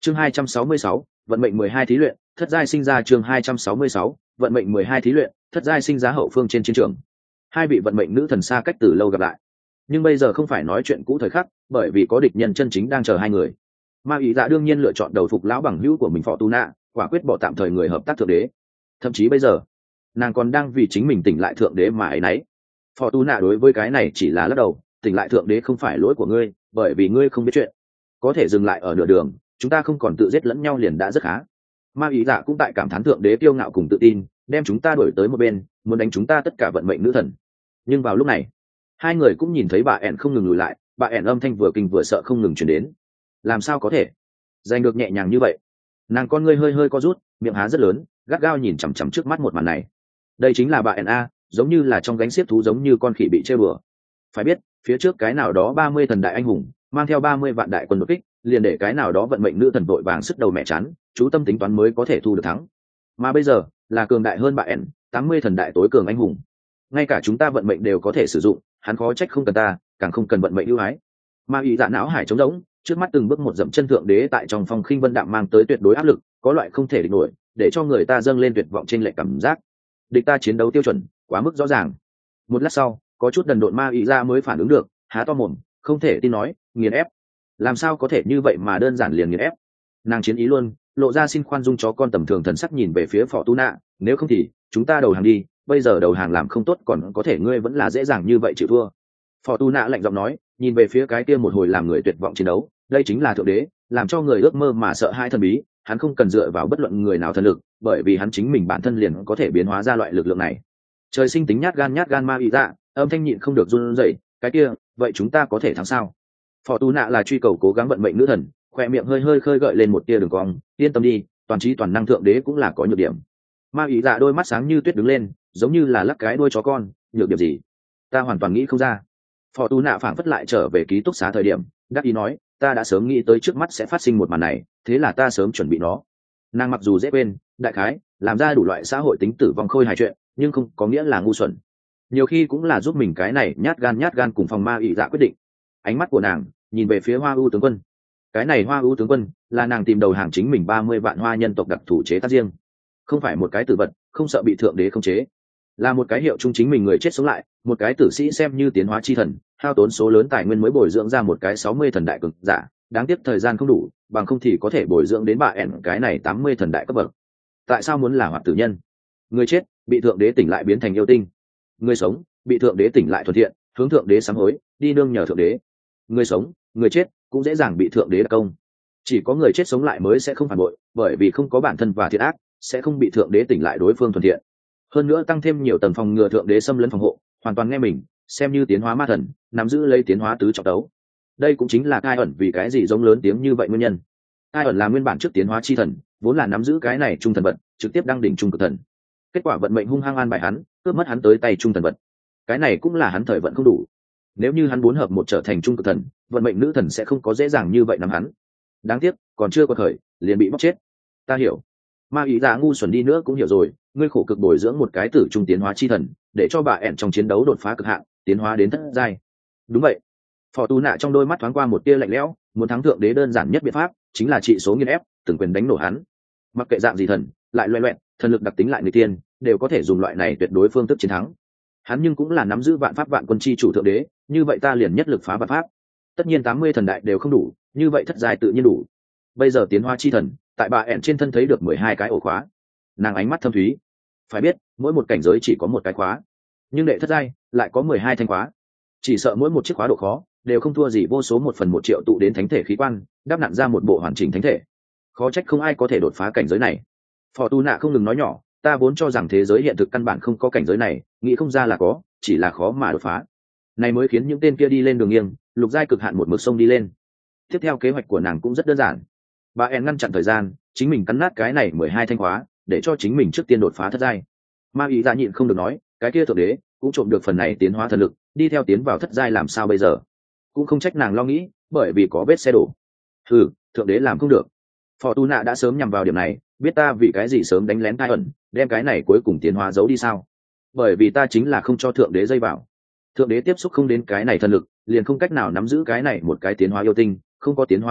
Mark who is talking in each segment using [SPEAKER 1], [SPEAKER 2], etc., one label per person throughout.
[SPEAKER 1] Chương 266, vận mệnh 12 thí luyện, thất giai sinh ra. Chương 266, vận mệnh 12 thí luyện, thất giai sinh ra. Hậu phương trên chiến trường, hai vị vận mệnh nữ thần xa cách từ lâu gặp lại, nhưng bây giờ không phải nói chuyện cũ thời khắc, bởi vì có địch nhân chân chính đang chờ hai người. Ma ý dạ đương nhiên lựa chọn đầu phục lão bằng hữu của mình Fortuna, quả quyết bỏ tạm thời người hợp tác thượng đế. Thậm chí bây giờ nàng còn đang vì chính mình tỉnh lại thượng đế mà ấy nấy. Fortuna đối với cái này chỉ là lắc đầu, tỉnh lại thượng đế không phải lỗi của ngươi, bởi vì ngươi không biết chuyện. Có thể dừng lại ở nửa đường, chúng ta không còn tự giết lẫn nhau liền đã rất khá. Ma ý dạ cũng tại cảm thán thượng đế kiêu ngạo cùng tự tin, đem chúng ta đuổi tới một bên, muốn đánh chúng ta tất cả vận mệnh nữ thần. Nhưng vào lúc này, hai người cũng nhìn thấy bà ẻn không ngừng lùi lại, bà ẻn âm thanh vừa kinh vừa sợ không ngừng chuyển đến. Làm sao có thể giành được nhẹ nhàng như vậy? Nàng con ngươi hơi hơi co rút, miệng há rất lớn, gắt gao nhìn chằm chằm trước mắt một màn này. Đây chính là bà ẻn a, giống như là trong gánh xiếc thú, giống như con khỉ bị chơi bừa. Phải biết, phía trước cái nào đó 30 thần đại anh hùng mang theo 30 vạn đại quân đột kích, liền để cái nào đó vận mệnh nữ thần vội vàng sức đầu mẹ chán, chú tâm tính toán mới có thể thu được thắng. Mà bây giờ là cường đại hơn bà ẻn, 80 thần đại tối cường anh hùng, ngay cả chúng ta vận mệnh đều có thể sử dụng, hắn khó trách không cần ta, càng không cần vận mệnh ưu ái. Ma ý dạ não hải trống rỗng, trước mắt từng bước một dậm chân thượng đế tại trong phong khinh vân đạm mang tới tuyệt đối áp lực, có loại không thể địch nổi, để cho người ta dâng lên tuyệt vọng trên lệ cảm giác. Địch ta chiến đấu tiêu chuẩn quá mức rõ ràng. Một lát sau, có chút đần độn ma ý dạ mới phản ứng được, há to mồm, không thể tin nói, nghiền ép. Làm sao có thể như vậy mà đơn giản liền nghiền ép? Nàng chiến ý luôn, lộ ra xin khoan dung chó con tầm thường thần sắc nhìn về phía Fortuna, nếu không thì chúng ta đầu hàng đi, bây giờ đầu hàng làm không tốt còn có thể ngươi vẫn là dễ dàng như vậy chịu thua. Fortuna lạnh giọng nói, nhìn về phía cái kia một hồi làm người tuyệt vọng chiến đấu, đây chính là thượng đế, làm cho người ước mơ mà sợ hai thần bí, hắn không cần dựa vào bất luận người nào thần lực, bởi vì hắn chính mình bản thân liền có thể biến hóa ra loại lực lượng này. Trời sinh tính nhát gan ma ý dạ, âm thanh nhịn không được run rẩy, cái kia, vậy chúng ta có thể thắng sao? Fortuna là truy cầu cố gắng vận mệnh nữ thần, khoe miệng hơi hơi khơi gợi lên một tia đường cong, yên tâm đi, toàn trí toàn năng thượng đế cũng là có nhược điểm. Ma ý dạ đôi mắt sáng như tuyết đứng lên, giống như là lắc cái đuôi chó con, nhược điểm gì? Ta hoàn toàn nghĩ không ra. Fortuna phảng phất lại trở về ký túc xá thời điểm, đắc ý nói, ta đã sớm nghĩ tới trước mắt sẽ phát sinh một màn này, thế là ta sớm chuẩn bị nó. Nàng mặc dù dễ quên, đại khái làm ra đủ loại xã hội tính tử vong khôi hài chuyện, nhưng không có nghĩa là ngu xuẩn. Nhiều khi cũng là giúp mình cái này nhát gan cùng phòng ma ý dạ quyết định. Ánh mắt của nàng nhìn về phía Hoa U tướng quân. Cái này Hoa U tướng quân là nàng tìm đầu hàng chính mình 30 vạn hoa nhân tộc đặc thủ chế tác riêng, không phải một cái tử vật, không sợ bị thượng đế khống chế, là một cái hiệu chung chính mình người chết sống lại, một cái tử sĩ xem như tiến hóa chi thần, hao tốn số lớn tài nguyên mới bồi dưỡng ra một cái 60 thần đại cường giả, đáng tiếc thời gian không đủ, bằng không thì có thể bồi dưỡng đến bà ẻn cái này 80 thần đại cấp bậc. Tại sao muốn là hoạt tử nhân? Người chết bị thượng đế tỉnh lại biến thành yêu tinh, người sống bị thượng đế tỉnh lại thuận thiện, hướng thượng đế sám hối, đi nương nhờ thượng đế. Người sống, người chết cũng dễ dàng bị thượng đế đặc công. Chỉ có người chết sống lại mới sẽ không phản bội, bởi vì không có bản thân và thiện ác, sẽ không bị thượng đế tỉnh lại đối phương thuận thiện. Hơn nữa tăng thêm nhiều tầng phòng ngừa thượng đế xâm lấn phòng hộ, hoàn toàn nghe mình, xem như tiến hóa ma thần, nắm giữ lấy tiến hóa tứ trọng đấu. Đây cũng chính là Ai ẩn vì cái gì giống lớn tiếng như vậy nguyên nhân. Ai ẩn là nguyên bản trước tiến hóa chi thần, vốn là nắm giữ cái này trung thần vật, trực tiếp đăng đỉnh trung cực thần. Kết quả vận mệnh hung hăng an bài hắn, cướp mất hắn tới tay trung thần vật. Cái này cũng là hắn thời vận không đủ. Nếu như hắn muốn hợp một trở thành trung cực thần, vận mệnh nữ thần sẽ không có dễ dàng như vậy nắm hắn. Đáng tiếc, còn chưa có khởi, liền bị bóc chết. Ta hiểu. Ma ý dạ ngu xuẩn đi nữa cũng hiểu rồi, ngươi khổ cực bồi dưỡng một cái tử trung tiến hóa chi thần, để cho bà ẻn trong chiến đấu đột phá cực hạn, tiến hóa đến thất giai. Đúng vậy. Fortuna trong đôi mắt thoáng qua một tia lạnh lẽo, muốn thắng thượng đế đơn giản nhất biện pháp chính là trị số nghiền ép, từng quyền đánh nổ hắn. Mặc kệ dạng gì thần, lại loẹt loẹt, thần lực đặc tính lại người tiên, đều có thể dùng loại này tuyệt đối phương thức chiến thắng. Hắn nhưng cũng là nắm giữ vạn pháp vạn quân chi chủ thượng đế, như vậy ta liền nhất lực phá vạn pháp. Tất nhiên 80 thần đại đều không đủ, như vậy thất giai tự nhiên đủ. Bây giờ tiến hóa chi thần, tại bà ẻn trên thân thấy được 12 cái ổ khóa. Nàng ánh mắt thâm thúy. Phải biết, mỗi một cảnh giới chỉ có một cái khóa, nhưng đệ thất giai lại có 12 thanh khóa. Chỉ sợ mỗi một chiếc khóa độ khó đều không thua gì vô số 1/1 triệu tụ đến thánh thể khí quan, đắp nặn ra một bộ hoàn chỉnh thánh thể. Khó trách không ai có thể đột phá cảnh giới này. Fortuna không ngừng nói nhỏ, ta vốn cho rằng thế giới hiện thực căn bản không có cảnh giới này, nghĩ không ra là có, chỉ là khó mà đột phá. Này mới khiến những tên kia đi lên đường nghiêng, lục giai cực hạn một mực sông đi lên. Tiếp theo kế hoạch của nàng cũng rất đơn giản. Bà En ngăn chặn thời gian, chính mình cắn nát cái này 12 thanh khóa, để cho chính mình trước tiên đột phá thất giai. Ma ý dạ nhịn không được nói, cái kia thượng đế cũng trộm được phần này tiến hóa thần lực, đi theo tiến vào thất giai làm sao bây giờ? Cũng không trách nàng lo nghĩ, bởi vì có vết xe đổ. Thượng đế làm không được. Fortuna đã sớm nhằm vào điểm này, biết ta vì cái gì sớm đánh lén tai ẩn, đem cái này cuối cùng tiến hóa giấu đi sao? Bởi vì ta chính là không cho thượng đế dây vào. Thượng đế tiếp xúc không đến cái này thần lực, liền không cách nào nắm giữ cái này một cái tiến hóa yêu tinh, không có tiến hóa thần lực,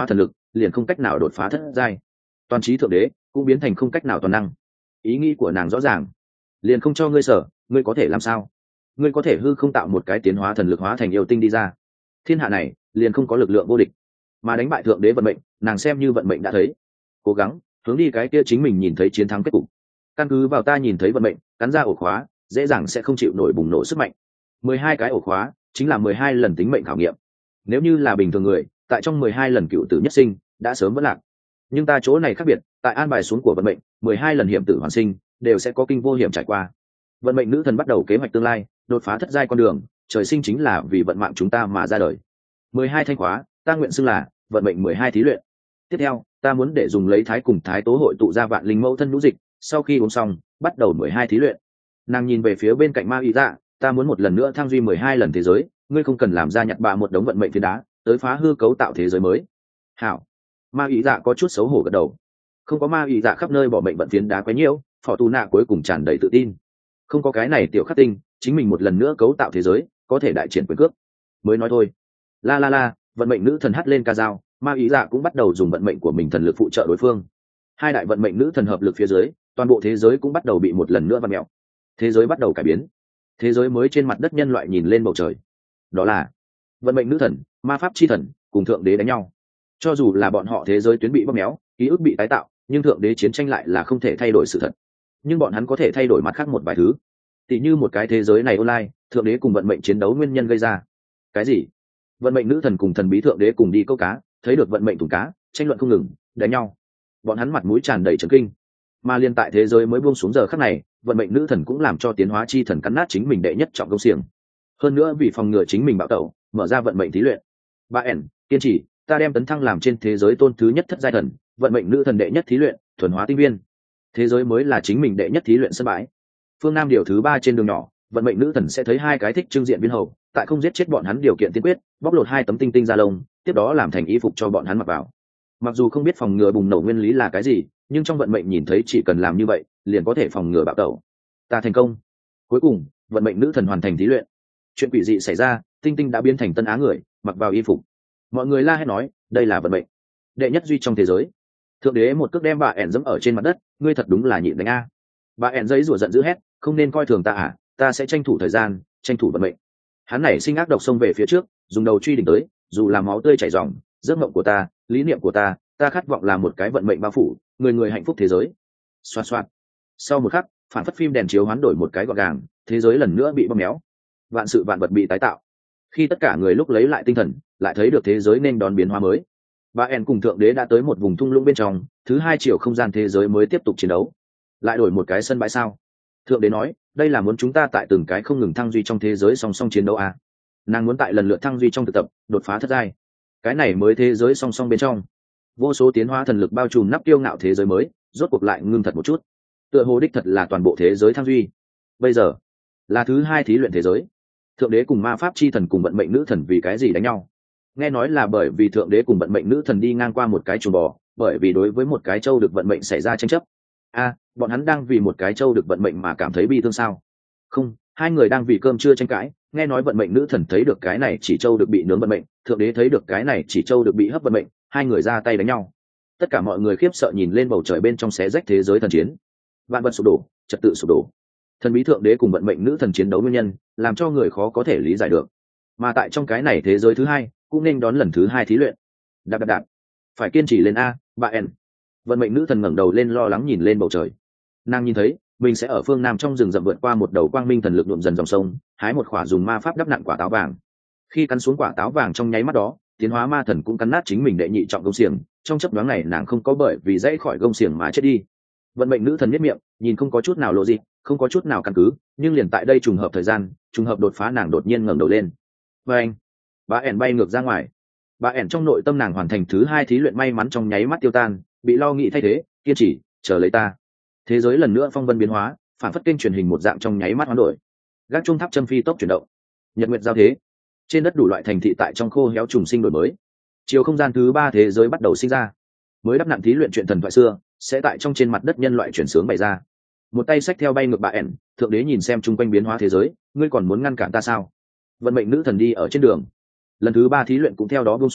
[SPEAKER 1] liền không cách nào đột phá thất giai, toàn trí thượng đế cũng biến thành không cách nào toàn năng. Ý nghĩ của nàng rõ ràng, liền không cho ngươi sở, ngươi có thể làm sao? Ngươi có thể hư không tạo một cái tiến hóa thần lực hóa thành yêu tinh đi ra, thiên hạ này liền không có lực lượng vô địch. Mà đánh bại thượng đế vận mệnh, nàng xem như vận mệnh đã thấy, cố gắng hướng đi cái kia chính mình nhìn thấy chiến thắng kết cục. Căn cứ vào ta nhìn thấy vận mệnh, cắn ra ổ khóa dễ dàng sẽ không chịu nổi bùng nổ sức mạnh. 12 cái ổ khóa chính là 12 lần tính mệnh khảo nghiệm. Nếu như là bình thường người, tại trong 12 lần cựu tử nhất sinh đã sớm vỡ lạc. Nhưng ta chỗ này khác biệt, tại an bài xuống của vận mệnh, 12 lần hiểm tử hoàn sinh đều sẽ có kinh vô hiểm trải qua. Vận mệnh nữ thần bắt đầu kế hoạch tương lai, đột phá thất giai con đường, trời sinh chính là vì vận mạng chúng ta mà ra đời. 12 thanh khóa, ta nguyện xưng là vận mệnh 12 thí luyện. Tiếp theo, ta muốn để dùng lấy thái cùng thái tố hội tụ ra vạn linh mẫu thân nhũ dịch, sau khi uống xong, bắt đầu 12 thí luyện. Nàng nhìn về phía bên cạnh Ma Y Dạ, ta muốn một lần nữa thăng duy 12 lần thế giới, ngươi không cần làm ra nhặt bạ một đống vận mệnh phiến đá, tới phá hư cấu tạo thế giới mới. Hảo. Ma Y Dạ có chút xấu hổ gật đầu. Không có Ma Y Dạ khắp nơi bỏ mệnh vận phiến đá quá nhiều, Phỏ Tu Nạ cuối cùng tràn đầy tự tin. Không có cái này tiểu khắc tinh, chính mình một lần nữa cấu tạo thế giới, có thể đại triển quyền cước. Mới nói thôi. La la la, vận mệnh nữ thần hất lên ca dao, Ma Y Dạ cũng bắt đầu dùng vận mệnh của mình thần lực phụ trợ đối phương. Hai đại vận mệnh nữ thần hợp lực phía dưới, toàn bộ thế giới cũng bắt đầu bị một lần nữa vặn mèo. Thế giới bắt đầu cải biến. Thế giới mới trên mặt đất nhân loại nhìn lên bầu trời. Đó là vận mệnh nữ thần, ma pháp chi thần cùng thượng đế đánh nhau. Cho dù là bọn họ thế giới tuyến bị bóp méo, ký ức bị tái tạo, nhưng thượng đế chiến tranh lại là không thể thay đổi sự thật. Nhưng bọn hắn có thể thay đổi mặt khác một vài thứ. Tỉ như một cái thế giới này online, thượng đế cùng vận mệnh chiến đấu nguyên nhân gây ra. Cái gì? Vận mệnh nữ thần cùng thần bí thượng đế cùng đi câu cá, thấy được vận mệnh thùng cá, tranh luận không ngừng, đánh nhau. Bọn hắn mặt mũi tràn đầy chấn kinh. Mà liên tại thế giới mới buông xuống giờ khắc này, vận mệnh nữ thần cũng làm cho tiến hóa chi thần cắn nát chính mình đệ nhất trọng công xiềng. Hơn nữa vì phòng ngừa chính mình bạo tẩu, mở ra vận mệnh thí luyện. Ba ẻn, kiên trì, ta đem tấn thăng làm trên thế giới tôn thứ nhất thất giai thần, vận mệnh nữ thần đệ nhất thí luyện, thuần hóa tinh viên. Thế giới mới là chính mình đệ nhất thí luyện sân bãi. Phương Nam điều thứ 3 trên đường nhỏ, vận mệnh nữ thần sẽ thấy hai cái thích trưng diện viên hầu, tại không giết chết bọn hắn điều kiện tiên quyết, bóc lột 2 tấm tinh tinh da lông, tiếp đó làm thành y phục cho bọn hắn mặc vào. Mặc dù không biết phòng ngừa bùng nổ nguyên lý là cái gì, nhưng trong vận mệnh nhìn thấy chỉ cần làm như vậy liền có thể phòng ngừa bạo tẩu. Ta thành công. Cuối cùng vận mệnh nữ thần hoàn thành thí luyện. Chuyện quỷ dị xảy ra, tinh tinh đã biến thành tân á người, mặc vào y phục. Mọi người la hét nói đây là vận mệnh đệ nhất duy trong thế giới. Thượng đế một cước đem bà ẻn dẫm ở trên mặt đất, ngươi thật đúng là nhịn đánh a. Bà ẻn giấy rủa giận dữ hét, không nên coi thường ta à, ta sẽ tranh thủ thời gian, tranh thủ vận mệnh. Hắn nảy sinh ác độc xông về phía trước, dùng đầu truy đỉnh tới, dù là máu tươi chảy ròng, giấc mộng của ta, lý niệm của ta khát vọng là một cái vận mệnh bao phủ người người hạnh phúc thế giới. Xoạt xoạt. Sau một khắc, phản phất phim đèn chiếu hoán đổi một cái gọn gàng, thế giới lần nữa bị bóp méo, vạn sự vạn vật bị tái tạo. Khi tất cả người lúc lấy lại tinh thần, lại thấy được thế giới nên đón biến hóa mới. Bà ẻn cùng thượng đế đã tới một vùng thung lũng bên trong, thứ 2 chiều không gian thế giới mới tiếp tục chiến đấu. Lại đổi một cái sân bãi sao? Thượng đế nói, đây là muốn chúng ta tại từng cái không ngừng thăng duy trong thế giới song song chiến đấu à? Nàng muốn tại lần lượt thăng duy trong thực tập, đột phá thất giai. Cái này mới thế giới song song bên trong, vô số tiến hóa thần lực bao trùm nắp tiêu ngạo thế giới mới, rốt cuộc lại ngưng thật một chút. Tựa hồ đích thật là toàn bộ thế giới thăng duy. Bây giờ là thứ 2 thí luyện thế giới. Thượng đế cùng ma pháp chi thần cùng vận mệnh nữ thần vì cái gì đánh nhau? Nghe nói là bởi vì thượng đế cùng vận mệnh nữ thần đi ngang qua một cái chuồng bò, bởi vì đối với một cái trâu được vận mệnh xảy ra tranh chấp. Bọn hắn đang vì một cái trâu được vận mệnh mà cảm thấy bi thương sao? Không, hai người đang vì cơm trưa tranh cãi. Nghe nói vận mệnh nữ thần thấy được cái này chỉ trâu được bị nướng vận mệnh, thượng đế thấy được cái này chỉ trâu được bị hấp vận mệnh, hai người ra tay đánh nhau. Tất cả mọi người khiếp sợ nhìn lên bầu trời bên trong xé rách thế giới thần chiến. Vạn vật sụp đổ, trật tự sụp đổ. Thần bí thượng đế cùng vận mệnh nữ thần chiến đấu nguyên nhân, làm cho người khó có thể lý giải được. Mà tại trong cái này thế giới thứ 2, cũng nên đón lần thứ 2 thí luyện. Đạp đạp đạp. Phải kiên trì lên a, bà En. Vận mệnh nữ thần ngẩng đầu lên lo lắng nhìn lên bầu trời. Nàng nhìn thấy mình sẽ ở phương nam trong rừng rậm vượt qua một đầu quang minh thần lực nhuộm dần dòng sông, hái một quả dùng ma pháp đắp nặng quả táo vàng. Khi cắn xuống quả táo vàng trong nháy mắt đó, tiến hóa ma thần cũng cắn nát chính mình đệ nhị trọng gông xiềng. Trong chớp nhoáng này nàng không có bởi vì dãy khỏi gông xiềng mà chết đi. Vận mệnh nữ thần nhếch miệng, nhìn không có chút nào lộ gì, không có chút nào căn cứ, nhưng liền tại đây trùng hợp thời gian, trùng hợp đột phá, nàng đột nhiên ngẩng đầu lên. Và anh, bà ẻn bay ngược ra ngoài. Bà ẻn trong nội tâm nàng hoàn thành thứ 2 thí luyện may mắn trong nháy mắt tiêu tan, bị lo nghĩ thay thế, kiên trì, chờ lấy ta. Thế giới lần nữa phong vân biến hóa, phản phất kênh truyền hình một dạng trong nháy mắt hoán đổi. Gác trung tháp châm phi tốc chuyển động, nhật nguyệt giao thế. Trên đất đủ loại thành thị tại trong khô héo trùng sinh đổi mới. Chiều không gian thứ 3 thế giới bắt đầu sinh ra. Mới đắp nặn thí luyện chuyện thần thoại xưa, sẽ tại trong trên mặt đất nhân loại chuyển sướng bày ra. Một tay xách theo bay ngược bà ẻn, thượng đế nhìn xem chung quanh biến hóa thế giới, ngươi còn muốn ngăn cản ta sao? Vận mệnh nữ thần đi ở trên đường. Lần thứ 3 thí luyện cũng theo đó buông xuống,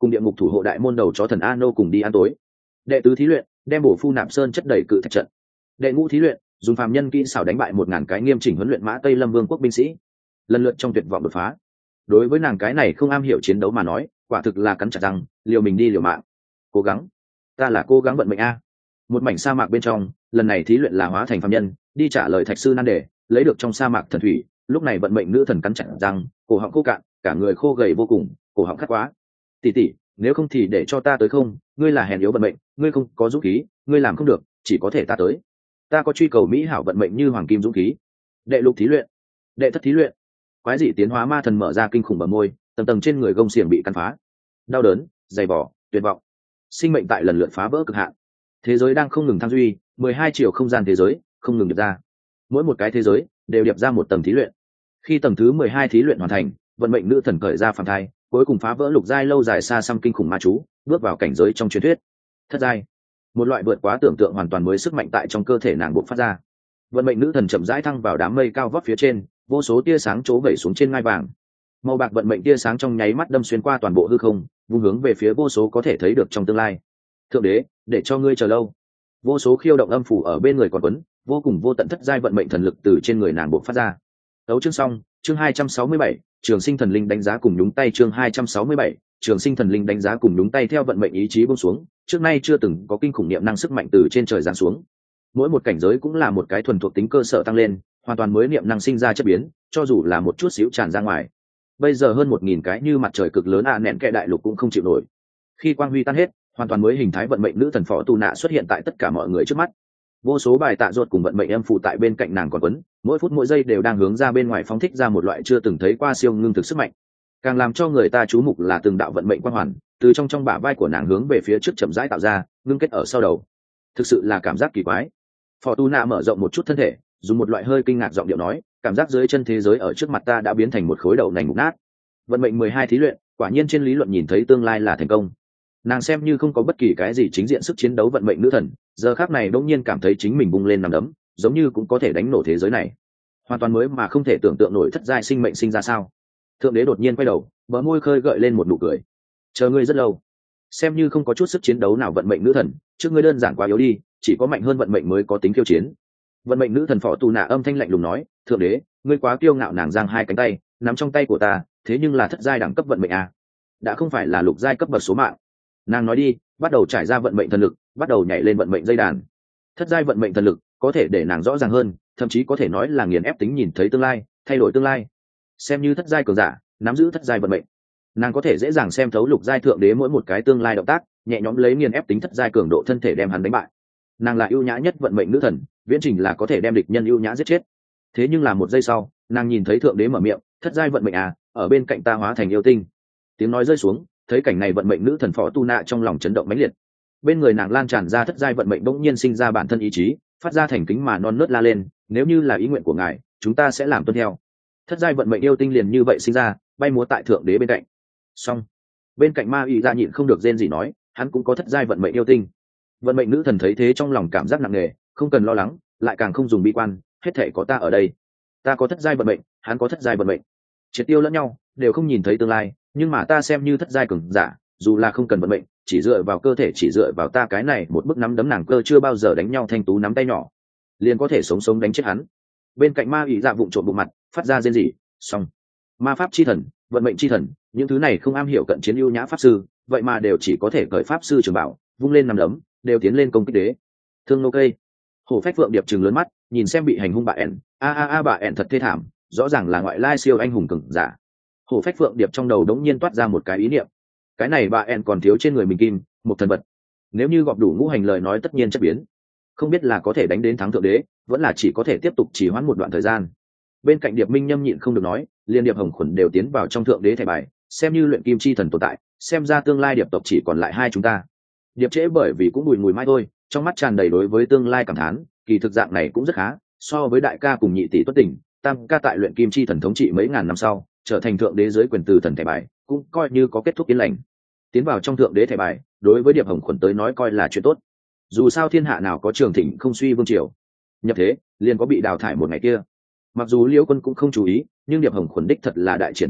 [SPEAKER 1] cùng địa ngục thủ hộ đại môn đầu chó thần Ano cùng đi ăn tối. Đệ tứ thí luyện, đem bổ phu nạp sơn chất đầy cự thạch trận. Đệ ngũ thí luyện, dùng phàm nhân kỹ xảo đánh bại 1000 cái nghiêm chỉnh huấn luyện mã Tây Lâm Vương quốc binh sĩ. Lần lượt trong tuyệt vọng đột phá. Đối với nàng cái này không am hiểu chiến đấu mà nói, quả thực là cắn chặt răng, liều mình đi liều mạng. Cố gắng, ta là cố gắng vận mệnh a. Một mảnh sa mạc bên trong, lần này thí luyện là hóa thành phàm nhân, đi trả lời thạch sư nan đề, lấy được trong sa mạc thần thủy. Lúc này vận mệnh nữ thần cắn chặt răng, cổ họng khô cạn, cả người khô gầy vô cùng, cổ họng khát quá. Tỷ tỷ, nếu không thì để cho ta tới không, ngươi là hèn yếu vận mệnh, ngươi không có dũng khí, ngươi làm không được, chỉ có thể ta tới. Ta có truy cầu mỹ hảo vận mệnh như hoàng kim dũng khí. Đệ lục thí luyện, đệ thất thí luyện. Quái dị tiến hóa ma thần mở ra kinh khủng bờ môi, tầng tầng trên người gông xiềng bị cắn phá. Đau đớn, dày vò, tuyệt vọng. Sinh mệnh tại lần lượt phá vỡ cực hạn. Thế giới đang không ngừng thăng duy, 12 chiều không gian thế giới không ngừng điệp ra. Mỗi một cái thế giới đều điệp ra một tầng thí luyện. Khi tầng thứ 12 thí luyện hoàn thành, vận mệnh nữ thần cởi ra phàm thai, cuối cùng phá vỡ lục giai lâu dài xa xăm kinh khủng ma chú, bước vào cảnh giới trong truyền thuyết thất giai. Một loại vượt quá tưởng tượng hoàn toàn mới sức mạnh tại trong cơ thể nàng bộc phát ra. Vận mệnh nữ thần chậm rãi thăng vào đám mây cao vóc phía trên, vô số tia sáng chố vẩy xuống trên ngai vàng. Màu bạc vận mệnh tia sáng trong nháy mắt đâm xuyên qua toàn bộ hư không, vung hướng về phía vô số có thể thấy được trong tương lai. Thượng đế, để cho ngươi chờ lâu. Vô số khiêu động âm phủ ở bên người còn quấn, vô cùng vô tận thất giai vận mệnh thần lực từ trên người nàng bộc phát ra. Tấu chương xong, chương 267, Trường Sinh Thần Linh đánh giá cùng nhúng tay chương 267, Trường Sinh Thần Linh đánh giá cùng nhúng tay theo vận mệnh ý chí buông xuống, trước nay chưa từng có kinh khủng niệm năng sức mạnh từ trên trời giáng xuống. Mỗi một cảnh giới cũng là một cái thuần thuộc tính cơ sở tăng lên, hoàn toàn mới niệm năng sinh ra chất biến, cho dù là một chút xíu tràn ra ngoài. Bây giờ hơn 1000 cái như mặt trời cực lớn nện kẽ đại lục cũng không chịu nổi. Khi quang huy tan hết, hoàn toàn mới hình thái vận mệnh nữ thần phó tu nạ xuất hiện tại tất cả mọi người trước mắt. Vô số bài tạ ruột cùng vận mệnh em phụ tại bên cạnh nàng còn quấn, mỗi phút mỗi giây đều đang hướng ra bên ngoài phóng thích ra một loại chưa từng thấy qua siêu ngưng thực sức mạnh. Càng làm cho người ta chú mục là từng đạo vận mệnh quang hoàn từ trong bả vai của nàng hướng về phía trước chậm rãi tạo ra, ngưng kết ở sau đầu. Thực sự là cảm giác kỳ quái. Fortuna mở rộng một chút thân thể, dùng một loại hơi kinh ngạc giọng điệu nói, cảm giác dưới chân thế giới ở trước mặt ta đã biến thành một khối đậu nành mục nát. Vận mệnh 12 thí luyện, quả nhiên trên lý luận nhìn thấy tương lai là thành công. Nàng xem như không có bất kỳ cái gì chính diện sức chiến đấu vận mệnh nữ thần, giờ khác này đột nhiên cảm thấy chính mình bung lên nằm đấm, giống như cũng có thể đánh nổ thế giới này. Hoàn toàn mới mà không thể tưởng tượng nổi thất giai sinh mệnh sinh ra sao. Thượng đế đột nhiên quay đầu, bờ môi khơi gợi lên một nụ cười. Chờ ngươi rất lâu. Xem như không có chút sức chiến đấu nào vận mệnh nữ thần, trước ngươi đơn giản quá yếu đi, chỉ có mạnh hơn vận mệnh mới có tính khiêu chiến. Vận mệnh nữ thần phò tù nạ âm thanh lạnh lùng nói, thượng đế, ngươi quá kiêu ngạo. Nàng giang hai cánh tay, nắm trong tay của ta, thế nhưng là thất giai đẳng cấp vận mệnh à? Đã không phải là lục giai cấp bậc số mạng. Nàng nói đi, bắt đầu trải ra vận mệnh thần lực, bắt đầu nhảy lên vận mệnh dây đàn. Thất giai vận mệnh thần lực có thể để nàng rõ ràng hơn, thậm chí có thể nói là nghiền ép tính nhìn thấy tương lai, thay đổi tương lai. Xem như thất giai cường giả, nắm giữ thất giai vận mệnh, nàng có thể dễ dàng xem thấu lục giai thượng đế mỗi một cái tương lai động tác, nhẹ nhõm lấy nghiền ép tính thất giai cường độ thân thể đem hắn đánh bại. Nàng là ưu nhã nhất vận mệnh nữ thần, viễn trình là có thể đem địch nhân ưu nhã giết chết. Thế nhưng là một giây sau, nàng nhìn thấy thượng đế mở miệng, thất giai vận mệnh à, ở bên cạnh ta hóa thành yêu tinh. Tiếng nói rơi xuống, thấy cảnh này vận mệnh nữ thần phó tu nạ trong lòng chấn động mãnh liệt. Bên người nàng lan tràn ra thất giai vận mệnh bỗng nhiên sinh ra bản thân ý chí, phát ra thành kính mà non nớt la lên, nếu như là ý nguyện của ngài, chúng ta sẽ làm tuân theo. Thất giai vận mệnh yêu tinh liền như vậy sinh ra, bay múa tại thượng đế bên cạnh. Xong, bên cạnh ma y ra nhịn không được rên gì nói, hắn cũng có thất giai vận mệnh yêu tinh. Vận mệnh nữ thần thấy thế trong lòng cảm giác nặng nề, không cần lo lắng, lại càng không dùng bi quan, hết thể có ta ở đây. Ta có thất giai vận mệnh, hắn có thất giai vận mệnh, triệt tiêu lẫn nhau, đều không nhìn thấy tương lai, nhưng mà ta xem như thất giai cường giả, dù là không cần vận mệnh, chỉ dựa vào cơ thể, chỉ dựa vào ta cái này một bức nắm đấm nàng cơ chưa bao giờ đánh nhau thanh tú nắm tay nhỏ, liền có thể sống sống đánh chết hắn. Bên cạnh ma ỷ dạ vụng trộm bộ mặt, phát ra rên rỉ. Xong, ma pháp chi thần, vận mệnh chi thần, những thứ này không am hiểu cận chiến ưu nhã pháp sư, vậy mà đều chỉ có thể cởi pháp sư trường bảo, vung lên nắm đấm, đều tiến lên công kích đế. Thương nô cây, hổ phách phượng điệp trừng lớn mắt, nhìn xem bị hành hung bà ẻn, bà ẻn thật thê thảm, rõ ràng là ngoại lai siêu anh hùng cường giả. Hổ phách phượng điệp trong đầu đống nhiên toát ra một cái ý niệm, cái này bà ẻn còn thiếu trên người mình kim một thần vật, nếu như gọp đủ ngũ hành lời nói tất nhiên chất biến, không biết là có thể đánh đến thắng thượng đế, vẫn là chỉ có thể tiếp tục trì hoãn một đoạn thời gian. Bên cạnh điệp minh nhâm nhịn không được nói, liên điệp hồng khuẩn đều tiến vào trong thượng đế thẻ bài, xem như luyện kim chi thần tồn tại, xem ra tương lai điệp tộc chỉ còn lại hai chúng ta. Điệp trễ bởi vì cũng bùi mùi mai thôi, trong mắt tràn đầy đối với tương lai cảm thán, kỳ thực dạng này cũng rất khá, so với đại ca cùng nhị tỷ tuất tỉnh, tam ca tại luyện kim chi thần thống trị mấy ngàn năm sau trở thành thượng đế dưới quyền từ thần thẻ bài, cũng coi như có kết thúc yên lành. Tiến vào trong thượng đế thẻ bài, đối với điệp hồng khuẩn tới nói coi là chuyện tốt, dù sao thiên hạ nào có trường thịnh không suy vương triều, nhập thế liền có bị đào thải một ngày kia. Mặc dù Liễu Quân cũng không chú ý, nhưng điệp hồng khuẩn đích thật là đại triển quyền cước,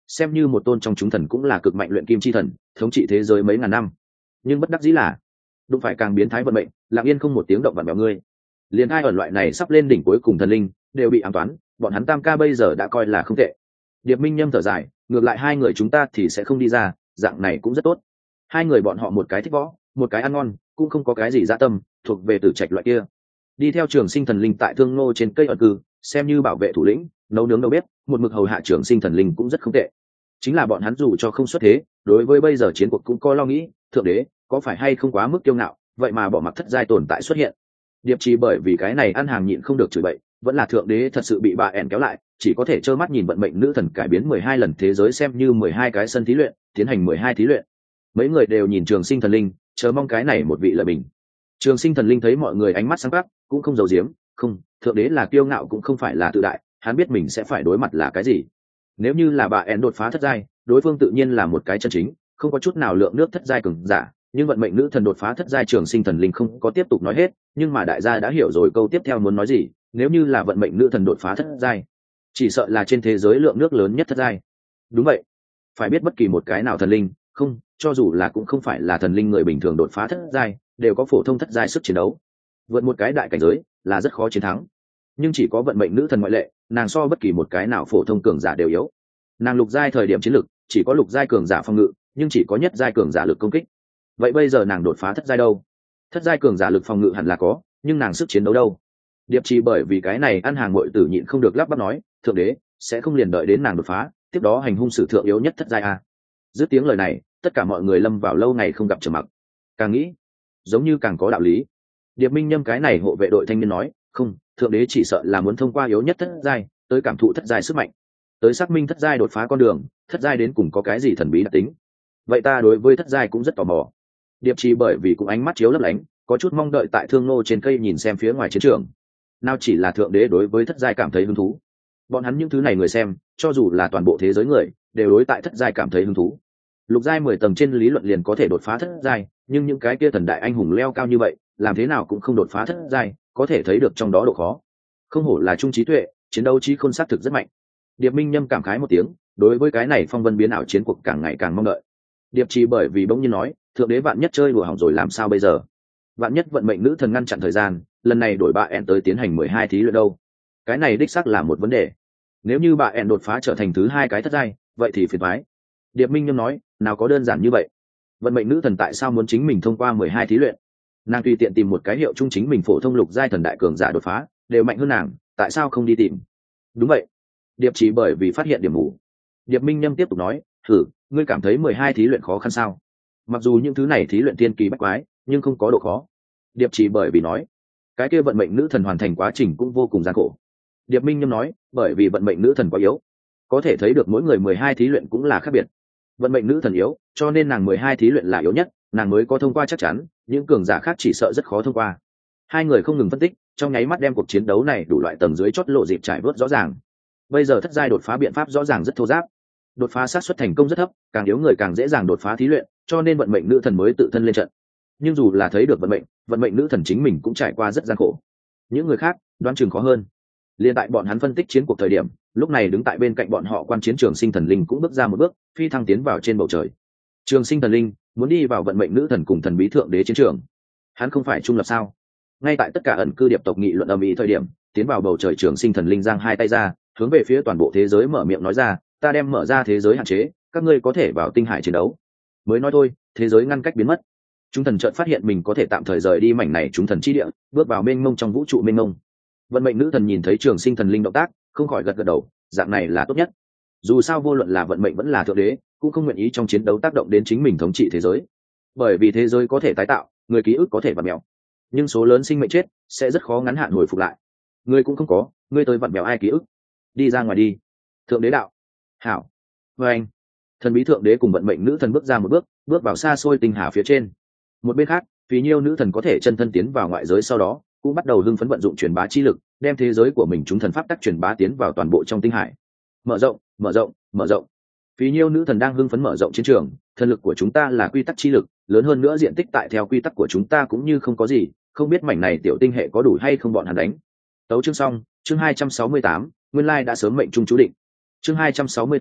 [SPEAKER 1] xem như một tôn trong chúng thần cũng là cực mạnh luyện kim chi thần, thống trị thế giới mấy ngàn năm. Nhưng bất đắc dĩ là đụng phải càng biến thái vận mệnh, lặng yên không một tiếng động vặn vẹo ngươi. Liền hai ở loại này sắp lên đỉnh cuối cùng thần linh đều bị ám toán, bọn hắn tam ca bây giờ đã coi là không tệ. Điệp Minh Nhâm thở dài, ngược lại hai người chúng ta thì sẽ không đi ra, dạng này cũng rất tốt. Hai người bọn họ một cái thích võ, một cái ăn ngon, cũng không có cái gì dạ tâm, thuộc về tử trạch loại kia. Đi theo Trường Sinh thần linh tại Thương Nô trên cây ẩn cư, xem như bảo vệ thủ lĩnh, nấu nướng đâu biết, một mực hầu hạ Trường Sinh thần linh cũng rất không tệ. Chính là bọn hắn dù cho không xuất thế, đối với bây giờ chiến cuộc cũng có lo nghĩ, thượng đế có phải hay không quá mức kiêu ngạo, vậy mà bỏ mặc thất giai tồn tại xuất hiện. Điệp Trì bởi vì cái này ăn hàng nhịn không được chửi bậy, vẫn là thượng đế thật sự bị bà ẻn kéo lại, chỉ có thể trơ mắt nhìn vận mệnh nữ thần cải biến 12 lần thế giới xem như 12 cái sân thí luyện, tiến hành 12 thí luyện. Mấy người đều nhìn Trường Sinh thần linh, chờ mong cái này một vị lợi bình. Trường Sinh thần linh thấy mọi người ánh mắt sáng quắc, cũng không giấu giếm, không, thượng đế là kiêu ngạo cũng không phải là tự đại, hắn biết mình sẽ phải đối mặt là cái gì. Nếu như là bà ẻn đột phá thất giai, đối phương tự nhiên là một cái chân chính, không có chút nào lượng nước thất giai cường giả, nhưng vận mệnh nữ thần đột phá thất giai. Trường Sinh thần linh không có tiếp tục nói hết, nhưng mà đại gia đã hiểu rồi câu tiếp theo muốn nói gì. Nếu như là vận mệnh nữ thần đột phá thất giai, chỉ sợ là trên thế giới lượng nước lớn nhất thất giai. Đúng vậy, phải biết bất kỳ một cái nào thần linh, không, cho dù là cũng không phải là thần linh người bình thường đột phá thất giai, đều có phổ thông thất giai sức chiến đấu. Vượt một cái đại cảnh giới là rất khó chiến thắng, nhưng chỉ có vận mệnh nữ thần ngoại lệ, nàng so bất kỳ một cái nào phổ thông cường giả đều yếu. Nàng lục giai thời điểm chiến lực chỉ có lục giai cường giả phòng ngự, nhưng chỉ có nhất giai cường giả lực công kích. Vậy bây giờ nàng đột phá thất giai đâu? Thất giai cường giả lực phòng ngự hẳn là có, nhưng nàng sức chiến đấu đâu? Điệp Trì bởi vì cái này ăn hàng muội tử nhịn không được lắp bắp nói, thượng đế sẽ không liền đợi đến nàng đột phá, tiếp đó hành hung sử thượng yếu nhất thất giai à? Dứt tiếng lời này, tất cả mọi người lâm vào lâu ngày không gặp trầm mặc. Càng nghĩ, giống như càng có đạo lý. Điệp Minh Nhâm cái này hộ vệ đội thanh niên nói, không, thượng đế chỉ sợ là muốn thông qua yếu nhất thất giai tới cảm thụ thất giai sức mạnh, tới xác minh thất giai đột phá con đường, thất giai đến cùng có cái gì thần bí đặc tính. Vậy ta đối với thất giai cũng rất tò mò. Điệp Trì bởi vì cũng ánh mắt chiếu lấp lánh, có chút mong đợi tại Thương Nô trên cây nhìn xem phía ngoài chiến trường. Nào chỉ là thượng đế đối với thất giai cảm thấy hứng thú, bọn hắn những thứ này người xem, cho dù là toàn bộ thế giới người, đều đối tại thất giai cảm thấy hứng thú. Lục giai 10 tầng trên lý luận liền có thể đột phá thất giai, nhưng những cái kia thần đại anh hùng leo cao như vậy, làm thế nào cũng không đột phá thất giai, có thể thấy được trong đó độ khó. Không hổ là trung trí tuệ, chiến đấu trí khôn sát thực rất mạnh. Điệp Minh Nhâm cảm khái một tiếng, đối với cái này phong vân biến ảo chiến cuộc càng ngày càng mong đợi. Điệp Trì bởi vì bỗng nhiên nói, thượng đế vạn nhất chơi đùa hỏng rồi làm sao bây giờ? Vạn nhất vận mệnh nữ thần ngăn chặn thời gian, lần này đổi bà ẻn tới tiến hành 12 thí luyện đâu? Cái này đích xác là một vấn đề. Nếu như bà ẻn đột phá trở thành thứ hai cái thất giai, vậy thì phiền toái. Điệp Minh Nhâm nói, nào có đơn giản như vậy. Vận mệnh nữ thần tại sao muốn chính mình thông qua 12 thí luyện? Nàng tùy tiện tìm một cái hiệu trung chính mình phổ thông lục giai thần đại cường giả đột phá, đều mạnh hơn nàng, tại sao không đi tìm? Đúng vậy. Điệp Chỉ bởi vì phát hiện điểm mù. Điệp Minh Nhâm tiếp tục nói, thử, ngươi cảm thấy 12 thí luyện khó khăn sao? Mặc dù những thứ này thí luyện tiên kỳ bách quái, nhưng không có độ khó. Điệp Chỉ bởi vì nói, cái kia vận mệnh nữ thần hoàn thành quá trình cũng vô cùng gian khổ. Điệp Minh Nhâm nói, bởi vì vận mệnh nữ thần quá yếu, có thể thấy được mỗi người 12 thí luyện cũng là khác biệt. Vận mệnh nữ thần yếu, cho nên nàng 12 thí luyện là yếu nhất, nàng mới có thông qua chắc chắn, những cường giả khác chỉ sợ rất khó thông qua. Hai người không ngừng phân tích, trong nháy mắt đem cuộc chiến đấu này đủ loại tầng dưới chót lộ dịp trải vớt rõ ràng. Bây giờ thất giai đột phá biện pháp rõ ràng rất thô ráp, đột phá xác suất thành công rất thấp, càng yếu người càng dễ dàng đột phá thí luyện, cho nên vận mệnh nữ thần mới tự thân lên trận. Nhưng dù là thấy được vận mệnh nữ thần chính mình cũng trải qua rất gian khổ. Những người khác đoán chừng khó hơn. Liên tại bọn hắn phân tích chiến cuộc thời điểm, lúc này đứng tại bên cạnh bọn họ quan chiến Trường Sinh thần linh cũng bước ra một bước, phi thăng tiến vào trên bầu trời. Trường Sinh thần linh muốn đi vào vận mệnh nữ thần cùng thần bí thượng đế chiến trường. Hắn không phải trung lập sao? Ngay tại tất cả ẩn cư điệp tộc nghị luận ầm ĩ thời điểm, tiến vào bầu trời Trường Sinh thần linh giang hai tay ra, hướng về phía toàn bộ thế giới mở miệng nói ra, ta đem mở ra thế giới hạn chế, các ngươi có thể vào tinh hải chiến đấu. Mới nói thôi, thế giới ngăn cách biến mất. Chúng thần chợt phát hiện mình có thể tạm thời rời đi mảnh này chúng thần chi địa, bước vào mênh mông trong vũ trụ mênh mông. Vận mệnh nữ thần nhìn thấy Trường Sinh thần linh động tác, không khỏi gật gật đầu, dạng này là tốt nhất. Dù sao vô luận là vận mệnh vẫn là thượng đế, cũng không nguyện ý trong chiến đấu tác động đến chính mình thống trị thế giới. Bởi vì thế giới có thể tái tạo, người ký ức có thể vặn mèo, nhưng số lớn sinh mệnh chết sẽ rất khó ngắn hạn hồi phục lại. Ngươi cũng không có, ngươi tới vặn mèo ai ký ức? Đi ra ngoài đi. Thượng đế đạo. Hảo. Và anh. Thần bí thượng đế cùng vận mệnh nữ thần bước ra một bước, bước vào xa xôi tinh hà phía trên. Một bên khác, Phí Nhiêu nữ thần có thể chân thân tiến vào ngoại giới sau đó, cũng bắt đầu hưng phấn vận dụng truyền bá chi lực, đem thế giới của mình chúng thần pháp tắc truyền bá tiến vào toàn bộ trong tinh hải. Mở rộng, mở rộng, mở rộng. Phí Nhiêu nữ thần đang hưng phấn mở rộng chiến trường, thần lực của chúng ta là quy tắc chi lực, lớn hơn nữa diện tích tại theo quy tắc của chúng ta cũng như không có gì, không biết mảnh này tiểu tinh hệ có đủ hay không bọn hắn đánh. Tấu chương xong, chương 268, nguyên lai đã sớm mệnh trung chú định. Chương 268,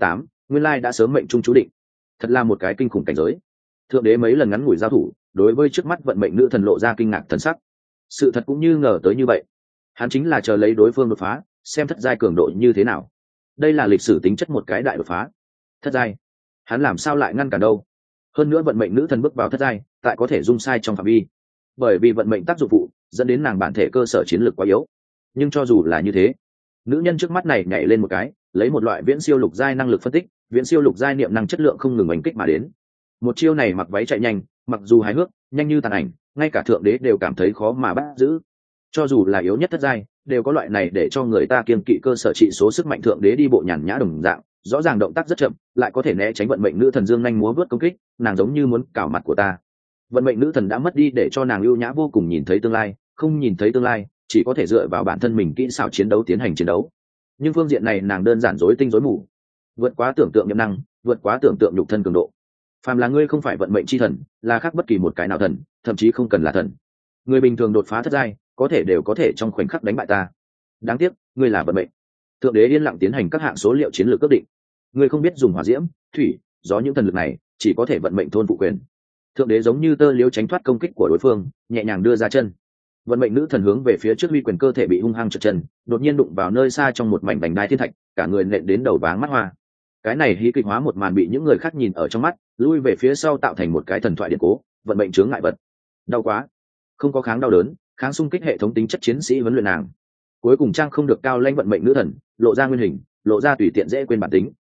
[SPEAKER 1] nguyên lai đã sớm mệnh trung chú định. Thật là một cái kinh khủng cảnh giới. Thượng đế mấy lần ngắn ngủi giao thủ, đối với trước mắt vận mệnh nữ thần lộ ra kinh ngạc thần sắc. Sự thật cũng như ngờ tới như vậy, hắn chính là chờ lấy đối phương đột phá, xem thất giai cường độ như thế nào. Đây là lịch sử tính chất một cái đại đột phá. Thất giai, hắn làm sao lại ngăn cản đâu? Hơn nữa vận mệnh nữ thần bước vào thất giai, tại có thể dung sai trong phạm vi, bởi vì vận mệnh tác dụng phụ dẫn đến nàng bản thể cơ sở chiến lược quá yếu. Nhưng cho dù là như thế, nữ nhân trước mắt này nhảy lên một cái, lấy một loại viễn siêu lục giai năng lực phân tích, viễn siêu lục giai niệm năng chất lượng không ngừng oanh kích mà đến. Một chiêu này mặc váy chạy nhanh, mặc dù hài hước, nhanh như tàn ảnh, ngay cả thượng đế đều cảm thấy khó mà bắt giữ. Cho dù là yếu nhất thất giai, đều có loại này để cho người ta kiêng kỵ cơ sở trị số sức mạnh. Thượng đế đi bộ nhàn nhã đồng dạng, rõ ràng động tác rất chậm, lại có thể né tránh vận mệnh nữ thần dương nhanh múa vớt công kích, nàng giống như muốn cào mặt của ta. Vận mệnh nữ thần đã mất đi để cho nàng ưu nhã vô cùng nhìn thấy tương lai, không nhìn thấy tương lai, chỉ có thể dựa vào bản thân mình kỹ xảo chiến đấu tiến hành chiến đấu. Nhưng phương diện này nàng đơn giản rối tinh rối mù, vượt quá tưởng tượng nhiệm năng, vượt quá tưởng tượng nhục thân cường độ. Phàm là ngươi không phải vận mệnh chi thần, là khác bất kỳ một cái nào thần, thậm chí không cần là thần, người bình thường đột phá thất giai có thể đều có thể trong khoảnh khắc đánh bại ta. Đáng tiếc ngươi là vận mệnh. Thượng đế yên lặng tiến hành các hạng số liệu chiến lược ước định. Ngươi không biết dùng hỏa diễm, thủy, gió, những thần lực này chỉ có thể vận mệnh thôn phụ quyền. Thượng đế giống như tơ liếu tránh thoát công kích của đối phương, nhẹ nhàng đưa ra chân. Vận mệnh nữ thần hướng về phía trước huy quyền, cơ thể bị hung hăng trượt chân, đột nhiên đụng vào nơi xa trong một mảnh vành đai thiên thạch, cả người nện đến đầu váng mắt hoa. Cái này hí kịch hóa một màn bị những người khác nhìn ở trong mắt, lui về phía sau tạo thành một cái thần thoại điện cố. Vận mệnh chướng ngại vật. Đau quá. Không có kháng đau đớn, kháng xung kích hệ thống tính chất chiến sĩ huấn luyện nàng. Cuối cùng trang không được cao lãnh vận mệnh nữ thần, lộ ra nguyên hình, lộ ra tùy tiện dễ quên bản tính.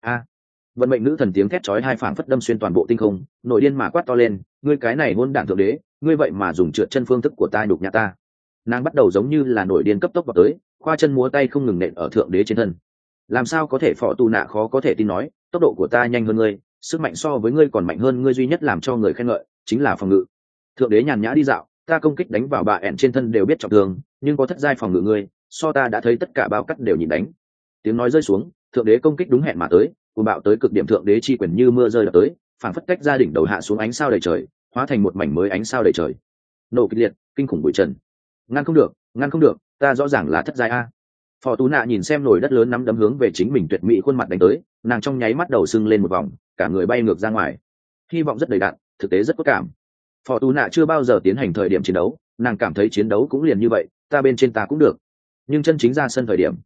[SPEAKER 1] Vận mệnh nữ thần tiếng thét chói hai phảng phất đâm xuyên toàn bộ tinh không, nổi điên mà quát to lên, ngươi cái này ngôn đản thượng đế, ngươi vậy mà dùng trượt chân phương thức của ta nhục nhã ta. Nàng bắt đầu giống như là nổi điên cấp tốc vào tới, khoa chân múa tay không ngừng nện ở thượng đế trên thân. Làm sao có thể? Phò tu nạ khó có thể tin nói, tốc độ của ta nhanh hơn ngươi, sức mạnh so với ngươi còn mạnh hơn ngươi, duy nhất làm cho người khen ngợi chính là phòng ngự. Thượng đế nhàn nhã đi dạo, ta công kích đánh vào bà ẻn trên thân đều biết trọng thương, nhưng có thất giai phòng ngự ngươi, so ta đã thấy tất cả bao cắt đều nhìn đánh. Tiếng nói rơi xuống, thượng đế công kích đúng hẹn mà tới, cuồng bạo tới cực điểm. Thượng đế chi quyền như mưa rơi đập tới, phảng phất cách gia đỉnh đầu hạ xuống ánh sao đầy trời, hóa thành một mảnh mới ánh sao đầy trời. Nổ kịch liệt, kinh khủng bụi trần. Ngăn không được, ngăn không được, ta rõ ràng là thất giai a. Phò tú nạ nhìn xem nồi đất lớn nắm đấm hướng về chính mình tuyệt mỹ khuôn mặt đánh tới, nàng trong nháy mắt đầu sưng lên một vòng, cả người bay ngược ra ngoài. Hy vọng rất đầy đặn, thực tế rất cốt cảm. Phò tú nạ chưa bao giờ tiến hành thời điểm chiến đấu, nàng cảm thấy chiến đấu cũng liền như vậy, ta bên trên ta cũng được. Nhưng chân chính ra sân thời điểm,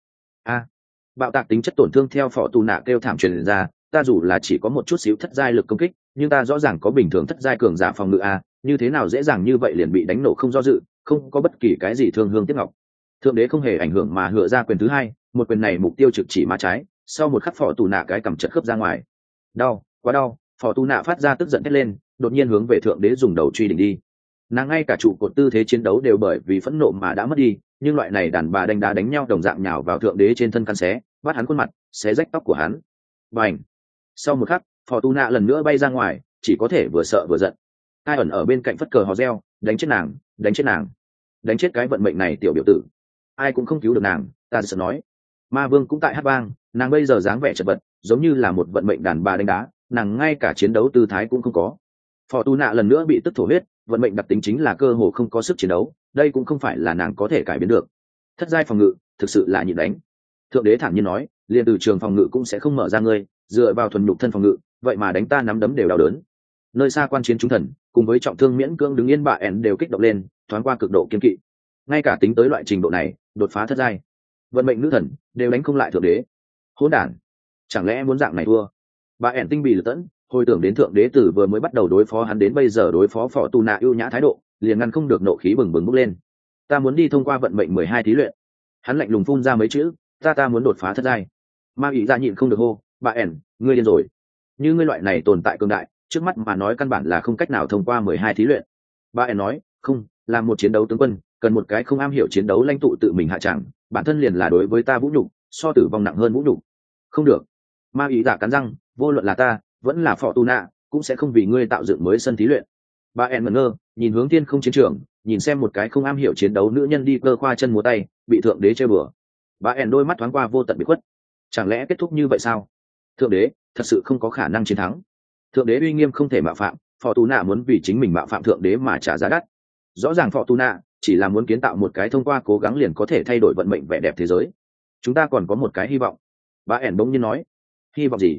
[SPEAKER 1] bạo tạc tính chất tổn thương theo phò tú nạ kêu thảm truyền ra, ta dù là chỉ có một chút xíu thất giai lực công kích, nhưng ta rõ ràng có bình thường thất giai cường giả phòng ngự a, như thế nào dễ dàng như vậy liền bị đánh nổ không do dự, không có bất kỳ cái gì thương hương tiếc ngọc. Thượng đế không hề ảnh hưởng mà hựa ra quyền thứ hai, một quyền này mục tiêu trực chỉ má trái, sau một khắc phò tú nạ cái cầm chật khớp ra ngoài. Đau, quá đau. Phò tú nạ phát ra tức giận thét lên, đột nhiên hướng về thượng đế dùng đầu truy đỉnh đi. Nàng ngay cả trụ cột tư thế chiến đấu đều bởi vì phẫn nộ mà đã mất đi, nhưng loại này đàn bà đánh đá đánh nhau đồng dạng nhào vào thượng đế trên thân, căn xé, bắt hắn khuôn mặt, xé rách tóc của hắn. Bành! Sau một khắc, phò tú nạ lần nữa bay ra ngoài, chỉ có thể vừa sợ vừa giận. Ai ẩn ở bên cạnh phất cờ hò reo, đánh chết nàng, đánh chết nàng, đánh chết cái vận mệnh này tiểu biểu tử. Ai cũng không cứu được nàng, ta sợ nói. Ma vương cũng tại hát vang, nàng bây giờ dáng vẻ chật vật, giống như là một vận mệnh đàn bà đánh đá, nàng ngay cả chiến đấu tư thái cũng không có. Phò tú nạ lần nữa bị tức thổ huyết, vận mệnh đặc tính chính là cơ hồ không có sức chiến đấu, đây cũng không phải là nàng có thể cải biến được. Thất giai phòng ngự thực sự là nhịn đánh. Thượng đế thản nhiên nói, liền từ trường phòng ngự cũng sẽ không mở ra ngươi, dựa vào thuần nhục thân phòng ngự, vậy mà đánh ta nắm đấm đều đau đớn. Nơi xa quan chiến chúng thần cùng với trọng thương miễn cưỡng đứng yên bà ẻn đều kích động lên, thoáng qua cực độ kiên kỵ. Ngay cả tính tới loại trình độ này, đột phá thất giai, vận mệnh nữ thần đều đánh không lại thượng đế. Hỗn đản, chẳng lẽ muốn dạng này thua? Bà ẻn tinh bì lật tẫn, hồi tưởng đến thượng đế từ vừa mới bắt đầu đối phó hắn đến bây giờ đối phó phò tú nạ ưu nhã thái độ, liền ngăn không được nộ khí bừng bừng bốc lên. Ta muốn đi thông qua vận mệnh 12 thí luyện. Hắn lạnh lùng phun ra mấy chữ, ta muốn đột phá thất giai. Ma ý ra nhịn không được hô, bà ẻn, ngươi điên rồi. Như ngươi loại này tồn tại cường đại, trước mắt mà nói căn bản là không cách nào thông qua 12 thí luyện. Bà ẻn nói, không, làm một chiến đấu tướng quân, cần một cái không am hiểu chiến đấu lãnh tụ tự mình hạ tràng, bản thân liền là đối với ta vũ nhục, so tử vong nặng hơn vũ nhục. Không được. Ma ý giả cắn răng, vô luận là ta vẫn là phò tu nạ cũng sẽ không vì ngươi tạo dựng mới sân thí luyện. Bà ẻn ngẩn ngơ nhìn hướng thiên không chiến trường, nhìn xem một cái không am hiểu chiến đấu nữ nhân đi cơ khoa chân múa tay, bị thượng đế chơi bừa. Bà ẻn đôi mắt thoáng qua vô tận bị khuất. Chẳng lẽ kết thúc như vậy sao? Thượng đế thật sự không có khả năng chiến thắng. Thượng đế uy nghiêm không thể mạo phạm, phò tu nạ muốn vì chính mình mạo phạm thượng đế mà trả giá đắt. Rõ ràng phò tu nạ chỉ là muốn kiến tạo một cái thông qua cố gắng liền có thể thay đổi vận mệnh vẻ đẹp thế giới. Chúng ta còn có một cái hy vọng. Bà ẻn bỗng nhiên nói. Hy vọng gì?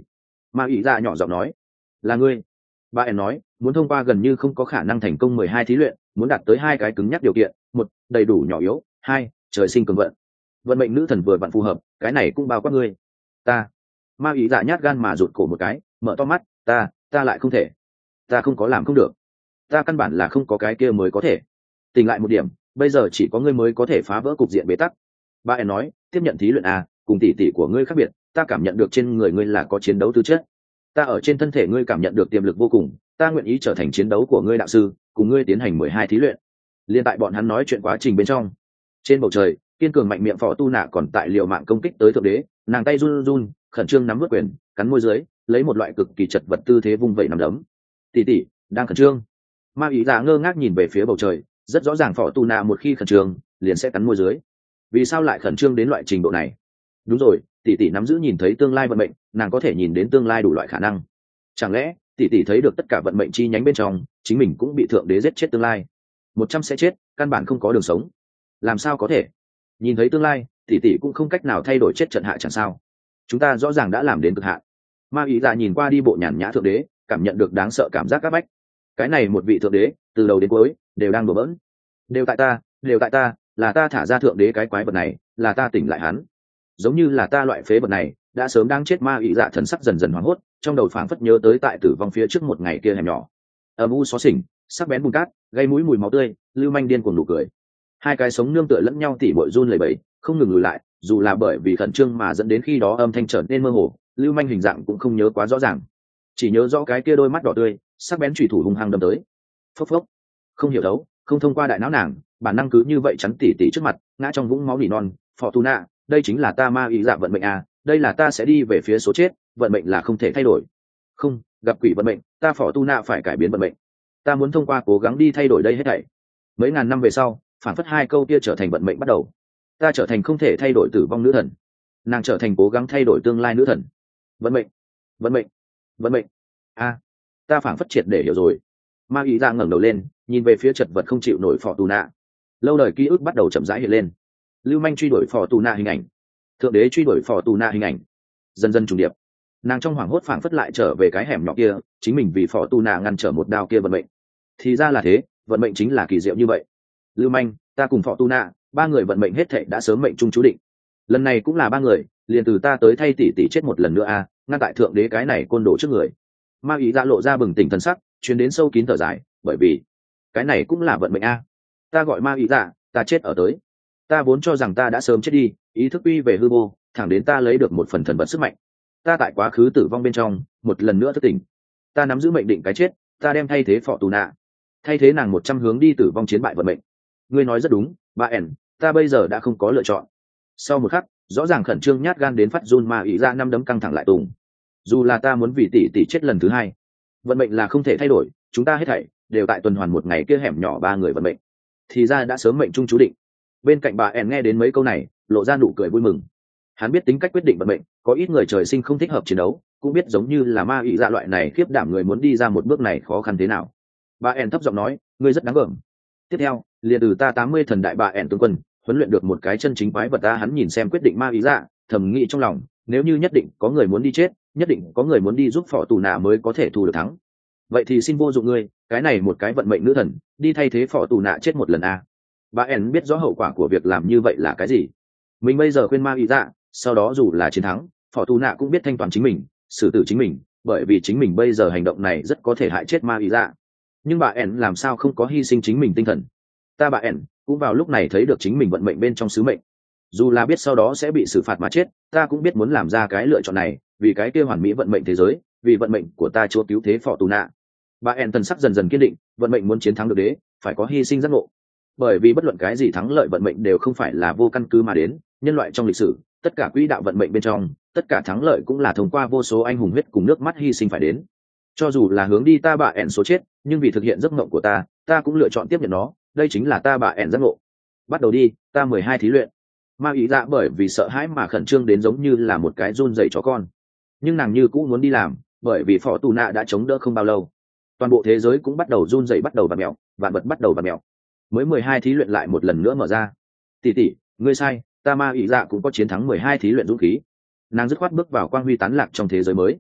[SPEAKER 1] Ma ý dạ nhỏ giọng nói. Là ngươi. Bà ẻn nói, muốn thông qua gần như không có khả năng thành công 12 thí luyện, muốn đạt tới hai cái cứng nhắc điều kiện: một, đầy đủ nhỏ yếu; hai, trời sinh cường vận. Vận mệnh nữ thần vừa vặn phù hợp, cái này cũng bao quát ngươi. Ta. Ma ý dạ nhát gan mà rụt cổ một cái, mở to mắt. Ta lại không thể. Ta không có làm không được. Ta căn bản là không có cái kia mới có thể. Tỉnh lại một điểm, bây giờ chỉ có ngươi mới có thể phá vỡ cục diện bế tắc. Bà ẻn nói, tiếp nhận thí luyện à, cùng tỷ tỷ của ngươi khác biệt, ta cảm nhận được trên người ngươi là có chiến đấu tư chất. Ta ở trên thân thể ngươi cảm nhận được tiềm lực vô cùng, ta nguyện ý trở thành chiến đấu của ngươi đạo sư, cùng ngươi tiến hành 12 thí luyện. Liên tại bọn hắn nói chuyện quá trình bên trong, trên bầu trời, kiên cường mạnh miệng Phò Tu Nạ còn tại liều mạng công kích tới thượng đế, nàng tay run run, khẩn trương nắm vớt quyền, cắn môi dưới, lấy một loại cực kỳ chật vật tư thế vung vẩy nắm đấm. Tỷ tỷ đang khẩn trương. Ma ý dạ ngơ ngác nhìn về phía bầu trời, rất rõ ràng Phò Tu Nạ một khi khẩn trương, liền sẽ cắn môi dưới. Vì sao lại khẩn trương đến loại trình độ này? Đúng rồi, tỷ tỷ nắm giữ nhìn thấy tương lai vận mệnh, nàng có thể nhìn đến tương lai đủ loại khả năng. Chẳng lẽ tỷ tỷ thấy được tất cả vận mệnh chi nhánh bên trong, chính mình cũng bị thượng đế giết chết tương lai? 100 sẽ chết, căn bản không có đường sống. Làm sao có thể? Nhìn thấy tương lai, tỷ tỷ cũng không cách nào thay đổi chết trận hạ chẳng sao? Chúng ta rõ ràng đã làm đến cực hạn. Ma ý dạ nhìn qua đi bộ nhàn nhã thượng đế, cảm nhận được đáng sợ cảm giác áp bách. Cái này một vị thượng đế, từ đầu đến cuối đều đang đùa bỡn. Đều tại ta, là ta thả ra thượng đế cái quái vật này, là ta tỉnh lại hắn. Giống như là ta loại phế vật này đã sớm đang chết. Ma ý dạ thần sắc dần dần hoảng hốt, trong đầu phảng phất nhớ tới tại tử vong phía trước một ngày kia hẻm nhỏ, âm u xó xỉnh, sắc bén bùn cát, gây mũi mùi máu tươi, lưu manh điên cuồng nụ cười. Hai cái sống nương tựa lẫn nhau tỉ bội run lẩy bẩy, không ngừng lùi lại, dù là bởi vì khẩn trương mà dẫn đến khi đó âm thanh trở nên mơ hồ, lưu manh hình dạng cũng không nhớ quá rõ ràng, chỉ nhớ rõ cái kia đôi mắt đỏ tươi, sắc bén chủy thủ hung hăng đâm tới. Phốc phốc. Không hiểu đấu, không thông qua đại não nàng, bản năng cứ như vậy chắn tỉ tỉ trước mặt, ngã trong vũng máu nỉ non. Phò Tu Nạ, đây chính là ta ma ý dạ vận mệnh à, đây là ta sẽ đi về phía số chết, vận mệnh là không thể thay đổi. Không, gặp quỷ vận mệnh, ta Phò Tu Nạ phải cải biến vận mệnh. Ta muốn thông qua cố gắng đi thay đổi đây hết thảy. Mấy ngàn năm về sau, phản phất hai câu kia trở thành vận mệnh bắt đầu. Ta trở thành không thể thay đổi tử vong nữ thần, nàng trở thành cố gắng thay đổi tương lai nữ thần. Vận mệnh, vận mệnh, vận mệnh. A, ta phản phất triệt để hiểu rồi. Ma ý dạ ngẩng đầu lên, nhìn về phía chật vật không chịu nổi Phò Tu Nạ. Lâu đời ký ức bắt đầu chậm rãi hiện lên. Lưu manh truy đuổi Phò Tu Nạ hình ảnh, thượng đế truy đuổi Phò Tu Nạ hình ảnh, dần dần trùng điệp. Nàng trong hoảng hốt phảng phất lại trở về cái hẻm nhỏ kia, chính mình vì Phò Tu Nạ ngăn trở một đao kia vận mệnh. Thì ra là thế, vận mệnh chính là kỳ diệu như vậy. Lưu manh, ta cùng Phò Tu Nạ, ba người vận mệnh hết thảy đã sớm mệnh chung chú định. Lần này cũng là ba người, liền từ ta tới thay tỷ tỷ chết một lần nữa a, ngăn tại thượng đế cái này côn đồ trước người. Ma ý dạ lộ ra bừng tỉnh thần sắc, chuyến đến sâu kín thở dài, bởi vì cái này cũng là vận mệnh a. Ta gọi ma ý dạ, ta chết ở tới. Ta vốn cho rằng ta đã sớm chết đi, ý thức uy về hư vô, thẳng đến ta lấy được một phần thần vật sức mạnh. Ta tại quá khứ tử vong bên trong, một lần nữa thức tỉnh. Ta nắm giữ mệnh định cái chết, ta đem thay thế Phò Tu Nạ, thay thế nàng 100 hướng đi tử vong chiến bại vận mệnh. Ngươi nói rất đúng, bà ẻn, ta bây giờ đã không có lựa chọn. Sau một khắc, rõ ràng khẩn trương nhát gan đến phát run ma ý ra năm đấm căng thẳng lại tùng. Dù là ta muốn vì tỷ tỷ chết lần thứ hai, vận mệnh là không thể thay đổi, chúng ta hết thảy đều tại tuần hoàn một ngày kia hẻm nhỏ ba người vận mệnh. Thì ra đã sớm mệnh chung chú định. Bên cạnh bà ẻn nghe đến mấy câu này, lộ ra nụ cười vui mừng. Hắn biết tính cách quyết định vận mệnh, có ít người trời sinh không thích hợp chiến đấu, cũng biết giống như là ma ý dạ loại này khiếp đảm người muốn đi ra một bước này khó khăn thế nào. Bà ẻn thấp giọng nói, ngươi rất đáng gờm. Tiếp theo, liền từ ta 80 thần đại bà ẻn tướng quân, huấn luyện được một cái chân chính quái vật ta. Hắn nhìn xem quyết định ma ý dạ, thầm nghĩ trong lòng, nếu như nhất định có người muốn đi chết, nhất định có người muốn đi giúp Phò Tu Nạ mới có thể thu được thắng. Vậy thì xin vô dụng ngươi, cái này một cái vận mệnh nữ thần, đi thay thế Phò Tu Nạ chết một lần a. Bà ẻn biết rõ hậu quả của việc làm như vậy là cái gì. Mình bây giờ khuyên ma ý dạ, sau đó dù là chiến thắng, Phò Tu Nạ cũng biết thanh toán chính mình, xử tử chính mình, bởi vì chính mình bây giờ hành động này rất có thể hại chết ma ý dạ. Nhưng bà ẻn làm sao không có hy sinh chính mình tinh thần. Ta bà ẻn cũng vào lúc này thấy được chính mình vận mệnh bên trong sứ mệnh. Dù là biết sau đó sẽ bị xử phạt mà chết, ta cũng biết muốn làm ra cái lựa chọn này, vì cái kia hoàn mỹ vận mệnh thế giới, vì vận mệnh của ta chúa cứu thế Phò Tu Nạ. Bà ẻn thần sắc dần dần kiên định, vận mệnh muốn chiến thắng được đế, phải có hy sinh giác ngộ. Bởi vì bất luận cái gì thắng lợi vận mệnh đều không phải là vô căn cứ mà đến, nhân loại trong lịch sử, tất cả quỹ đạo vận mệnh bên trong, tất cả thắng lợi cũng là thông qua vô số anh hùng huyết cùng nước mắt hy sinh phải đến. Cho dù là hướng đi ta bà ẻn số chết, nhưng vì thực hiện giấc mộng của ta cũng lựa chọn tiếp nhận nó, đây chính là ta bà ẻn giác ngộ. Bắt đầu đi, ta 12 thí luyện. Ma ý dạ bởi vì sợ hãi mà khẩn trương đến giống như là một cái run dậy chó con, nhưng nàng như cũng muốn đi làm, bởi vì Phò Tu Nạ đã chống đỡ không bao lâu, toàn bộ thế giới cũng bắt đầu run dậy, bắt đầu vặn mèo, vạn vật bắt đầu vặn mèo. Mới 12 thí luyện lại một lần nữa mở ra. Tỷ tỷ, ngươi sai, ta ma ý dạ cũng có chiến thắng 12 thí luyện dũng khí. Nàng dứt khoát bước vào quang huy tán lạc trong thế giới mới.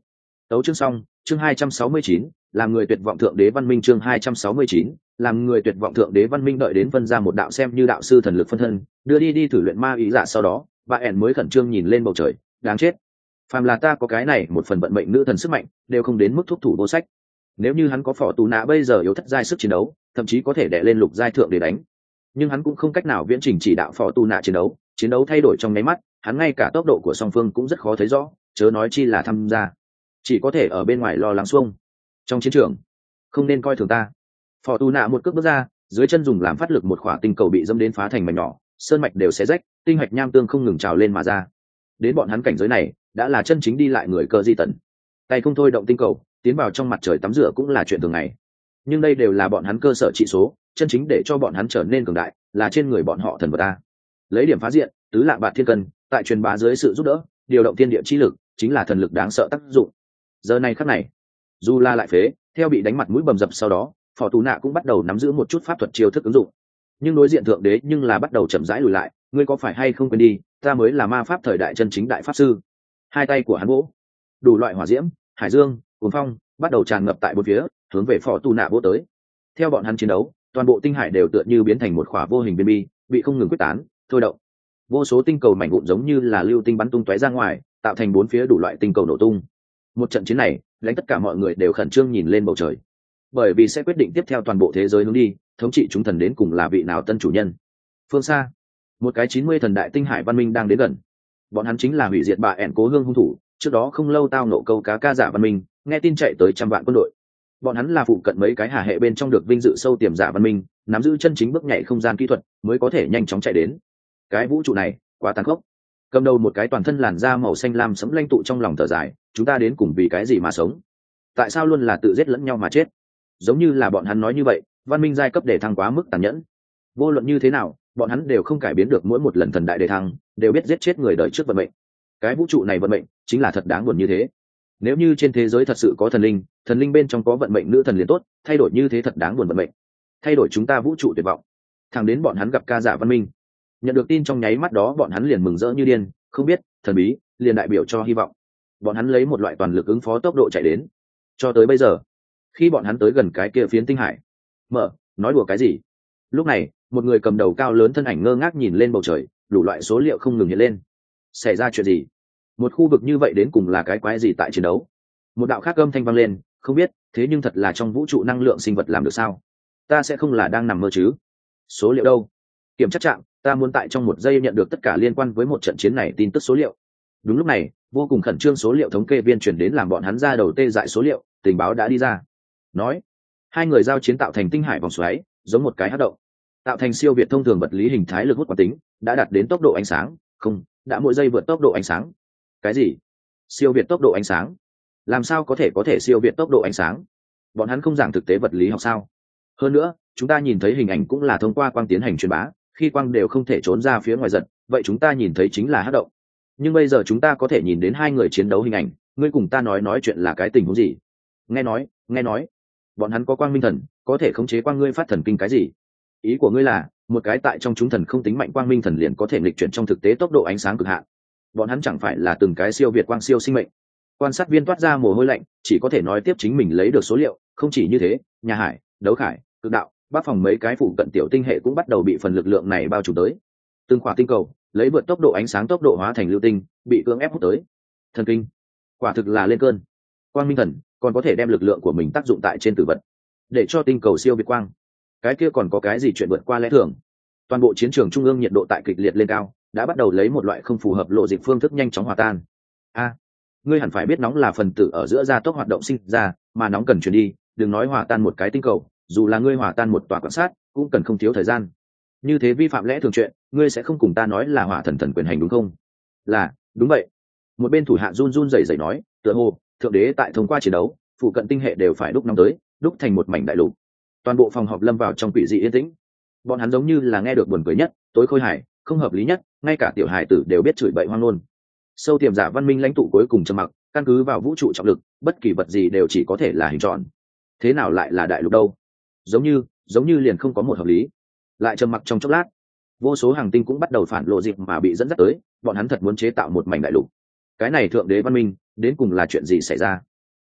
[SPEAKER 1] Tấu chương xong, chương 269, làm người tuyệt vọng thượng đế văn minh chương 269, làm người tuyệt vọng thượng đế văn minh đợi đến phân ra một đạo xem như đạo sư thần lực phân thân, đưa đi thử luyện ma ý dạ sau đó, bà ẻn mới khẩn trương nhìn lên bầu trời, đáng chết. Phàm là ta có cái này một phần vận mệnh nữ thần sức mạnh, đều không đến mức thúc thủ vô sách. Nếu như hắn có phỏ tù nạ bây giờ yếu thất giai sức chiến đấu, thậm chí có thể đè lên lục giai thượng để đánh. Nhưng hắn cũng không cách nào viễn trình chỉ đạo phỏ tù nạ chiến đấu thay đổi trong nháy mắt, hắn ngay cả tốc độ của song phương cũng rất khó thấy rõ, chớ nói chi là tham gia. Chỉ có thể ở bên ngoài lo lắng xuông. Trong chiến trường, không nên coi thường ta. Phỏ tù nạ một cước bước ra, dưới chân dùng làm phát lực một khỏa tinh cầu bị dẫm đến phá thành mảnh nhỏ, sơn mạch đều xé rách, tinh hạch nham tương không ngừng trào lên mà ra. Đến bọn hắn cảnh giới này, đã là chân chính đi lại người cơ di tần. Tay không thôi động tinh cầu, tiến vào trong mặt trời tắm rửa cũng là chuyện thường ngày. Nhưng đây đều là bọn hắn cơ sở trị số, chân chính để cho bọn hắn trở nên cường đại, là trên người bọn họ thần vật ta. Lấy điểm phá diện, tứ lạng bạc thiên cân, tại truyền bá dưới sự giúp đỡ, điều động thiên địa chi lực, chính là thần lực đáng sợ tác dụng. Giờ này khắc này, dù la lại phế, theo bị đánh mặt mũi bầm dập sau đó, phò tù nạ cũng bắt đầu nắm giữ một chút pháp thuật chiêu thức ứng dụng. Nhưng đối diện thượng đế nhưng là bắt đầu chậm rãi lùi lại, ngươi có phải hay không quên đi, ta mới là ma pháp thời đại chân chính đại pháp sư. Hai tay của hắn vỗ, đủ loại hỏa diễm, hải dương, cuồng phong bắt đầu tràn ngập tại bốn phía, hướng về phò tù nạ vỗ tới. Theo bọn hắn chiến đấu, toàn bộ tinh hải đều tựa như biến thành một khỏa vô hình biên bi, bị không ngừng quyết tán, thôi động. Vô số tinh cầu mảnh vụn giống như là lưu tinh bắn tung tóe ra ngoài, tạo thành bốn phía đủ loại tinh cầu nổ tung. Một trận chiến này, lãnh tất cả mọi người đều khẩn trương nhìn lên bầu trời, bởi vì sẽ quyết định tiếp theo toàn bộ thế giới hướng đi, thống trị chúng thần đến cùng là vị nào tân chủ nhân. Phương xa, một cái 90 thần đại tinh hải văn minh đang đến gần. Bọn hắn chính là hủy diệt bà ẻn cố hương hung thủ, trước đó không lâu tao nộ câu cá ca giả văn minh, nghe tin chạy tới trăm vạn quân đội. Bọn hắn là phụ cận mấy cái hà hệ bên trong được vinh dự sâu tiềm giả văn minh, nắm giữ chân chính bước nhảy không gian kỹ thuật, mới có thể nhanh chóng chạy đến. Cái vũ trụ này quá tàn khốc. Cầm đầu một cái toàn thân làn da màu xanh lam sẫm lãnh tụ trong lòng thở dài, chúng ta đến cùng vì cái gì mà sống? Tại sao luôn là tự giết lẫn nhau mà chết? Giống như là bọn hắn nói như vậy, văn minh giai cấp để thăng quá mức tàn nhẫn. Vô luận như thế nào, bọn hắn đều không cải biến được mỗi một lần thần đại đề thăng, đều biết giết chết người đời trước vận mệnh. Cái vũ trụ này vận mệnh chính là thật đáng buồn như thế. Nếu như trên thế giới thật sự có thần linh bên trong có vận mệnh nữ thần liền tốt, thay đổi như thế thật đáng buồn vận mệnh. Thay đổi chúng ta vũ trụ tuyệt vọng. Thẳng đến bọn hắn gặp ca giả văn minh, nhận được tin trong nháy mắt đó bọn hắn liền mừng rỡ như điên, không biết thần bí liền đại biểu cho hy vọng. Bọn hắn lấy một loại toàn lực ứng phó tốc độ chạy đến. Cho tới bây giờ, khi bọn hắn tới gần cái kia phiến tinh hải, nói đùa cái gì? Lúc này, một người cầm đầu cao lớn thân ảnh ngơ ngác nhìn lên bầu trời, đủ loại số liệu không ngừng hiện lên. Xảy ra chuyện gì? Một khu vực như vậy đến cùng là cái quái gì tại chiến đấu? Một đạo khác âm thanh vang lên, không biết, thế nhưng thật là trong vũ trụ năng lượng sinh vật làm được sao? Ta sẽ không là đang nằm mơ chứ? Số liệu đâu? Kiểm chắc trạng, ta muốn tại trong một giây nhận được tất cả liên quan với một trận chiến này tin tức số liệu. Đúng lúc này, vô cùng khẩn trương số liệu thống kê viên chuyển đến làm bọn hắn ra đầu tê dại số liệu, tình báo đã đi ra. Nói, hai người giao chiến tạo thành tinh hải vòng xoáy, giống một cái hắc động, tạo thành siêu việt thông thường vật lý hình thái lực hút quán tính, đã đạt đến tốc độ ánh sáng, không, đã mỗi giây vượt tốc độ ánh sáng. Cái gì? Siêu việt tốc độ ánh sáng? Làm sao có thể siêu việt tốc độ ánh sáng? Bọn hắn không giảng thực tế vật lý học sao? Hơn nữa, chúng ta nhìn thấy hình ảnh cũng là thông qua quang tiến hành truyền bá, khi quang đều không thể trốn ra phía ngoài giật, vậy chúng ta nhìn thấy chính là hắc động. Nhưng bây giờ chúng ta có thể nhìn đến hai người chiến đấu hình ảnh, ngươi cùng ta nói chuyện là cái tình huống gì? Nghe nói, bọn hắn có quang minh thần, có thể khống chế quang, ngươi phát thần kinh cái gì? Ý của ngươi là một cái tại trong chúng thần không tính mạnh quang minh thần liền có thể nghịch chuyển trong thực tế tốc độ ánh sáng cực hạn? Bọn hắn chẳng phải là từng cái siêu việt quang siêu sinh mệnh? Quan sát viên toát ra mồ hôi lạnh, chỉ có thể nói tiếp chính mình lấy được số liệu. Không chỉ như thế, nhà hải, đấu khải, cực đạo, bắc phòng mấy cái phụ cận tiểu tinh hệ cũng bắt đầu bị phần lực lượng này bao trùm tới. Từng khỏa tinh cầu lấy vượt tốc độ ánh sáng tốc độ hóa thành lưu tinh, bị cưỡng ép hút tới. Thần kinh, quả thực là lên cơn. Quang minh thần còn có thể đem lực lượng của mình tác dụng tại trên tử vật, để cho tinh cầu siêu việt quang. Cái kia còn có cái gì chuyện vượt qua lẽ thường? Toàn bộ chiến trường trung ương nhiệt độ tại kịch liệt lên cao, đã bắt đầu lấy một loại không phù hợp lộ dịch phương thức nhanh chóng hòa tan. Ngươi hẳn phải biết nóng là phần tử ở giữa gia tốc hoạt động sinh ra, mà nóng cần truyền đi, đừng nói hòa tan một cái tinh cầu, dù là ngươi hòa tan một tòa quan sát, cũng cần không thiếu thời gian. Như thế vi phạm lẽ thường chuyện, ngươi sẽ không cùng ta nói là hỏa thần quyền hành đúng không? Là, đúng vậy. Một bên thủ hạ run run rẩy rẩy nói, tựa hồ thượng đế tại thông qua chiến đấu, phụ cận tinh hệ đều phải đúc nóng tới, đúc thành một mảnh đại lục. Toàn bộ phòng họp lâm vào trong quỷ dị yên tĩnh. Bọn hắn giống như là nghe được buồn cười nhất, tối khôi hài, không hợp lý nhất, ngay cả tiểu hài tử đều biết chửi bậy hoang luôn. Sâu tiềm giả văn minh lãnh tụ cuối cùng trầm mặc, căn cứ vào vũ trụ trọng lực, bất kỳ vật gì đều chỉ có thể là hình tròn. Thế nào lại là đại lục đâu? Giống như liền không có một hợp lý. Lại trầm mặc trong chốc lát, vô số hàng tinh cũng bắt đầu phản lộ dịp mà bị dẫn dắt tới, bọn hắn thật muốn chế tạo một mảnh đại lục. Cái này thượng đế văn minh đến cùng là chuyện gì xảy ra?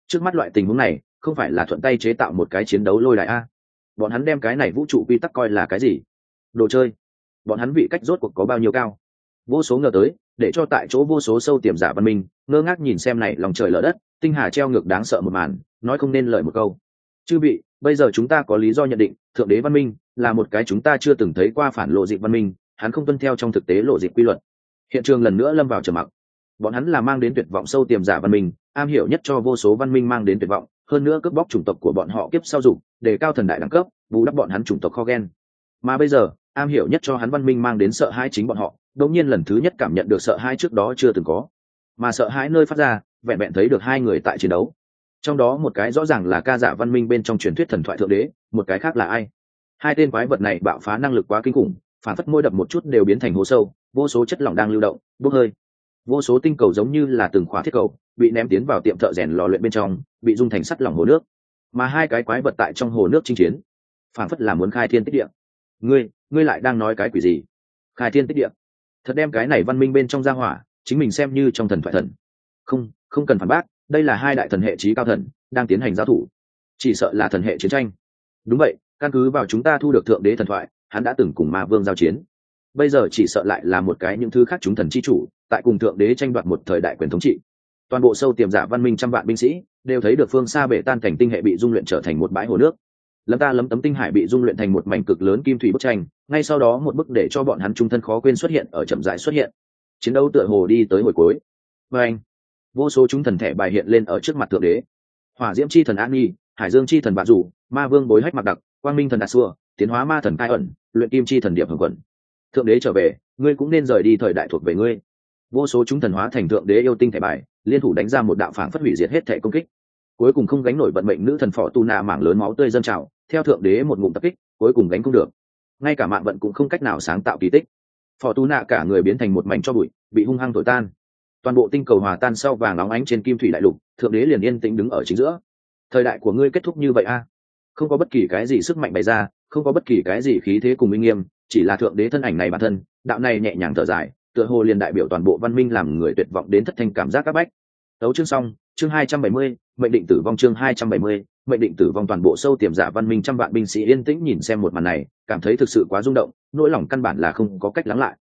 [SPEAKER 1] Trước mắt loại tình huống này không phải là thuận tay chế tạo một cái chiến đấu lôi đài a. Bọn hắn đem cái này vũ trụ quy tắc coi là cái gì? Đồ chơi. Bọn hắn vị cách rốt cuộc có bao nhiêu cao? Vô số ngờ tới, để cho tại chỗ vô số sâu tiềm giả văn minh ngơ ngác nhìn xem này lòng trời lở đất, tinh hà treo ngược đáng sợ một màn, nói không nên lời một câu. Chư vị, bây giờ chúng ta có lý do nhận định thượng đế văn minh là một cái chúng ta chưa từng thấy qua phản lộ dịch văn minh, hắn không tuân theo trong thực tế lộ dịch quy luật. Hiện trường lần nữa lâm vào trầm mặc. Bọn hắn là mang đến tuyệt vọng sâu tiềm giả văn minh, am hiểu nhất cho vô số văn minh mang đến tuyệt vọng, hơn nữa cướp bóc chủng tộc của bọn họ kiếp sau dục, để cao thần đại đẳng cấp, bù đắp bọn hắn chủng tộc kho gen. Mà bây giờ, am hiểu nhất cho hắn văn minh mang đến sợ hãi chính bọn họ, đột nhiên lần thứ nhất cảm nhận được sợ hãi trước đó chưa từng có. Mà sợ hãi nơi phát ra, vẹn vẹn thấy được hai người tại chiến đấu. Trong đó một cái rõ ràng là ca giả văn minh bên trong truyền thuyết thần thoại thượng đế, một cái khác là ai? Hai tên quái vật này bạo phá năng lực quá kinh khủng, phản phất môi đập một chút đều biến thành hố sâu, vô số chất lỏng đang lưu động, bốc hơi. Vô số tinh cầu giống như là từng khóa thiết cầu, bị ném tiến vào tiệm thợ rèn lò luyện bên trong, bị dung thành sắt lỏng hồ nước. Mà hai cái quái vật tại trong hồ nước chinh chiến, phản phất là muốn khai thiên tích địa. Ngươi lại đang nói cái quỷ gì? Khai thiên tích địa? Thật đem cái này văn minh bên trong gia hỏa, chính mình xem như trong thần thoại thần. Không cần phản bác, đây là hai đại thần hệ trí cao thần đang tiến hành giao thủ, chỉ sợ là thần hệ chiến tranh. Đúng vậy, căn cứ vào chúng ta thu được thượng đế thần thoại, hắn đã từng cùng ma vương giao chiến, bây giờ chỉ sợ lại là một cái những thứ khác chúng thần chi chủ tại cùng thượng đế tranh đoạt một thời đại quyền thống trị. Toàn bộ sâu tiềm giả văn minh trăm vạn binh sĩ đều thấy được phương xa bể tan cảnh tinh hệ bị dung luyện trở thành một bãi hồ nước, lấm tấm tinh hải bị dung luyện thành một mảnh cực lớn kim thủy bức tranh, ngay sau đó một bức để cho bọn hắn trung thân khó quên xuất hiện ở chậm rãi xuất hiện. Chiến đấu tựa hồ đi tới hồi cuối. Và anh, vô số chúng thần thẻ bài hiện lên ở trước mặt thượng đế. Hỏa diễm chi thần An Nhi, hải dương chi thần Bạ Rủ, ma vương bối hách mặc đặc, quang minh thần Đạt Xua, tiến hóa ma thần Cai ẩn, luyện kim chi thần Điệp Hồng Quẩn. Thượng đế trở về, ngươi cũng nên rời đi thời đại thuộc về ngươi. Vô số chúng thần hóa thành thượng đế yêu tinh thẻ bài, liên thủ đánh ra một đạo phảng phất hủy diệt hết thể công kích. Cuối cùng không gánh nổi vận mệnh nữ thần Phỏ Tu Na mảng lớn máu tươi dâng trào, theo thượng đế một ngụm tập kích, cuối cùng gánh không được. Ngay cả mạng vận cũng không cách nào sáng tạo kỳ tích. Phỏ Tu Na cả người biến thành một mảnh tro bụi, bị hung hăng thổi tan. Toàn bộ tinh cầu hòa tan sau vàng óng ánh trên kim thủy đại lục, thượng đế liền yên tĩnh đứng ở chính giữa. Thời đại của ngươi kết thúc như vậy a? Không có bất kỳ cái gì sức mạnh bày ra, không có bất kỳ cái gì khí thế cùng uy nghiêm, chỉ là thượng đế thân ảnh này bản thân, đạo này nhẹ nhàng thở dài, tựa hồ liền đại biểu toàn bộ văn minh làm người tuyệt vọng đến thất thanh cảm giác các bách. Tấu chương xong, chương 270, mệnh định tử vong chương 270, mệnh định tử vong toàn bộ sâu tiềm giả văn minh trăm vạn binh sĩ yên tĩnh nhìn xem một màn này, cảm thấy thực sự quá rung động, nỗi lòng căn bản là không có cách lắng lại.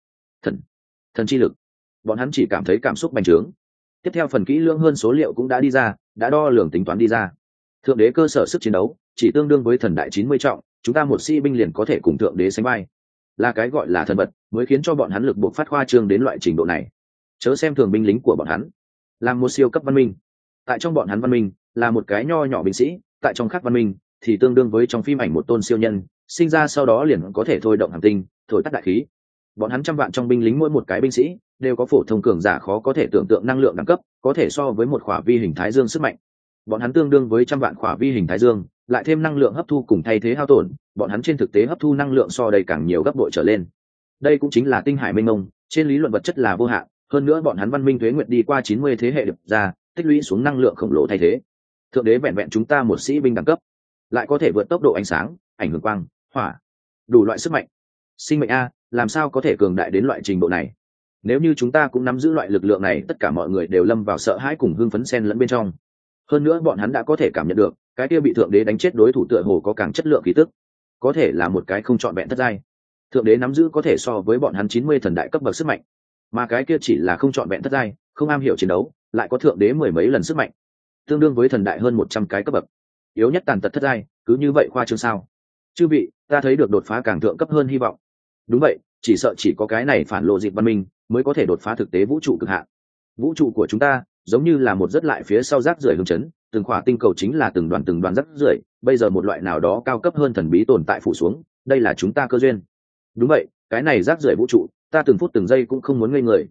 [SPEAKER 1] Thần chi lực. Bọn hắn chỉ cảm thấy cảm xúc bành trướng. Tiếp theo phần kỹ lưỡng hơn số liệu cũng đã đi ra, đã đo lường tính toán đi ra. Thượng đế cơ sở sức chiến đấu chỉ tương đương với thần đại 90 trọng, chúng ta một sĩ binh liền có thể cùng thượng đế sánh vai. Là cái gọi là thần vật mới khiến cho bọn hắn lực buộc phát khoa trương đến loại trình độ này. Chớ xem thường binh lính của bọn hắn, làm một siêu cấp văn minh. Tại trong bọn hắn văn minh là một cái nho nhỏ binh sĩ, tại trong khác văn minh thì tương đương với trong phim ảnh một tôn siêu nhân, sinh ra sau đó liền có thể thôi động hành tinh, thổi tắt đại khí. Bọn hắn trăm vạn trong binh lính mỗi một cái binh sĩ đều có phổ thông cường giả khó có thể tưởng tượng năng lượng đẳng cấp, có thể so với một khỏa vi hình thái dương sức mạnh. Bọn hắn tương đương với trăm vạn khỏa vi hình thái dương, lại thêm năng lượng hấp thu cùng thay thế hao tổn, bọn hắn trên thực tế hấp thu năng lượng so đây càng nhiều gấp bội trở lên. Đây cũng chính là tinh hải mênh mông, trên lý luận vật chất là vô hạn, hơn nữa bọn hắn văn minh tuế nguyện đi qua 90 thế hệ đập ra, tích lũy xuống năng lượng khổng lồ thay thế. Thượng đế vẹn vẹn chúng ta một sĩ binh đẳng cấp, lại có thể vượt tốc độ ánh sáng, ảnh hưởng quang, hỏa, đủ loại sức mạnh. Sinh mệnh a, làm sao có thể cường đại đến loại trình độ này? Nếu như chúng ta cũng nắm giữ loại lực lượng này, tất cả mọi người đều lâm vào sợ hãi cùng hưng phấn xen lẫn bên trong. Hơn nữa bọn hắn đã có thể cảm nhận được, cái kia bị thượng đế đánh chết đối thủ tựa hồ có càng chất lượng khí tức, có thể là một cái không trọn vẹn thất giai. Thượng đế nắm giữ có thể so với bọn hắn 90 thần đại cấp bậc sức mạnh, mà cái kia chỉ là không trọn vẹn thất giai, không am hiểu chiến đấu, lại có thượng đế mười mấy lần sức mạnh, tương đương với thần đại hơn 100 cái cấp bậc. Yếu nhất tàn tật thất giai, cứ như vậy khoa trương sao? Chư vị, ta thấy được đột phá càng thượng cấp hơn hy vọng. Đúng vậy, chỉ sợ chỉ có cái này phản lộ dịp văn minh mới có thể đột phá thực tế vũ trụ cực hạn. Vũ trụ của chúng ta giống như là một rất lại phía sau rác rưởi hưng chấn, từng khỏa tinh cầu chính là từng đoàn rác rưởi, bây giờ một loại nào đó cao cấp hơn thần bí tồn tại phủ xuống, đây là chúng ta cơ duyên. Đúng vậy, cái này rác rưởi vũ trụ, ta từng phút từng giây cũng không muốn ngây người,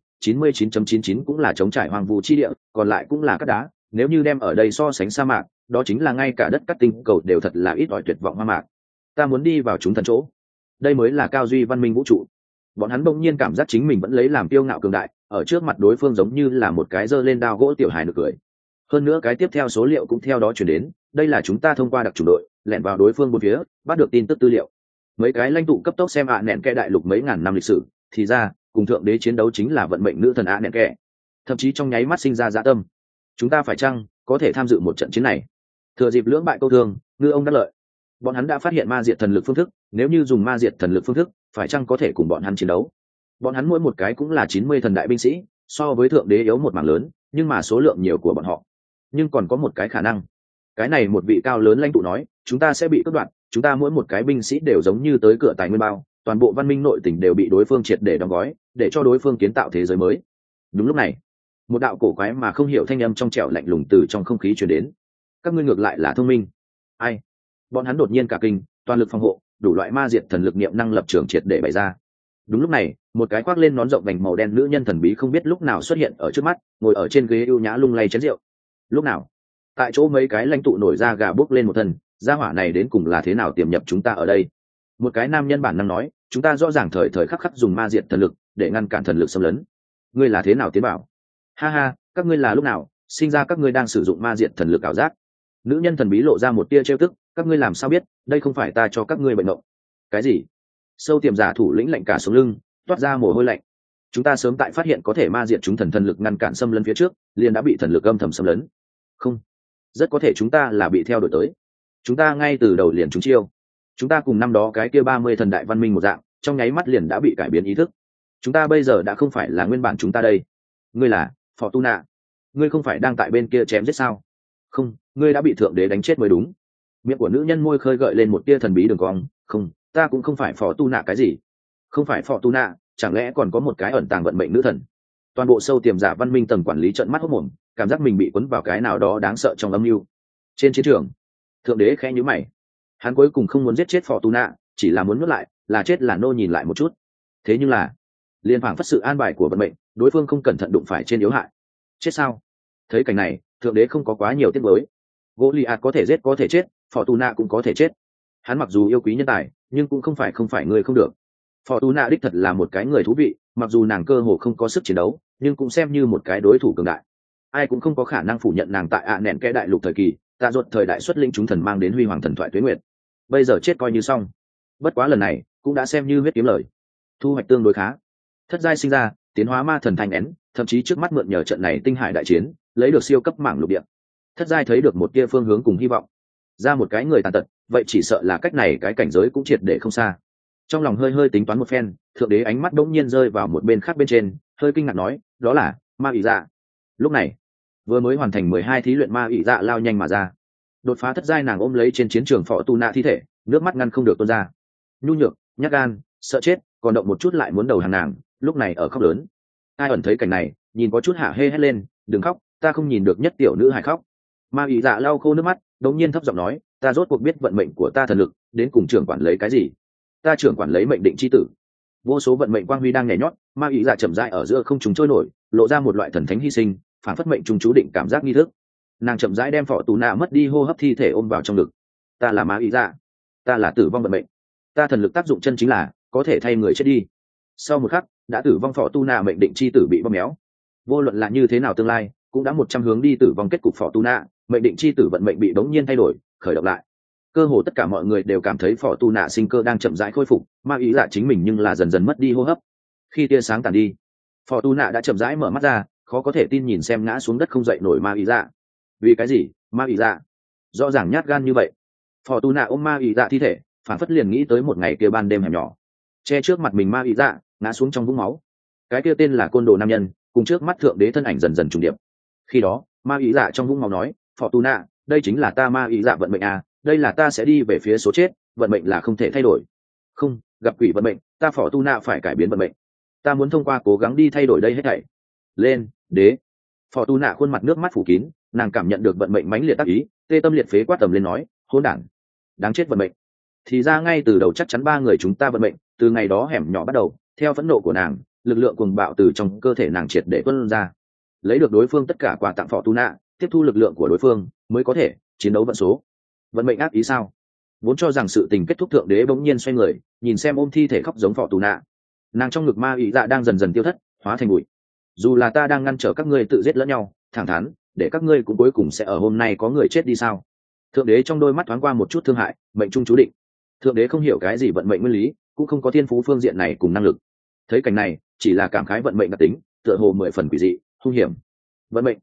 [SPEAKER 1] 99.99 cũng là trống trải hoang vu chi địa, còn lại cũng là cát đá, nếu như đem ở đây so sánh sa mạc, đó chính là ngay cả đất cát tinh cầu đều thật là ít ỏi tuyệt vọng hoang mạc. Ta muốn đi vào chúng thần chỗ. Đây mới là cao duy văn minh vũ trụ. Bọn hắn bỗng nhiên cảm giác chính mình vẫn lấy làm kiêu ngạo cường đại, ở trước mặt đối phương giống như là một cái giơ lên đao gỗ tiểu hài nực cười. Hơn nữa cái tiếp theo số liệu cũng theo đó chuyển đến, đây là chúng ta thông qua đặc chủng đội lẻn vào đối phương bốn phía, bắt được tin tức tư liệu. Mấy cái lãnh tụ cấp tốc xem nẹn kẽ đại lục mấy ngàn năm lịch sử, thì ra cùng thượng đế chiến đấu chính là vận mệnh nữ thần nẹn kẽ, thậm chí trong nháy mắt sinh ra dã tâm. Chúng ta phải chăng có thể tham dự một trận chiến này. Thừa dịp lưỡng bại câu thương, ngư ông đắc lợi. Bọn hắn đã phát hiện ma diệt thần lực phương thức, nếu như dùng ma diệt thần lực phương thức, phải chăng có thể cùng bọn hắn chiến đấu? Bọn hắn mỗi một cái cũng là 90 thần đại binh sĩ, so với thượng đế yếu một mảng lớn, nhưng mà số lượng nhiều của bọn họ. Nhưng còn có một cái khả năng. Cái này một vị cao lớn lãnh tụ nói, chúng ta sẽ bị cắt đoạn, chúng ta mỗi một cái binh sĩ đều giống như tới cửa tài nguyên bao, toàn bộ văn minh nội tỉnh đều bị đối phương triệt để đóng gói, để cho đối phương kiến tạo thế giới mới. Đúng lúc này, một đạo cổ quái mà không hiểu thanh âm trong trẻo lạnh lùng từ trong không khí truyền đến. Các ngươi ngược lại là thông minh. Ai? Bọn hắn đột nhiên cả kinh, toàn lực phòng hộ, đủ loại ma diệt thần lực niệm năng lập trường triệt để bày ra. Đúng lúc này, một cái khoác lên nón rộng vành màu đen nữ nhân thần bí không biết lúc nào xuất hiện ở trước mắt, ngồi ở trên ghế ưu nhã lung lay chén rượu. Lúc nào? Tại chỗ mấy cái lãnh tụ nổi ra gà bốc lên một thân, gia hỏa này đến cùng là thế nào tiềm nhập chúng ta ở đây? Một cái nam nhân bản năng nói, chúng ta rõ ràng thời thời khắc khắc dùng ma diệt thần lực để ngăn cản thần lực xâm lấn. Ngươi là thế nào tiến bảo? Ha ha, các ngươi là lúc nào sinh ra các ngươi đang sử dụng ma diệt thần lực ảo giác? Nữ nhân thần bí lộ ra một tia trêu tức, các ngươi làm sao biết, đây không phải ta cho các ngươi bệnh ngộng. Cái gì? Sâu tiềm giả thủ lĩnh lạnh cả sống lưng, toát ra mồ hôi lạnh. Chúng ta sớm tại phát hiện có thể ma diệt chúng thần lực ngăn cản xâm lấn phía trước, liền đã bị thần lực âm thầm xâm lấn. Không, rất có thể chúng ta là bị theo đuổi tới. Chúng ta ngay từ đầu liền trúng chiêu. Chúng ta cùng năm đó cái kia 30 thần đại văn minh một dạng, trong nháy mắt liền đã bị cải biến ý thức. Chúng ta bây giờ đã không phải là nguyên bản chúng ta đây. Ngươi là Fortuna, ngươi không phải đang tại bên kia chém giết sao? Không, ngươi đã bị thượng đế đánh chết mới đúng. Miệng của nữ nhân môi khơi gợi lên một tia thần bí đường cong. Không, ta cũng không phải Fortuna cái gì. Không phải Fortuna, chẳng lẽ còn có một cái ẩn tàng vận mệnh nữ thần? Toàn bộ sâu tiềm giả văn minh tầng quản lý trợn mắt hốt mồm, cảm giác mình bị cuốn vào cái nào đó đáng sợ trong âm mưu. Trên chiến trường, thượng đế khẽ nhíu mày. Hắn cuối cùng không muốn giết chết Fortuna, chỉ là muốn nuốt lại, là chết là nô nhìn lại một chút. Thế nhưng là, liên phảng phất sự an bài của vận mệnh, đối phương không cẩn thận đụng phải trên yếu hại. Chết sao? Thấy cảnh này, thượng đế không có quá nhiều tiếc nuối. Goliath có thể giết có thể chết, Fortuna cũng có thể chết. Hắn mặc dù yêu quý nhân tài, nhưng cũng không phải người không được. Fortuna đích thật là một cái người thú vị, mặc dù nàng cơ hồ không có sức chiến đấu, nhưng cũng xem như một cái đối thủ cường đại. Ai cũng không có khả năng phủ nhận nàng tại ạ nện kẽ đại lục thời kỳ, tạ ruột thời đại xuất linh chúng thần mang đến huy hoàng thần thoại tuế nguyệt. Bây giờ chết coi như xong. Bất quá lần này cũng đã xem như huyết kiếm lời, thu hoạch tương đối khá. Thất giai sinh ra, tiến hóa ma thần thanh én, thậm chí trước mắt mượn nhờ trận này tinh hải đại chiến, lấy được siêu cấp mảng lục địa. Thất giai thấy được một tia phương hướng cùng hy vọng. Ra một cái người tàn tật, vậy chỉ sợ là cách này cái cảnh giới cũng triệt để không xa. Trong lòng hơi hơi tính toán một phen, thượng đế ánh mắt đống nhiên rơi vào một bên khác bên trên, hơi kinh ngạc nói, đó là ma ỷ dạ. Lúc này, vừa mới hoàn thành 12 thí luyện ma ỷ dạ lao nhanh mà ra. Đột phá thất giai, nàng ôm lấy trên chiến trường Fortuna thi thể, nước mắt ngăn không được tuôn ra. Nhu nhược, nhát gan, sợ chết, còn động một chút lại muốn đầu hàng nàng, lúc này ở khóc lớn. Ai ẩn thấy cảnh này, nhìn có chút hạ hê hét lên, đừng khóc, ta không nhìn được nhất tiểu nữ hài khóc. Ma ỷ dạ lau khô nước mắt, đống nhiên thấp giọng nói, ta rốt cuộc biết vận mệnh của ta thần lực, đến cùng trưởng quản lấy cái gì? Ta trưởng quản lấy mệnh định chi tử. Vô số vận mệnh quang huy đang nhảy nhót, ma ỷ dạ chậm rãi ở giữa không trung trôi nổi, lộ ra một loại thần thánh hy sinh, phản phất mệnh trung chú định cảm giác nghi thức. Nàng chậm rãi đem Fortuna mất đi hô hấp thi thể ôm vào trong ngực. Ta là ma ỷ dạ, ta là tử vong vận mệnh, ta thần lực tác dụng chân chính là có thể thay người chết đi. Sau một khắc, đã tử vong Fortuna mệnh định chi tử bị bóp méo. Vô luận là như thế nào tương lai, cũng đã 100 hướng đi tử vong kết cục Fortuna, mệnh định chi tử vận mệnh bị đống nhiên thay đổi, khởi động lại. Cơ hồ tất cả mọi người đều cảm thấy Fortuna sinh cơ đang chậm rãi khôi phục, ma ý dạ chính mình nhưng là dần dần mất đi hô hấp. Khi tia sáng tàn đi, Fortuna đã chậm rãi mở mắt ra, khó có thể tin nhìn xem ngã xuống đất không dậy nổi ma ý dạ. Vì cái gì? Ma ý dạ rõ ràng nhát gan như vậy. Fortuna ôm ma ý dạ thi thể, phản phất liền nghĩ tới một ngày kia ban đêm hẻm nhỏ, che trước mặt mình ma ý dạ ngã xuống trong vũng máu. Cái kia tên là côn đồ nam nhân, cùng trước mắt thượng đế thân ảnh dần dần trùng điệp. Khi đó, ma ý dạ trong vũng máu nói, Fortuna, đây chính là ta ma ý dạ vận mệnh à, đây là ta sẽ đi về phía số chết, vận mệnh là không thể thay đổi. Không, gặp quỷ vận mệnh, ta Fortuna phải cải biến vận mệnh. Ta muốn thông qua cố gắng đi thay đổi đây hết thảy. Lên, đế. Fortuna khuôn mặt nước mắt phủ kín, nàng cảm nhận được vận mệnh mãnh liệt tác ý, tê tâm liệt phế quát tầm lên nói, hỗn đản, đáng chết vận mệnh. Thì ra ngay từ đầu chắc chắn ba người chúng ta vận mệnh, từ ngày đó hẻm nhỏ bắt đầu, theo phẫn nộ của nàng, lực lượng cuồng bạo từ trong cơ thể nàng triệt để tuôn ra. Lấy được đối phương tất cả quà tặng Fortuna, tiếp thu lực lượng của đối phương, mới có thể chiến đấu vận số. Vận mệnh ác ý sao? Vốn cho rằng sự tình kết thúc, thượng đế bỗng nhiên xoay người, nhìn xem ôm thi thể khóc giống Fortuna. Nàng trong ngực ma ý dạ đang dần dần tiêu thất, hóa thành bụi. Dù là ta đang ngăn trở các ngươi tự giết lẫn nhau, thẳng thắn, để các ngươi cũng cuối cùng sẽ ở hôm nay có người chết đi sao? Thượng đế trong đôi mắt thoáng qua một chút thương hại, mệnh trung chú định. Thượng đế không hiểu cái gì vận mệnh nguyên lý, cũng không có thiên phú phương diện này cùng năng lực. Thấy cảnh này, chỉ là cảm khái vận mệnh đặc tính, tựa hồ 10 phần quỷ dị, hung hiểm. Vận mệnh,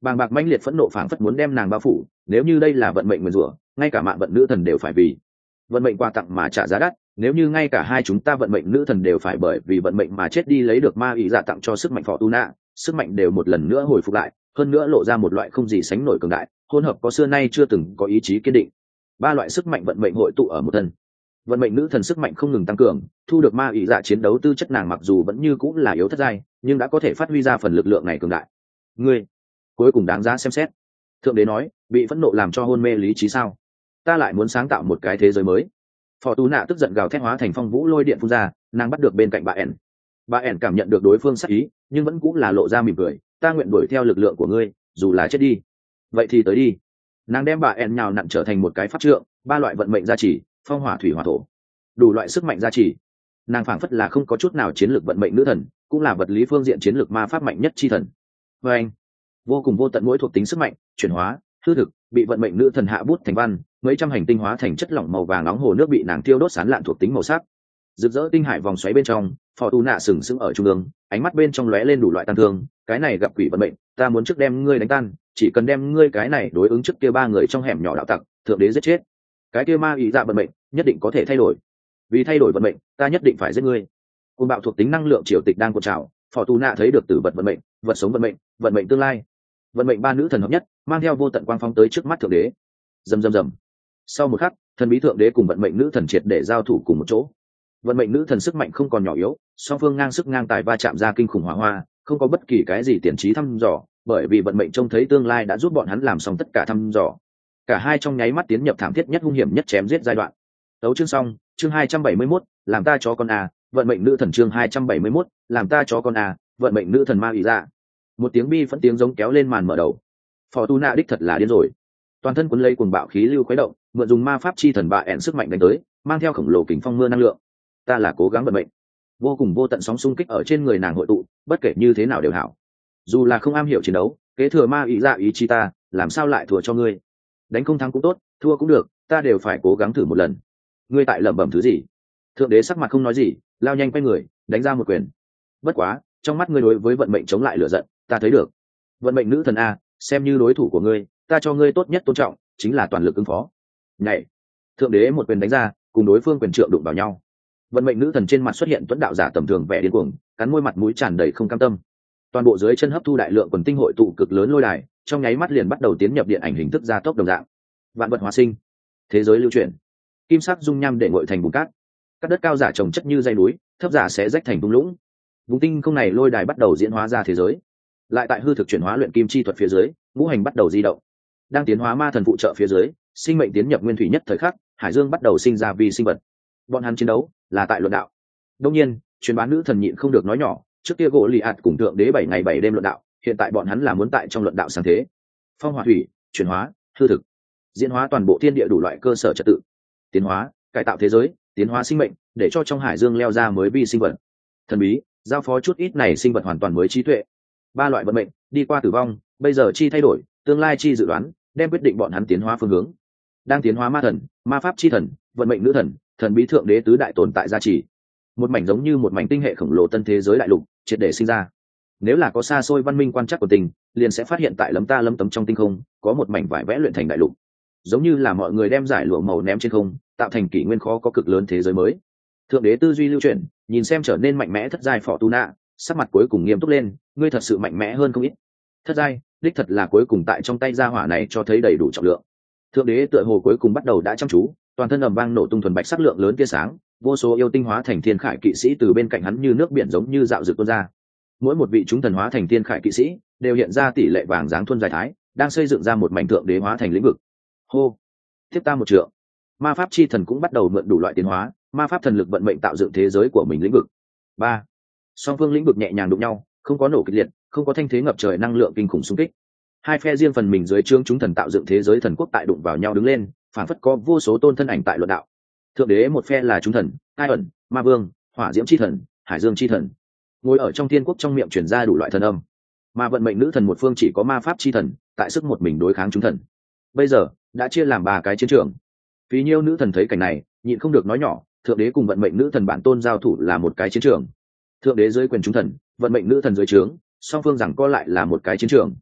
[SPEAKER 1] bàng bạc mãnh liệt phẫn nộ phảng phất muốn đem nàng bao phủ. Nếu như đây là vận mệnh nguyền rủa, ngay cả mạng vận nữ thần đều phải vì vận mệnh quà tặng mà trả giá đắt. Nếu như ngay cả hai chúng ta vận mệnh nữ thần đều phải bởi vì vận mệnh mà chết đi lấy được ma ý dạ tặng cho sức mạnh Fortuna, sức mạnh đều một lần nữa hồi phục lại, hơn nữa lộ ra một loại không gì sánh nổi cường đại, hỗn hợp có xưa nay chưa từng có ý chí kiên định. Ba loại sức mạnh vận mệnh hội tụ ở một thân. Vận mệnh nữ thần sức mạnh không ngừng tăng cường, thu được ma ý dạ chiến đấu tư chất nàng mặc dù vẫn như cũng là yếu thất giai, nhưng đã có thể phát huy ra phần lực lượng này cường đại. Ngươi cuối cùng đáng giá xem xét. Thượng đế nói, bị phẫn nộ làm cho hôn mê lý trí sao? Ta lại muốn sáng tạo một cái thế giới mới. Fortuna tức giận gào thét hóa thành phong vũ lôi điện phun ra, nàng bắt được bên cạnh bà ẻn. Bà ẻn cảm nhận được đối phương sát ý, nhưng vẫn cũng là lộ ra mỉm cười. Ta nguyện đuổi theo lực lượng của ngươi, dù là chết đi. Vậy thì tới đi. Nàng đem bà ẻn nhào nặn trở thành một cái pháp trượng, ba loại vận mệnh gia trì, phong hỏa thủy hỏa thổ, đủ loại sức mạnh gia trì. Nàng phảng phất là không có chút nào chiến lược vận mệnh nữ thần, cũng là vật lý phương diện chiến lược ma pháp mạnh nhất chi thần. Và anh, vô cùng vô tận mỗi thuộc tính sức mạnh chuyển hóa hư thực bị vận mệnh nữ thần hạ bút thành văn, mấy trăm hành tinh hóa thành chất lỏng màu vàng nóng, hồ nước bị nàng tiêu đốt sán lạn thuộc tính màu sắc. Rực rỡ tinh hải vòng xoáy bên trong, Fortuna sừng sững ở trung ương, ánh mắt bên trong lóe lên đủ loại tàn thương. Cái này gặp quỷ vận mệnh, ta muốn trước đem ngươi đánh tan, chỉ cần đem ngươi cái này đối ứng trước kia ba người trong hẻm nhỏ đạo tặc thượng đế giết chết, cái kia ma ý dạ vận mệnh nhất định có thể thay đổi. Vì thay đổi vận mệnh, ta nhất định phải giết ngươi. Côn bạo thuộc tính năng lượng triều tịch đang cuộn trào, Fortuna thấy được tử vật vận mệnh, vật sống vận mệnh tương lai, vận mệnh ba nữ thần hợp nhất, mang theo vô tận quang phong tới trước mắt thượng đế. Rầm rầm rầm. Sau một khắc, thần bí thượng đế cùng vận mệnh nữ thần triệt để giao thủ cùng một chỗ. Vận mệnh nữ thần sức mạnh không còn nhỏ yếu, song phương ngang sức ngang tài va chạm ra kinh khủng hỏa hoa, không có bất kỳ cái gì tiền trí thăm dò, bởi vì vận mệnh trông thấy tương lai đã giúp bọn hắn làm xong tất cả thăm dò. Cả hai trong nháy mắt tiến nhập thảm thiết nhất hung hiểm nhất chém giết giai đoạn. Đấu chương xong, chương 271, làm ta chó con à, vận mệnh nữ thần chương 271, làm ta chó con à, vận mệnh nữ thần ma ý ra. Một tiếng bi phẫn tiếng giống kéo lên màn mở đầu. Fortuna đích thật là điên rồi. Toàn thân cuốn lấy cuồng bạo khí lưu khuấy động, mượn dùng ma pháp chi thần bạ ẹn sức mạnh đánh tới, mang theo khổng lồ kình phong mưa năng lượng. Ta là cố gắng vận mệnh. Vô cùng vô tận sóng xung kích ở trên người nàng hội tụ, bất kể như thế nào đều hảo. Dù là không am hiểu chiến đấu, kế thừa ma ý ra ý chí ta, làm sao lại thua cho ngươi? Đánh không thắng cũng tốt, thua cũng được, ta đều phải cố gắng thử một lần. Ngươi tại lẩm bẩm thứ gì? Thượng đế sắc mặt không nói gì, lao nhanh quay người, đánh ra một quyền. Bất quá, trong mắt ngươi đối với vận mệnh chống lại lửa giận, ta thấy được. Vận mệnh nữ thần a, xem như đối thủ của ngươi, ta cho ngươi tốt nhất tôn trọng, chính là toàn lực ứng phó. Nhảy. Thượng đế một quyền đánh ra, cùng đối phương quyền trượng đụng vào nhau. Vận mệnh nữ thần trên mặt xuất hiện tuấn đạo giả tầm thường vẻ điên cuồng, cắn môi mặt mũi tràn đầy không cam tâm. Toàn bộ dưới chân hấp thu đại lượng quần tinh hội tụ cực lớn lôi đài, trong nháy mắt liền bắt đầu tiến nhập điện ảnh hình thức gia tốc đồng dạng. Vạn vật hóa sinh, thế giới lưu chuyển, kim sắc dung nham để ngội thành bùn cát, các đất cao giả trồng chất như dãy núi, thấp giả sẽ rách thành thung lũng. Vùng tinh không này lôi đài bắt đầu diễn hóa ra thế giới. Lại tại hư thực chuyển hóa luyện kim chi thuật phía dưới, ngũ hành bắt đầu di động. Đang tiến hóa ma thần phụ trợ phía dưới, sinh mệnh tiến nhập nguyên thủy nhất thời khắc, hải dương bắt đầu sinh ra vi sinh vật. Bọn hắn chiến đấu là tại luận đạo. Đương nhiên, truyền bá nữ thần nhịn không được nói nhỏ, trước kia gỗ lì ạt cùng thượng đế 7 ngày 7 đêm luận đạo, hiện tại bọn hắn là muốn tại trong luận đạo sáng thế. Phong hỏa thủy, chuyển hóa, hư thực, diễn hóa toàn bộ thiên địa đủ loại cơ sở trật tự, tiến hóa, cải tạo thế giới, tiến hóa sinh mệnh, để cho trong hải dương leo ra mới vi sinh vật. Thần bí, giao phó chút ít này sinh vật hoàn toàn mới trí tuệ. Ba loại vận mệnh, đi qua tử vong, bây giờ chi thay đổi, tương lai chi dự đoán, đem quyết định bọn hắn tiến hóa phương hướng. Đang tiến hóa ma thần, ma pháp chi thần, vận mệnh nữ thần, thần bí thượng đế tứ đại tồn tại gia trì. Một mảnh giống như một mảnh tinh hệ khổng lồ tân thế giới đại lục, triệt để sinh ra. Nếu là có xa xôi văn minh quan trắc của tình, liền sẽ phát hiện tại lấm ta lấm tấm trong tinh không, có một mảnh vải vẽ luyện thành đại lục. Giống như là mọi người đem giải lụa màu ném trên không, tạo thành kỷ nguyên khó có cực lớn thế giới mới. Thượng đế tư duy lưu chuyển, nhìn xem trở nên mạnh mẽ thất giai Fortuna, sắc mặt cuối cùng nghiêm túc lên, ngươi thật sự mạnh mẽ hơn không ít. Thất giai, đích thật là cuối cùng tại trong tay gia hỏa này cho thấy đầy đủ trọng lượng. Thượng đế tựa hồ cuối cùng bắt đầu đã chăm chú, toàn thân ầm vang nổ tung thuần bạch sắc lượng lớn tia sáng, vô số yêu tinh hóa thành thiên khải kỵ sĩ từ bên cạnh hắn như nước biển giống như dạo dực tuôn ra. Mỗi một vị chúng thần hóa thành thiên khải kỵ sĩ đều hiện ra tỷ lệ vàng dáng thuần dài thái, đang xây dựng ra một mảnh thượng đế hóa thành lĩnh vực. Hô, tiếp ta một trượng. Ma pháp chi thần cũng bắt đầu mượn đủ loại tiến hóa, ma pháp thần lực vận mệnh tạo dựng thế giới của mình lĩnh vực. Ba, song phương lĩnh vực nhẹ nhàng đụng nhau, không có nổ kịch liệt, không có thanh thế ngập trời năng lượng kinh khủng xung kích. Hai phe riêng phần mình dưới trướng chúng thần tạo dựng thế giới thần quốc tại đụng vào nhau đứng lên, phản phất có vô số tôn thân ảnh tại luận đạo. Thượng đế một phe là chúng thần, ai ẩn, ma vương, hỏa diễm chi thần, hải dương chi thần, ngồi ở trong thiên quốc trong miệng truyền ra đủ loại thần âm. Mà vận mệnh nữ thần một phương chỉ có ma pháp chi thần, tại sức một mình đối kháng chúng thần. Bây giờ đã chia làm 3 cái chiến trường. Phí Nhiêu nữ thần thấy cảnh này, nhịn không được nói nhỏ, thượng đế cùng vận mệnh nữ thần bản tôn giao thủ là một cái chiến trường. Thượng đế dưới quyền chúng thần, vận mệnh nữ thần dưới trướng, song phương rằng co lại là một cái chiến trường.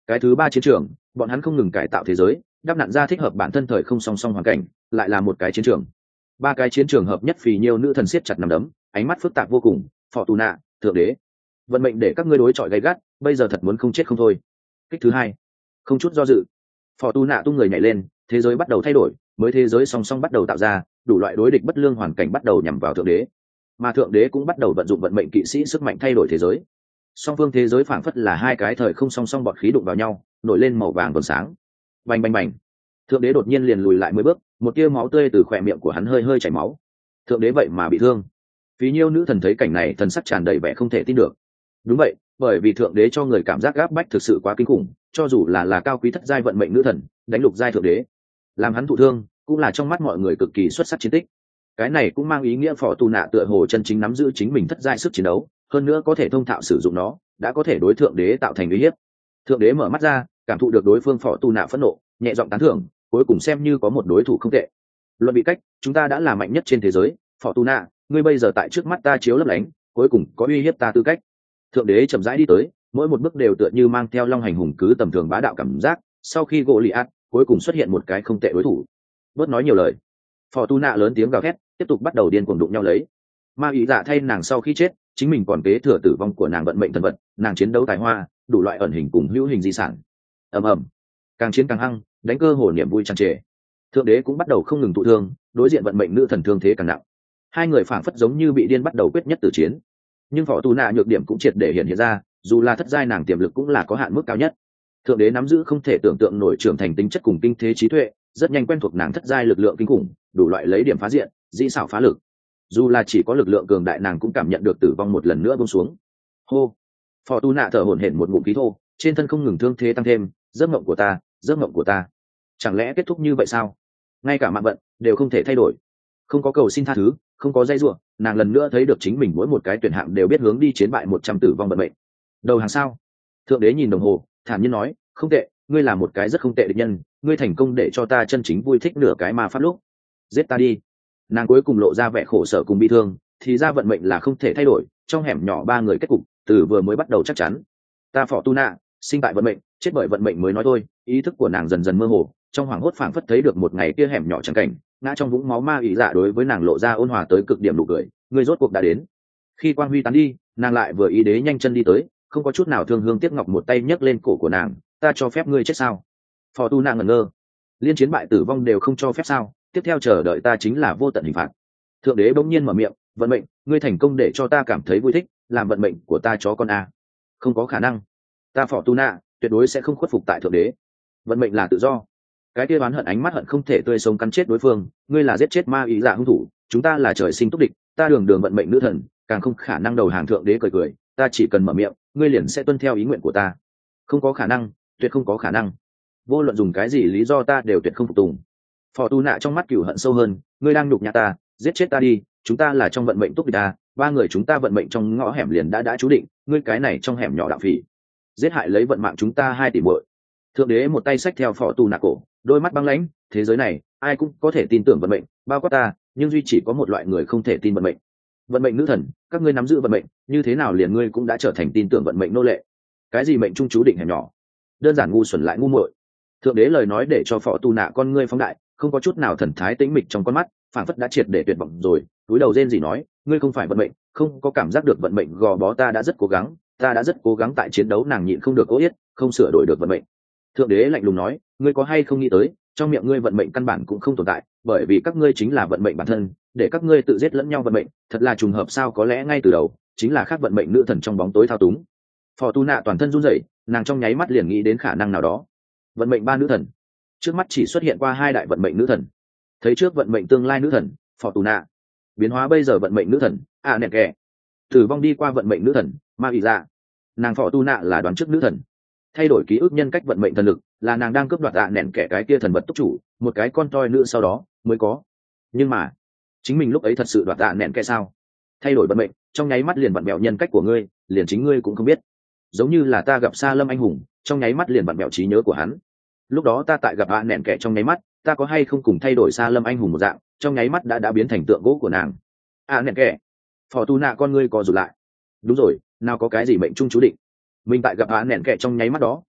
[SPEAKER 1] Cái thứ ba chiến trường, bọn hắn không ngừng cải tạo thế giới, đắp nặn ra thích hợp bản thân thời không song song hoàn cảnh, lại là một cái chiến trường. Ba cái chiến trường hợp nhất phì nhiêu nữ thần siết chặt nắm đấm, ánh mắt phức tạp vô cùng. Fortuna, thượng đế, vận mệnh để các ngươi đối chọi gay gắt, bây giờ thật muốn không chết không thôi. Kích thứ hai, không chút do dự, Fortuna tung người nhảy lên, thế giới bắt đầu thay đổi, mới thế giới song song bắt đầu tạo ra, đủ loại đối địch bất lương hoàn cảnh bắt đầu nhằm vào thượng đế, mà thượng đế cũng bắt đầu vận dụng vận mệnh kỵ sĩ sức mạnh thay đổi thế giới. Song phương thế giới phảng phất là hai cái thời không song song bọt khí đụng vào nhau, nổi lên màu vàng còn sáng. Bành bành bành. Thượng đế đột nhiên liền lùi lại 10 bước, một tia máu tươi từ khóe miệng của hắn hơi hơi chảy máu. Thượng đế vậy mà bị thương. Phí nhiêu nữ thần thấy cảnh này, thần sắc tràn đầy vẻ không thể tin được. Đúng vậy, bởi vì thượng đế cho người cảm giác áp bách thực sự quá kinh khủng, cho dù là cao quý thất giai vận mệnh nữ thần, đánh lục giai thượng đế, làm hắn thụ thương, cũng là trong mắt mọi người cực kỳ xuất sắc chiến tích. Cái này cũng mang ý nghĩa phò tu nạ tựa hồ chân chính nắm giữ chính mình thất giai sức chiến đấu, hơn nữa có thể thông thạo sử dụng nó, đã có thể đối thượng đế tạo thành uy hiếp. Thượng đế mở mắt ra, cảm thụ được đối phương phò tu nạ phẫn nộ, nhẹ giọng tán thưởng, cuối cùng xem như có một đối thủ không tệ. Luận bị cách, chúng ta đã là mạnh nhất trên thế giới, phò tu nạ, ngươi bây giờ tại trước mắt ta chiếu lấp lánh, cuối cùng có uy hiếp ta tư cách. Thượng đế chậm rãi đi tới, mỗi một bước đều tựa như mang theo long hành hùng cứ tầm thường bá đạo cảm giác. Sau khi gỗ lì ạt, cuối cùng xuất hiện một cái không tệ đối thủ. Bớt nói nhiều lời. Phò tu nạ lớn tiếng gào thét, tiếp tục bắt đầu điên cuồng đụng nhau lấy. Ma ý dạ thay nàng sau khi chết, chính mình còn kế thừa tử vong của nàng vận mệnh thần vật, nàng chiến đấu tài hoa, đủ loại ẩn hình cùng hữu hình di sản. ầm ầm, càng chiến càng hăng, đánh cơ hồ niềm vui tràn trề. Thượng đế cũng bắt đầu không ngừng thụ thương, đối diện vận mệnh nữ thần thương thế càng nặng. Hai người phảng phất giống như bị điên bắt đầu quyết nhất tử chiến. Nhưng phò tu nạ nhược điểm cũng triệt để hiện hiện ra, dù là thất giai nàng tiềm lực cũng là có hạn mức cao nhất. Thượng đế nắm giữ không thể tưởng tượng nổi trưởng thành tính chất cùng kinh thế trí tuệ, rất nhanh quen thuộc nàng thất giai lực lượng kinh khủng, đủ loại lấy điểm phá diện, dĩ xảo phá lực. Dù là chỉ có lực lượng cường đại, nàng cũng cảm nhận được tử vong một lần nữa buông xuống. Hô, phò tu nạ thở hổn hển một ngụm khí thô, trên thân không ngừng thương thế tăng thêm. Giấc mộng của ta, giấc mộng của ta, chẳng lẽ kết thúc như vậy sao? Ngay cả mạng vận đều không thể thay đổi, không có cầu xin tha thứ, không có dây dùa, nàng lần nữa thấy được chính mình mỗi một cái tuyển hạng đều biết hướng đi chiến bại 100 tử vong vận mệnh. Đầu hàng sao? Thượng đế nhìn đồng hồ, thản nhiên nói, không tệ, ngươi là một cái rất không tệ địch nhân, ngươi thành công để cho ta chân chính vui thích nửa cái ma pháp lúc. Giết ta đi. Nàng cuối cùng lộ ra vẻ khổ sở cùng bi thương, thì ra vận mệnh là không thể thay đổi, trong hẻm nhỏ ba người kết cục từ vừa mới bắt đầu chắc chắn. Ta phò tu nạ, sinh tại vận mệnh, chết bởi vận mệnh mới nói thôi. Ý thức của nàng dần dần mơ hồ, trong hoảng hốt phảng phất thấy được một ngày kia hẻm nhỏ chẳng cảnh, ngã trong vũng máu ma ý dạ đối với nàng lộ ra ôn hòa tới cực điểm nụ cười, ngươi rốt cuộc đã đến. Khi quang huy tán đi, nàng lại vừa ý đế nhanh chân đi tới, không có chút nào thương hương tiếc ngọc, một tay nhấc lên cổ của nàng, ta cho phép ngươi chết sao? Phò tu nạ ngẩn ngơ, liên chiến bại tử vong đều không cho phép sao? Tiếp theo chờ đợi ta chính là vô tận hình phạt. Thượng đế bỗng nhiên mở miệng, vận mệnh, ngươi thành công để cho ta cảm thấy vui thích, làm vận mệnh của ta chó con a. Không có khả năng, ta phò tu nạ tuyệt đối sẽ không khuất phục tại thượng đế. Vận mệnh là tự do. Cái kia oán hận ánh mắt hận không thể tươi sống cắn chết đối phương, ngươi là giết chết ma ý dạ hung thủ, chúng ta là trời sinh túc địch, ta đường đường vận mệnh nữ thần, càng không khả năng đầu hàng. Thượng đế cười cười, ta chỉ cần mở miệng, ngươi liền sẽ tuân theo ý nguyện của ta. Không có khả năng, tuyệt không có khả năng. Vô luận dùng cái gì lý do ta đều tuyệt không phục tùng. Phò tu nạ trong mắt cừu hận sâu hơn, ngươi đang nhục nhã ta, giết chết ta đi, chúng ta là trong vận mệnh túc địch ta, ba người chúng ta vận mệnh trong ngõ hẻm liền đã chú định, ngươi cái này trong hẻm nhỏ đạo phỉ, giết hại lấy vận mạng chúng ta 2 tỷ muội. Thượng đế một tay xách theo phò tu nạ cổ, đôi mắt băng lãnh, thế giới này ai cũng có thể tin tưởng vận mệnh, bao quát ta, nhưng duy chỉ có một loại người không thể tin vận mệnh. Vận mệnh nữ thần, các ngươi nắm giữ vận mệnh, như thế nào liền ngươi cũng đã trở thành tin tưởng vận mệnh nô lệ? Cái gì mệnh trung chú định hẻm nhỏ, đơn giản ngu xuẩn lại ngu muội. Thượng đế lời nói để cho phò tu nạ con ngươi phóng đại, không có chút nào thần thái tĩnh mịch trong con mắt, phảng phất đã triệt để tuyệt vọng rồi, túi đầu rên rỉ nói, ngươi không phải vận mệnh, không có cảm giác được vận mệnh gò bó ta, đã rất cố gắng, ta đã rất cố gắng tại chiến đấu. Nàng nhịn không được ố yết, không sửa đổi được vận mệnh. Thượng đế lạnh lùng nói, ngươi có hay không nghĩ tới, trong miệng ngươi vận mệnh căn bản cũng không tồn tại, bởi vì các ngươi chính là vận mệnh bản thân, để các ngươi tự giết lẫn nhau vận mệnh, thật là trùng hợp sao? Có lẽ ngay từ đầu chính là khác vận mệnh nữ thần trong bóng tối thao túng. Phò tu nạ toàn thân run rẩy, nàng trong nháy mắt liền nghĩ đến khả năng nào đó. Vận mệnh 3 nữ thần, trước mắt chỉ xuất hiện qua 2 đại vận mệnh nữ thần. Thấy trước vận mệnh tương lai nữ thần phò tu nạ, biến hóa bây giờ vận mệnh nữ thần nẹt kẻ, tử vong đi qua vận mệnh nữ thần ma ủy dạ. Nàng phò tu nạ là đoán trước nữ thần, thay đổi ký ức nhân cách vận mệnh thần lực, là nàng đang cướp đoạt nẹn kẻ cái kia thần vật túc chủ, một cái con toi nữ sau đó mới có. Nhưng mà chính mình lúc ấy thật sự đoạt nẹn kẻ sao? Thay đổi vận mệnh trong nháy mắt liền vặn bẹo nhân cách của ngươi, liền chính ngươi cũng không biết. Giống như là ta gặp Sa Lâm anh hùng, trong nháy mắt liền vặn bẹo trí nhớ của hắn. Lúc đó ta tại gặp nẹn kẻ trong nháy mắt, ta có hay không cùng thay đổi Sa Lâm anh hùng một dạng, trong nháy mắt đã biến thành tượng gỗ của nàng. Nẹn kẻ, phò tu nạ con ngươi co rụt lại. Đúng rồi, nào có cái gì mệnh trung chú định. Mình tại gặp nẹn kẻ trong nháy mắt đó,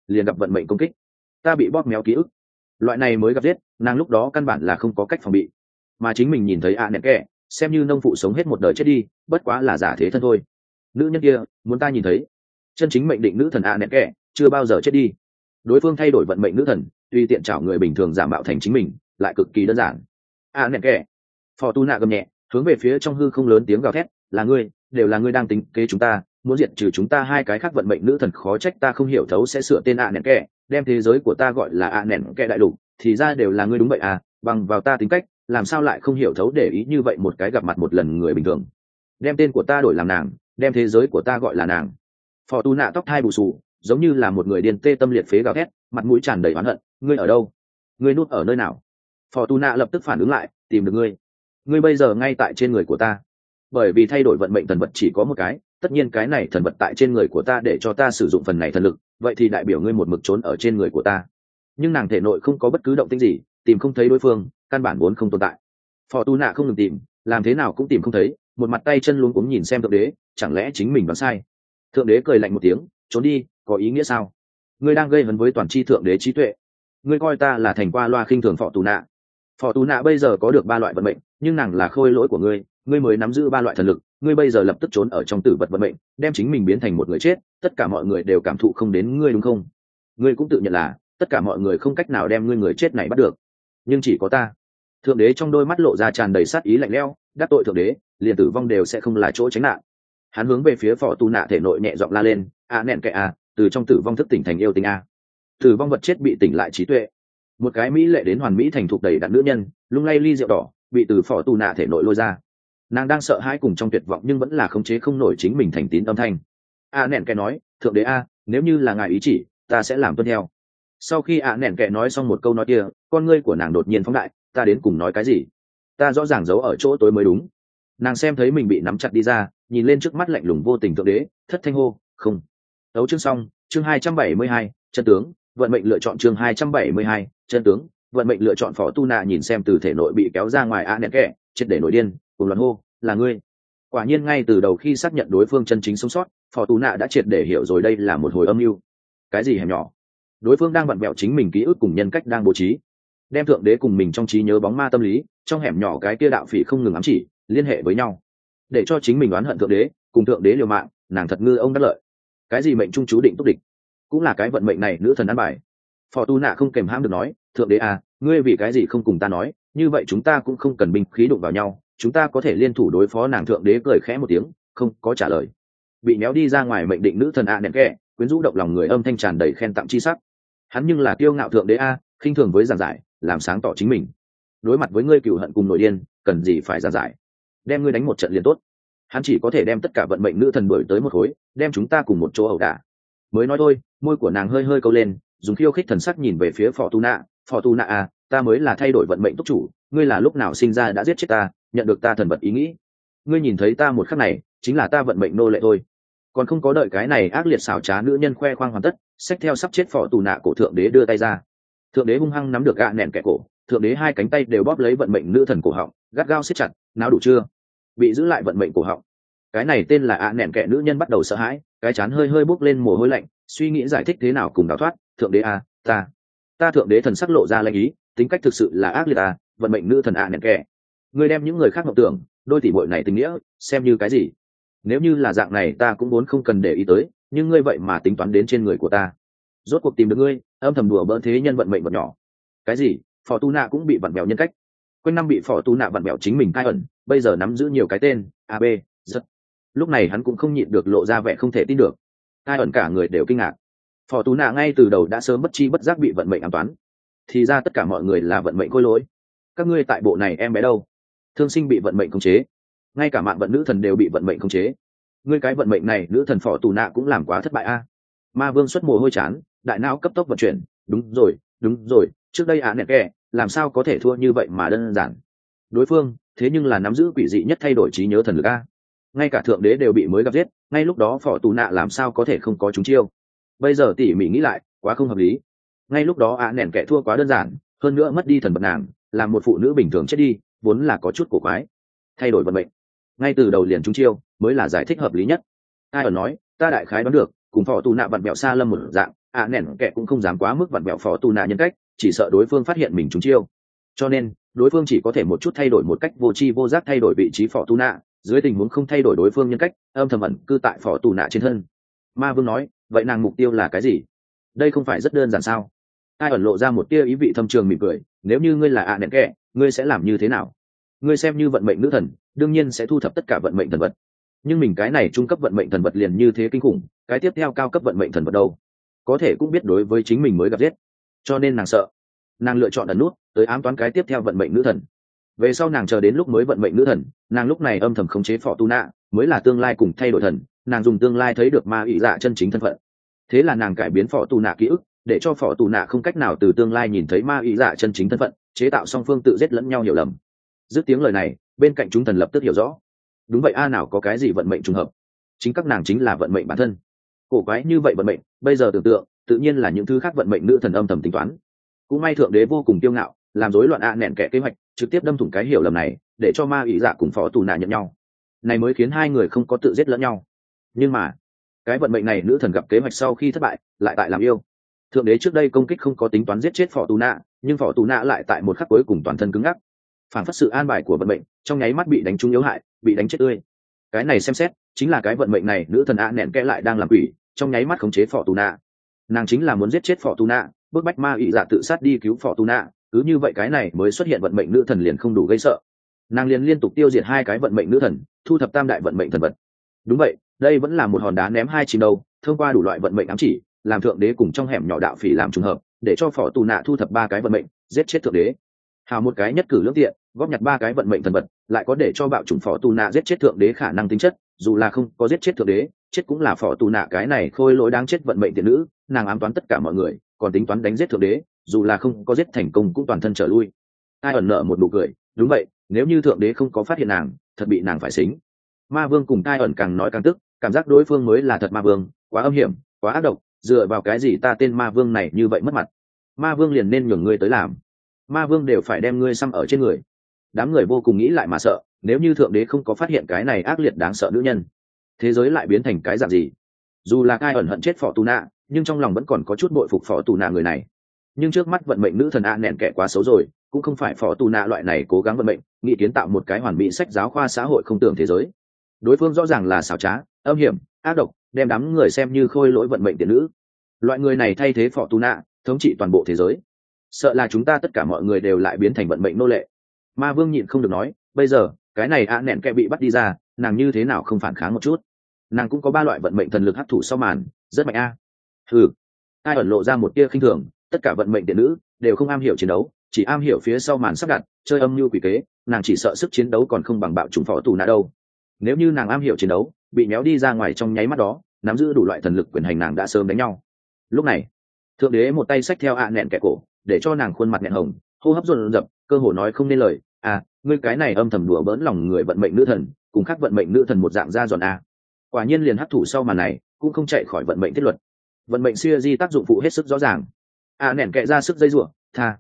[SPEAKER 1] liền gặp vận mệnh công kích. Ta bị bóp méo ký ức. Loại này mới gặp giết, nàng lúc đó căn bản là không có cách phòng bị, mà chính mình nhìn thấy ạ nẹn kẹ xem như nông phụ sống hết một đời chết đi, bất quá là giả thế thân thôi. Nữ nhân kia muốn ta nhìn thấy chân chính mệnh định nữ thần ạ nẹn kẹ chưa bao giờ chết đi. Đối phương thay đổi vận mệnh nữ thần, tùy tiện chảo người bình thường giả mạo thành chính mình, lại cực kỳ đơn giản. ạ nẹn kẹ. Fortuna gầm nhẹ, hướng về phía trong hư không lớn tiếng gào thét, là ngươi, đều là ngươi đang tính kế chúng ta, muốn diệt trừ chúng ta hai cái khác vận mệnh nữ thần, khó trách ta không hiểu thấu sẽ sửa tên ạ nẹn kẹ, đem thế giới của ta gọi là ạ nẹn kẹ đại lục, thì ra đều là ngươi. Đúng vậy à, bằng vào ta tính cách, làm sao lại không hiểu thấu để ý như vậy một cái gặp mặt một lần người bình thường. Đem tên của ta đổi làm nàng, đem thế giới của ta gọi là nàng. Fortuna tóc thai bù xù, giống như là một người điên tê tâm liệt phế gào thét, mặt mũi tràn đầy oán hận, ngươi ở đâu? Ngươi núp ở nơi nào? Fortuna lập tức phản ứng lại, tìm được ngươi. Ngươi bây giờ ngay tại trên người của ta. Bởi vì thay đổi vận mệnh thần vật chỉ có một cái, tất nhiên cái này thần vật tại trên người của ta để cho ta sử dụng phần này thần lực, vậy thì đại biểu ngươi một mực trốn ở trên người của ta. Nhưng nàng thể nội không có bất cứ động tĩnh gì, tìm không thấy đối phương, căn bản vốn không tồn tại. Fortuna không ngừng tìm, làm thế nào cũng tìm không thấy, một mặt tay chân luống cuống nhìn xem thượng đế, chẳng lẽ chính mình đoán sai? Thượng đế cười lạnh một tiếng, trốn đi, có ý nghĩa sao? Ngươi đang gây hấn với toàn tri thượng đế trí tuệ. Ngươi coi ta là thành qua loa khinh thường Fortuna. Fortuna bây giờ có được 3 loại vận mệnh, nhưng nàng là khôi lỗi của ngươi, ngươi mới nắm giữ 3 loại thần lực, ngươi bây giờ lập tức trốn ở trong tử vật vận mệnh, đem chính mình biến thành một người chết, tất cả mọi người đều cảm thụ không đến ngươi đúng không? Ngươi cũng tự nhận là tất cả mọi người không cách nào đem ngươi người chết này bắt được, nhưng chỉ có ta. Thượng đế trong đôi mắt lộ ra tràn đầy sát ý lạnh lẽo, đắc tội thượng đế, liền tử vong đều sẽ không là chỗ tránh nạn. Hắn hướng về phía Fortuna thể nội nhẹ giọng la lên, "A nẹn kệ a, từ trong tử vong thức tỉnh thành yêu tinh a." Tử vong vật chết bị tỉnh lại trí tuệ. Một cái mỹ lệ đến hoàn mỹ thành thục đầy đặn nữ nhân, lung lay ly rượu đỏ, bị từ Fortuna thể nội lôi ra. Nàng đang sợ hãi cùng trong tuyệt vọng nhưng vẫn là khống chế không nổi chính mình thành tín âm thanh. A nẹn kệ nói, "Thượng đế a, nếu như là ngài ý chỉ, ta sẽ làm tuân theo." Sau khi ạ nẹn kệ nói xong một câu nói kia, con ngươi của nàng đột nhiên phóng đại, ta đến cùng nói cái gì? Ta rõ ràng giấu ở chỗ tối mới đúng. Nàng xem thấy mình bị nắm chặt đi ra, nhìn lên trước mắt lạnh lùng vô tình thượng đế, thất thanh hô, không. Đấu chương xong, chương 272, chân tướng, vận mệnh lựa chọn chương 272, chân tướng, vận mệnh lựa chọn. Fortuna nhìn xem từ thể nội bị kéo ra ngoài ạ nẹn kệ, triệt để nổi điên, cùng loạn hô, là ngươi. Quả nhiên ngay từ đầu khi xác nhận đối phương chân chính sống sót, Fortuna đã triệt để hiểu rồi đây là một hồi âm mưu. Cái gì hẻm nhỏ? Đối phương đang vặn vẹo chính mình ký ức cùng nhân cách đang bố trí, đem thượng đế cùng mình trong trí nhớ bóng ma tâm lý trong hẻm nhỏ cái kia đạo phỉ không ngừng ám chỉ liên hệ với nhau, để cho chính mình oán hận thượng đế, cùng thượng đế liều mạng. Nàng thật ngư ông đắc lợi. Cái gì mệnh trung chú định túc địch, cũng là cái vận mệnh này nữ thần ăn bài. Fortuna không kèm hãm được nói, thượng đế à, ngươi vì cái gì không cùng ta nói, như vậy chúng ta cũng không cần binh khí đụng vào nhau, chúng ta có thể liên thủ đối phó nàng. Thượng đế cười khẽ một tiếng, không có trả lời. Bị méo đi ra ngoài mệnh định nữ thần ạ nẹn kệ, quyến rũ động lòng người, âm thanh tràn đầy khen tặng chi sắc. Hắn nhưng là kiêu ngạo thượng đế a, khinh thường với giảng giải, làm sáng tỏ chính mình. Đối mặt với ngươi cừu hận cùng nội điên, cần gì phải giảng giải, đem ngươi đánh một trận liền tốt. Hắn chỉ có thể đem tất cả vận mệnh nữ thần đuổi tới một khối, đem chúng ta cùng một chỗ ẩu đả. Mới nói thôi, môi của nàng hơi hơi câu lên, dùng khiêu khích thần sắc nhìn về phía Fortuna a, ta mới là thay đổi vận mệnh túc chủ, ngươi là lúc nào sinh ra đã giết chết ta, nhận được ta thần vật ý nghĩ. Ngươi nhìn thấy ta một khắc này, chính là ta vận mệnh nô lệ thôi. Còn không có đợi cái này ác liệt xảo trá nữ nhân khoe khoang hoàn tất, xách theo sắp chết Fortuna cổ thượng đế đưa tay ra. Thượng đế hung hăng nắm được gạ nẹn kẻ cổ, thượng đế hai cánh tay đều bóp lấy vận mệnh nữ thần cổ họng, gắt gao siết chặt. Nào đủ chưa? Bị giữ lại vận mệnh cổ họng. Cái này tên là ạ nẹn kẻ nữ nhân bắt đầu sợ hãi, cái chán hơi hơi bốc lên mồ hôi lạnh, suy nghĩ giải thích thế nào cùng đào thoát. Thượng đế à, ta thượng đế thần sắc lộ ra lạnh ý, tính cách thực sự là ác liệt à, vận mệnh nữ thần ạ nẹn kẻ. Ngươi đem những người khác mộng tưởng, đôi tỷ muội này tình nghĩa, xem như cái gì? Nếu như là dạng này ta cũng muốn không cần để ý tới, nhưng ngươi vậy mà tính toán đến trên người của ta. Rốt cuộc tìm được ngươi, âm thầm đùa bỡn thế nhân vận mệnh vật nhỏ. Cái gì? Fortuna cũng bị vặn bèo nhân cách. Quanh năm bị Fortuna vặn bèo chính mình cai ẩn, bây giờ nắm giữ nhiều cái tên, AB, rất. Lúc này hắn cũng không nhịn được lộ ra vẻ không thể tin được. Cai ẩn cả người đều kinh ngạc. Fortuna ngay từ đầu đã sớm bất chi bất giác bị vận mệnh ám toán. Thì ra tất cả mọi người là vận mệnh khôi lỗi. Các ngươi tại bộ này em bé đâu? Thương sinh bị vận mệnh khống chế, ngay cả mạng vận nữ thần đều bị vận mệnh khống chế. Ngươi cái vận mệnh này nữ thần Fortuna cũng làm quá thất bại a. Ma vương xuất mồ hôi chán, đại não cấp tốc vận chuyển. Đúng rồi, trước đây ạ nẹt kẻ làm sao có thể thua như vậy mà đơn giản. Đối phương thế nhưng là nắm giữ quỷ dị nhất thay đổi trí nhớ thần lực a. Ngay cả thượng đế đều bị mới gặp giết, ngay lúc đó Fortuna làm sao có thể không có chúng chiêu. Bây giờ tỉ mỉ nghĩ lại, quá không hợp lý. Ngay lúc đó ạ nẹt kẻ thua quá đơn giản, hơn nữa mất đi thần vật nàng, làm một phụ nữ bình thường chết đi, vốn là có chút cổ quái. Thay đổi vận mệnh, ngay từ đầu liền chúng chiêu, mới là giải thích hợp lý nhất. Ai ở nói, ta đại khái đoán được, cùng Fortuna vặn bẹo xa lâm một dạng, ạ nẻn kệ cũng không dám quá mức vặn vẹo phò tù nạ nhân cách, chỉ sợ đối phương phát hiện mình trúng chiêu, cho nên đối phương chỉ có thể một chút thay đổi một cách vô tri vô giác thay đổi vị trí phò tù nạ, dưới tình huống không thay đổi đối phương nhân cách, âm thầm ẩn cư tại phò tù nạ trên thân. Ma vương nói, vậy nàng mục tiêu là cái gì? Đây không phải rất đơn giản sao? Ai ẩn lộ ra một tia ý vị thâm trường mỉm cười, nếu như ngươi là ạ nẻn kệ, ngươi sẽ làm như thế nào? Ngươi xem như vận mệnh nữ thần, đương nhiên sẽ thu thập tất cả vận mệnh thần vật, nhưng mình cái này trung cấp vận mệnh thần vật liền như thế kinh khủng, cái tiếp theo cao cấp vận mệnh thần vật đâu, có thể cũng biết đối với chính mình mới gặp giết, cho nên nàng sợ. Nàng lựa chọn ẩn nút tới ám toán cái tiếp theo vận mệnh nữ thần. Về sau nàng chờ đến lúc mới vận mệnh nữ thần, nàng lúc này âm thầm khống chế phò tu nạ, mới là tương lai cùng thay đổi thần. Nàng dùng tương lai thấy được ma ị dạ chân chính thân phận, thế là nàng cải biến phò tu nạ ký ức, để cho phò tu nạ không cách nào từ tương lai nhìn thấy ma ị dạ chân chính thân phận, chế tạo song phương tự giết lẫn nhau hiểu lầm. Dứt tiếng lời này, bên cạnh chúng thần lập tức hiểu rõ. Đúng vậy a, nào có cái gì vận mệnh trùng hợp, chính các nàng chính là vận mệnh bản thân. Cổ quái như vậy vận mệnh, bây giờ tưởng tượng tự nhiên là những thứ khác vận mệnh nữ thần âm thầm tính toán. Cũng may thượng đế vô cùng kiêu ngạo, làm rối loạn ạ nẹn kẻ kế hoạch, trực tiếp đâm thủng cái hiểu lầm này, để cho ma ỷ dạ cùng phó tù nạ nhận nhau, này mới khiến hai người không có tự giết lẫn nhau. Nhưng mà cái vận mệnh này nữ thần gặp kế hoạch sau khi thất bại, lại tại làm yêu. Thượng đế trước đây công kích không có tính toán giết chết phó tù nạ, nhưng phó tù nạ lại tại một khắc cuối cùng toàn thân cứng ngắc, phản phất sự an bài của vận mệnh, trong nháy mắt bị đánh trúng yếu hại, bị đánh chết tươi. Cái này xem xét chính là cái vận mệnh này nữ thần ạ nẹn kẽ lại đang làm quỷ, trong nháy mắt khống chế phò tù nạ. Nàng chính là muốn giết chết phò tù nạ, bức bách ma ị dạ tự sát đi cứu phò tù nạ, cứ như vậy cái này mới xuất hiện vận mệnh nữ thần liền không đủ gây sợ. Nàng liền liên tục tiêu diệt hai cái vận mệnh nữ thần, thu thập tam đại vận mệnh thần vật. Đúng vậy, đây vẫn là một hòn đá ném hai chim đâu, thông qua đủ loại vận mệnh ám chỉ, làm thượng đế cùng trong hẻm nhỏ đạo phỉ làm trùng hợp, để cho phò tù nạ thu thập ba cái vận mệnh, giết chết thượng đế. Hào một cái nhất cử lưỡng tiện, góp nhặt ba cái vận mệnh thần vật, lại có để cho bạo chủng phò tù nạ giết chết thượng đế khả năng tính chất, dù là không có giết chết thượng đế, chết cũng là phò tù nạ cái này khôi lỗi đáng chết vận mệnh tiện nữ, nàng ám toán tất cả mọi người, còn tính toán đánh giết thượng đế, dù là không có giết thành công cũng toàn thân trở lui. Ai ẩn nợ một nụ cười, đúng vậy, nếu như thượng đế không có phát hiện nàng, thật bị nàng phải xính. Ma vương cùng Tai ẩn càng nói càng tức, cảm giác đối phương mới là thật ma vương, quá âm hiểm, quá ác độc, dựa vào cái gì ta tên ma vương này như vậy mất mặt. Ma vương liền nên nhường ngươi tới làm, ma vương đều phải đem ngươi xăm ở trên người. Đám người vô cùng nghĩ lại mà sợ, nếu như thượng đế không có phát hiện cái này ác liệt đáng sợ nữ nhân, thế giới lại biến thành cái dạng gì? Dù là Cai ẩn hận chết phò tù nạ, nhưng trong lòng vẫn còn có chút bội phục phò tù nạ người này. Nhưng trước mắt vận mệnh nữ thần ạ nẹn kẻ quá xấu rồi, cũng không phải phò tù nạ loại này cố gắng vận mệnh nghĩ kiến tạo một cái hoàn mỹ sách giáo khoa xã hội không tưởng thế giới. Đối phương rõ ràng là xảo trá, âm hiểm, ác độc, đem đám người xem như khôi lỗi vận mệnh tiện nữ. Loại người này thay thế phò tù nạ, thống trị toàn bộ thế giới, sợ là chúng ta tất cả mọi người đều lại biến thành vận mệnh nô lệ. Ma vương nhịn không được nói, bây giờ cái này ạ nẹn kẻ bị bắt đi ra, nàng như thế nào không phản kháng một chút? Nàng cũng có ba loại vận mệnh thần lực hấp thụ sau màn, rất mạnh a. Ừ, Ai ẩn lộ ra một tia khinh thường, tất cả vận mệnh tiện nữ đều không am hiểu chiến đấu, chỉ am hiểu phía sau màn sắp đặt, chơi âm mưu quỷ kế, nàng chỉ sợ sức chiến đấu còn không bằng bạo chủng phò tù nạ đâu. Nếu như nàng am hiểu chiến đấu, bị méo đi ra ngoài trong nháy mắt đó, nắm giữ đủ loại thần lực quyền hành nàng đã sớm đánh nhau. Lúc này thượng đế một tay xách theo ạ nẹn kẻ cổ, để cho nàng khuôn mặt nghẹn hồng, hô hấp dồn dập, cơ hồ nói không nên lời. À, ngươi cái này âm thầm đùa bỡn lòng người vận mệnh nữ thần, cùng khác vận mệnh nữ thần một dạng ra giòn a. Quả nhiên liền hấp thụ sau màn này cũng không chạy khỏi vận mệnh thiết luật. Vận mệnh siêu di tác dụng phụ hết sức rõ ràng. À nẻn kệ ra sức dây rủa, tha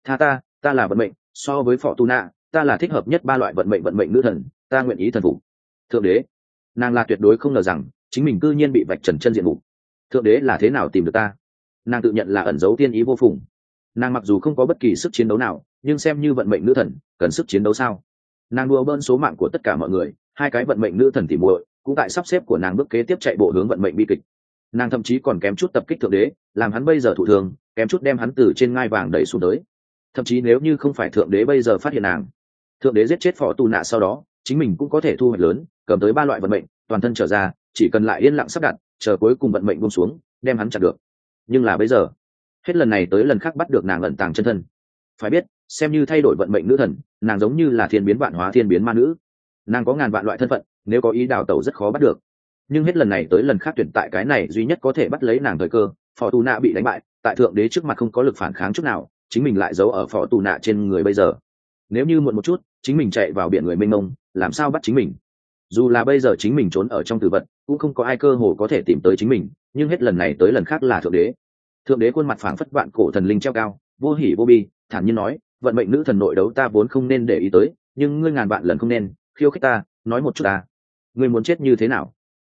[SPEAKER 1] ta là vận mệnh, so với phò tu nạ, ta là thích hợp nhất ba loại vận mệnh nữ thần, ta nguyện ý thần phục. Thượng đế, nàng là tuyệt đối không ngờ rằng chính mình cư nhiên bị vạch trần chân diện mục. Thượng đế là thế nào tìm được ta? Nàng tự nhận là ẩn giấu tiên ý vô phùng. Nàng mặc dù không có bất kỳ sức chiến đấu nào, nhưng xem như vận mệnh nữ thần, cần sức chiến đấu sao? Nàng đùa bỡn số mạng của tất cả mọi người, hai cái vận mệnh nữ thần tỉ muội cũng tại sắp xếp của nàng bước kế tiếp chạy bộ hướng vận mệnh bi kịch. Nàng thậm chí còn kém chút tập kích thượng đế, làm hắn bây giờ thụ thương, kém chút đem hắn từ trên ngai vàng đẩy xuống tới. Thậm chí nếu như không phải thượng đế bây giờ phát hiện nàng, thượng đế giết chết phò tù nạ sau đó, chính mình cũng có thể thu hoạch lớn, cầm tới ba loại vận mệnh, toàn thân trở ra, chỉ cần lại yên lặng sắp đặt, chờ cuối cùng vận mệnh buông xuống, đem hắn chặn được. Nhưng là bây giờ, hết lần này tới lần khác bắt được nàng ẩn tàng chân thân. Phải biết, xem như thay đổi vận mệnh nữ thần, nàng giống như là thiên biến vạn hóa thiên biến ma nữ. Nàng có ngàn vạn loại thân phận, nếu có ý đào tẩu rất khó bắt được. Nhưng hết lần này tới lần khác tuyển tại cái này duy nhất có thể bắt lấy nàng thời cơ, phò tù nạ bị đánh bại, tại thượng đế trước mặt không có lực phản kháng chút nào, chính mình lại giấu ở phò tù nạ trên người bây giờ. Nếu như muộn một chút, chính mình chạy vào biển người mênh mông, làm sao bắt chính mình? Dù là bây giờ chính mình trốn ở trong tử vật, cũng không có ai cơ hồ có thể tìm tới chính mình, nhưng hết lần này tới lần khác là thượng đế. Thượng đế khuôn mặt phảng phất vạn cổ thần linh treo cao, vô hỉ vô bi, thản nhiên nói, vận mệnh nữ thần nội đấu ta vốn không nên để ý tới, nhưng ngươi ngàn vạn lần không nên khiêu khích ta, nói một chút ta, ngươi muốn chết như thế nào?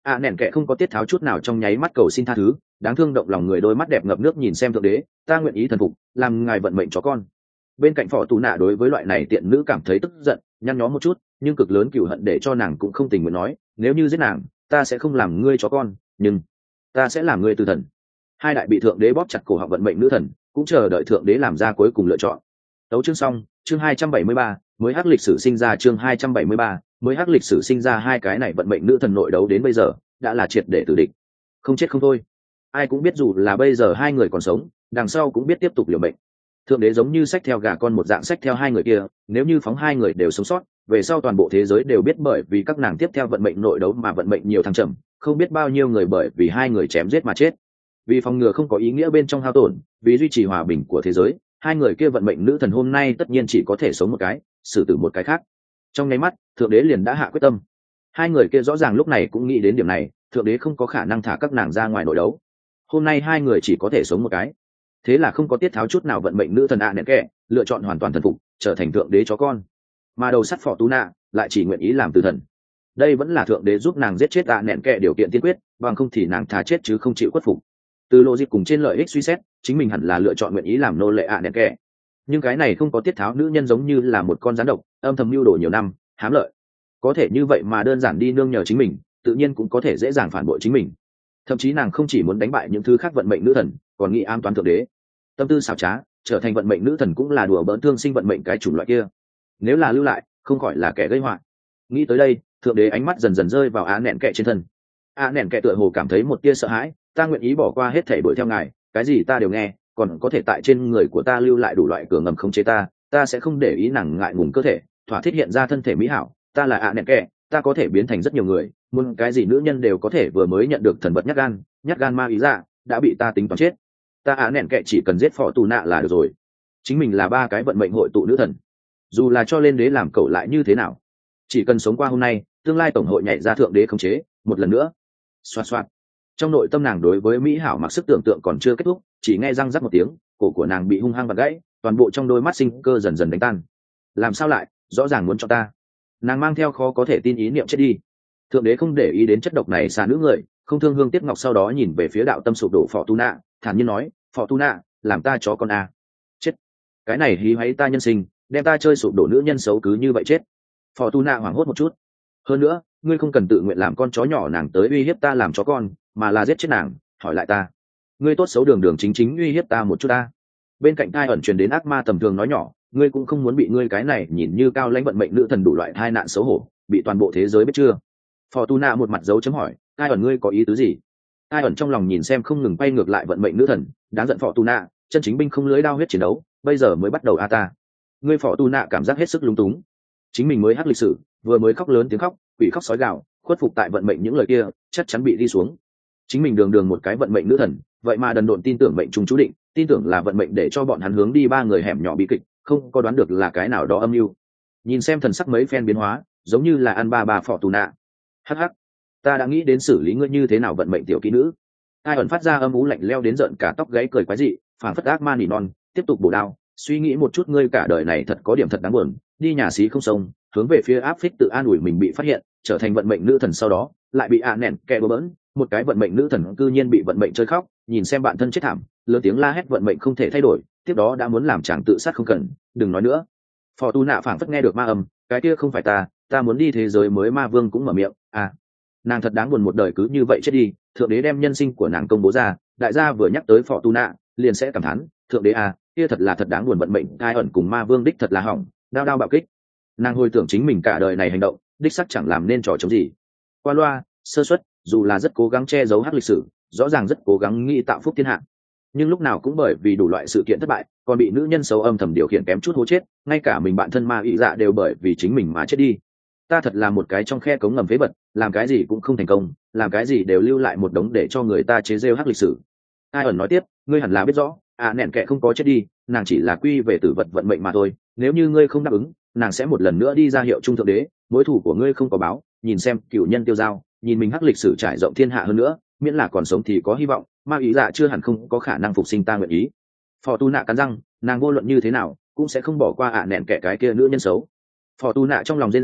[SPEAKER 1] nẻn kệ không có tiết tháo chút nào trong nháy mắt cầu xin tha thứ, đáng thương động lòng người đôi mắt đẹp ngập nước nhìn xem thượng đế, ta nguyện ý thần phục, làm ngài vận mệnh chó con. Bên cạnh phò tù nạ đối với loại này tiện nữ cảm thấy tức giận, nhăn nhó một chút, nhưng cực lớn cừu hận để cho nàng cũng không tình nguyện nói, nếu như giết nàng, ta sẽ không làm ngươi chó con, nhưng ta sẽ làm ngươi tư thần. Hai đại bị thượng đế bóp chặt cổ họng vận mệnh nữ thần, cũng chờ đợi thượng đế làm ra cuối cùng lựa chọn. Tấu chương xong, chương 273, mới hắc lịch sử sinh ra chương 273, mới hắc lịch sử sinh ra hai cái này vận mệnh nữ thần nội đấu đến bây giờ, đã là triệt để tử địch. Không chết không thôi. Ai cũng biết dù là bây giờ hai người còn sống, đằng sau cũng biết tiếp tục liều mệnh. Thượng đế giống như xách theo gà con một dạng xách theo hai người kia, nếu như phóng hai người đều sống sót, về sau toàn bộ thế giới đều biết bởi vì các nàng tiếp theo vận mệnh nội đấu mà vận mệnh nhiều thăng trầm, không biết bao nhiêu người bởi vì hai người chém giết mà chết. Vì phòng ngừa không có ý nghĩa bên trong hao tổn, vì duy trì hòa bình của thế giới, hai người kia vận mệnh nữ thần hôm nay tất nhiên chỉ có thể sống một cái, xử tử một cái khác. Trong nháy mắt, thượng đế liền đã hạ quyết tâm. Hai người kia rõ ràng lúc này cũng nghĩ đến điểm này, thượng đế không có khả năng thả các nàng ra ngoài nội đấu. Hôm nay hai người chỉ có thể sống một cái. Thế là không có tiết tháo chút nào vận mệnh nữ thần nẹn kệ, lựa chọn hoàn toàn thần phục, trở thành thượng đế chó con. Mà đầu sắt phò tú nạ lại chỉ nguyện ý làm từ thần. Đây vẫn là thượng đế giúp nàng giết chết nẹn kệ điều kiện tiên quyết, bằng không thì nàng thà chết chứ không chịu khuất phục. Từ logic cùng trên lợi ích suy xét, chính mình hẳn là lựa chọn nguyện ý làm nô lệ nẹn kệ. Nhưng cái này không có tiết tháo nữ nhân giống như là một con rắn độc, âm thầm mưu đồ nhiều năm, hám lợi. Có thể như vậy mà đơn giản đi nương nhờ chính mình, tự nhiên cũng có thể dễ dàng phản bội chính mình. Thậm chí nàng không chỉ muốn đánh bại những thứ khác vận mệnh nữ thần, còn nghĩ ám toán thượng đế. Tâm tư xảo trá, trở thành vận mệnh nữ thần cũng là đùa bỡn thương sinh vận mệnh cái chủng loại kia. Nếu là lưu lại, không khỏi là kẻ gây họa. Nghĩ tới đây, thượng đế ánh mắt dần dần rơi vào nẹn kệ trên thân. Nẹn kệ tựa hồ cảm thấy một tia sợ hãi, ta nguyện ý bỏ qua hết thảy đuổi theo ngài, cái gì ta đều nghe, còn có thể tại trên người của ta lưu lại đủ loại cửa ngầm khống chế ta sẽ không để ý nàng ngại ngùng cơ thể, thỏa thích hiện ra thân thể mỹ hảo, ta là nẹn kệ, ta có thể biến thành rất nhiều người, muốn cái gì nữ nhân đều có thể, vừa mới nhận được thần vật nhát gan ma ý ra, đã bị ta tính toán chết. Ta nẹn kệ chỉ cần giết phò tù nạ là được rồi. Chính mình là ba cái vận mệnh hội tụ nữ thần, dù là cho lên đế làm cẩu lại như thế nào, chỉ cần sống qua hôm nay, tương lai tổng hội nhảy ra thượng đế khống chế một lần nữa. Xoạt xoạt. Trong nội tâm nàng đối với mỹ hảo mặc sức tưởng tượng còn chưa kết thúc, chỉ nghe răng rắc một tiếng, cổ của nàng bị hung hăng vặt gãy, toàn bộ trong đôi mắt sinh cơ dần dần đánh tan. Làm sao lại, rõ ràng muốn cho ta. Nàng mang theo khó có thể tin ý niệm chết đi. Thượng đế không để ý đến chất độc này xả nữ người, không thương hương tiếc ngọc, sau đó nhìn về phía đạo tâm sụp đổ phò tu nạ, thản nhiên nói, phò tu nạ, làm ta chó con a. Chết. Cái này hí hoáy ta nhân sinh, đem ta chơi sụp đổ nữ nhân xấu cứ như vậy chết. Phò tu nạ hoảng hốt một chút. Hơn nữa, ngươi không cần tự nguyện làm con chó nhỏ nàng tới uy hiếp ta làm chó con, mà là giết chết nàng. Hỏi lại ta, ngươi tốt xấu đường chính uy hiếp ta một chút ta. Bên cạnh thai ẩn truyền đến ác ma tầm thường nói nhỏ, ngươi cũng không muốn bị ngươi cái này nhìn như cao lãnh vận mệnh nữ thần đủ loại tai nạn xấu hổ, bị toàn bộ thế giới biết chưa? Phò tu nạ một mặt dấu chấm hỏi, thai ẩn ngươi có ý tứ gì? Thai ẩn trong lòng nhìn xem không ngừng quay ngược lại vận mệnh nữ thần, đáng giận phò tu nạ, chân chính binh không lưới đao huyết chiến đấu, bây giờ mới bắt đầu a ta. Ngươi phò tu nạ cảm giác hết sức lúng túng. Chính mình mới hắc lịch sử, vừa mới khóc lớn tiếng khóc, quỷ khóc sói gào, khuất phục tại vận mệnh những lời kia, chắc chắn bị đi xuống. Chính mình đường một cái vận mệnh nữ thần, vậy mà đần độn tin tưởng mệnh trùng chú định, tin tưởng là vận mệnh để cho bọn hắn hướng đi ba người hẻm nhỏ bi kịch, không có đoán được là cái nào đó âm mưu. Nhìn xem thần sắc mấy phen biến hóa, giống như là ăn bà phò tù nạ. Hắc hắc, ta đã nghĩ đến xử lý ngươi như thế nào vận mệnh tiểu kỹ nữ. Ai ẩn phát ra âm ú lạnh leo đến giận cả tóc gáy cười quái dị, phảng phất ác ma nỉ non, tiếp tục bổ đao, suy nghĩ một chút ngươi cả đời này thật có điểm thật đáng buồn, đi nhà xí không sông, hướng về phía áp phích tự an ủi mình bị phát hiện, trở thành vận mệnh nữ thần sau đó, lại bị nẹn kẻ bừa bỡn, một cái vận mệnh nữ thần cư nhiên bị vận mệnh chơi khóc, nhìn xem bạn thân chết thảm, lớn tiếng la hét vận mệnh không thể thay đổi, tiếp đó đã muốn làm chàng tự sát không cần, đừng nói nữa. Phò tu nạ phảng phất nghe được ma âm, cái kia không phải ta muốn đi thế giới mới. Ma vương cũng mở miệng, nàng thật đáng buồn, một đời cứ như vậy chết đi. Thượng đế đem nhân sinh của nàng công bố ra, đại gia vừa nhắc tới phò tu nạ liền sẽ cảm thán, thượng đế kia thật là thật đáng buồn, vận mệnh ai ẩn cùng ma vương đích thật là hỏng, đao bạo kích. Nàng hồi tưởng chính mình cả đời này hành động, đích sắc chẳng làm nên trò chống gì, qua loa, sơ suất, dù là rất cố gắng che giấu hắc lịch sử, rõ ràng rất cố gắng nghĩ tạo phúc thiên hạ, nhưng lúc nào cũng bởi vì đủ loại sự kiện thất bại, còn bị nữ nhân xấu âm thầm điều khiển kém chút hố chết, ngay cả mình bạn thân ma ý dạ đều bởi vì chính mình mà chết đi. Ta thật là một cái trong khe cống ngầm phế vật, làm cái gì cũng không thành công, làm cái gì đều lưu lại một đống để cho người ta chế rêu hắc lịch sử. Ai ẩn nói tiếp, ngươi hẳn là biết rõ, nẹn kệ không có chết đi, nàng chỉ là quy về tử vật vận mệnh mà thôi, nếu như ngươi không đáp ứng, nàng sẽ một lần nữa đi ra hiệu trung thượng đế, mối thù của ngươi không có báo, nhìn xem cựu nhân tiêu dao, nhìn mình hắc lịch sử trải rộng thiên hạ hơn nữa, miễn là còn sống thì có hy vọng, ma ý dạ chưa hẳn không có khả năng phục sinh, ta nguyện ý. Phò tu nạ cắn răng, nàng vô luận như thế nào cũng sẽ không bỏ qua nẹn kẻ cái kia nữ nhân xấu. Phò tu nạ trong lòng rên rỉ,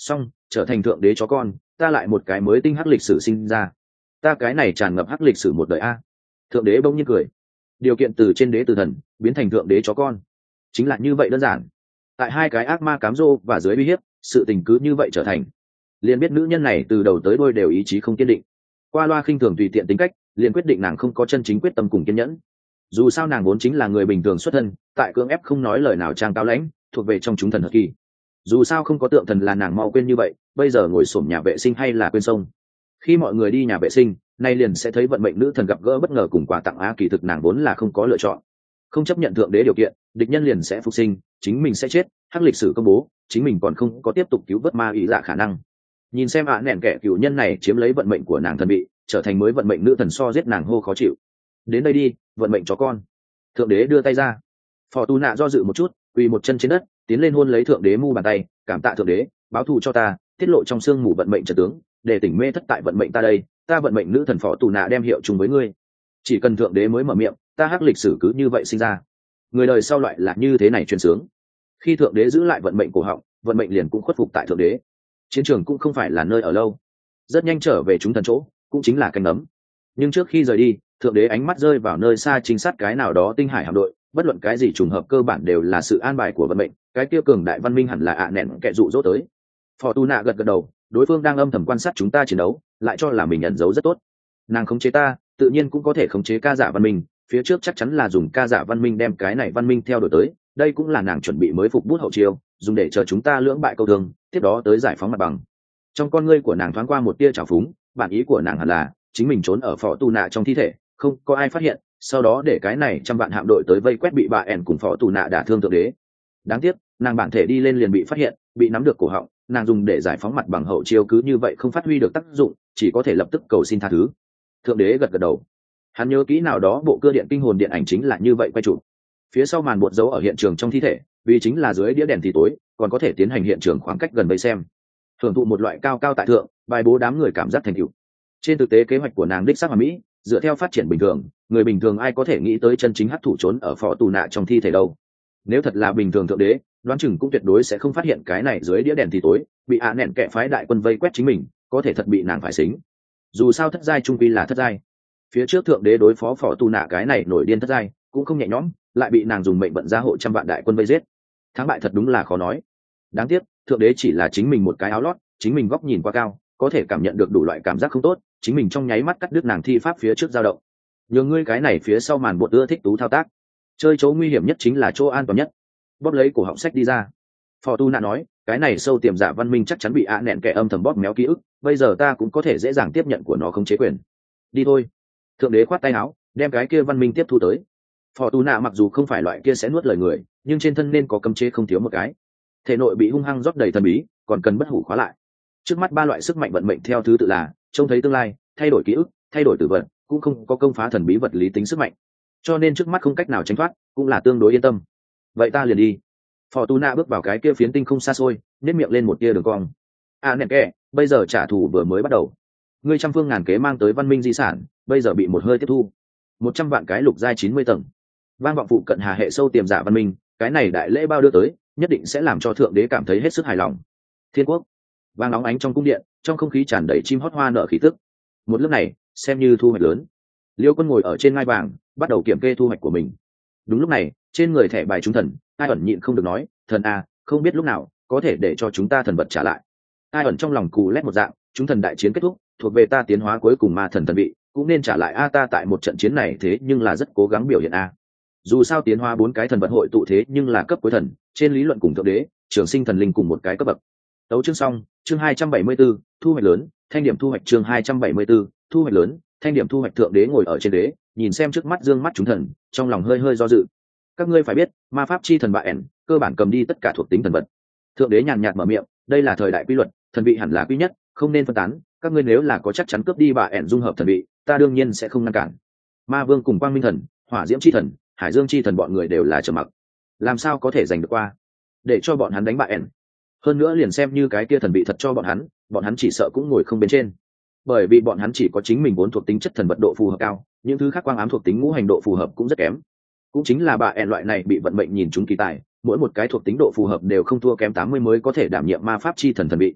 [SPEAKER 1] xong trở thành thượng đế chó con, ta lại một cái mới tinh hắc lịch sử sinh ra, ta cái này tràn ngập hắc lịch sử một đời a. Thượng đế bỗng nhiên cười, điều kiện từ trên đế từ thần biến thành thượng đế chó con, chính là như vậy đơn giản. Tại hai cái ác ma cám dỗ và dưới uy hiếp, sự tình cứ như vậy trở thành. Liền biết nữ nhân này từ đầu tới đôi đều ý chí không kiên định, qua loa khinh thường tùy tiện tính cách, liền quyết định nàng không có chân chính quyết tâm cùng kiên nhẫn. Dù sao nàng vốn chính là người bình thường xuất thân, tại cưỡng ép không nói lời nào trang cao lãnh, thuộc về trong chúng thần hợp kỳ. Dù sao không có tượng thần là nàng mau quên như vậy, bây giờ ngồi xổm nhà vệ sinh hay là quên sông. Khi mọi người đi nhà vệ sinh, nay liền sẽ thấy vận mệnh nữ thần gặp gỡ bất ngờ cùng quà tặng á, kỳ thực nàng vốn là không có lựa chọn. Không chấp nhận thượng đế điều kiện, địch nhân liền sẽ phục sinh, chính mình sẽ chết, hắc lịch sử công bố, chính mình còn không có tiếp tục cứu vớt ma ý dạ khả năng. Nhìn xem nẹn kẻ cựu nhân này chiếm lấy vận mệnh của nàng thần bị, trở thành mới vận mệnh nữ thần, so giết nàng hô khó chịu. Đến đây đi, vận mệnh chó con. Thượng đế đưa tay ra. Phò tu nạ do dự một chút, quỳ một chân trên đất, tiến lên hôn lấy thượng đế mu bàn tay, cảm tạ thượng đế, báo thù cho ta, tiết lộ trong sương mù vận mệnh trận tướng, để tỉnh mê thất tại vận mệnh ta đây, ta vận mệnh nữ thần phò tu nạ đem hiệu chung với ngươi. Chỉ cần thượng đế mới mở miệng, ta hắc lịch sử cứ như vậy sinh ra. Người đời sau loại là như thế này truyền sướng. Khi thượng đế giữ lại vận mệnh cổ họng, vận mệnh liền cũng khuất phục tại thượng đế. Chiến trường cũng không phải là nơi ở lâu, rất nhanh trở về chúng thần chỗ, cũng chính là cánh ấm. Nhưng trước khi rời đi, thượng đế ánh mắt rơi vào nơi xa chính sát cái nào đó tinh hải hạm đội, bất luận cái gì trùng hợp cơ bản đều là sự an bài của vận mệnh, cái kia cường đại văn minh hẳn là nẹn kẻ dụ dỗ tới. Fortuna gật gật đầu, đối phương đang âm thầm quan sát chúng ta chiến đấu, lại cho là mình ẩn giấu rất tốt. Nàng khống chế ta, tự nhiên cũng có thể khống chế ca giả văn minh, phía trước chắc chắn là dùng ca giả văn minh đem cái này văn minh theo đuổi tới, đây cũng là nàng chuẩn bị mới phục bút hậu chiêu, dùng để chờ chúng ta lưỡng bại câu thương, tiếp đó tới giải phóng mặt bằng. Trong con ngươi của nàng thoáng qua một tia trào phúng, bản ý của nàng hẳn là chính mình trốn ở Fortuna trong thi thể, không có ai phát hiện, sau đó để cái này trăm vạn hạm đội tới vây quét bị bà ẻn cùng Fortuna đả thương thượng đế. Đáng tiếc, nàng bản thể đi lên liền bị phát hiện, bị nắm được cổ họng, nàng dùng để giải phóng mặt bằng hậu chiêu cứ như vậy không phát huy được tác dụng, chỉ có thể lập tức cầu xin tha thứ. Thượng đế gật gật đầu, hắn nhớ kỹ nào đó bộ cưa điện kinh hồn điện ảnh chính là như vậy quay chụp. Phía sau màn bột dấu ở hiện trường trong thi thể, vì chính là dưới đĩa đèn thì tối, còn có thể tiến hành hiện trường khoảng cách gần vây xem, hưởng thụ một loại cao cao tại thượng, bài bố đám người cảm giác thành tựu. Trên thực tế kế hoạch của nàng đích xác hoàn mỹ, dựa theo phát triển bình thường, người bình thường ai có thể nghĩ tới chân chính hắc thủ trốn ở Fortuna trong thi thể đâu. Nếu thật là bình thường thượng đế, đoán chừng cũng tuyệt đối sẽ không phát hiện cái này dưới đĩa đèn thì tối, bị nẹn kẻ phái đại quân vây quét chính mình, có thể thật bị nàng phải xính. Dù sao thất giai trung quy là thất giai, phía trước thượng đế đối phó Fortuna cái này nổi điên thất giai cũng không nhẹ nhõm, lại bị nàng dùng mệnh vận gia hộ trăm vạn đại quân vây giết, thắng bại thật đúng là khó nói. Đáng tiếc thượng đế chỉ là chính mình một cái áo lót, chính mình góc nhìn quá cao, có thể cảm nhận được đủ loại cảm giác không tốt, chính mình trong nháy mắt cắt đứt nàng thi pháp phía trước dao động. Nhường ngươi cái này phía sau màn bột ưa thích tú thao tác, chơi chỗ nguy hiểm nhất chính là chỗ an toàn nhất. Bóp lấy cổ họng sách đi ra. Fortuna nói, cái này sâu tiềm giả văn minh chắc chắn bị nẹn kẻ âm thầm bóp méo ký ức, bây giờ ta cũng có thể dễ dàng tiếp nhận của nó khống chế quyền. Đi thôi. Thượng đế khoát tay áo, đem cái kia văn minh tiếp thu tới. Fortuna mặc dù không phải loại kia sẽ nuốt lời người, nhưng trên thân nên có cấm chế không thiếu một cái. Thể nội bị hung hăng rót đầy thần bí, còn cần bất hủ khóa lại. Trước mắt ba loại sức mạnh vận mệnh theo thứ tự là trông thấy tương lai, thay đổi ký ức, thay đổi tử vận, cũng không có công phá thần bí vật lý tính sức mạnh, cho nên trước mắt không cách nào tránh thoát, cũng là tương đối yên tâm. Vậy ta liền đi. Fortuna bước vào cái kia phiến tinh không xa xôi, nhếch miệng lên một tia đường cong. Nẹn kẻ, bây giờ trả thù vừa mới bắt đầu. Ngươi trăm phương ngàn kế mang tới văn minh di sản, bây giờ bị một hơi tiếp thu. 100 vạn cái lục giai 90 tầng, vang vọng phụ cận hà hệ sâu tiềm giả văn minh, cái này đại lễ bao đưa tới, nhất định sẽ làm cho thượng đế cảm thấy hết sức hài lòng. Thiên quốc, vang nóng ánh trong cung điện, trong không khí tràn đầy chim hót hoa nở khí tức. Một lúc này xem như thu hoạch lớn. Liêu Quân ngồi ở trên ngai vàng, bắt đầu kiểm kê thu hoạch của mình. Đúng lúc này, trên người thẻ bài chúng thần, Ai ẩn nhịn không được nói, thần a, không biết lúc nào có thể để cho chúng ta thần vật trả lại. Ai ẩn trong lòng cù lét một dạng, chúng thần đại chiến kết thúc, thuộc về ta tiến hóa cuối cùng ma thần thần vị, cũng nên trả lại a, ta tại một trận chiến này thế nhưng là rất cố gắng biểu hiện a. Dù sao tiến hóa 4 cái thần vật hội tụ thế nhưng là cấp cuối thần, trên lý luận cùng thượng đế, trường sinh thần linh cùng một cái cấp bậc. Tấu chương xong, chương 274, thu hoạch lớn, thanh điểm thu hoạch chương 274, thu hoạch lớn, thanh điểm thu hoạch. Thượng đế ngồi ở trên đế, nhìn xem trước mắt dương mắt chúng thần, trong lòng hơi hơi do dự. Các ngươi phải biết, ma pháp chi thần bạ ẻn, cơ bản cầm đi tất cả thuộc tính thần vật. Thượng đế nhàn nhạt mở miệng, đây là thời đại quy luật, thần vị hẳn là quy nhất, không nên phân tán, các ngươi nếu là có chắc chắn cướp đi bạ ẻn dung hợp thần vị, ta đương nhiên sẽ không ngăn cản. Ma vương cùng quang minh thần, hỏa diễm chi thần, hải dương chi thần bọn người đều là trầm mặc, làm sao có thể giành được qua, để cho bọn hắn đánh bạ ẻn. Hơn nữa liền xem như cái kia thần vị thật cho bọn hắn chỉ sợ cũng ngồi không bên trên, bởi vì bọn hắn chỉ có chính mình 4 thuộc tính chất thần vật độ phù hợp cao, những thứ khác quang ám thuộc tính ngũ hành độ phù hợp cũng rất kém. Cũng chính là bạ ẻn loại này bị vận mệnh nhìn chúng kỳ tài, mỗi một cái thuộc tính độ phù hợp đều không thua kém 80 mới có thể đảm nhiệm ma pháp chi thần thần vị.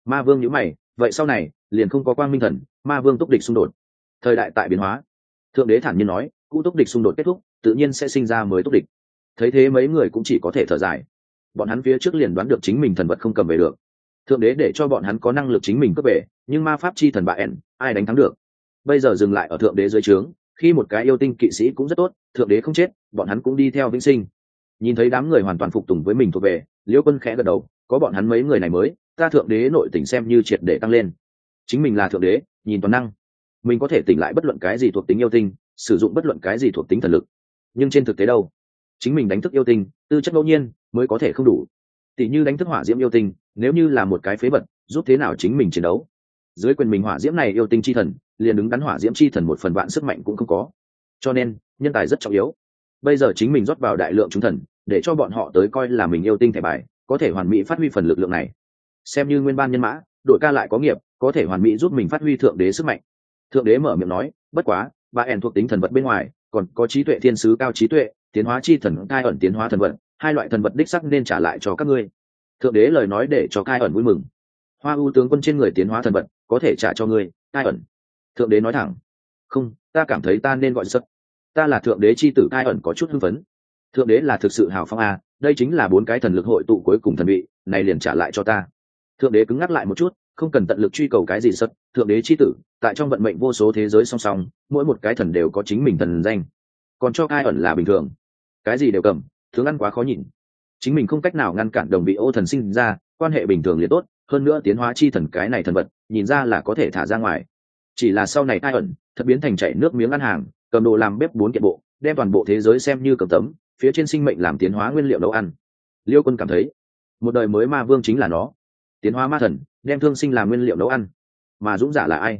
[SPEAKER 1] Ma vương nhíu mày, vậy sau này liền không có quang minh thần ma vương túc địch xung đột. Thời đại tại biến hóa, thượng đế thản nhiên nói, cũ túc địch xung đột kết thúc, tự nhiên sẽ sinh ra mới túc địch. Thấy thế mấy người cũng chỉ có thể thở dài. Bọn hắn phía trước liền đoán được chính mình thần vật không cầm về được, thượng đế để cho bọn hắn có năng lực chính mình cướp về, nhưng ma pháp chi thần bà ẻn ai đánh thắng được. Bây giờ dừng lại ở thượng đế dưới trướng, khi một cái yêu tinh kỵ sĩ cũng rất tốt, thượng đế không chết bọn hắn cũng đi theo vĩnh sinh. Nhìn thấy đám người hoàn toàn phục tùng với mình thuộc về, Liễu Quân khẽ gật đầu, có bọn hắn mấy người này mới, ta thượng đế nội tình xem như triệt để tăng lên. Chính mình là thượng đế, nhìn toàn năng, mình có thể tỉnh lại bất luận cái gì thuộc tính yêu tinh, sử dụng bất luận cái gì thuộc tính thần lực. Nhưng trên thực tế đâu, chính mình đánh thức yêu tinh tư chất ngẫu nhiên mới có thể không đủ. Tỷ như đánh thức hỏa diễm yêu tinh, nếu như là một cái phế vật, giúp thế nào chính mình chiến đấu? Dưới quyền mình hỏa diễm này yêu tinh chi thần, liền đứng đắn hỏa diễm chi thần một phần vạn sức mạnh cũng không có. Cho nên nhân tài rất trọng yếu. Bây giờ chính mình rót vào đại lượng chúng thần, để cho bọn họ tới coi là mình yêu tinh thẻ bài, có thể hoàn mỹ phát huy phần lực lượng này. Xem như nguyên ban nhân mã, đội ca lại có nghiệp, có thể hoàn mỹ giúp mình phát huy thượng đế sức mạnh. Thượng đế mở miệng nói, bất quá bà ẻn thuộc tính thần vật bên ngoài, còn có trí tuệ thiên sứ cao trí tuệ, tiến hóa chi thần cai ẩn tiến hóa thần vật, hai loại thần vật đích sắc nên trả lại cho các ngươi. Thượng đế lời nói để cho cai ẩn vui mừng. Hoa ưu tướng quân trên người tiến hóa thần vật có thể trả cho ngươi, cai ẩn. Thượng đế nói thẳng, không, ta cảm thấy ta nên gọi sất, ta là thượng đế chi tử. Cai ẩn có chút hưng phấn. Thượng đế là thực sự hào phong a, đây chính là 4 cái thần lực hội tụ cuối cùng thần vị, này liền trả lại cho ta. Thượng đế cứng ngắc lại một chút, không cần tận lực truy cầu cái gì sất, thượng đế chi tử tại trong vận mệnh vô số thế giới song song, mỗi một cái thần đều có chính mình thần danh, còn cho cai ẩn là bình thường. Cái gì đều cầm, tướng ăn quá khó nhìn. Chính mình không cách nào ngăn cản đồng vị ô thần sinh ra, quan hệ bình thường liền tốt, hơn nữa tiến hóa chi thần cái này thần vật nhìn ra là có thể thả ra ngoài. Chỉ là sau này cai ẩn thật biến thành chảy nước miếng ăn hàng, cầm đồ làm bếp 4 kiện bộ, đem toàn bộ thế giới xem như cầm tấm, phía trên sinh mệnh làm tiến hóa nguyên liệu nấu ăn. Liêu Quân cảm thấy một đời mới ma vương chính là nó, tiến hóa ma thần đem thương sinh làm nguyên liệu nấu ăn. Mà dũng giả là ai?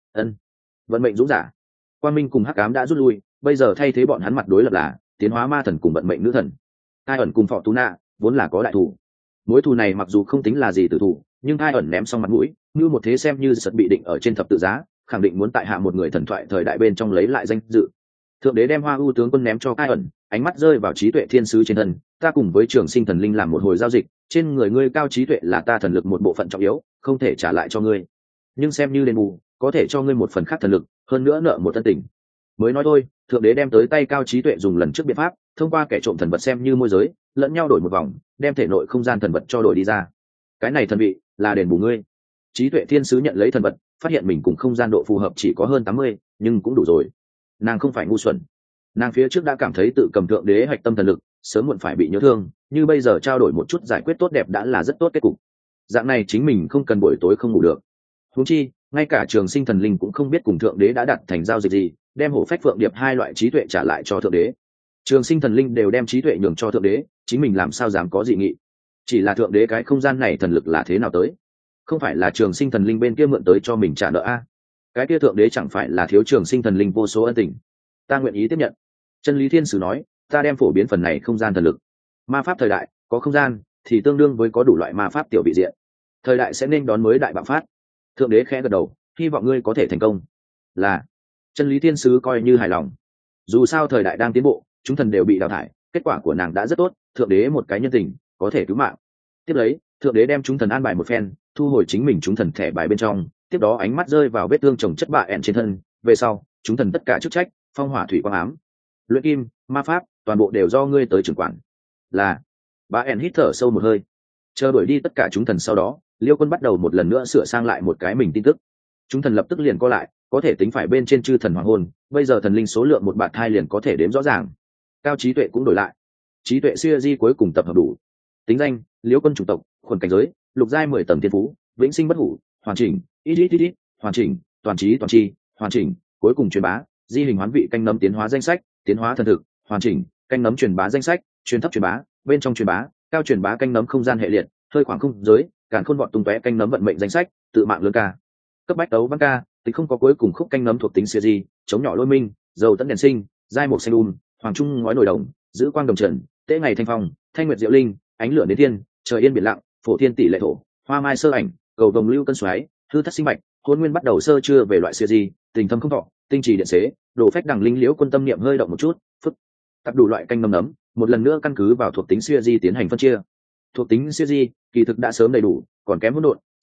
[SPEAKER 1] Vận mệnh dũng giả. Quang Minh cùng Hắc Ám đã rút lui, bây giờ thay thế bọn hắn mặt đối lập là tiến hóa ma thần cùng vận mệnh nữ thần. Cai ẩn cùng Phọ Tú Nạ vốn là có đại thù, mối thù này mặc dù không tính là gì tử thù, nhưng Cai ẩn ném xong mặt mũi, như một thế xem như sật bị định ở trên thập tự giá, khẳng định muốn tại hạ một người thần thoại thời đại bên trong lấy lại danh dự. Thượng đế đem Hoa ưu tướng quân ném cho Cai ẩn, ánh mắt rơi vào trí tuệ thiên sứ trên thân, ta cùng với trường sinh thần linh làm một hồi giao dịch, trên người ngươi cao trí tuệ là ta thần lực một bộ phận trọng yếu, không thể trả lại cho ngươi, nhưng xem như đền bù, có thể cho ngươi một phần khác thần lực, hơn nữa nợ một thân tình. Mới nói thôi, thượng đế đem tới tay cao trí tuệ dùng lần trước biện pháp, thông qua kẻ trộm thần vật xem như môi giới, lẫn nhau đổi một vòng, đem thể nội không gian thần vật cho đổi đi ra. Cái này thần vị là đền bù ngươi. Trí tuệ thiên sứ nhận lấy thần vật, phát hiện mình cùng không gian độ phù hợp chỉ có hơn 80, nhưng cũng đủ rồi. Nàng không phải ngu xuẩn, nàng phía trước đã cảm thấy tự cầm thượng đế hạch tâm thần lực sớm muộn phải bị nhớ thương, như bây giờ trao đổi một chút giải quyết tốt đẹp đã là rất tốt kết cục. Dạng này chính mình không cần buổi tối không ngủ được. Huống chi ngay cả trường sinh thần linh cũng không biết cùng thượng đế đã đặt thành giao dịch gì, đem hổ phách phượng điệp hai loại trí tuệ trả lại cho thượng đế. Trường sinh thần linh đều đem trí tuệ nhường cho thượng đế, chính mình làm sao dám có dị nghị. Chỉ là thượng đế cái không gian này thần lực là thế nào tới? Không phải là trường sinh thần linh bên kia mượn tới cho mình trả nợ a? Cái kia thượng đế chẳng phải là thiếu trường sinh thần linh vô số ân tình? Ta nguyện ý tiếp nhận. Chân lý thiên sử nói, ta đem phổ biến phần này không gian thần lực. Ma pháp thời đại có không gian thì tương đương với có đủ loại ma pháp tiểu vị diện, thời đại sẽ nên đón mới đại bạo phát. Thượng đế khẽ gật đầu, hy vọng ngươi có thể thành công. Là. Chân lý thiên sứ coi như hài lòng. Dù sao thời đại đang tiến bộ, chúng thần đều bị đào thải, kết quả của nàng đã rất tốt, thượng đế một cái nhân tình có thể cứu mạng. Tiếp lấy thượng đế đem chúng thần an bài một phen, thu hồi chính mình chúng thần thẻ bài bên trong, tiếp đó ánh mắt rơi vào vết thương chồng chất bạ ẹn trên thân. Về sau chúng thần tất cả chức trách, phong hỏa thủy quang ám, luyện kim, ma pháp, toàn bộ đều do ngươi tới trưởng quản. Là. Bạ ẹn hít thở sâu một hơi. Chờ đuổi đi tất cả chúng thần sau đó, Liêu Quân bắt đầu một lần nữa sửa sang lại một cái mình tin tức. Chúng thần lập tức liền co lại, có thể tính phải bên trên chư thần hoàng hôn, bây giờ thần linh số lượng một bạt hai liền có thể đếm rõ ràng. Cao trí tuệ cũng đổi lại, trí tuệ siêu di cuối cùng tập hợp đủ. Tính danh: Liêu Quân, chủng tộc khuẩn cảnh giới lục giai 10 tầng thiên phú, vĩnh sinh bất hủ, hoàn chỉnh, ít, hoàn chỉnh, toàn trí toàn tri, hoàn chỉnh, cuối cùng truyền bá, di hình hoán vị canh nấm tiến hóa danh sách, tiến hóa thần thực, hoàn chỉnh, canh nấm truyền bá danh sách, truyền thấp truyền bá, bên trong truyền bá, cao truyền bá canh nấm không gian hệ liệt, hơi khoảng không giới, càn khôn vọt tung tóe canh nấm vận mệnh danh sách, tự mạng lớn ca, cấp bách đấu văn ca, tính không có cuối cùng khúc canh nấm thuộc tính siêu di, chống nhỏ lôi minh, dầu tấn đèn sinh, giai mục xanh hoàng trung ngói nổi đồng, giữ quang đồng trần, tế ngày thanh phong, thanh nguyệt diệu linh, ánh lửa đến thiên, trời yên biển lặng, phổ thiên tỷ lệ thổ, hoa mai sơ ảnh, cầu đồng lưu cân xoáy, hư thất sinh mạch, hôn nguyên bắt đầu sơ chưa về loại siêu di, tình thâm không thọ, tinh trì điện xế, đồ phách đằng linh liễu quân tâm niệm hơi động một chút, phức tập đủ loại canh nấm nấm, một lần nữa căn cứ vào thuộc tính siêu di tiến hành phân chia. Thuộc tính siêu di kỳ thực đã sớm đầy đủ, còn kém hỗn độn, dầu,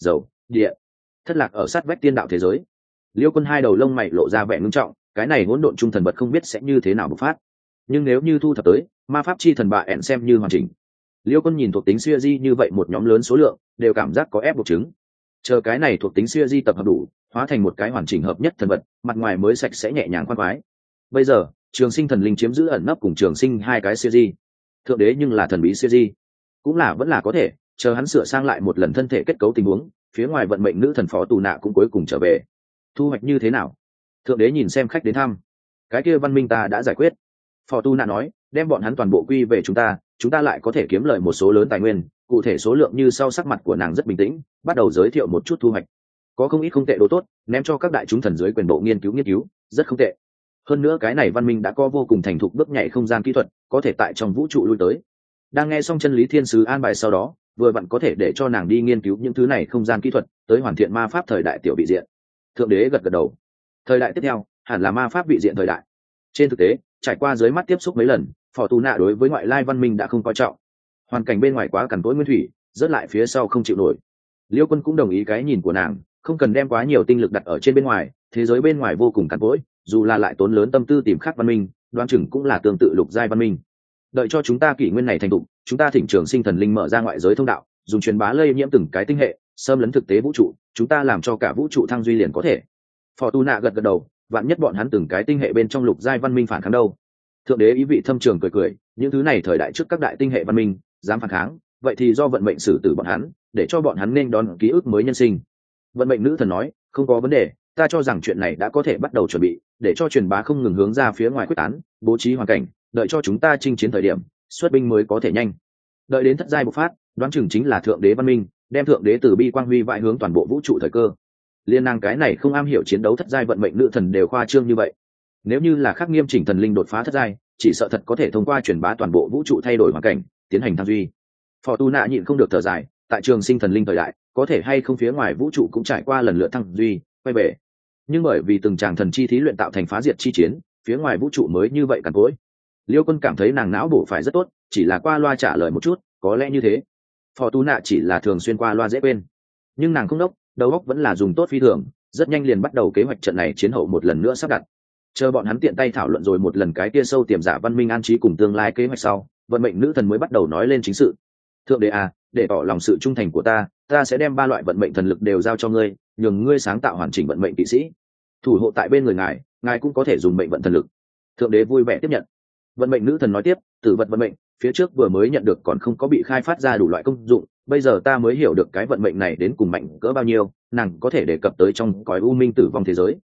[SPEAKER 1] địa thất lạc ở sát vách tiên đạo thế giới. Liêu Quân hai đầu lông mày lộ ra vẻ ngưng trọng, cái này hỗn độn trung thần vật không biết sẽ như thế nào bộc phát, nhưng nếu như thu thập tới ma pháp chi thần bạ ẹn xem như hoàn chỉnh. Liêu Quân nhìn thuộc tính siêu di như vậy một nhóm lớn số lượng, đều cảm giác có ép buộc chứng. Chờ cái này thuộc tính siêu di tập hợp đủ, hóa thành một cái hoàn chỉnh hợp nhất thần vật, mặt ngoài mới sạch sẽ nhẹ nhàng khoan khoái. Bây giờ trường sinh thần linh chiếm giữ ẩn nấp cùng trường sinh hai cái siêu di, thượng đế nhưng là thần bí siêu di, cũng là vẫn là có thể chờ hắn sửa sang lại một lần thân thể kết cấu tình huống, phía ngoài vận mệnh nữ thần phó tù nạ cũng cuối cùng trở về. Thu hoạch như thế nào? Thượng đế nhìn xem khách đến thăm. Cái kia văn minh ta đã giải quyết. Phó tù nạ nói, đem bọn hắn toàn bộ quy về chúng ta lại có thể kiếm lợi một số lớn tài nguyên, cụ thể số lượng như sau. Sắc mặt của nàng rất bình tĩnh, bắt đầu giới thiệu một chút thu hoạch. Có không ít không tệ đồ tốt, ném cho các đại chúng thần dưới quyền bộ nghiên cứu, rất không tệ. Hơn nữa cái này văn minh đã có vô cùng thành thục bước nhảy không gian kỹ thuật, có thể tại trong vũ trụ lui tới. Đang nghe xong chân lý thiên sứ an bài sau đó, vừa vặn có thể để cho nàng đi nghiên cứu những thứ này không gian kỹ thuật, tới hoàn thiện ma pháp thời đại tiểu vị diện. Thượng đế gật gật đầu. Thời đại tiếp theo hẳn là ma pháp vị diện thời đại. Trên thực tế, trải qua dưới mắt tiếp xúc mấy lần, phò tù nạ đối với ngoại lai văn minh đã không coi trọng. Hoàn cảnh bên ngoài quá cằn cỗi nguyên thủy, rớt lại phía sau không chịu nổi. Liêu Quân cũng đồng ý cái nhìn của nàng, không cần đem quá nhiều tinh lực đặt ở trên bên ngoài, thế giới bên ngoài vô cùng cằn cỗi, dù là lại tốn lớn tâm tư tìm khác văn minh, đoán chừng cũng là tương tự lục giai văn minh. Đợi cho chúng ta kỷ nguyên này thành tựu, chúng ta thỉnh trường sinh thần linh mở ra ngoại giới thông đạo, dùng truyền bá lây nhiễm từng cái tinh hệ, xâm lấn thực tế vũ trụ, chúng ta làm cho cả vũ trụ thăng duy liền có thể. Phò tu nạ gật gật đầu, vạn nhất bọn hắn từng cái tinh hệ bên trong lục giai văn minh phản kháng đâu? Thượng đế ý vị thâm trường cười cười, những thứ này thời đại trước các đại tinh hệ văn minh dám phản kháng, vậy thì do vận mệnh xử tử bọn hắn, để cho bọn hắn nên đón ký ức mới nhân sinh. Vận mệnh nữ thần nói, không có vấn đề, ta cho rằng chuyện này đã có thể bắt đầu chuẩn bị, để cho truyền bá không ngừng hướng ra phía ngoài quyết tán, bố trí hoàn cảnh, đợi cho chúng ta chinh chiến thời điểm, xuất binh mới có thể nhanh. Đợi đến thất giai bộc phát, đoán chừng chính là thượng đế văn minh, đem thượng đế từ bi quang huy vãi hướng toàn bộ vũ trụ thời cơ. Liên năng cái này không am hiểu chiến đấu thất giai vận mệnh nữ thần đều khoa trương như vậy. Nếu như là khắc nghiêm chỉnh thần linh đột phá thất giai, chỉ sợ thật có thể thông qua truyền bá toàn bộ vũ trụ thay đổi hoàn cảnh, tiến hành thăng duy. Phò tu nạ nhịn không được thở dài, tại trường sinh thần linh thời đại, có thể hay không phía ngoài vũ trụ cũng trải qua lần lượt thăng duy, quay về. Nhưng bởi vì từng tràng thần chi thí luyện tạo thành phá diệt chi chiến, phía ngoài vũ trụ mới như vậy cằn cỗi. Liêu Quân cảm thấy nàng não bổ phải rất tốt, chỉ là qua loa trả lời một chút, có lẽ như thế. Phò tu nạ chỉ là thường xuyên qua loa dễ quên, nhưng nàng không đốc, đầu óc vẫn là dùng tốt phi thường, rất nhanh liền bắt đầu kế hoạch trận này chiến hậu một lần nữa sắp đặt. Chờ bọn hắn tiện tay thảo luận rồi một lần cái kia sâu tiềm giả văn minh an trí cùng tương lai kế hoạch sau, vận mệnh nữ thần mới bắt đầu nói lên chính sự. Thượng đế à, để tỏ lòng sự trung thành của ta sẽ đem 3 loại vận mệnh thần lực đều giao cho ngươi, nhường ngươi sáng tạo hoàn chỉnh vận mệnh kỵ sĩ, thủ hộ tại bên người ngài cũng có thể dùng mệnh vận thần lực. Thượng đế vui vẻ tiếp nhận. Vận mệnh nữ thần nói tiếp, tử vật vận mệnh phía trước vừa mới nhận được còn không có bị khai phát ra đủ loại công dụng, bây giờ ta mới hiểu được cái vận mệnh này đến cùng mạnh cỡ bao nhiêu, nàng có thể đề cập tới trong cõi u minh tử vong thế giới.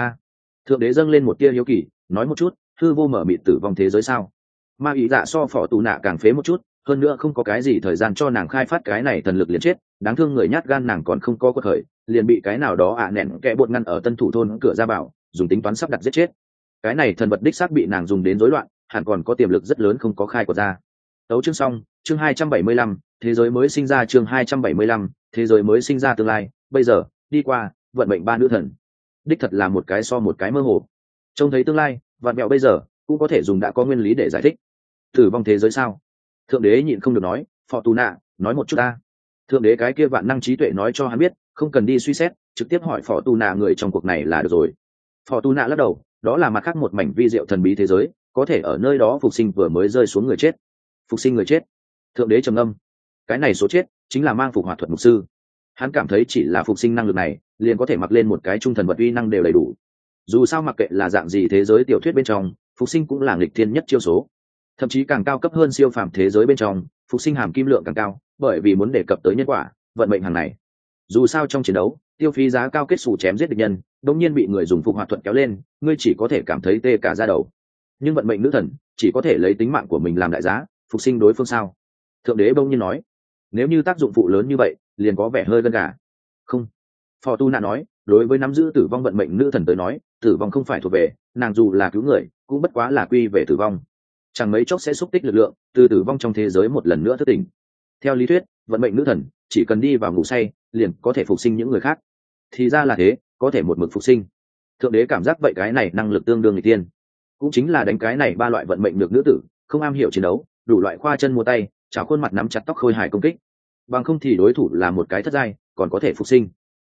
[SPEAKER 1] Thượng đế dâng lên một tia hiếu kỳ, nói một chút, hư vô mở mịt tử vong thế giới sao? Ma ý dạ so phỏ tù nạ càng phế một chút, hơn nữa không có cái gì thời gian cho nàng khai phát cái này thần lực liền chết, đáng thương người nhát gan nàng còn không có quật khởi, liền bị cái nào đó nẹn kẽ bột ngăn ở tân thủ thôn cửa ra bảo, dùng tính toán sắp đặt giết chết. Cái này thần vật đích xác bị nàng dùng đến rối loạn, hẳn còn có tiềm lực rất lớn không có khai quật ra. Tấu chương xong, chương 275, thế giới mới sinh ra, chương 275, thế giới mới sinh ra tương lai, bây giờ, đi qua, vận mệnh 3 nữ thần. Đích thật là một cái so một cái mơ hồ. Trông thấy tương lai, vạn mẹo bây giờ, cũng có thể dùng đã có nguyên lý để giải thích. Tử vong thế giới sao? Thượng đế nhịn không được nói, phò tù nạ, nói một chút ta. Thượng đế cái kia vạn năng trí tuệ nói cho hắn biết, không cần đi suy xét, trực tiếp hỏi phò tù nạ người trong cuộc này là được rồi. Phò tù nạ lắc đầu, đó là mặt khác một mảnh vi diệu thần bí thế giới, có thể ở nơi đó phục sinh vừa mới rơi xuống người chết. Phục sinh người chết. Thượng đế trầm ngâm. Cái này số chết chính là mang phục hỏa thuật mục sư. Hắn cảm thấy chỉ là phục sinh năng lực này liền có thể mặc lên một cái trung thần vật uy năng đều đầy đủ. Dù sao mặc kệ là dạng gì thế giới tiểu thuyết bên trong, phục sinh cũng là nghịch thiên nhất chiêu số, thậm chí càng cao cấp hơn siêu phàm thế giới bên trong, phục sinh hàm kim lượng càng cao, bởi vì muốn đề cập tới nhân quả vận mệnh hàng này. Dù sao trong chiến đấu tiêu phí giá cao kết xù chém giết địch nhân, đột nhiên bị người dùng phục hỏa thuật kéo lên, ngươi chỉ có thể cảm thấy tê cả da đầu. Nhưng vận mệnh nữ thần chỉ có thể lấy tính mạng của mình làm đại giá phục sinh đối phương sao? Thượng đế bỗng nhiên nói, nếu như tác dụng phụ lớn như vậy liền có vẻ hơi gân gà. Không, phò tu nạ nói, đối với nắm giữ tử vong vận mệnh nữ thần tới nói, tử vong không phải thuộc về nàng, dù là cứu người cũng bất quá là quy về tử vong, chẳng mấy chốc sẽ xúc tích lực lượng từ tử vong trong thế giới một lần nữa thức tỉnh. Theo lý thuyết, vận mệnh nữ thần chỉ cần đi vào ngủ say liền có thể phục sinh những người khác. Thì ra là thế, có thể một mực phục sinh. Thượng đế cảm giác vậy cái này năng lực tương đương người tiên, cũng chính là đánh cái này 3 loại vận mệnh được nữ tử không am hiểu chiến đấu, đủ loại khoa chân mua tay, chảo khuôn mặt nắm chặt tóc khôi hài công kích, bằng không thì đối thủ là một cái thất giai còn có thể phục sinh,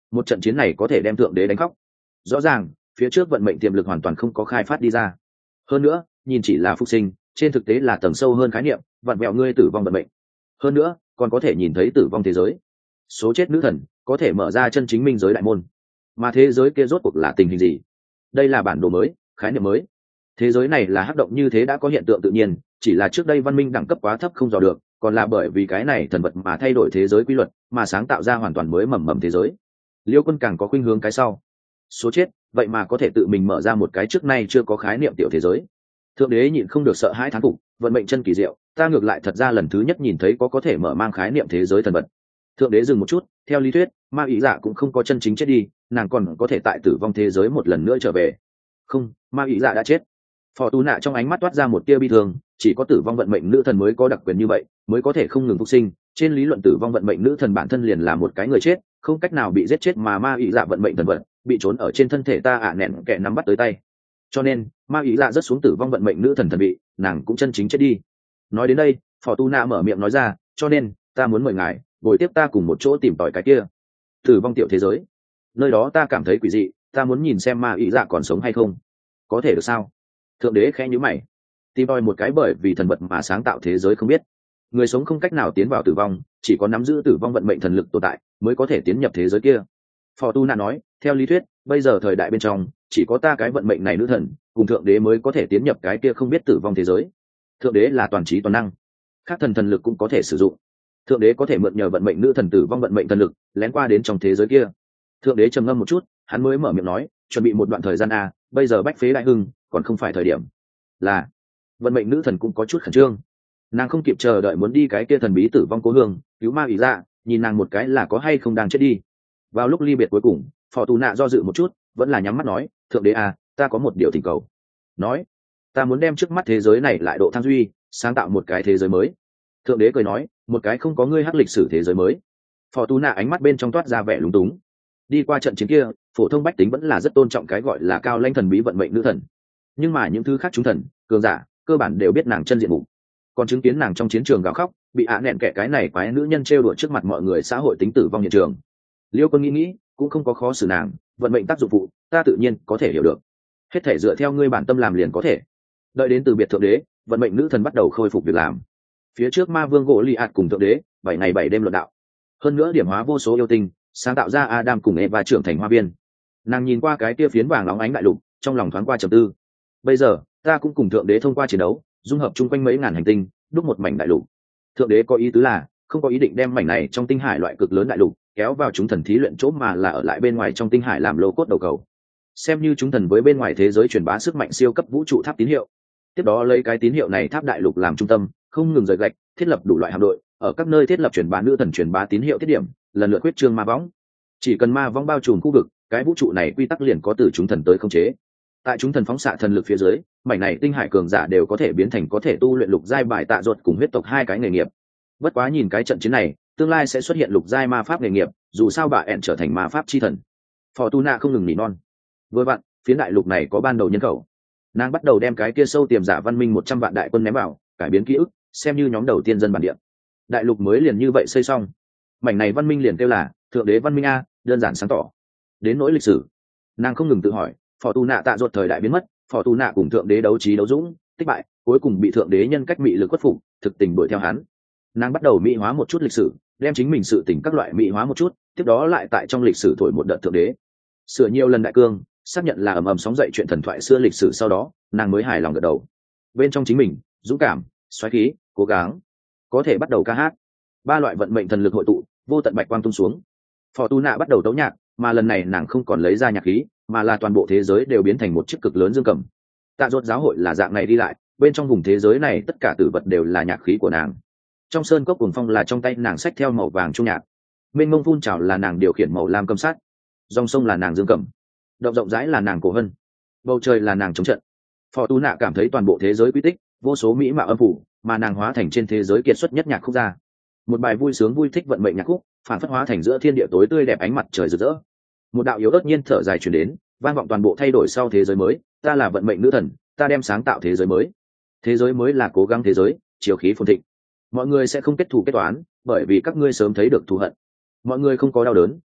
[SPEAKER 1] một trận chiến này có thể đem thượng đế đánh khóc. Rõ ràng phía trước vận mệnh tiềm lực hoàn toàn không có khai phát đi ra. Hơn nữa nhìn chỉ là phục sinh, trên thực tế là tầng sâu hơn khái niệm, vặn vẹo ngươi tử vong vận mệnh. Hơn nữa còn có thể nhìn thấy tử vong thế giới, số chết nữ thần có thể mở ra chân chính minh giới đại môn. Mà thế giới kia rốt cuộc là tình hình gì? Đây là bản đồ mới, khái niệm mới. Thế giới này là hắc động như thế đã có hiện tượng tự nhiên, chỉ là trước đây văn minh đẳng cấp quá thấp không dò được, còn là bởi vì cái này thần vật mà thay đổi thế giới quy luật, mà sáng tạo ra hoàn toàn mới mầm thế giới. Liêu Quân càng có khuynh hướng cái sau. Số chết vậy mà có thể tự mình mở ra một cái trước nay chưa có khái niệm tiểu thế giới. Thượng đế nhịn không được sợ hãi thán phục, vận mệnh chân kỳ diệu, ta ngược lại thật ra lần thứ nhất nhìn thấy có thể mở mang khái niệm thế giới thần vật. Thượng đế dừng một chút, theo lý thuyết ma ý dạ cũng không có chân chính chết đi, nàng còn có thể tại tử vong thế giới một lần nữa trở về. Không, ma ý dạ đã chết. Phò Tu Nạ trong ánh mắt toát ra một tia bi thương, chỉ có tử vong vận mệnh nữ thần mới có đặc quyền như vậy, mới có thể không ngừng phục sinh. Trên lý luận tử vong vận mệnh nữ thần bản thân liền là một cái người chết, không cách nào bị giết chết, mà ma ý dạ vận mệnh thần vật bị trốn ở trên thân thể ta nẹn kẻ nắm bắt tới tay. Cho nên ma ý dạ rất xuống tử vong vận mệnh nữ thần thần bị, nàng cũng chân chính chết đi. Nói đến đây Phò Tu Nạ mở miệng nói ra, cho nên ta muốn mời ngài bồi tiếp ta cùng một chỗ tìm tòi cái kia tử vong tiểu thế giới. Nơi đó ta cảm thấy quỷ dị, ta muốn nhìn xem ma ý dạ còn sống hay không. Có thể được sao? Thượng đế khẽ nhíu mày. Tìm tòi một cái bởi vì thần vật mà sáng tạo thế giới không biết, người sống không cách nào tiến vào tử vong, chỉ có nắm giữ tử vong vận mệnh thần lực tồn tại mới có thể tiến nhập thế giới kia. Phò Tu Nạ nói, theo lý thuyết bây giờ thời đại bên trong chỉ có ta cái vận mệnh này nữ thần cùng thượng đế mới có thể tiến nhập cái kia không biết tử vong thế giới. Thượng đế là toàn trí toàn năng, các thần lực cũng có thể sử dụng. Thượng đế có thể mượn nhờ vận mệnh nữ thần tử vong vận mệnh thần lực lén qua đến trong thế giới kia. Thượng đế trầm ngâm một chút, hắn mới mở miệng nói, chuẩn bị một đoạn thời gian bây giờ bách phế đại hưng còn không phải thời điểm. Là vận mệnh nữ thần cũng có chút khẩn trương, nàng không kịp chờ đợi muốn đi cái kia thần bí tử vong cố hương cứu ma ý dạ, nhìn nàng một cái là có hay không đang chết đi. Vào lúc ly biệt cuối cùng Phò Tu Nạ do dự một chút, vẫn là nhắm mắt nói, thượng đế ta có một điều thỉnh cầu. Nói, ta muốn đem trước mắt thế giới này lại độ thăng duy, sáng tạo một cái thế giới mới. Thượng đế cười nói, một cái không có ngươi hắc lịch sử thế giới mới. Phò Tu Nạ ánh mắt bên trong toát ra vẻ lúng túng. Đi qua trận chiến kia phổ thông bách tính vẫn là rất tôn trọng cái gọi là cao lãnh thần bí vận mệnh nữ thần, nhưng mà những thứ khác chúng thần cường giả cơ bản đều biết nàng chân diện mục, còn chứng kiến nàng trong chiến trường gào khóc, bị nẹn kẻ cái này quái nữ nhân trêu đùa trước mặt mọi người, xã hội tính tử vong hiện trường. Liêu Quân nghĩ cũng không có khó xử nàng, vận mệnh tác dụng phụ ta tự nhiên có thể hiểu được, hết thể dựa theo ngươi bản tâm làm liền có thể. Đợi đến từ biệt thượng đế, vận mệnh nữ thần bắt đầu khôi phục việc làm. Phía trước ma vương gỗ li ạt cùng thượng đế 7 ngày 7 đêm luận đạo, hơn nữa điểm hóa vô số yêu tinh, sáng tạo ra Adam cùng Eva trưởng thành hoa viên. Nàng nhìn qua cái kia phiến vàng óng ánh đại lục, trong lòng thoáng qua trầm tư. Bây giờ ta cũng cùng thượng đế thông qua chiến đấu, dung hợp chung quanh mấy ngàn hành tinh, đúc một mảnh đại lục. Thượng đế có ý tứ là không có ý định đem mảnh này trong tinh hải loại cực lớn đại lục kéo vào chúng thần thí luyện chỗ, mà là ở lại bên ngoài trong tinh hải làm lô cốt đầu cầu, xem như chúng thần với bên ngoài thế giới truyền bá sức mạnh siêu cấp vũ trụ tháp tín hiệu. Tiếp đó lấy cái tín hiệu này tháp đại lục làm trung tâm, không ngừng rời gạch, thiết lập đủ loại hạm đội, ở các nơi thiết lập truyền bá nữ thần truyền bá tín hiệu tiết điểm, lần lượt quyết trương ma võng. Chỉ cần ma võng bao trùm khu vực, cái vũ trụ này quy tắc liền có từ chúng thần tới khống chế. Tại chúng thần phóng xạ thần lực phía dưới, mảnh này tinh hải cường giả đều có thể biến thành có thể tu luyện lục giai bài tạ ruột cùng huyết tộc hai cái nghề nghiệp. Bất quá nhìn cái trận chiến này, tương lai sẽ xuất hiện lục giai ma pháp nghề nghiệp, dù sao bà ẹn trở thành ma pháp chi thần. Phò Tu Nạ không ngừng nỉ non. Vừa vặn phía đại lục này có ban đầu nhân khẩu, nàng bắt đầu đem cái kia sâu tiềm giả văn minh 100 vạn đại quân ném vào, cải biến ký ức, xem như nhóm đầu tiên dân bản địa. Đại lục mới liền như vậy xây xong, mảnh này văn minh liền kêu là thượng đế văn minh đơn giản sáng tỏ. Đến nỗi lịch sử, nàng không ngừng tự hỏi. Phò Tu Nạ tạ ruột thời đại biến mất, Phò Tu Nạ cùng thượng đế đấu trí đấu dũng, tích bại, cuối cùng bị thượng đế nhân cách mị lực khuất phục, thực tình đuổi theo hắn. Nàng bắt đầu mỹ hóa một chút lịch sử, đem chính mình sự tình các loại mỹ hóa một chút, tiếp đó lại tại trong lịch sử thổi một đợt thượng đế, sửa nhiều lần đại cương, xác nhận là ầm ầm sóng dậy chuyện thần thoại xưa lịch sử. Sau đó nàng mới hài lòng gật đầu. Bên trong chính mình dũng cảm, xoáy khí, cố gắng, có thể bắt đầu ca hát. Ba loại vận mệnh thần lực hội tụ, vô tận bạch quang tung xuống. Phò Tu Nạ bắt đầu tấu nhạc, mà lần này nàng không còn lấy ra nhạc khí, mà là toàn bộ thế giới đều biến thành một chiếc cực lớn dương cầm. Tạ ruột giáo hội là dạng này đi lại, bên trong vùng thế giới này tất cả tử vật đều là nhạc khí của nàng. Trong sơn cốc cuồng phong là trong tay nàng xách theo màu vàng trung nhạc, mênh mông phun trào là nàng điều khiển màu lam cầm sát, dòng sông là nàng dương cầm, động rộng rãi là nàng cổ hân, bầu trời là nàng chống trận. Phò Tu Nạ cảm thấy toàn bộ thế giới quy tích, vô số mỹ mạo âm phủ, mà nàng hóa thành trên thế giới kiệt xuất nhất nhạc khúc ra. Một bài vui sướng vui thích vận mệnh nhạc khúc, phản phất hóa thành giữa thiên địa tối tươi đẹp ánh mặt trời rực rỡ. Một đạo yếu ớt nhiên thở dài truyền đến, vang vọng toàn bộ thay đổi sau thế giới mới. Ta là vận mệnh nữ thần, ta đem sáng tạo thế giới mới. Thế giới mới là cố gắng thế giới, chiều khí phồn thịnh. Mọi người sẽ không kết thù kết toán, bởi vì các ngươi sớm thấy được thù hận. Mọi người không có đau đớn,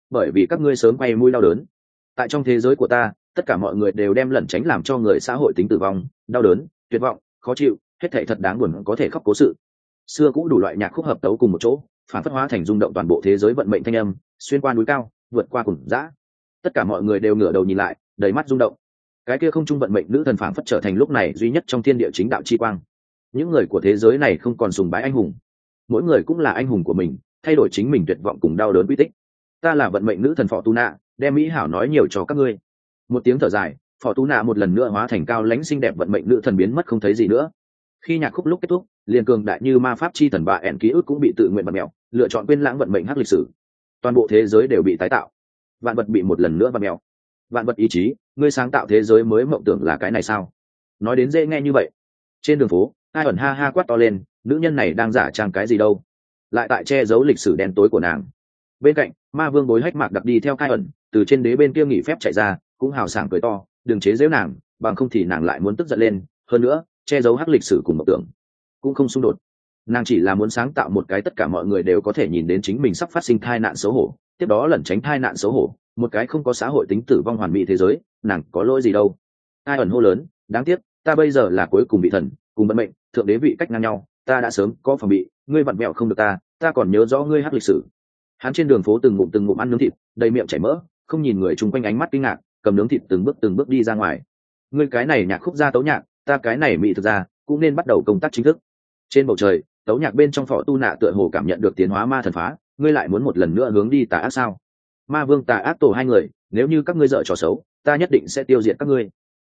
[SPEAKER 1] bởi vì các ngươi sớm quay mũi đau đớn. Tại trong thế giới của ta, tất cả mọi người đều đem lẩn tránh làm cho người xã hội tính tử vong, đau đớn, tuyệt vọng, khó chịu, hết thảy thật đáng buồn có thể khóc cố sự. Xưa cũ đủ loại nhạc khúc hợp tấu cùng một chỗ, phản phất hóa thành rung động toàn bộ thế giới vận mệnh thanh âm, xuyên qua núi cao, vượt qua cùng dã. Tất cả mọi người đều ngửa đầu nhìn lại, đầy mắt rung động. Cái kia không trung vận mệnh nữ thần phản phất trở thành lúc này duy nhất trong thiên địa chính đạo chi quang. Những người của thế giới này không còn sùng bái anh hùng, mỗi người cũng là anh hùng của mình, thay đổi chính mình tuyệt vọng cùng đau đớn quy tích. Ta là vận mệnh nữ thần Phò Tu Nạ, đem mỹ hảo nói nhiều cho các ngươi. Một tiếng thở dài, Phò Tu Nạ một lần nữa hóa thành cao lãnh xinh đẹp vận mệnh nữ thần biến mất không thấy gì nữa. Khi nhạc khúc lúc kết thúc, liền cường đại như ma pháp chi thần bà ẻn ký ức cũng bị tự nguyện bật mèo, lựa chọn quên lãng vận mệnh hắc lịch sử. Toàn bộ thế giới đều bị tái tạo, vạn vật bị một lần nữa bật mèo. Vạn vật ý chí, ngươi sáng tạo thế giới mới mộng tưởng là cái này sao? Nói đến dễ nghe như vậy. Trên đường phố, ai ẩn ha ha quát to lên, nữ nhân này đang giả trang cái gì đâu? Lại tại che giấu lịch sử đen tối của nàng. Bên cạnh, ma vương bối hách mạc đặc đi theo Kai ẩn, từ trên đế bên kia nghỉ phép chạy ra, cũng hào sảng cười to, đừng chế giễu nàng, bằng không thì nàng lại muốn tức giận lên. Hơn nữa, che giấu hắc lịch sử cùng mộng tưởng cũng không xung đột. Nàng chỉ là muốn sáng tạo một cái tất cả mọi người đều có thể nhìn đến chính mình sắp phát sinh tai nạn xấu hổ, tiếp đó lẩn tránh tai nạn xấu hổ, một cái không có xã hội tính tử vong hoàn mỹ thế giới. Nàng có lỗi gì đâu? Ai ẩn hô lớn, đáng tiếc, ta bây giờ là cuối cùng bị thần cùng vận mệnh thượng đế vị cách ngang nhau, ta đã sớm có phòng bị, ngươi vặn mẹo không được ta còn nhớ rõ ngươi hắc lịch sử. Hắn trên đường phố từng ngụm ăn nướng thịt, đầy miệng chảy mỡ, không nhìn người chung quanh ánh mắt kinh ngạc, cầm nướng thịt từng bước đi ra ngoài. Ngươi cái này nhạc khúc ra tấu nhạc, ta cái này mỹ thực ra, cũng nên bắt đầu công tác chính thức. Trên bầu trời, tấu nhạc bên trong Phò Tu Nạ tựa hồ cảm nhận được tiến hóa ma thần phá, ngươi lại muốn một lần nữa hướng đi tà ác sao? Ma vương tà ác tổ hai người, nếu như các ngươi dở trò xấu, ta nhất định sẽ tiêu diệt các ngươi.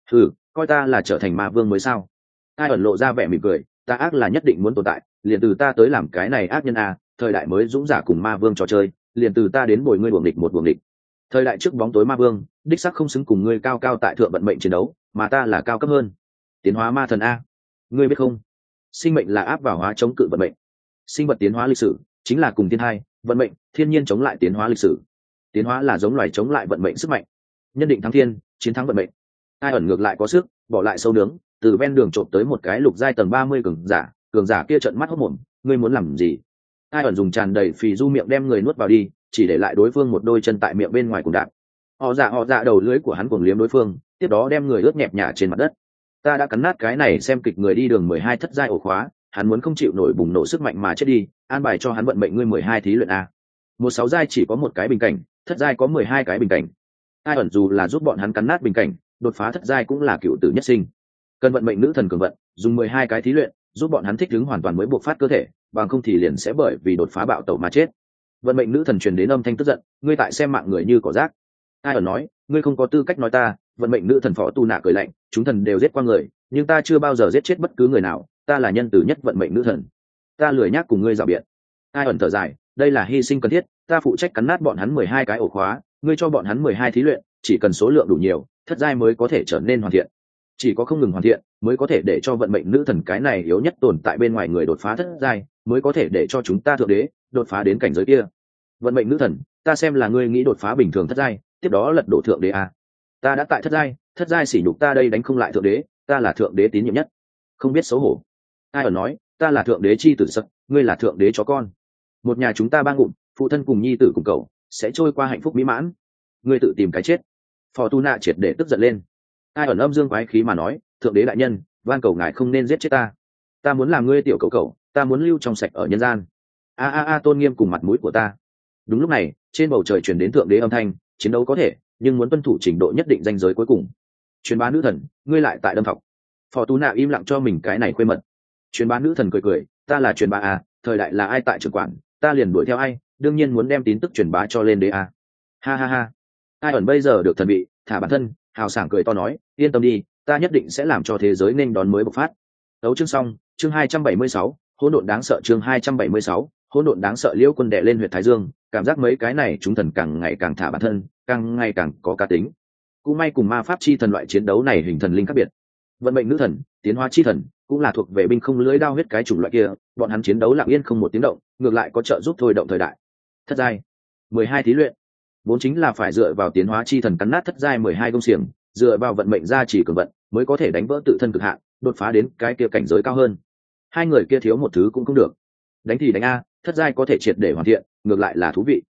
[SPEAKER 1] Coi ta là trở thành ma vương mới sao? Ai ẩn lộ ra vẻ mỉm cười, tà ác là nhất định muốn tồn tại, liền từ ta tới làm cái này ác nhân à, thời đại mới dũng giả cùng ma vương trò chơi, liền từ ta đến bồi ngươi buồng địch một buồng địch. Thời đại trước bóng tối ma vương, đích xác không xứng cùng ngươi cao cao tại thượng vận mệnh chiến đấu, mà ta là cao cấp hơn. Tiến hóa ma thần a, ngươi biết không? Sinh mệnh là áp vào hóa chống cự vận mệnh. Sinh vật tiến hóa lịch sử chính là cùng thiên hai, vận mệnh, thiên nhiên chống lại tiến hóa lịch sử. Tiến hóa là giống loài chống lại vận mệnh sức mạnh. Nhân định thắng thiên, chiến thắng vận mệnh. Ai ẩn ngược lại có sức, bỏ lại sâu nướng, từ ven đường trộm tới một cái lục giai tầng 30 cường giả kia trợn mắt hốt mồm, ngươi muốn làm gì? Ai ẩn dùng tràn đầy phì du miệng đem người nuốt vào đi, chỉ để lại đối phương một đôi chân tại miệng bên ngoài cùng đạp. Họ dạ đầu lưới của hắn cuồng liếm đối phương, tiếp đó đem người ướt nhẹp nhả trên mặt đất. Ta đã cắn nát cái này xem kịch người đi đường 12 thất giai ổ khóa, hắn muốn không chịu nổi bùng nổ sức mạnh mà chết đi, an bài cho hắn vận mệnh ngươi 12 thí luyện a. 16 giai chỉ có một cái bình cảnh, thất giai có 12 cái bình cảnh. Ai ẩn dù là giúp bọn hắn cắn nát bình cảnh, đột phá thất giai cũng là cựu tử nhất sinh. Cần vận mệnh nữ thần cường vận, dùng 12 cái thí luyện, giúp bọn hắn thích ứng hoàn toàn mới buộc phát cơ thể, bằng không thì liền sẽ bởi vì đột phá bạo tẩu mà chết. Vận mệnh nữ thần truyền đến âm thanh tức giận, ngươi tại xem mạng người như cỏ rác. Ai ẩn nói, ngươi không có tư cách nói ta. Vận mệnh nữ thần Phò Tu Nạ cười lạnh, chúng thần đều giết qua người, nhưng ta chưa bao giờ giết chết bất cứ người nào, ta là nhân từ nhất vận mệnh nữ thần, ta lười nhác cùng ngươi dạo biện. Ai ẩn thở dài, đây là hy sinh cần thiết, ta phụ trách cắn nát bọn hắn 12 cái ổ khóa, ngươi cho bọn hắn 12 thí luyện, chỉ cần số lượng đủ nhiều, thất giai mới có thể trở nên hoàn thiện. Chỉ có không ngừng hoàn thiện, mới có thể để cho vận mệnh nữ thần cái này yếu nhất tồn tại bên ngoài người đột phá thất giai, mới có thể để cho chúng ta thượng đế đột phá đến cảnh giới kia. Vận mệnh nữ thần, ta xem là ngươi nghĩ đột phá bình thường thất giai, tiếp đó lật đổ thượng đế à? Ta đã tại thất giai sỉ nhục ta đây đánh không lại thượng đế, ta là thượng đế tín nhiệm nhất. Không biết xấu hổ. Ai ở nói, ta là thượng đế chi tử sắc, ngươi là thượng đế chó con. Một nhà chúng ta ba ngụm, phụ thân cùng nhi tử cùng cậu, sẽ trôi qua hạnh phúc mỹ mãn. Ngươi tự tìm cái chết. Phò Tu Nạ triệt để tức giận lên. Ai ẩn âm dương quái khí mà nói, thượng đế đại nhân, van cầu ngài không nên giết chết ta. Ta muốn làm ngươi tiểu cậu, ta muốn lưu trong sạch ở nhân gian. Tôn nghiêm cùng mặt mũi của ta. Đúng lúc này, trên bầu trời truyền đến thượng đế âm thanh, chiến đấu có thể, nhưng muốn tuân thủ trình độ nhất định ranh giới cuối cùng. Truyền bá nữ thần, ngươi lại tại đâm thọc. Phò Tu Nạ im lặng cho mình cái này khuê mật. Truyền bá nữ thần cười, ta là truyền bá à, thời đại là ai tại trưởng quản, ta liền đuổi theo ai, đương nhiên muốn đem tin tức truyền bá cho lên đế à. Ha. Ai ẩn bây giờ được thần bị, thả bản thân, hào sảng cười to nói, yên tâm đi, ta nhất định sẽ làm cho thế giới nên đón mới bộc phát. Đấu chương xong, chương 276, hỗn độn đáng sợ chương 276, hỗn độn đáng sợ. Liễu Quân đè lên huyệt thái dương, cảm giác mấy cái này chúng thần càng ngày càng thả bản thân, càng ngày càng có cá tính. Cũng may cùng ma pháp chi thần loại chiến đấu này hình thần linh khác biệt. Vận mệnh nữ thần, tiến hóa chi thần, cũng là thuộc về binh không lưỡi đao huyết cái chủng loại kia, bọn hắn chiến đấu lặng yên không một tiếng động, ngược lại có trợ giúp thôi động thời đại. Thất giai, 12 thí luyện, vốn chính là phải dựa vào tiến hóa chi thần cắn nát thất giai 12 công xiềng, dựa vào vận mệnh gia chỉ cường vận, mới có thể đánh vỡ tự thân cực hạn, đột phá đến cái kia cảnh giới cao hơn. Hai người kia thiếu một thứ cũng không được. Đánh thì đánh a, thất giai có thể triệt để hoàn thiện, ngược lại là thú vị.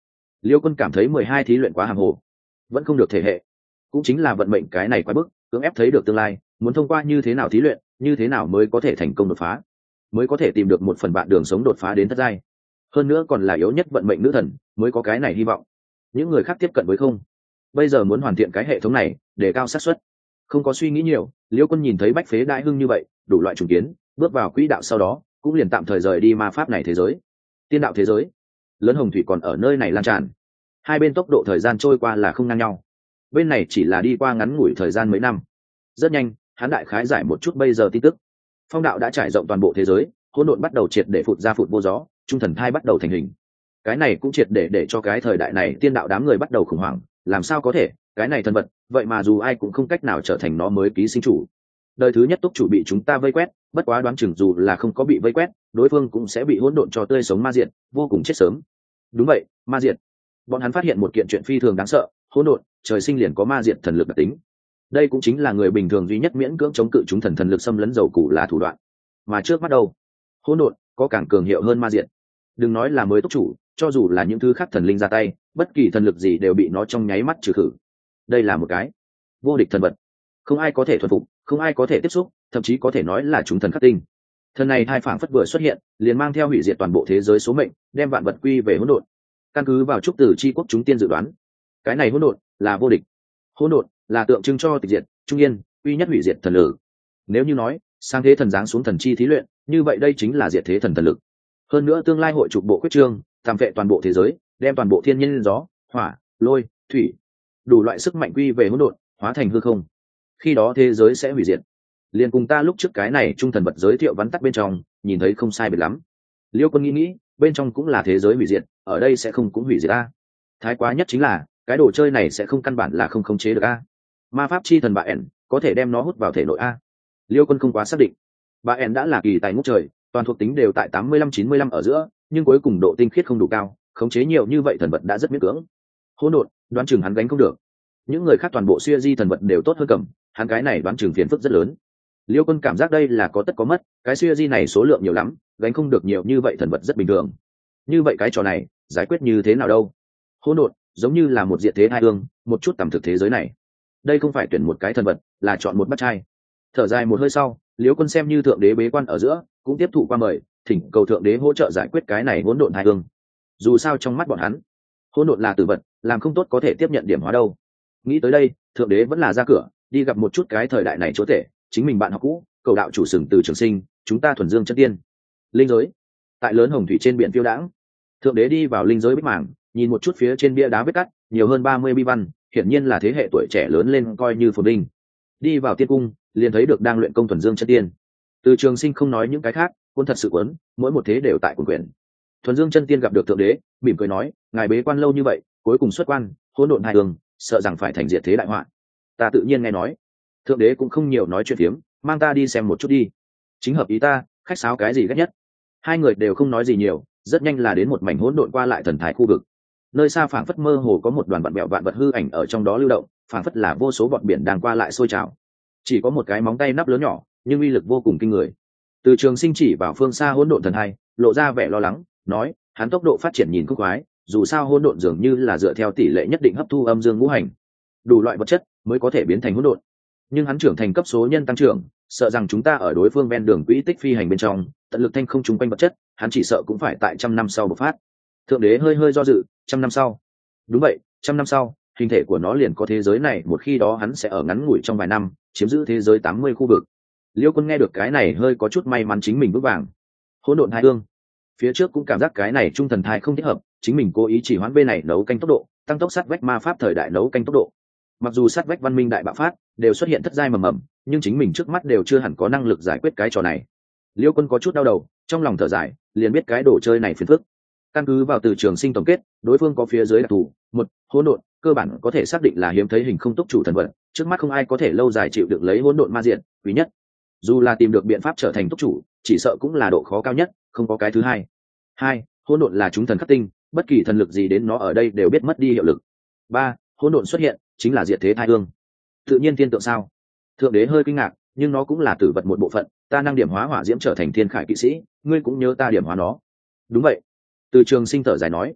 [SPEAKER 1] Liêu Quân cảm thấy 12 thí luyện quá hàm hồ, vẫn không được thể hệ, cũng chính là vận mệnh cái này quá bức, cưỡng ép thấy được tương lai, muốn thông qua như thế nào thí luyện, như thế nào mới có thể thành công đột phá, mới có thể tìm được một phần bạn đường sống đột phá đến thất giai. Hơn nữa còn là yếu nhất vận mệnh nữ thần mới có cái này hy vọng. Những người khác tiếp cận với không. Bây giờ muốn hoàn thiện cái hệ thống này, để cao xác suất. Không có suy nghĩ nhiều, Liêu Quân nhìn thấy bách phế đại hưng như vậy, đủ loại trùng kiến, bước vào quỹ đạo sau đó, cũng liền tạm thời rời đi ma pháp này thế giới. Tiên đạo thế giới, lớn hồng thủy còn ở nơi này lan tràn. Hai bên tốc độ thời gian trôi qua là không ngang nhau. Bên này chỉ là đi qua ngắn ngủi thời gian mấy năm. Rất nhanh, hắn đại khái giải một chút bây giờ tin tức. Phong đạo đã trải rộng toàn bộ thế giới, hỗn độn bắt đầu triệt để phụt ra phụt vô gió, trung thần thai bắt đầu thành hình. Cái này cũng triệt để cho cái thời đại này tiên đạo đám người bắt đầu khủng hoảng, làm sao có thể, cái này thần vật, vậy mà dù ai cũng không cách nào trở thành nó mới ký sinh chủ. Đời thứ nhất túc chủ bị chúng ta vây quét, bất quá đoán chừng dù là không có bị vây quét, đối phương cũng sẽ bị hỗn độn cho tươi sống ma diệt, vô cùng chết sớm. Đúng vậy, ma diệt. Bọn hắn phát hiện một kiện chuyện phi thường đáng sợ, hỗn độn trời sinh liền có ma diệt thần lực đặc tính. Đây cũng chính là người bình thường duy nhất miễn cưỡng chống cự chúng thần lực xâm lấn dầu củ là thủ đoạn. Mà trước mắt đâu, hỗn độn có càng cường hiệu hơn ma diệt. Đừng nói là mới túc chủ, cho dù là những thứ khác thần linh ra tay, bất kỳ thần lực gì đều bị nó trong nháy mắt trừ khử. Đây là một cái vô địch thần vật, không ai có thể thuần phục, không ai có thể tiếp xúc, thậm chí có thể nói là chúng thần khắc tinh. Thần này thai phảng phất vừa xuất hiện, liền mang theo hủy diệt toàn bộ thế giới số mệnh, đem vạn vật quy về hỗn độn. Căn cứ vào trúc tử chi quốc chúng tiên dự đoán, cái này hỗn độn là vô địch. Hỗn độn là tượng trưng cho tịch diệt, trung yên, uy nhất hủy diệt thần lực. Nếu như nói sang thế thần giáng xuống thần chi thí luyện, như vậy đây chính là diệt thế thần thần lực. Hơn nữa tương lai hội trục bộ quyết trương, tạm vệ toàn bộ thế giới, đem toàn bộ thiên nhiên gió, hỏa, lôi, thủy, đủ loại sức mạnh quy về hỗn độn, hóa thành hư không. Khi đó thế giới sẽ hủy diệt. Liên cùng ta lúc trước cái này trung thần vật giới thiệu vắn tắt bên trong, nhìn thấy không sai biệt lắm. Liêu Quân nghĩ, bên trong cũng là thế giới hủy diệt, ở đây sẽ không cũng hủy diệt a. Thái quá nhất chính là, cái đồ chơi này sẽ không căn bản là không khống chế được a. Ma pháp chi thần bà ẻn có thể đem nó hút vào thể nội a. Liêu Quân không quá xác định. Bà ẻn đã là kỳ tài ngút trời, toàn thuộc tính đều tại 85-95 ở giữa, nhưng cuối cùng độ tinh khiết không đủ cao, khống chế nhiều như vậy thần vật đã rất miễn cưỡng. Hỗn độn, đoán chừng hắn gánh không được. Những người khác toàn bộ siêu di thần vật đều tốt hơn cầm, hắn cái này đoán chừng phiền phức rất lớn. Liêu Quân cảm giác đây là có tất có mất, cái siêu di này số lượng nhiều lắm, gánh không được nhiều như vậy thần vật rất bình thường. Như vậy cái trò này giải quyết như thế nào đâu? Hỗn độn giống như là một diệt thế hai ương, một chút tầm thực thế giới này. Đây không phải tuyển một cái thần vật, là chọn một bát trai. Thở dài một hơi sau, Liêu Quân xem như thượng đế bế quan ở giữa, cũng tiếp thụ qua mời, thỉnh cầu thượng đế hỗ trợ giải quyết cái này hỗn độn hai ương. Dù sao trong mắt bọn hắn, hỗn độn là tử vật, làm không tốt có thể tiếp nhận điểm hóa đâu. Nghĩ tới đây, thượng đế vẫn là ra cửa, đi gặp một chút cái thời đại này chỗ thể, chính mình bạn học cũ, cầu đạo chủ sừng từ trường sinh, chúng ta thuần dương chân tiên. Linh giới, tại lớn hồng thủy trên biển phiêu đãng, thượng đế đi vào linh giới bích mảng, nhìn một chút phía trên bia đá vết cắt, nhiều hơn 30 bi văn, hiển nhiên là thế hệ tuổi trẻ lớn lên coi như phồn vinh. Đi vào tiên cung, liền thấy được đang luyện công thuần dương chân tiên. Từ trường sinh không nói những cái khác, quân thật sự quấn, mỗi một thế đều tại quần quyền. Thuần dương chân tiên gặp được thượng đế, mỉm cười nói, ngài bế quan lâu như vậy, cuối cùng xuất quan, hỗn độn hai đường, sợ rằng phải thành diệt thế đại họa. Ta tự nhiên nghe nói. Thượng đế cũng không nhiều nói chuyện phiếm, mang ta đi xem một chút đi. Chính hợp ý ta, khách sáo cái gì ghét nhất. Hai người đều không nói gì nhiều, rất nhanh là đến một mảnh hỗn độn qua lại thần thái khu vực. Nơi xa phảng phất mơ hồ có một đoàn vạn mẹo vạn vật hư ảnh ở trong đó lưu động, phảng phất là vô số bọt biển đang qua lại sôi trào. Chỉ có một cái móng tay nắp lớn nhỏ, nhưng uy lực vô cùng kinh người. Từ trường sinh chỉ vào phương xa hỗn độn thần hai, lộ ra vẻ lo lắng, nói, hắn tốc độ phát triển nhìn khúc khoái, dù sao hỗn độn dường như là dựa theo tỷ lệ nhất định hấp thu âm dương ngũ hành, đủ loại vật chất mới có thể biến thành hỗn độn. Nhưng hắn trưởng thành cấp số nhân tăng trưởng, sợ rằng chúng ta ở đối phương ven đường quỹ tích phi hành bên trong, tận lực thanh không trùng quanh vật chất, hắn chỉ sợ cũng phải tại 100 năm sau bộc phát. Thượng đế hơi do dự, 100 năm sau. Đúng vậy, 100 năm sau, hình thể của nó liền có thế giới này, một khi đó hắn sẽ ở ngắn ngủi trong vài năm, chiếm giữ thế giới 80 khu vực. Liêu Quân nghe được cái này hơi có chút may mắn chính mình vững vàng. Hỗn độn hai ương. Phía trước cũng cảm giác cái này trung thần thai không thích hợp, chính mình cố ý chỉ hoãn bên này nấu canh tốc độ, tăng tốc sát vách ma pháp thời đại nấu canh tốc độ. Mặc dù sát vách văn minh đại bạo phát, đều xuất hiện thất giai mầm mầm, nhưng chính mình trước mắt đều chưa hẳn có năng lực giải quyết cái trò này. Liêu Quân có chút đau đầu, trong lòng thở dài, liền biết cái đồ chơi này phiền phức. Căn cứ vào từ trường sinh tổng kết, đối phương có phía dưới đặc thù, một hỗn độn, cơ bản có thể xác định là hiếm thấy hình không túc chủ thần vật, trước mắt không ai có thể lâu dài chịu được lấy hỗn độn ma diện, quý nhất. Dù là tìm được biện pháp trở thành túc chủ, chỉ sợ cũng là độ khó cao nhất, không có cái thứ hai. Hai, hỗn độn là chúng thần khắc tinh, bất kỳ thần lực gì đến nó ở đây đều biết mất đi hiệu lực. Ba, hỗn độn xuất hiện chính là diệt thế thai hương. Tự nhiên thiên tượng sao? Thượng đế hơi kinh ngạc, nhưng nó cũng là tử vật một bộ phận, ta năng điểm hóa hỏa diễm trở thành thiên khải kỵ sĩ, ngươi cũng nhớ ta điểm hóa nó. Đúng vậy. Từ trường sinh thở dài nói,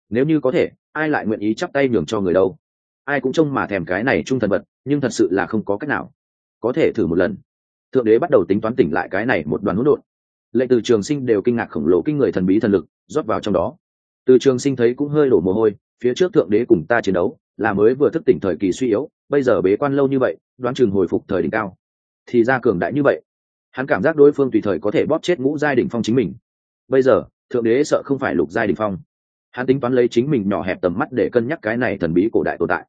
[SPEAKER 1] nếu như có thể ai lại nguyện ý chắp tay nhường cho người đâu. Ai cũng trông mà thèm cái này trung thần vật, nhưng thật sự là không có cách nào. Có thể thử một lần. Thượng đế bắt đầu tính toán tỉnh lại cái này một đoàn hỗn độn. Lệnh Từ Trường Sinh đều kinh ngạc khổng lồ kinh người thần bí thần lực rót vào trong đó. Từ Trường Sinh thấy cũng hơi đổ mồ hôi, phía trước thượng đế cùng ta chiến đấu là mới vừa thức tỉnh thời kỳ suy yếu, bây giờ bế quan lâu như vậy, đoán chừng hồi phục thời đỉnh cao, thì ra cường đại như vậy. Hắn cảm giác đối phương tùy thời có thể bóp chết ngũ giai đỉnh phong chính mình. Bây giờ thượng đế sợ không phải lục giai đỉnh phong. Hắn tính toán lấy chính mình nhỏ hẹp tầm mắt để cân nhắc cái này thần bí cổ đại tồn tại.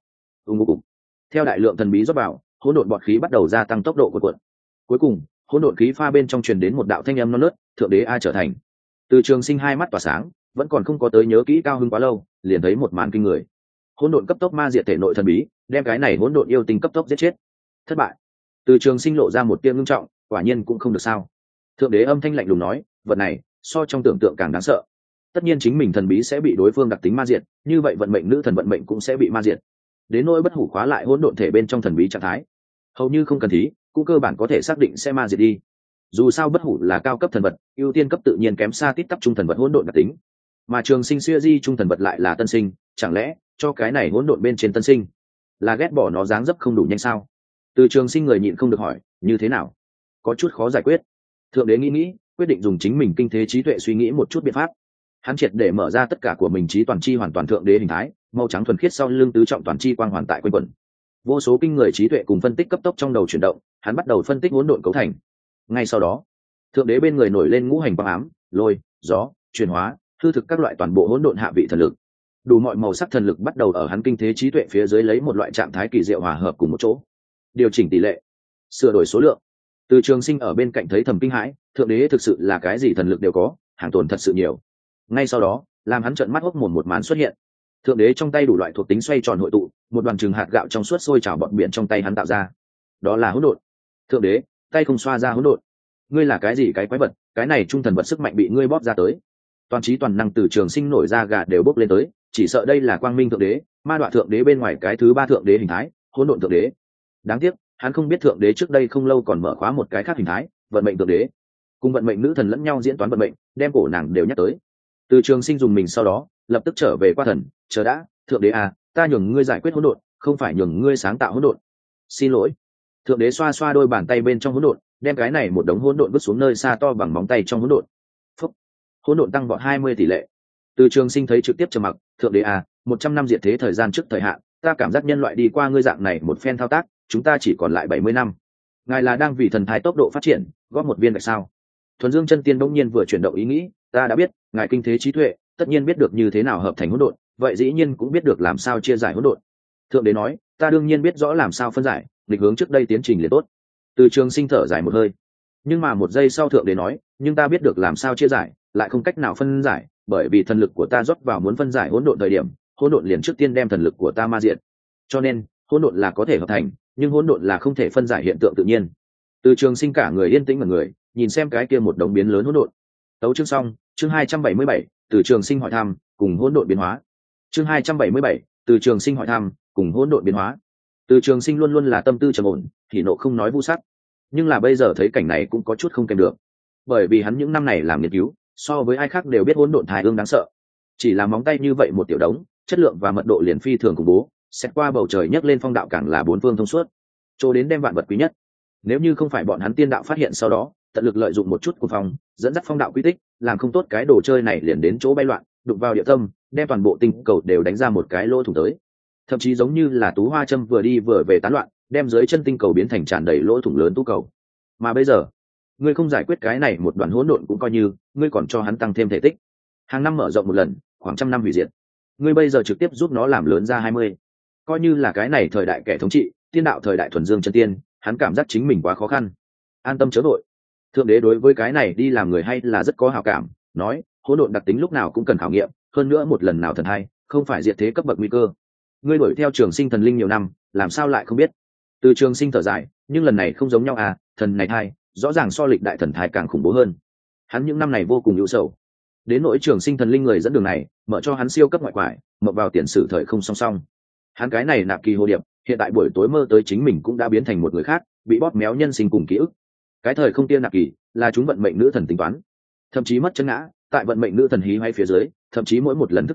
[SPEAKER 1] Theo đại lượng thần bí rót vào, hỗn độn bọt khí bắt đầu gia tăng tốc độ của cuộn. Cuối cùng hỗn độn khí pha bên trong truyền đến một đạo thanh âm non nớt, thượng đế a trở thành. Từ Trường Sinh hai mắt tỏa sáng, vẫn còn không có tới nhớ kỹ cao hưng quá lâu, liền thấy một màn kinh người. Hỗn độn cấp tốc ma diệt thể nội thần bí, đem cái này hỗn độn yêu tinh cấp tốc giết chết. Thất bại. Từ Trường Sinh lộ ra một tia ngưng trọng, quả nhiên cũng không được sao. Thượng đế âm thanh lạnh lùng nói, vật này so trong tưởng tượng càng đáng sợ. Tất nhiên chính mình thần bí sẽ bị đối phương đặc tính ma diệt, như vậy vận mệnh nữ thần vận mệnh cũng sẽ bị ma diệt. Đến nỗi bất hủ khóa lại hỗn độn thể bên trong thần bí trạng thái, hầu như không cần thí, cũng cơ bản có thể xác định sẽ ma diệt đi. Dù sao bất hủ là cao cấp thần vật, ưu tiên cấp tự nhiên kém xa tít tắp trung thần vật hỗn độn đặc tính, mà Trường Sinh xuya di trung thần vật lại là tân sinh, chẳng lẽ cho cái này hỗn độn bên trên tân sinh là ghét bỏ nó dáng dấp không đủ nhanh sao? Từ Trường Sinh người nhịn không được hỏi, như thế nào? Có chút khó giải quyết. Thượng đế nghĩ, quyết định dùng chính mình kinh thế trí tuệ suy nghĩ một chút biện pháp. Hắn triệt để mở ra tất cả của mình trí toàn chi hoàn toàn thượng đế hình thái, màu trắng thuần khiết sau lưng tứ trọng toàn chi quang hoàn tại quanh quẩn. Vô số kinh người trí tuệ cùng phân tích cấp tốc trong đầu chuyển động, hắn bắt đầu phân tích hỗn độn cấu thành. Ngay sau đó, thượng đế bên người nổi lên ngũ hành quang ám, lôi, gió, chuyển hóa, hư thực các loại toàn bộ hỗn độn hạ vị thần lực. Đủ mọi màu sắc thần lực bắt đầu ở hắn kinh thế trí tuệ phía dưới lấy một loại trạng thái kỳ diệu hòa hợp cùng một chỗ. Điều chỉnh tỷ lệ, sửa đổi số lượng. Từ Trường Sinh ở bên cạnh thấy thầm kinh hãi, thượng đế thực sự là cái gì thần lực đều có, hàng tồn thật sự nhiều. Ngay sau đó, làm hắn trợn mắt hốc mồm một màn xuất hiện. Thượng đế trong tay đủ loại thuộc tính xoay tròn hội tụ, một đoàn trừng hạt gạo trong suốt sôi trào bọt biển trong tay hắn tạo ra. Đó là hỗn độn. Thượng đế, tay không xoa ra hỗn độn. Ngươi là cái gì cái quái vật, cái này trung thần vật sức mạnh bị ngươi bóp ra tới. Toàn trí toàn năng Từ Trường Sinh nổi ra gà đều bốc lên tới, chỉ sợ đây là quang minh thượng đế, ma đoạ thượng đế bên ngoài cái thứ ba thượng đế hình thái, hỗn độn thượng đế. Đáng tiếc, hắn không biết thượng đế trước đây không lâu còn mở khóa một cái khác hình thái, vận mệnh thượng đế, cùng vận mệnh nữ thần lẫn nhau diễn toán vận mệnh, đem cổ nàng đều nhắc tới. Từ Trường Sinh dùng mình sau đó lập tức trở về qua thần, chờ đã, thượng đế à, ta nhường ngươi giải quyết hỗn độn, không phải nhường ngươi sáng tạo hỗn độn. Xin lỗi. Thượng đế xoa xoa đôi bàn tay bên trong hỗn độn, đem cái này một đống hỗn độn vứt xuống nơi xa to bằng móng tay trong hỗn độn. Phúc. Hỗn độn tăng vọt 20 tỷ lệ. Từ Trường Sinh thấy trực tiếp trầm mặc, thượng đế à, 100 năm diệt thế thời gian trước thời hạn, ta cảm giác nhân loại đi qua ngươi dạng này một phen thao tác, chúng ta chỉ còn lại 70 năm. Ngài là đang vì thần thái tốc độ phát triển góp một viên gạch sao? Thuần Dương chân tiên bỗng nhiên vừa chuyển động ý nghĩ, ta đã biết, ngài kinh thế trí tuệ, tất nhiên biết được như thế nào hợp thành hỗn độn, vậy dĩ nhiên cũng biết được làm sao chia giải hỗn độn. Thượng đế nói, ta đương nhiên biết rõ làm sao phân giải, định hướng trước đây tiến trình liền tốt. Từ Trường Sinh thở dài một hơi, nhưng mà một giây sau thượng đế nói, nhưng ta biết được làm sao chia giải, lại không cách nào phân giải, bởi vì thần lực của ta rót vào muốn phân giải hỗn độn thời điểm, hỗn độn liền trước tiên đem thần lực của ta ma diệt. Cho nên, hỗn độn là có thể hợp thành, nhưng hỗn độn là không thể phân giải hiện tượng tự nhiên. Từ Trường Sinh cả người yên tĩnh mà người, nhìn xem cái kia một đống biến lớn hỗn độn. Tấu chương xong, chương 277, Từ Trường Sinh hỏi thăm, cùng hỗn độn biến hóa. Chương 277, Từ Trường Sinh hỏi thăm, cùng hỗn độn biến hóa. Từ Trường Sinh luôn luôn là tâm tư trầm ổn, thì nộ không nói vu sát, nhưng là bây giờ thấy cảnh này cũng có chút không kèm được, bởi vì hắn những năm này làm nghiên cứu, so với ai khác đều biết hỗn độn thái ương đáng sợ. Chỉ là móng tay như vậy một tiểu đống, chất lượng và mật độ liền phi thường khủng bố, xét qua bầu trời nhấc lên phong đạo càng là bốn phương thông suốt, chỗ đến đem vạn vật quý nhất. Nếu như không phải bọn hắn tiên đạo phát hiện sau đó tận lực lợi dụng một chút của phong dẫn dắt phong đạo quy tích, làm không tốt cái đồ chơi này liền đến chỗ bay loạn, đụng vào địa tâm, đem toàn bộ tinh cầu đều đánh ra một cái lỗ thủng tới. Thậm chí giống như là tú hoa châm vừa đi vừa về tán loạn, đem dưới chân tinh cầu biến thành tràn đầy lỗ thủng lớn tú cầu. Mà bây giờ ngươi không giải quyết cái này một đoàn hỗn độn cũng coi như, ngươi còn cho hắn tăng thêm thể tích, hàng năm mở rộng một lần, khoảng trăm năm hủy diệt. Ngươi bây giờ trực tiếp giúp nó làm lớn ra 20, coi như là cái này thời đại kẻ thống trị, tiên đạo thời đại thuần dương chân tiên, hắn cảm giác chính mình quá khó khăn. An tâm chớ vội. Thượng đế đối với cái này đi làm người hay là rất có hảo cảm, nói hỗn độn đặc tính lúc nào cũng cần khảo nghiệm, hơn nữa một lần nào thần hay, không phải diệt thế cấp bậc nguy cơ. Ngươi đuổi theo Trường Sinh thần linh nhiều năm, làm sao lại không biết? Từ Trường Sinh thở dài, nhưng lần này không giống nhau à, thần này thai rõ ràng so lịch đại thần thai càng khủng bố hơn. Hắn những năm này vô cùng ưu sầu, đến nỗi Trường Sinh thần linh người dẫn đường này mở cho hắn siêu cấp ngoại quải, mập vào tiền sử thời không song song. Hắn cái này nạp kỳ hồ điệp, hiện tại buổi tối mơ tới chính mình cũng đã biến thành một người khác, bị bóp méo nhân sinh cùng ký ức. Cái thời không tiên nạp kỳ là chúng vận mệnh nữ thần tính toán, thậm chí mất chân ngã tại vận mệnh nữ thần hí hay phía dưới, thậm chí mỗi một lần thức tỉnh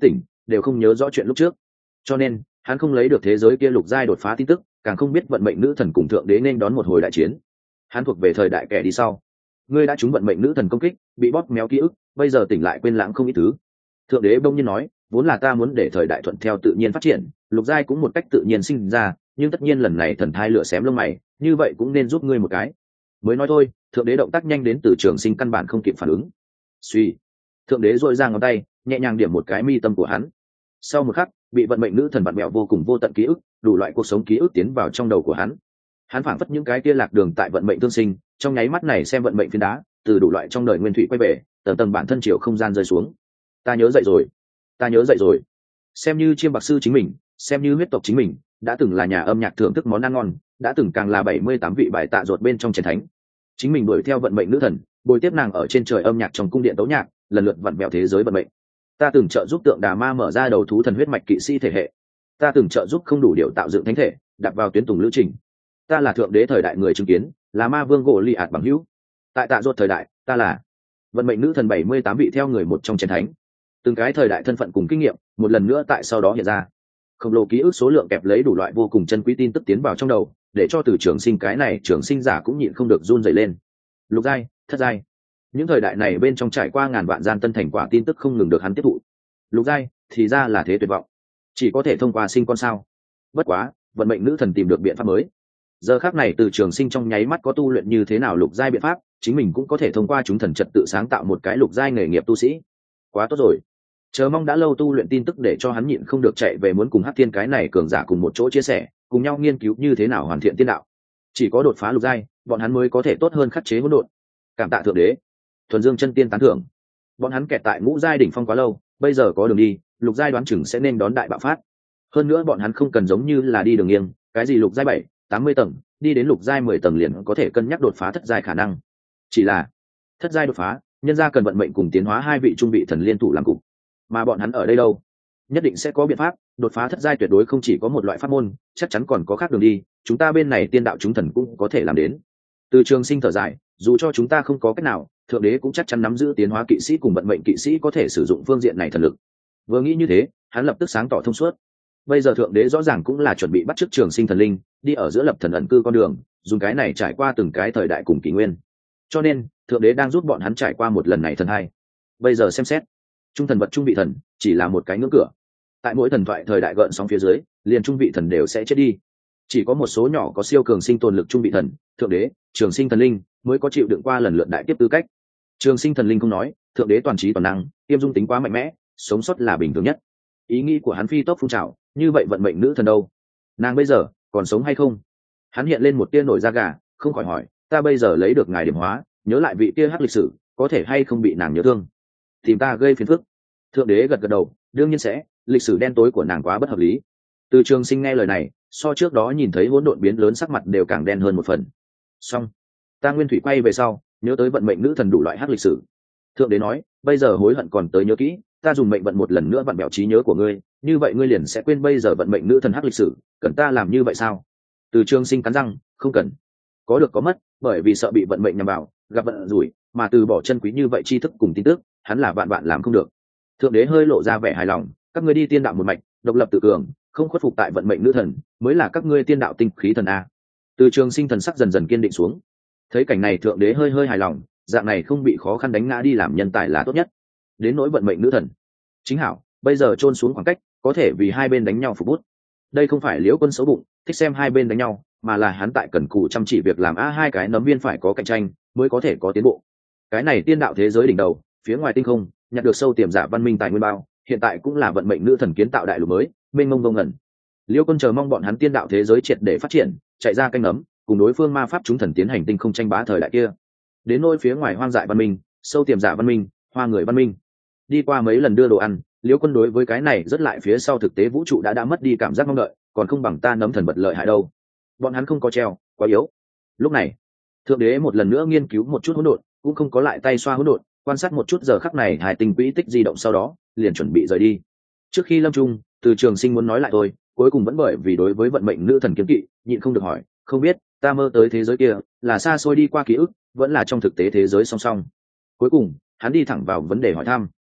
[SPEAKER 1] đều không nhớ rõ chuyện lúc trước, cho nên hắn không lấy được thế giới kia lục giai đột phá tin tức, càng không biết vận mệnh nữ thần cùng thượng đế nên đón một hồi đại chiến. Hắn thuộc về thời đại kẻ đi sau. Ngươi đã trúng vận mệnh nữ thần công kích, bị bóp méo ký ức, bây giờ tỉnh lại quên lãng không ít thứ. Thượng đế bỗng nhiên nói, vốn là ta muốn để thời đại thuận theo tự nhiên phát triển, lục giai cũng một cách tự nhiên sinh ra, nhưng tất nhiên lần này thần thai lửa xém lông mày, như vậy cũng nên giúp ngươi một cái. Mới nói thôi, thượng đế động tác nhanh đến từ trường sinh căn bản không kịp phản ứng. Suy, thượng đế dội ra ngón tay, nhẹ nhàng điểm một cái mi tâm của hắn. Sau một khắc, bị vận mệnh nữ thần vặn mẹo vô cùng vô tận ký ức, đủ loại cuộc sống ký ức tiến vào trong đầu của hắn. Hắn phảng phất những cái kia lạc đường tại vận mệnh tương sinh, trong nháy mắt này xem vận mệnh phiến đá, từ đủ loại trong đời nguyên thủy quay về, tầng tầng bản thân chiều không gian rơi xuống. Ta nhớ dậy rồi, ta nhớ dậy rồi. Xem như chiêm bạc sư chính mình, xem như huyết tộc chính mình, đã từng là nhà âm nhạc thưởng thức món ăn ngon, đã từng càng là 78 vị bài tạ ruột bên trong chiến thánh. Chính mình đuổi theo vận mệnh nữ thần, bồi tiếp nàng ở trên trời âm nhạc trong cung điện tấu nhạc, lần lượt vặn vẹo thế giới vận mệnh. Ta từng trợ giúp tượng đà ma mở ra đầu thú thần huyết mạch kỵ sĩ thể hệ. Ta từng trợ giúp không đủ điều tạo dựng thánh thể, đặt vào tuyến tùng lữ trình. Ta là thượng đế thời đại người chứng kiến, là ma vương gỗ li ạt bằng hữu. Tại tạ ruột thời đại, ta là vận mệnh nữ thần 78 vị theo người một trong chiến thánh. Từng cái thời đại thân phận cùng kinh nghiệm, một lần nữa tại sau đó hiện ra. Khổng lồ ký ức số lượng kẹp lấy đủ loại vô cùng chân quý tin tức tiến vào trong đầu, để cho từ trường sinh cái này trường sinh giả cũng nhịn không được run rẩy lên. Lục giai, thất giai, những thời đại này bên trong trải qua ngàn vạn gian tân thành quả tin tức không ngừng được hắn tiếp thụ. Lục giai thì ra là thế tuyệt vọng, chỉ có thể thông qua sinh con sao. Bất quá vận mệnh nữ thần tìm được biện pháp mới. Giờ khác này từ trường sinh trong nháy mắt có tu luyện như thế nào lục giai biện pháp, chính mình cũng có thể thông qua chúng thần trật tự sáng tạo một cái lục giai nghề nghiệp tu sĩ. Quá tốt rồi. Chờ mong đã lâu tu luyện tin tức để cho hắn nhịn không được chạy về muốn cùng Hắc Thiên cái này cường giả cùng một chỗ chia sẻ, cùng nhau nghiên cứu như thế nào hoàn thiện tiên đạo. Chỉ có đột phá lục giai, bọn hắn mới có thể tốt hơn khắc chế hỗn độn. Cảm tạ thượng đế. Thuần Dương chân tiên tán thưởng. Bọn hắn kẹt tại ngũ giai đỉnh phong quá lâu, bây giờ có đường đi, lục giai đoán chừng sẽ nên đón đại bạo phát. Hơn nữa bọn hắn không cần giống như là đi đường nghiêng, cái gì lục giai 7, 80 tầng, đi đến lục giai 10 tầng liền có thể cân nhắc đột phá thất giai khả năng. Chỉ là thất giai đột phá, nhân gia cần vận mệnh cùng tiến hóa hai vị trung vị thần liên thủ làm cục. Mà bọn hắn ở đây đâu? Nhất định sẽ có biện pháp, đột phá thất giai tuyệt đối không chỉ có một loại pháp môn, chắc chắn còn có khác đường đi, chúng ta bên này tiên đạo chúng thần cũng có thể làm đến. Từ trường sinh thở dài, dù cho chúng ta không có cách nào, thượng đế cũng chắc chắn nắm giữ tiến hóa kỵ sĩ cùng vận mệnh kỵ sĩ có thể sử dụng phương diện này thần lực. Vừa nghĩ như thế, hắn lập tức sáng tỏ thông suốt. Bây giờ thượng đế rõ ràng cũng là chuẩn bị bắt chước trường sinh thần linh, đi ở giữa lập thần ẩn cư con đường, dùng cái này trải qua từng cái thời đại cùng kỷ nguyên. Cho nên, thượng đế đang giúp bọn hắn trải qua một lần này thần hai. Bây giờ xem xét, trung thần vật trung vị thần chỉ là một cái ngưỡng cửa. Tại mỗi thần thoại thời đại gợn sóng phía dưới, liền trung vị thần đều sẽ chết đi. Chỉ có một số nhỏ có siêu cường sinh tồn lực trung vị thần, thượng đế, trường sinh thần linh mới có chịu đựng qua lần lượt đại tiếp tư cách. Trường sinh thần linh không nói, thượng đế toàn trí toàn năng, tiêm dung tính quá mạnh mẽ, sống sót là bình thường nhất. Ý nghĩ của hắn phi tốc phun trào, như vậy vận mệnh nữ thần đâu? Nàng bây giờ còn sống hay không? Hắn hiện lên một tia nổi da gà, không khỏi hỏi, ta bây giờ lấy được ngài điểm hóa, nhớ lại vị kia hắc lịch sử, có thể hay không bị nàng nhớ thương? Tìm ta gây phiền phức? Thượng đế gật gật đầu, đương nhiên sẽ, lịch sử đen tối của nàng quá bất hợp lý. Từ trường sinh nghe lời này, so trước đó nhìn thấy hỗn độn biến lớn sắc mặt đều càng đen hơn một phần. Xong, ta nguyên thủy quay về sau, nhớ tới vận mệnh nữ thần đủ loại hắc lịch sử. Thượng đế nói, bây giờ hối hận còn tới nhớ kỹ, ta dùng mệnh vận một lần nữa vặn bẹo trí nhớ của ngươi, như vậy ngươi liền sẽ quên bây giờ vận mệnh nữ thần hắc lịch sử, cần ta làm như vậy sao? Từ trường sinh cắn răng, không cần. Có được có mất, bởi vì sợ bị vận mệnh nhằm vào, gặp vận rủi, mà từ bỏ chân quý như vậy tri thức cùng tin tức, hắn là vạn vạn làm không được. Thượng đế hơi lộ ra vẻ hài lòng, các ngươi đi tiên đạo một mạch, độc lập tự cường, không khuất phục tại vận mệnh nữ thần, mới là các ngươi tiên đạo tinh khí thần a. Từ trường sinh thần sắc dần dần kiên định xuống. Thấy cảnh này thượng đế hơi hài lòng, dạng này không bị khó khăn đánh ngã đi làm nhân tài là tốt nhất. Đến nỗi vận mệnh nữ thần, chính hảo, bây giờ chôn xuống khoảng cách, có thể vì hai bên đánh nhau phục bút. Đây không phải Liễu Quân xấu bụng, thích xem hai bên đánh nhau, mà là hắn tại cần cù chăm chỉ việc làm hai cái nấm viên phải có cạnh tranh, mới có thể có tiến bộ. Cái này tiên đạo thế giới đỉnh đầu, phía ngoài tinh không, nhặt được sâu tiềm giả văn minh tài nguyên bao, hiện tại cũng là vận mệnh nữ thần kiến tạo đại lục mới, mênh mông vô ngẩn. Liễu Quân chờ mong bọn hắn tiên đạo thế giới triệt để phát triển, chạy ra canh nấm, cùng đối phương ma pháp chúng thần tiến hành tinh không tranh bá thời đại kia. Đến nôi phía ngoài hoang dại văn minh, sâu tiềm giả văn minh, hoa người văn minh. Đi qua mấy lần đưa đồ ăn, Liễu Quân đối với cái này rất lại phía sau thực tế vũ trụ đã mất đi cảm giác mong đợi, còn không bằng ta nấm thần bật lợi hại đâu. Bọn hắn không có treo, quá yếu. Lúc này, thượng đế một lần nữa nghiên cứu một chút hỗn độn, cũng không có lại tay xoa hỗn độn, quan sát một chút giờ khắc này hài tinh quỹ tích di động sau đó, liền chuẩn bị rời đi. Trước khi lâm trung, Từ Trường Sinh muốn nói lại thôi, cuối cùng vẫn bởi vì đối với vận mệnh nữ thần kiếm kỵ, nhịn không được hỏi, không biết, ta mơ tới thế giới kia, là xa xôi đi qua ký ức, vẫn là trong thực tế thế giới song song. Cuối cùng, hắn đi thẳng vào vấn đề hỏi thăm.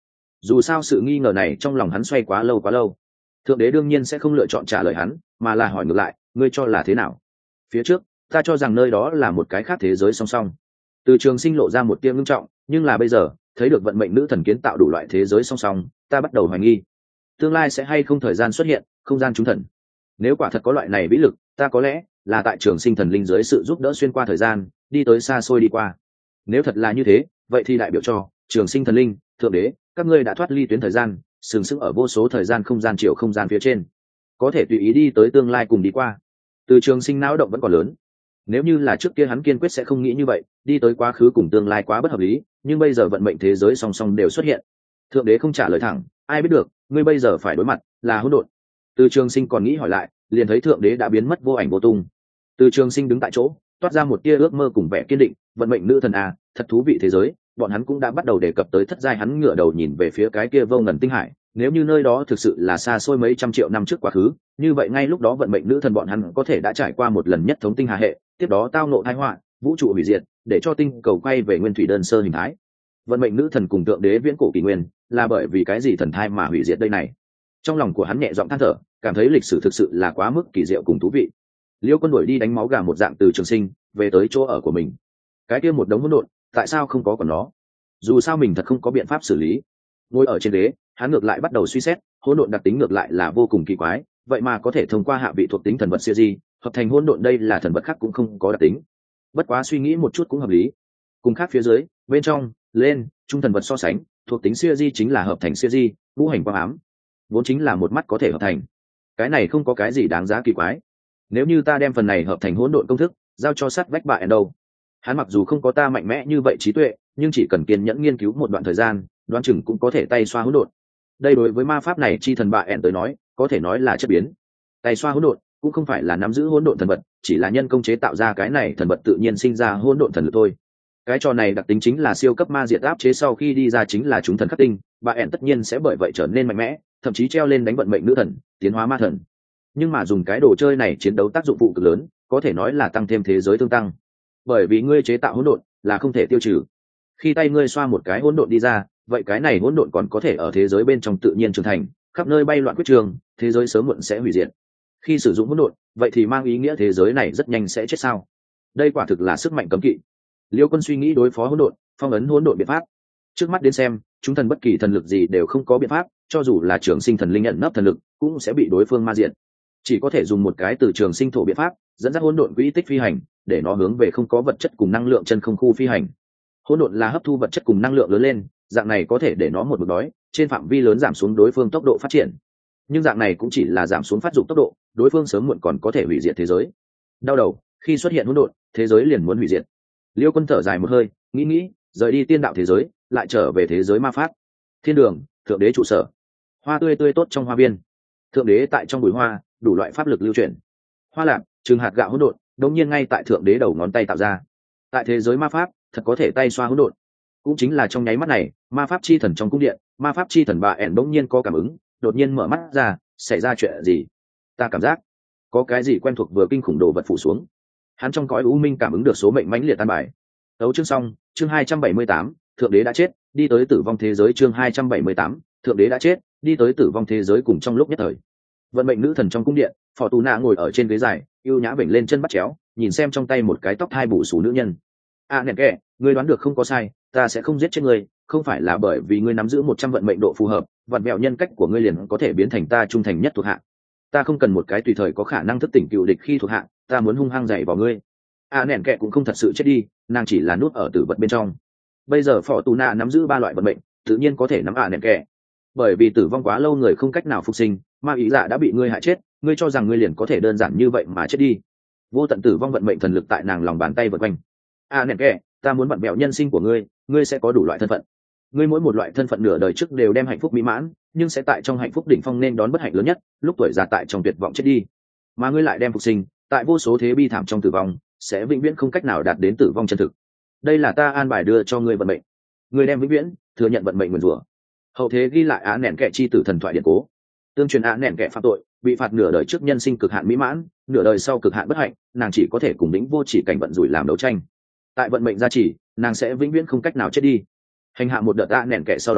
[SPEAKER 1] dù sao sự nghi ngờ này trong lòng hắn xoay quá lâu. Thượng đế đương nhiên sẽ không lựa chọn trả lời hắn, mà là hỏi ngược lại, ngươi cho là thế nào? Phía trước ta cho rằng nơi đó là một cái khác thế giới song song. Từ Trường Sinh lộ ra một tia ngưng trọng, nhưng là bây giờ thấy được vận mệnh nữ thần kiến tạo đủ loại thế giới song song, ta bắt đầu hoài nghi tương lai sẽ hay không thời gian xuất hiện không gian trúng thần. Nếu quả thật có loại này vĩ lực, ta có lẽ là tại Trường Sinh thần linh dưới sự giúp đỡ xuyên qua thời gian, đi tới xa xôi đi qua. Nếu thật là như thế, vậy thì đại biểu cho Trường Sinh thần linh, thượng đế, các ngươi đã thoát ly tuyến thời gian, sừng sững ở vô số thời gian không gian chiều không gian phía trên, có thể tùy ý đi tới tương lai cùng đi qua. Từ Trường Sinh não động vẫn còn lớn. Nếu như là trước kia hắn kiên quyết sẽ không nghĩ như vậy, đi tới quá khứ cùng tương lai quá bất hợp lý, nhưng bây giờ vận mệnh thế giới song song đều xuất hiện. Thượng đế không trả lời thẳng, ai biết được, ngươi bây giờ phải đối mặt là hỗn độn. Từ Trường Sinh còn nghĩ hỏi lại, liền thấy thượng đế đã biến mất vô ảnh vô tung. Từ Trường Sinh đứng tại chỗ, toát ra một tia ước mơ cùng vẻ kiên định, vận mệnh nữ thần à, thật thú vị thế giới, bọn hắn cũng đã bắt đầu đề cập tới thất giai. Hắn ngửa đầu nhìn về phía cái kia vô ngần tinh hải, nếu như nơi đó thực sự là xa xôi mấy trăm triệu năm trước quá khứ, như vậy ngay lúc đó vận mệnh nữ thần bọn hắn có thể đã trải qua một lần nhất thống tinh hà hệ, tiếp đó tao ngộ tai họa, vũ trụ hủy diệt, để cho tinh cầu quay về nguyên thủy đơn sơ hình thái. Vận mệnh nữ thần cùng thượng đế viễn cổ kỷ nguyên, là bởi vì cái gì thần thai mà hủy diệt đây này? Trong lòng của hắn nhẹ giọng than thở, cảm thấy lịch sử thực sự là quá mức kỳ diệu cùng thú vị. Liêu Quân đuổi đi đánh máu gà một dạng Từ Trường Sinh về tới chỗ ở của mình. Cái kia một đống hỗn độn, tại sao không có còn nó? Dù sao mình thật không có biện pháp xử lý. Ngồi ở trên ghế, hắn ngược lại bắt đầu suy xét, hỗn độn đặc tính ngược lại là vô cùng kỳ quái, vậy mà có thể thông qua hạ vị thuộc tính thần vật siêu di hợp thành hỗn độn, đây là thần vật khác cũng không có đặc tính. Bất quá suy nghĩ một chút cũng hợp lý. Cùng khác phía dưới, bên trong, lên, trung thần vật so sánh, thuộc tính siêu di chính là hợp thành siêu di, ngũ hành quang ám, vốn chính là một mắt có thể hợp thành. Cái này không có cái gì đáng giá kỳ quái. Nếu như ta đem phần này hợp thành hỗn độn công thức giao cho sát vách bạ đâu, hắn mặc dù không có ta mạnh mẽ như vậy trí tuệ, nhưng chỉ cần kiên nhẫn nghiên cứu một đoạn thời gian, đoán chừng cũng có thể tay xoa hỗn độn. Đây đối với ma pháp này chi thần bạ tới nói, có thể nói là chất biến. Tay xoa hỗn độn cũng không phải là nắm giữ hỗn độn thần vật, chỉ là nhân công chế tạo ra cái này thần vật tự nhiên sinh ra hỗn độn thần lực thôi. Cái trò này đặc tính chính là siêu cấp ma diệt áp chế, sau khi đi ra chính là chúng thần khắc tinh, bạ tất nhiên sẽ bởi vậy trở nên mạnh mẽ, thậm chí treo lên đánh vận mệnh nữ thần, tiến hóa ma thần. Nhưng mà dùng cái đồ chơi này chiến đấu tác dụng phụ cực lớn, có thể nói là tăng thêm thế giới tương tăng. Bởi vì ngươi chế tạo hỗn độn là không thể tiêu trừ. Khi tay ngươi xoa một cái hỗn độn đi ra, vậy cái này hỗn độn còn có thể ở thế giới bên trong tự nhiên trưởng thành, khắp nơi bay loạn quyết trường, thế giới sớm muộn sẽ hủy diệt. Khi sử dụng hỗn độn, vậy thì mang ý nghĩa thế giới này rất nhanh sẽ chết sao? Đây quả thực là sức mạnh cấm kỵ. Liêu Quân suy nghĩ đối phó hỗn độn, phong ấn hỗn độn biện pháp. Trước mắt đến xem, chúng thần bất kỳ thần lực gì đều không có biện pháp, cho dù là Trường Sinh thần linh nhận nấp thần lực, cũng sẽ bị đối phương ma diệt. Chỉ có thể dùng một cái từ Trường Sinh thổ biện pháp, dẫn dắt hỗn độn quỹ tích phi hành, để nó hướng về không có vật chất cùng năng lượng chân không khu phi hành. Hỗn độn là hấp thu vật chất cùng năng lượng lớn lên, dạng này có thể để nó một mực đói, trên phạm vi lớn giảm xuống đối phương tốc độ phát triển. Nhưng dạng này cũng chỉ là giảm xuống phát dụng tốc độ, đối phương sớm muộn còn có thể hủy diệt thế giới. Đau đầu, khi xuất hiện hỗn độn, thế giới liền muốn hủy diệt. Liêu Quân thở dài một hơi, nghĩ, rời đi tiên đạo thế giới, lại trở về thế giới ma pháp. Thiên đường, thượng đế trụ sở. Hoa tươi tươi tốt trong hoa viên. Thượng đế tại trong bụi hoa, đủ loại pháp lực lưu chuyển. Hoa lạc, trừng hạt gạo hỗn độn, đống nhiên ngay tại thượng đế đầu ngón tay tạo ra. Tại thế giới ma pháp, thật có thể tay xoa hỗn độn. Cũng chính là trong nháy mắt này, ma pháp chi thần trong cung điện, ma pháp chi thần bà đống nhiên có cảm ứng, đột nhiên mở mắt ra, xảy ra chuyện gì? Ta cảm giác có cái gì quen thuộc vừa kinh khủng đồ vật phủ xuống. Hắn trong cõi u minh cảm ứng được số mệnh mãnh liệt tan bài. Tấu chương xong, chương 278, thượng đế đã chết, đi tới tử vong thế giới. Chương 278, thượng đế đã chết, đi tới tử vong thế giới. Cùng trong lúc nhất thời, vận mệnh nữ thần trong cung điện, Phò Tù Nạ ngồi ở trên ghế dài, yêu nhã vểnh lên chân bắt chéo, nhìn xem trong tay một cái tóc hai bù xù nữ nhân. Nẹn kệ, ngươi đoán được không có sai, ta sẽ không giết chết ngươi, không phải là bởi vì ngươi nắm giữ 100 vận mệnh độ phù hợp, vặn vẹo nhân cách của ngươi liền có thể biến thành ta trung thành nhất thuộc hạ. Ta không cần một cái tùy thời có khả năng thức tỉnh cựu địch khi thuộc hạ, ta muốn hung hăng dạy vào ngươi. Nẹn kệ cũng không thật sự chết đi, nàng chỉ là nút ở tử vật bên trong. Bây giờ Phò Tù Nạ nắm giữ 3 loại vận mệnh, tự nhiên có thể nắm nẹn kệ. Bởi vì tử vong quá lâu người không cách nào phục sinh, ma ý dạ đã bị ngươi hại chết, ngươi cho rằng ngươi liền có thể đơn giản như vậy mà chết đi? Vô tận tử vong vận mệnh thần lực tại nàng lòng bàn tay vượt quanh. Nẹn kệ, ta muốn vặn vẹo nhân sinh của ngươi, ngươi sẽ có đủ loại thân phận. Ngươi mỗi một loại thân phận nửa đời trước đều đem hạnh phúc mỹ mãn, nhưng sẽ tại trong hạnh phúc đỉnh phong nên đón bất hạnh lớn nhất, lúc tuổi già tại trong tuyệt vọng chết đi. Mà ngươi lại đem phục sinh, tại vô số thế bi thảm trong tử vong, sẽ vĩnh viễn không cách nào đạt đến tử vong chân thực. Đây là ta an bài đưa cho ngươi vận mệnh. Ngươi đem vĩnh viễn thừa nhận vận mệnh nguyền rủa. Hậu thế ghi lại nẹn kệ chi tử thần thoại điện cố. Tương truyền nẹn kệ phạm tội, bị phạt nửa đời trước nhân sinh cực hạn mỹ mãn, nửa đời sau cực hạn bất hạnh, nàng chỉ có thể cùng lĩnh vô chỉ cảnh vận rủi làm đấu tranh. Tại vận mệnh gia trì, nàng sẽ vĩnh viễn không cách nào chết đi. Hành hạ một đợt nẹn kệ sau đó,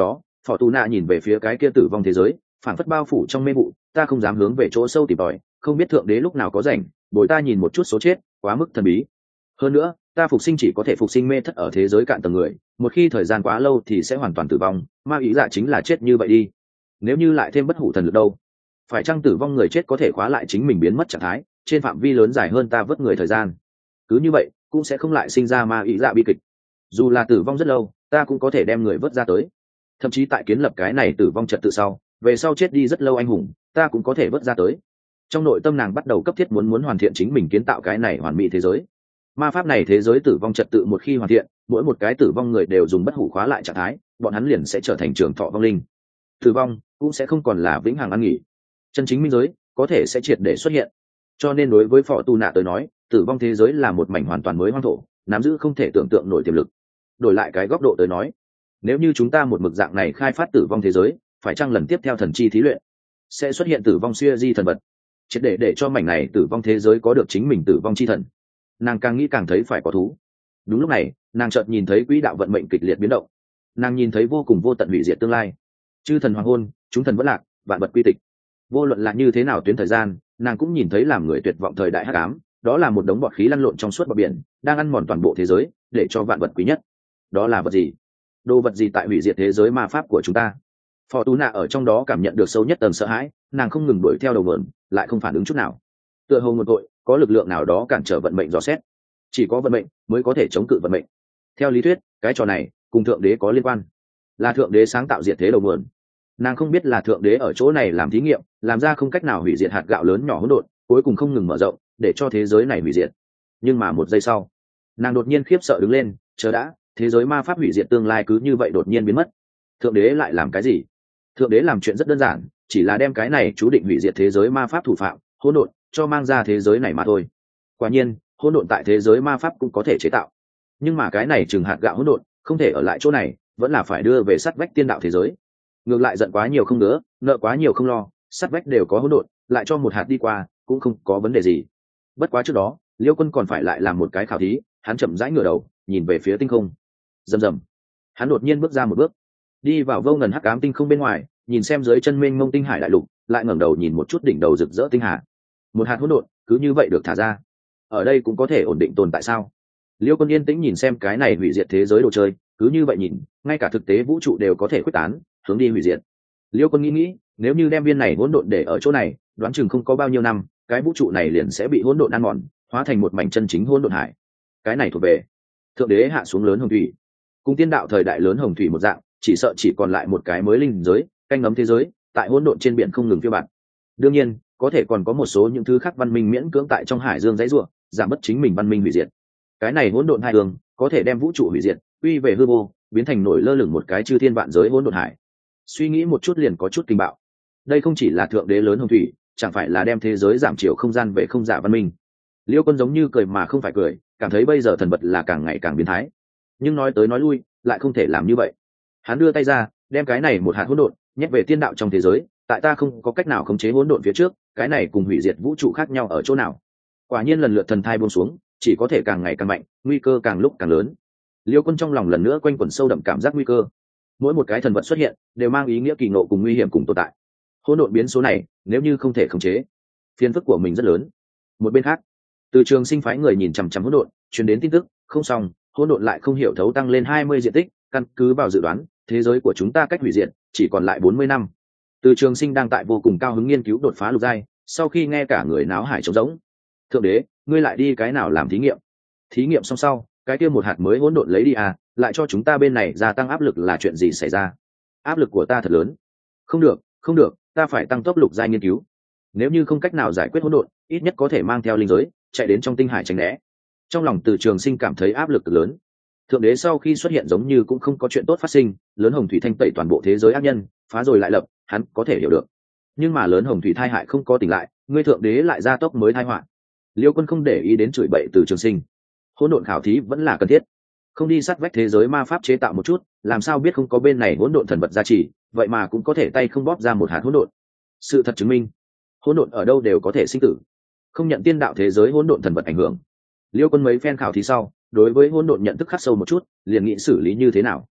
[SPEAKER 1] Phỏ Tù Nạ nhìn về phía cái kia tử vong thế giới, phảng phất bao phủ trong mê vụ, ta không dám hướng về chỗ sâu tìm tòi, không biết thượng đế lúc nào có rảnh bồi ta nhìn một chút số chết, quá mức thần bí. Hơn nữa ta phục sinh chỉ có thể phục sinh mê thất ở thế giới cạn tầng người, một khi thời gian quá lâu thì sẽ hoàn toàn tử vong, ma ý dạ chính là chết như vậy đi. Nếu như lại thêm bất hủ thần lực đâu, phải chăng tử vong người chết có thể khóa lại chính mình biến mất trạng thái trên phạm vi lớn dài hơn ta vớt người thời gian, cứ như vậy cũng sẽ không lại sinh ra ma ý dạ bi kịch. Dù là tử vong rất lâu ta cũng có thể đem người vớt ra tới, thậm chí tại kiến lập cái này tử vong trật tự sau, về sau chết đi rất lâu anh hùng ta cũng có thể vớt ra tới. Trong nội tâm nàng bắt đầu cấp thiết muốn hoàn thiện chính mình kiến tạo cái này hoàn mỹ thế giới. Ma pháp này thế giới tử vong trật tự một khi hoàn thiện, mỗi một cái tử vong người đều dùng bất hủ khóa lại trạng thái, bọn hắn liền sẽ trở thành trường thọ vong linh, tử vong cũng sẽ không còn là vĩnh hằng ăn nghỉ, chân chính minh giới có thể sẽ triệt để xuất hiện. Cho nên đối với Phỏ Tu Nạ tới nói, tử vong thế giới là một mảnh hoàn toàn mới hoang thổ, nắm giữ không thể tưởng tượng nổi tiềm lực. Đổi lại cái góc độ tới nói, nếu như chúng ta một mực dạng này khai phát tử vong thế giới, phải chăng lần tiếp theo thần chi thí luyện sẽ xuất hiện tử vong xuya di thần vật, triệt để cho mảnh này tử vong thế giới có được chính mình tử vong chi thần. Nàng càng nghĩ càng thấy phải có thú. Đúng lúc này nàng chợt nhìn thấy quỹ đạo vận mệnh kịch liệt biến động, nàng nhìn thấy vô cùng vô tận hủy diệt tương lai, chư thần hoàng hôn, chúng thần vẫn lạc, vạn vật quy tịch. Vô luận là như thế nào tuyến thời gian, nàng cũng nhìn thấy làm người tuyệt vọng thời đại hắc ám, đó là một đống bọt khí lăn lộn trong suốt bờ biển, đang ăn mòn toàn bộ thế giới để cho vạn vật quý nhất. Đó là vật gì? Đồ vật gì tại hủy diệt thế giới ma pháp của chúng ta? Phò Tú Nạ ở trong đó cảm nhận được sâu nhất tầng sợ hãi, nàng không ngừng đuổi theo đầu mượn, lại không phản ứng chút nào. Tựa hồ một tội, có lực lượng nào đó cản trở vận mệnh dò xét. Chỉ có vận mệnh mới có thể chống cự vận mệnh. Theo lý thuyết, cái trò này cùng thượng đế có liên quan, là thượng đế sáng tạo diệt thế đầu mượn. Nàng không biết là thượng đế ở chỗ này làm thí nghiệm, làm ra không cách nào hủy diệt hạt gạo lớn nhỏ hỗn độn, cuối cùng không ngừng mở rộng để cho thế giới này hủy diệt. Nhưng mà một giây sau, nàng đột nhiên khiếp sợ đứng lên, chờ đã, thế giới ma pháp hủy diệt tương lai cứ như vậy đột nhiên biến mất. Thượng đế lại làm cái gì? Thượng đế làm chuyện rất đơn giản, chỉ là đem cái này chú định hủy diệt thế giới ma pháp thủ phạm hỗn độn cho mang ra thế giới này mà thôi. Quả nhiên hỗn độn tại thế giới ma pháp cũng có thể chế tạo, nhưng mà cái này chừng hạt gạo hỗn độn không thể ở lại chỗ này, vẫn là phải đưa về sát vách tiên đạo thế giới. Ngược lại giận quá nhiều không nữa, nợ quá nhiều không lo, sát vách đều có hỗn độn, lại cho một hạt đi qua cũng không có vấn đề gì. Bất quá trước đó Liêu Quân còn phải lại làm một cái khảo thí. Hắn chậm rãi ngửa đầu nhìn về phía tinh không, rầm rầm, hắn đột nhiên bước ra một bước, đi vào vô ngần hắc ám tinh không bên ngoài, nhìn xem dưới chân mênh mông tinh hải đại lục, lại ngẩng đầu nhìn một chút đỉnh đầu rực rỡ tinh hà. Một hạt hỗn độn cứ như vậy được thả ra, ở đây cũng có thể ổn định tồn tại sao? Liêu Quân yên tĩnh nhìn xem cái này hủy diệt thế giới đồ chơi, cứ như vậy nhìn, ngay cả thực tế vũ trụ đều có thể khuếch tán, hướng đi hủy diệt. Liêu Quân nghĩ, nếu như đem viên này hỗn độn để ở chỗ này, đoán chừng không có bao nhiêu năm, cái vũ trụ này liền sẽ bị hỗn độn ăn mòn, hóa thành một mảnh chân chính hỗn độn hải. Cái này thuộc về thượng đế hạ xuống lớn hồng thủy, cùng tiên đạo thời đại lớn hồng thủy một dạng, chỉ sợ chỉ còn lại một cái mới linh giới, canh ngấm thế giới, tại hỗn độn trên biển không ngừng phiêu bạt. Đương nhiên, có thể còn có một số những thứ khác văn minh miễn cưỡng tại trong hải dương dãy rủa, giảm bất chính mình văn minh hủy diệt. Cái này hỗn độn hai đường có thể đem vũ trụ hủy diệt, quy về hư vô, biến thành nổi lơ lửng một cái chư thiên vạn giới hỗn độn hải. Suy nghĩ một chút liền có chút kinh bạo. Đây không chỉ là thượng đế lớn hồng thủy, chẳng phải là đem thế giới giảm chiều không gian về không giả văn minh. Liêu Quân giống như cười mà không phải cười, cảm thấy bây giờ thần vật là càng ngày càng biến thái. Nhưng nói tới nói lui, lại không thể làm như vậy. Hắn đưa tay ra, đem cái này một hạt hỗn độn nhét về tiên đạo trong thế giới, tại ta không có cách nào khống chế hỗn độn phía trước, cái này cùng hủy diệt vũ trụ khác nhau ở chỗ nào? Quả nhiên lần lượt thần thai buông xuống, chỉ có thể càng ngày càng mạnh, nguy cơ càng lúc càng lớn. Liêu Quân trong lòng lần nữa quanh quẩn sâu đậm cảm giác nguy cơ. Mỗi một cái thần vật xuất hiện đều mang ý nghĩa kỳ ngộ cùng nguy hiểm cùng tồn tại. Hỗn độn biến số này, nếu như không thể khống chế, phiền phức của mình rất lớn. Một bên khác, Từ Trường Sinh phái người nhìn chằm chằm hỗn độn, truyền đến tin tức, không xong, hỗn độn lại không hiểu thấu tăng lên 20 diện tích, căn cứ vào dự đoán, thế giới của chúng ta cách hủy diệt chỉ còn lại 40 năm. Từ Trường Sinh đang tại vô cùng cao hứng nghiên cứu đột phá lục giai, sau khi nghe cả người náo hải trống rỗng. Thượng đế, ngươi lại đi cái nào làm thí nghiệm? Thí nghiệm xong sau, cái kia một hạt mới hỗn độn lấy đi à, lại cho chúng ta bên này gia tăng áp lực là chuyện gì xảy ra? Áp lực của ta thật lớn. Không được, không được, ta phải tăng tốc lục giai nghiên cứu. Nếu như không cách nào giải quyết hỗn độn, ít nhất có thể mang theo linh giới, chạy đến trong tinh hải tránh né. Trong lòng Từ Trường Sinh cảm thấy áp lực cực lớn. Thượng đế sau khi xuất hiện giống như cũng không có chuyện tốt phát sinh, lớn hồng thủy thanh tẩy toàn bộ thế giới ác nhân, phá rồi lại lập, hắn có thể hiểu được. Nhưng mà lớn hồng thủy thai hại không có tỉnh lại, ngươi thượng đế lại gia tốc mới thai họa. Liêu Quân không để ý đến chửi bậy Từ Trường Sinh. Hỗn độn khảo thí vẫn là cần thiết, không đi sát vách thế giới ma pháp chế tạo một chút, làm sao biết không có bên này hỗn độn thần vật gia trì, vậy mà cũng có thể tay không bóp ra một hạt hỗn độn. Sự thật chứng minh, hỗn độn ở đâu đều có thể sinh tử, không nhận tiên đạo thế giới hỗn độn thần vật ảnh hưởng. Liêu Quân mấy phen khảo thí sau, đối với hỗn độn nhận thức khắc sâu một chút, liền nghĩ xử lý như thế nào.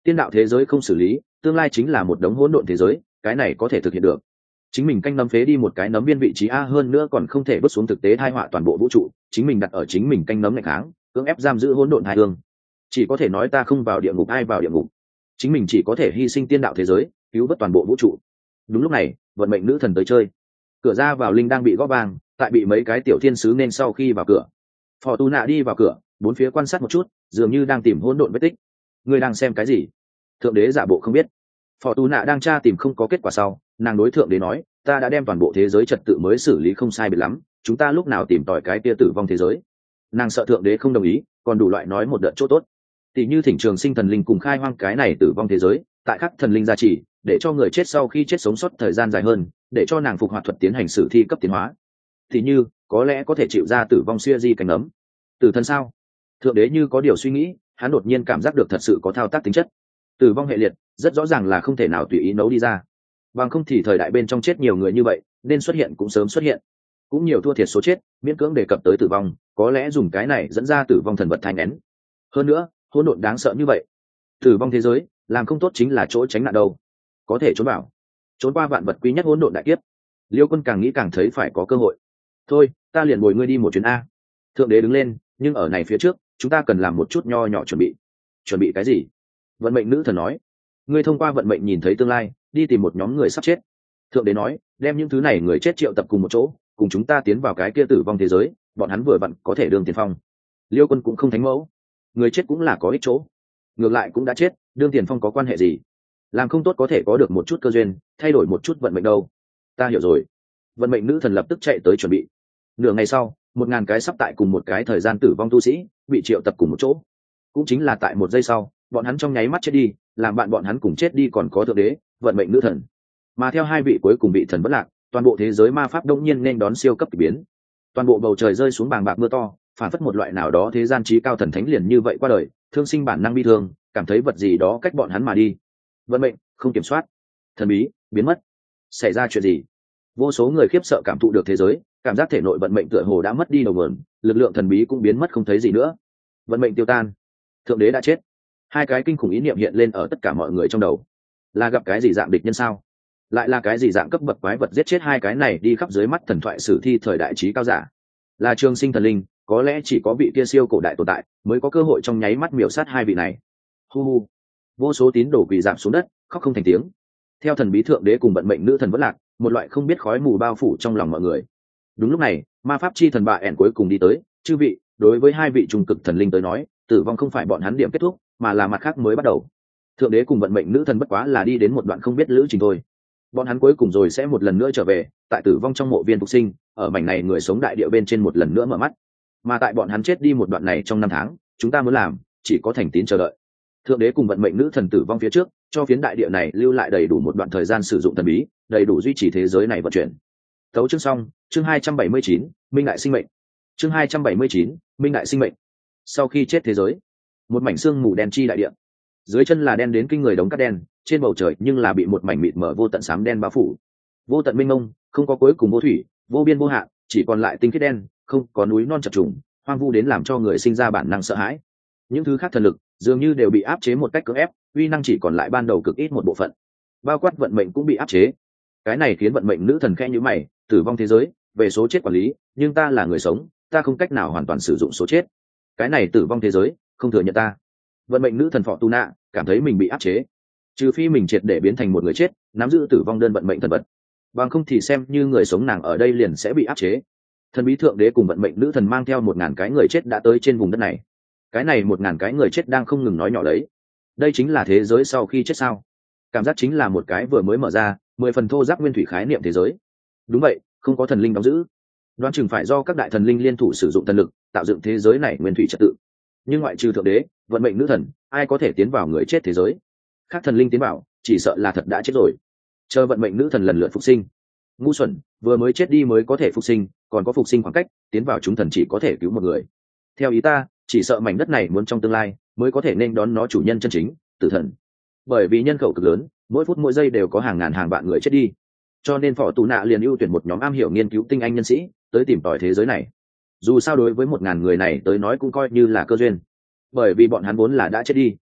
[SPEAKER 1] Tiên đạo thế giới không xử lý, tương lai chính là một đống hỗn độn thế giới, cái này có thể thực hiện được. Chính mình canh nấm phế đi một cái nấm viên vị trí a, hơn nữa còn không thể bước xuống thực tế tai họa toàn bộ vũ trụ, chính mình đặt ở chính mình canh nấm ngày kháng, cưỡng ép giam giữ hỗn độn hai hương. Chỉ có thể nói ta không vào địa ngục ai vào địa ngục. Chính mình chỉ có thể hy sinh tiên đạo thế giới, cứu vớt toàn bộ vũ trụ. Đúng lúc này, vận mệnh nữ thần tới chơi. Cửa ra vào linh đang bị gõ vang, tại bị mấy cái tiểu thiên sứ nên sau khi vào cửa. Phò Tu Nạ đi vào cửa, bốn phía quan sát một chút, dường như đang tìm hỗn độn vết tích. Ngươi đang xem cái gì? Thượng đế giả bộ không biết. Phò Tu Nạ đang tra tìm không có kết quả sau, nàng đối thượng đế nói, ta đã đem toàn bộ thế giới trật tự mới xử lý không sai biệt lắm, chúng ta lúc nào tìm tòi cái kia tử vong thế giới. Nàng sợ thượng đế không đồng ý, còn đủ loại nói một đợt chỗ tốt, tỷ như thỉnh trường sinh thần linh cùng khai hoang cái này tử vong thế giới, tại khắc thần linh gia trì, để cho người chết sau khi chết sống sót thời gian dài hơn, để cho nàng phục hoạt thuật tiến hành sử thi cấp tiến hóa. Thì như có lẽ có thể chịu ra tử vong xuya di cánh ấm. Tử thần sao? Thượng đế như có điều suy nghĩ, hắn đột nhiên cảm giác được thật sự có thao tác tính chất. Tử vong hệ liệt rất rõ ràng là không thể nào tùy ý nấu đi ra, bằng không thì thời đại bên trong chết nhiều người như vậy, nên xuất hiện cũng sớm xuất hiện, cũng nhiều thua thiệt số chết, miễn cưỡng đề cập tới tử vong, có lẽ dùng cái này dẫn ra tử vong thần vật thai nén. Hơn nữa hỗn độn đáng sợ như vậy, tử vong thế giới làm không tốt chính là chỗ tránh nạn đâu, có thể trốn vào, trốn qua vạn vật quý nhất hỗn độn đại kiếp. Liêu Quân càng nghĩ càng thấy phải có cơ hội. Thôi ta liền bồi ngươi đi một chuyến a. Thượng đế đứng lên, nhưng ở này phía trước chúng ta cần làm một chút nho nhỏ chuẩn bị. Chuẩn bị cái gì? Vận mệnh nữ thần nói, ngươi thông qua vận mệnh nhìn thấy tương lai, đi tìm một nhóm người sắp chết. Thượng đế nói, đem những thứ này người chết triệu tập cùng một chỗ, cùng chúng ta tiến vào cái kia tử vong thế giới, bọn hắn vừa vặn có thể đương tiền phong. Liêu Quân cũng không thánh mẫu, người chết cũng là có ích chỗ, ngược lại cũng đã chết, đương tiền phong có quan hệ gì? Làm không tốt có thể có được một chút cơ duyên, thay đổi một chút vận mệnh đâu. Ta hiểu rồi. Vận mệnh nữ thần lập tức chạy tới chuẩn bị. Nửa ngày sau, 1000 cái sắp tại cùng một cái thời gian tử vong tu sĩ bị triệu tập cùng một chỗ. Cũng chính là tại một giây sau, bọn hắn trong nháy mắt chết đi, làm bạn bọn hắn cùng chết đi còn có thượng đế, vận mệnh nữ thần. Mà theo hai vị cuối cùng bị thần bất lạc, toàn bộ thế giới ma pháp đông nhiên nên đón siêu cấp kỳ biến. Toàn bộ bầu trời rơi xuống bàng bạc mưa to, phản phất một loại nào đó thế gian trí cao thần thánh liền như vậy qua đời, thương sinh bản năng bi thương, cảm thấy vật gì đó cách bọn hắn mà đi. Vận mệnh không kiểm soát, thần bí biến mất. Xảy ra chuyện gì? Vô số người khiếp sợ cảm thụ được thế giới, cảm giác thể nội vận mệnh tựa hồ đã mất đi đầu nguồn, lực lượng thần bí cũng biến mất không thấy gì nữa. Vận mệnh tiêu tan, thượng đế đã chết. Hai cái kinh khủng ý niệm hiện lên ở tất cả mọi người trong đầu. Là gặp cái gì dạng địch nhân sao? Lại là cái gì dạng cấp bậc quái vật giết chết hai cái này đi khắp dưới mắt thần thoại sử thi thời đại trí cao giả? Là trường sinh thần linh, có lẽ chỉ có vị kia siêu cổ đại tồn tại mới có cơ hội trong nháy mắt miểu sát hai vị này. Hu hu. Vô số tín đồ quỳ rạp xuống đất, khóc không thành tiếng. Theo thần bí thượng đế cùng vận mệnh nữ thần vẫn lạc, một loại không biết khói mù bao phủ trong lòng mọi người. Đúng lúc này, ma pháp chi thần bà ẻn cuối cùng đi tới. Chư vị, đối với hai vị trung cực thần linh tới nói, tử vong không phải bọn hắn điểm kết thúc, mà là mặt khác mới bắt đầu. Thượng đế cùng vận mệnh nữ thần bất quá là đi đến một đoạn không biết lữ trình thôi. Bọn hắn cuối cùng rồi sẽ một lần nữa trở về, tại tử vong trong mộ viên phục sinh, ở mảnh này người sống đại địa bên trên một lần nữa mở mắt. Mà tại bọn hắn chết đi một đoạn này trong 5 tháng, chúng ta muốn làm chỉ có thành tín chờ đợi. Thượng đế cùng vận mệnh nữ thần tử vong phía trước, cho phiến đại địa này lưu lại đầy đủ một đoạn thời gian sử dụng thần bí, đầy đủ duy trì thế giới này vận chuyển. Tấu chương xong, chương 279, minh đại sinh mệnh. Chương 279, minh đại sinh mệnh. Sau khi chết thế giới, một mảnh xương mù đen chi đại địa. Dưới chân là đen đến kinh người đống cát đen, trên bầu trời nhưng là bị một mảnh mịt mờ vô tận xám đen bao phủ. Vô tận mênh mông, không có cuối cùng vô thủy, vô biên vô hạn, chỉ còn lại tinh khiết đen, không có núi non chập trùng, hoang vu đến làm cho người sinh ra bản năng sợ hãi. Những thứ khác thần lực dường như đều bị áp chế một cách cưỡng ép, uy năng chỉ còn lại ban đầu cực ít một bộ phận. Bao quát vận mệnh cũng bị áp chế. Cái này khiến vận mệnh nữ thần khẽ nhíu mày, tử vong thế giới, về số chết quản lý, nhưng ta là người sống, ta không cách nào hoàn toàn sử dụng số chết. Cái này tử vong thế giới, không thừa nhận ta. Vận mệnh nữ thần Phọ Tu Nạ cảm thấy mình bị áp chế, trừ phi mình triệt để biến thành một người chết, nắm giữ tử vong đơn vận mệnh thần vật, bằng không thì xem như người sống nàng ở đây liền sẽ bị áp chế. Thần bí thượng đế cùng vận mệnh nữ thần mang theo 1000 cái người chết đã tới trên vùng đất này. Cái này 1000 cái người chết đang không ngừng nói nhỏ đấy. Đây chính là thế giới sau khi chết sao? Cảm giác chính là một cái vừa mới mở ra 10 phần thô giáp nguyên thủy khái niệm thế giới. Đúng vậy, không có thần linh đóng giữ, đoán chừng phải do các đại thần linh liên thủ sử dụng thần lực tạo dựng thế giới này nguyên thủy trật tự. Nhưng ngoại trừ thượng đế, vận mệnh nữ thần, ai có thể tiến vào người chết thế giới? Khác thần linh tiến vào, chỉ sợ là thật đã chết rồi. Chờ vận mệnh nữ thần lần lượt phục sinh. Ngu xuẩn, vừa mới chết đi mới có thể phục sinh, còn có phục sinh khoảng cách, tiến vào chúng thần chỉ có thể cứu một người. Theo ý ta, chỉ sợ mảnh đất này muốn trong tương lai mới có thể nên đón nó chủ nhân chân chính, tử thần. Bởi vì nhân khẩu cực lớn, mỗi phút mỗi giây đều có hàng ngàn hàng vạn người chết đi, cho nên Phọ Tu Nạ liền ưu tuyển một nhóm am hiểu nghiên cứu tinh anh nhân sĩ tới tìm tòi thế giới này. Dù sao đối với 1000 người này tới nói cũng coi như là cơ duyên, bởi vì bọn hắn vốn là đã chết đi.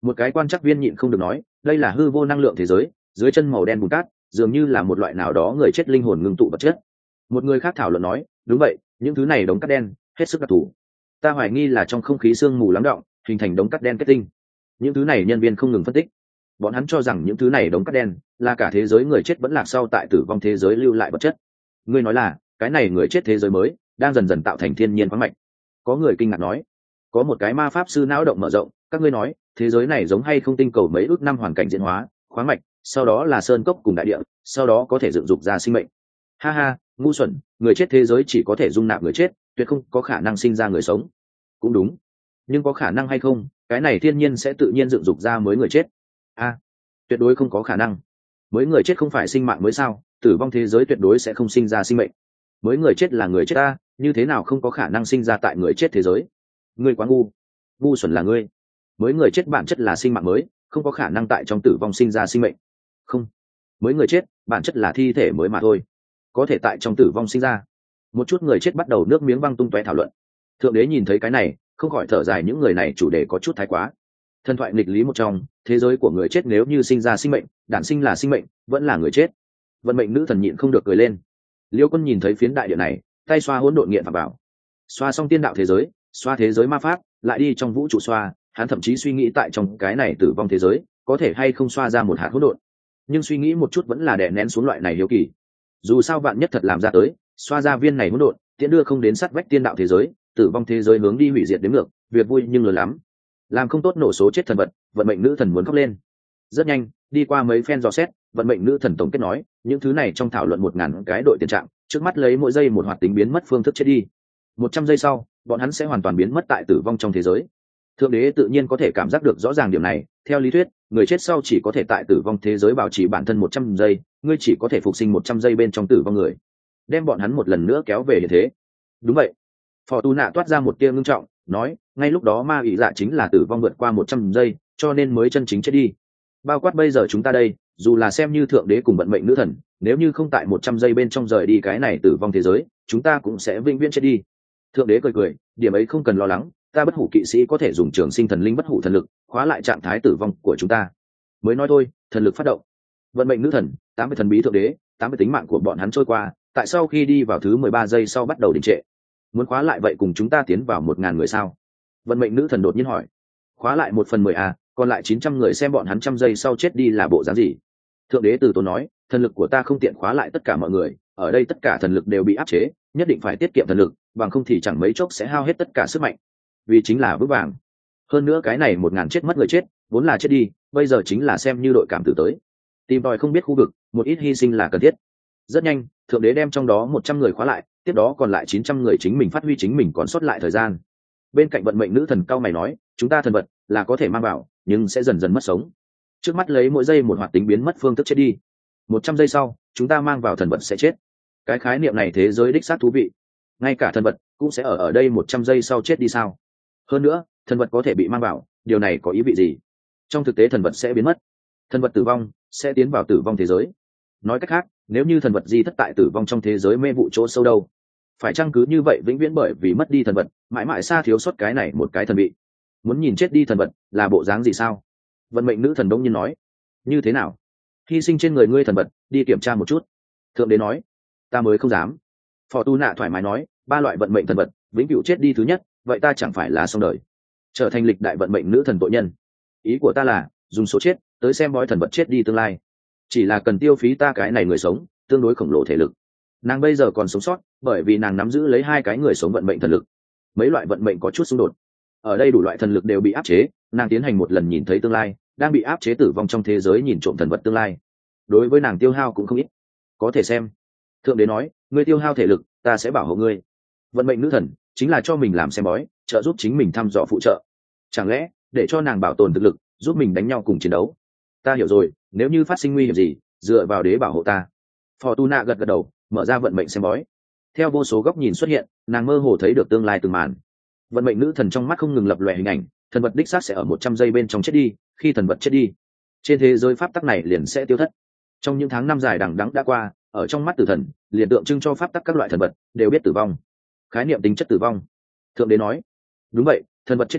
[SPEAKER 1] Một cái quan trắc viên nhịn không được nói, đây là hư vô năng lượng thế giới, dưới chân màu đen bùn cát dường như là một loại nào đó người chết linh hồn ngưng tụ vật chất. Một người khác thảo luận nói, đúng vậy, những thứ này đống cát đen hết sức đặc thù, ta hoài nghi là trong không khí sương mù lắng đọng hình thành đống cát đen kết tinh. Những thứ này nhân viên không ngừng phân tích, bọn hắn cho rằng những thứ này đống cát đen là cả thế giới người chết vẫn lạc sau tại tử vong thế giới lưu lại vật chất. Ngươi nói là cái này người chết thế giới mới đang dần dần tạo thành thiên nhiên khoáng mạch. Có người kinh ngạc nói, có một cái ma pháp sư não động mở rộng, các ngươi nói thế giới này giống hay không tinh cầu mấy ước năm hoàn cảnh diễn hóa khoáng mạch, sau đó là sơn cốc cùng đại địa, sau đó có thể dựng dục ra sinh mệnh. Ha ha, ngu xuẩn, người chết thế giới chỉ có thể dung nạp người chết, tuyệt không có khả năng sinh ra người sống. Cũng đúng, nhưng có khả năng hay không, cái này thiên nhiên sẽ tự nhiên dựng dục ra mới người chết. Tuyệt đối không có khả năng. Mới người chết không phải sinh mạng mới sao? Tử vong thế giới tuyệt đối sẽ không sinh ra sinh mệnh. Mới người chết là người chết ta, như thế nào không có khả năng sinh ra tại người chết thế giới? Ngươi quá ngu. Ngu xuẩn là ngươi. Mới người chết bản chất là sinh mạng mới, không có khả năng tại trong tử vong sinh ra sinh mệnh. Không, mới người chết bản chất là thi thể mới mà thôi, có thể tại trong tử vong sinh ra. Một chút người chết bắt đầu nước miếng văng tung tóe thảo luận. Thượng đế nhìn thấy cái này, không khỏi thở dài, những người này chủ đề có chút thái quá. Thần thoại nghịch lý một trong, thế giới của người chết nếu như sinh ra sinh mệnh, đản sinh là sinh mệnh, vẫn là người chết. Vận mệnh nữ thần nhịn không được cười lên. Liêu Quân nhìn thấy phiến đại địa này, tay xoa hỗn độn nghiện và bảo, xoa xong tiên đạo thế giới, xoa thế giới ma pháp, lại đi trong vũ trụ xoa. Hắn thậm chí suy nghĩ tại trong cái này tử vong thế giới có thể hay không xoa ra một hạt hỗn độn, nhưng suy nghĩ một chút vẫn là đè nén xuống loại này hiếu kỳ. Dù sao bạn nhất thật làm ra tới, xoa ra viên này hỗn độn, tiễn đưa không đến sát vách tiên đạo thế giới, tử vong thế giới hướng đi hủy diệt đến ngược, việc vui nhưng lớn lắm. Làm không tốt nổ số chết thần vật, vận mệnh nữ thần muốn khóc lên. Rất nhanh, đi qua mấy phen dò xét, vận mệnh nữ thần tổng kết nói, những thứ này trong thảo luận 1000 cái đội tiền trạng, trước mắt lấy mỗi giây một hoạt tính biến mất phương thức chết đi. 100 giây sau, bọn hắn sẽ hoàn toàn biến mất tại tử vong trong thế giới. Thượng đế tự nhiên có thể cảm giác được rõ ràng điểm này. Theo lý thuyết, người chết sau chỉ có thể tại tử vong thế giới bảo trì bản thân 100 giây, ngươi chỉ có thể phục sinh 100 giây bên trong tử vong người, đem bọn hắn một lần nữa kéo về hiện thế. Đúng vậy. Phò Tu Nạ toát ra một tia ngưng trọng, nói, ngay lúc đó ma ủy dạ chính là tử vong vượt qua 100 giây, cho nên mới chân chính chết đi. Bao quát bây giờ chúng ta đây, dù là xem như thượng đế cùng vận mệnh nữ thần, nếu như không tại 100 giây bên trong rời đi cái này tử vong thế giới, chúng ta cũng sẽ vĩnh viễn chết đi. Thượng đế cười cười, điểm ấy không cần lo lắng, ta bất hủ kỵ sĩ có thể dùng trường sinh thần linh bất hủ thần lực khóa lại trạng thái tử vong của chúng ta. Mới nói thôi, thần lực phát động. Vận mệnh nữ thần, 80 thần bí thượng đế, 80 tính mạng của bọn hắn trôi qua, tại sau khi đi vào thứ 13 giây sau bắt đầu đình trệ. Muốn khóa lại vậy cùng chúng ta tiến vào 1000 người sao? Vận mệnh nữ thần đột nhiên hỏi. Khóa lại 1/10 à, còn lại 900 người xem bọn hắn trăm giây sau chết đi là bộ dáng gì? Thượng đế từ tốn nói, thần lực của ta không tiện khóa lại tất cả mọi người, ở đây tất cả thần lực đều bị áp chế, nhất định phải tiết kiệm thần lực, bằng không thì chẳng mấy chốc sẽ hao hết tất cả sức mạnh. Vì chính là vững vàng. Hơn nữa cái này 1000 chết mất người chết, vốn là chết đi, bây giờ chính là xem như đội cảm tử tới. Tìm tòi không biết khu vực, một ít hy sinh là cần thiết. Rất nhanh, thượng đế đem trong đó 100 người khóa lại, tiếp đó còn lại 900 người chính mình phát huy chính mình còn sót lại thời gian. Bên cạnh vận mệnh nữ thần cao mày nói, chúng ta thần vật là có thể mang vào, nhưng sẽ dần dần mất sống. Trước mắt lấy mỗi giây một hoạt tính biến mất phương thức chết đi. 100 giây sau, chúng ta mang vào thần vật sẽ chết. Cái khái niệm này thế giới đích xác thú vị. Ngay cả thần vật cũng sẽ ở đây 100 giây sau chết đi sao? Hơn nữa, thần vật có thể bị mang vào, điều này có ý vị gì? Trong thực tế thần vật sẽ biến mất, thần vật tử vong sẽ tiến vào tử vong thế giới. Nói cách khác, nếu như thần vật di thất tại tử vong trong thế giới mê vụ chỗ sâu đâu, phải chăng cứ như vậy vĩnh viễn bởi vì mất đi thần vật, mãi mãi xa thiếu sót cái này một cái thần vị? Muốn nhìn chết đi thần vật là bộ dáng gì sao? Vận mệnh nữ thần đông nhiên nói. Như thế nào? Hy sinh trên người ngươi thần vật, đi kiểm tra một chút. Thượng đế nói. Ta mới không dám. Phò Tu Nạ thoải mái nói, 3 loại vận mệnh thần vật, vĩnh cửu chết đi thứ nhất, vậy ta chẳng phải là xong đời, trở thành lịch đại vận mệnh nữ thần tội nhân. Ý của ta là dùng số chết tới xem bói thần vật chết đi tương lai, chỉ là cần tiêu phí ta cái này người sống tương đối khổng lồ thể lực. Nàng bây giờ còn sống sót bởi vì nàng nắm giữ lấy 2 cái người sống vận mệnh thần lực. Mấy loại vận mệnh có chút xung đột, ở đây đủ loại thần lực đều bị áp chế, nàng tiến hành một lần nhìn thấy tương lai, đang bị áp chế tử vong trong thế giới nhìn trộm thần vật tương lai, đối với nàng tiêu hao cũng không ít. Có thể xem. Thượng đế nói, ngươi tiêu hao thể lực, ta sẽ bảo hộ ngươi. Vận mệnh nữ thần chính là cho mình làm xem bói, trợ giúp chính mình thăm dò phụ trợ, chẳng lẽ để cho nàng bảo tồn thực lực, giúp mình đánh nhau cùng chiến đấu? Ta hiểu rồi, nếu như phát sinh nguy hiểm gì, dựa vào đế bảo hộ ta. Phò Tu Nạ gật gật đầu, mở ra vận mệnh xem bói. Theo vô số góc nhìn xuất hiện, nàng mơ hồ thấy được tương lai từng màn. Vận mệnh nữ thần trong mắt không ngừng lập lòe hình ảnh, thần vật đích xác sẽ ở 100 giây bên trong chết đi, khi thần vật chết đi, trên thế giới pháp tắc này liền sẽ tiêu thất. Trong những tháng năm dài đằng đẵng đã qua, ở trong mắt tử thần, liền tượng trưng cho pháp tắc các loại thần vật đều biết tử vong, khái niệm tính chất tử vong. Thượng đế nói, đúng vậy, thần vật chết đi,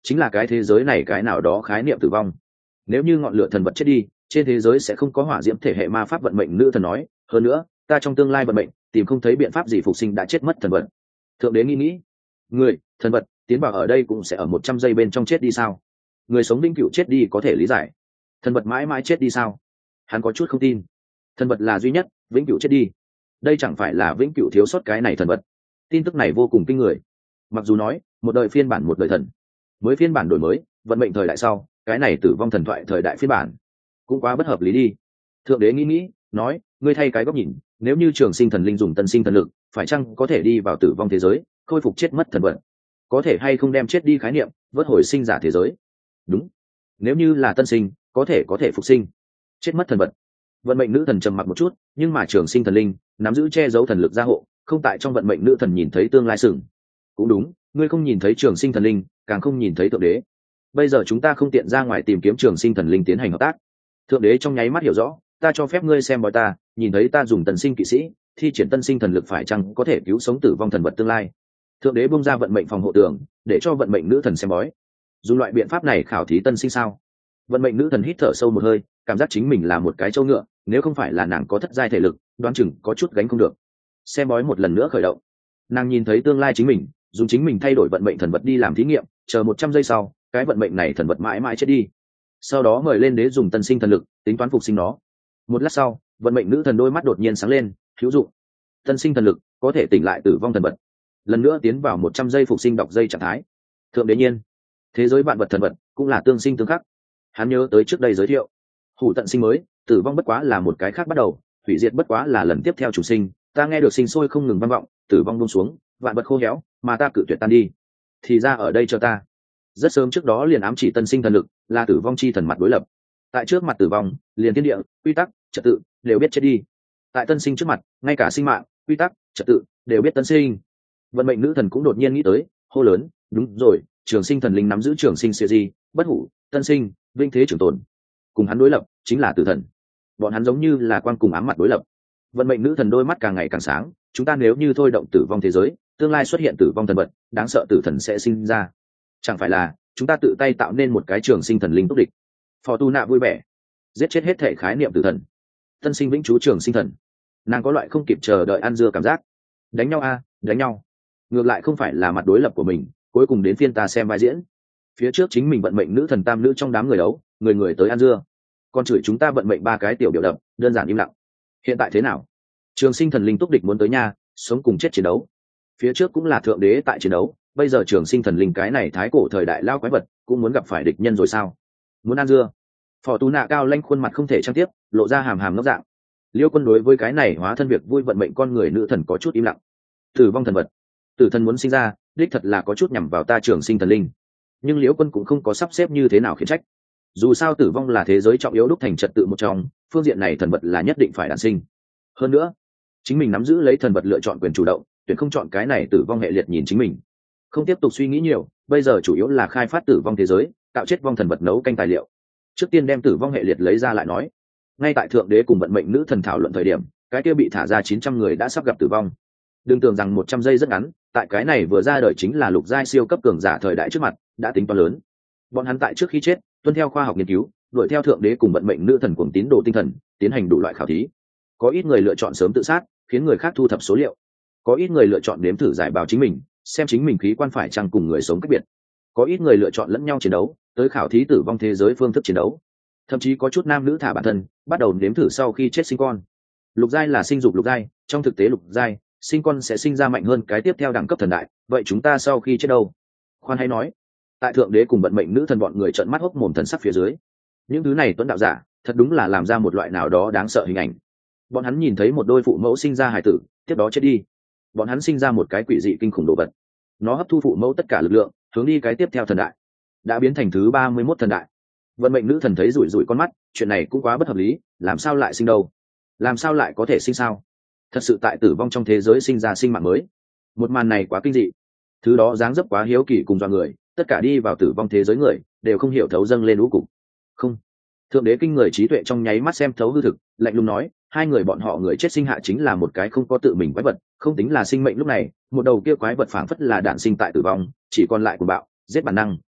[SPEAKER 1] chính là cái thế giới này cái nào đó khái niệm tử vong. Nếu như ngọn lửa thần vật chết đi, trên thế giới sẽ không có hỏa diễm thể hệ ma pháp vận mệnh. Nữ thần nói, hơn nữa ta trong tương lai vận mệnh tìm không thấy biện pháp gì phục sinh đã chết mất thần vật. Thượng đế nghĩ, người thần vật tiến vào ở đây cũng sẽ ở 100 giây bên trong chết đi sao? Người sống vĩnh cửu chết đi có thể lý giải, thần vật mãi mãi chết đi sao? Hắn có chút không tin. Thần vật là duy nhất, vĩnh cửu chết đi, đây chẳng phải là vĩnh cửu thiếu sót cái này thần vật. Tin tức này vô cùng kinh người. Mặc dù nói một đời phiên bản một đời thần, mới phiên bản đổi mới vận mệnh thời đại sau, cái này tử vong thần thoại thời đại phiên bản cũng quá bất hợp lý đi. Thượng đế nghĩ nói, ngươi thay cái góc nhìn, nếu như trường sinh thần linh dùng tân sinh thần lực, phải chăng có thể đi vào tử vong thế giới, khôi phục chết mất thần vật? Có thể hay không đem chết đi khái niệm vớt hồi sinh giả thế giới? Đúng, nếu như là tân sinh, có thể phục sinh chết mất thần vật. Vận mệnh nữ thần trầm mặc một chút, nhưng mà trường sinh thần linh nắm giữ che giấu thần lực gia hộ, không tại trong vận mệnh nữ thần nhìn thấy tương lai sừng. Cũng đúng, ngươi không nhìn thấy trường sinh thần linh, càng không nhìn thấy thượng đế. Bây giờ chúng ta không tiện ra ngoài tìm kiếm trường sinh thần linh tiến hành hợp tác. Thượng đế trong nháy mắt hiểu rõ, ta cho phép ngươi xem bói ta, nhìn thấy ta dùng tần sinh kỵ sĩ thi triển tân sinh thần lực phải chăng có thể cứu sống tử vong thần vật tương lai. Thượng đế bung ra vận mệnh phòng hộ tường, để cho vận mệnh nữ thần xem bói. Dùng loại biện pháp này khảo thí tân sinh sao? Vận mệnh nữ thần hít thở sâu một hơi, cảm giác chính mình là một cái trâu ngựa, nếu không phải là nàng có thất giai thể lực, đoán chừng có chút gánh không được. Xem bói một lần nữa khởi động, nàng nhìn thấy tương lai chính mình dùng chính mình thay đổi vận mệnh thần vật đi làm thí nghiệm, chờ 100 giây sau, cái vận mệnh này thần vật mãi mãi chết đi. Sau đó mời lên đế dùng tân sinh thần lực tính toán phục sinh nó. Một lát sau, vận mệnh nữ thần đôi mắt đột nhiên sáng lên, hữu dụng. Tân sinh thần lực có thể tỉnh lại tử vong thần vật, lần nữa tiến vào 100 giây phục sinh đọc dây trạng thái. Thượng đế nhiên, thế giới vạn vật thần vật cũng là tương sinh tương khắc. Hắn nhớ tới trước đây giới thiệu, hủ tận sinh mới, tử vong bất quá là một cái khác bắt đầu, hủy diệt bất quá là lần tiếp theo chủ sinh. Ta nghe được sinh sôi không ngừng vang vọng, tử vong buông xuống, vạn vật khô héo, mà ta cự tuyệt tan đi. Thì ra ở đây cho ta. Rất sớm trước đó liền ám chỉ tân sinh thần lực là tử vong chi thần mặt đối lập. Tại trước mặt tử vong, liền thiên địa, quy tắc, trật tự đều biết chết đi. Tại tân sinh trước mặt, ngay cả sinh mạng, quy tắc, trật tự đều biết tân sinh. Vận mệnh nữ thần cũng đột nhiên nghĩ tới, hô lớn, đúng rồi, trường sinh thần linh nắm giữ trường sinh series, bất hủ, tân sinh, vinh thế trường tồn. Cùng hắn đối lập chính là tử thần. Bọn hắn giống như là quang cùng ám mặt đối lập. Vận mệnh nữ thần đôi mắt càng ngày càng sáng, chúng ta nếu như thôi động tử vong thế giới, tương lai xuất hiện tử vong thần vật, đáng sợ tử thần sẽ sinh ra. Chẳng phải là chúng ta tự tay tạo nên một cái trường sinh thần linh túc địch? Fortuna vui vẻ, giết chết hết thể khái niệm tử thần, tân sinh vĩnh trú trường sinh thần. Nàng có loại không kịp chờ đợi ăn dưa cảm giác. Đánh nhau a, đánh nhau. Ngược lại không phải là mặt đối lập của mình, cuối cùng đến phiên ta xem vai diễn. Phía trước chính mình vận mệnh nữ thần tam nữ trong đám người đấu, người người tới ăn dưa, còn chửi chúng ta vận mệnh ba cái tiểu biểu đập, đơn giản im lặng. Hiện tại thế nào? Trường sinh thần linh túc địch muốn tới nha, sống cùng chết chiến đấu. Phía trước cũng là thượng đế tại chiến đấu, bây giờ trường sinh thần linh cái này thái cổ thời đại lao quái vật cũng muốn gặp phải địch nhân rồi sao? Muốn ăn dưa? Fortuna cao lanh khuôn mặt không thể trang tiếp, lộ ra hàm hàm ngốc dạng. Liêu Quân đối với cái này hóa thân việc vui vận mệnh con người nữ thần có chút im lặng. Tử vong thần vật, tử thần muốn sinh ra, đích thật là có chút nhằm vào ta trường sinh thần linh. Nhưng Liễu Quân cũng không có sắp xếp như thế nào khiển trách. Dù sao tử vong là thế giới trọng yếu đúc thành trật tự một trong, phương diện này thần vật là nhất định phải đản sinh. Hơn nữa, chính mình nắm giữ lấy thần vật lựa chọn quyền chủ động, tuyển không chọn cái này tử vong hệ liệt nhìn chính mình. Không tiếp tục suy nghĩ nhiều, bây giờ chủ yếu là khai phát tử vong thế giới, tạo chết vong thần vật nấu canh tài liệu. Trước tiên đem tử vong hệ liệt lấy ra lại nói. Ngay tại thượng đế cùng vận mệnh nữ thần thảo luận thời điểm, cái kia bị thả ra 900 người đã sắp gặp tử vong. Đừng tưởng rằng 100 giây rất ngắn, tại cái này vừa ra đời chính là lục giai siêu cấp cường giả thời đại trước mặt, đã tính toán lớn. Bọn hắn tại trước khi chết, tuân theo khoa học nghiên cứu, đuổi theo thượng đế cùng vận mệnh nữ thần cuồng tín đồ tinh thần, tiến hành đủ loại khảo thí. Có ít người lựa chọn sớm tự sát, khiến người khác thu thập số liệu. Có ít người lựa chọn nếm thử giải bào chính mình, xem chính mình khí quan phải chăng cùng người sống cách biệt. Có ít người lựa chọn lẫn nhau chiến đấu, tới khảo thí tử vong thế giới phương thức chiến đấu. Thậm chí có chút nam nữ thả bản thân, bắt đầu nếm thử sau khi chết sinh con. Lục giai là sinh dục lục giai, trong thực tế lục giai sinh con sẽ sinh ra mạnh hơn cái tiếp theo đẳng cấp thần đại. Vậy chúng ta sau khi chết đâu? Khoan hay nói, tại thượng đế cùng vận mệnh nữ thần bọn người trợn mắt hốc mồm thần sắc phía dưới, những thứ này tuấn đạo giả thật đúng là làm ra một loại nào đó đáng sợ hình ảnh. Bọn hắn nhìn thấy một đôi phụ mẫu sinh ra hài tử, tiếp đó chết đi. Bọn hắn sinh ra một cái quỷ dị kinh khủng đồ vật, nó hấp thu phụ mẫu tất cả lực lượng, hướng đi cái tiếp theo thần đại, đã biến thành thứ 31 thần đại. Vận mệnh nữ thần thấy rủi rủi con mắt, chuyện này cũng quá bất hợp lý, làm sao lại sinh đâu? Làm sao lại có thể sinh sao? Thật sự tại tử vong trong thế giới sinh ra sinh mạng mới. Một màn này quá kinh dị, thứ đó dáng dấp quá hiếu kỳ cùng dọa người, tất cả đi vào tử vong thế giới người đều không hiểu thấu dâng lên lũ cục. Không, thượng đế kinh người trí tuệ trong nháy mắt xem thấu hư thực, lạnh lùng nói, hai người bọn họ người chết sinh hạ chính là một cái không có tự mình quái vật, không tính là sinh mệnh. Lúc này một đầu kia quái vật phảng phất là đản sinh tại tử vong, chỉ còn lại cuồng bạo, giết bản năng,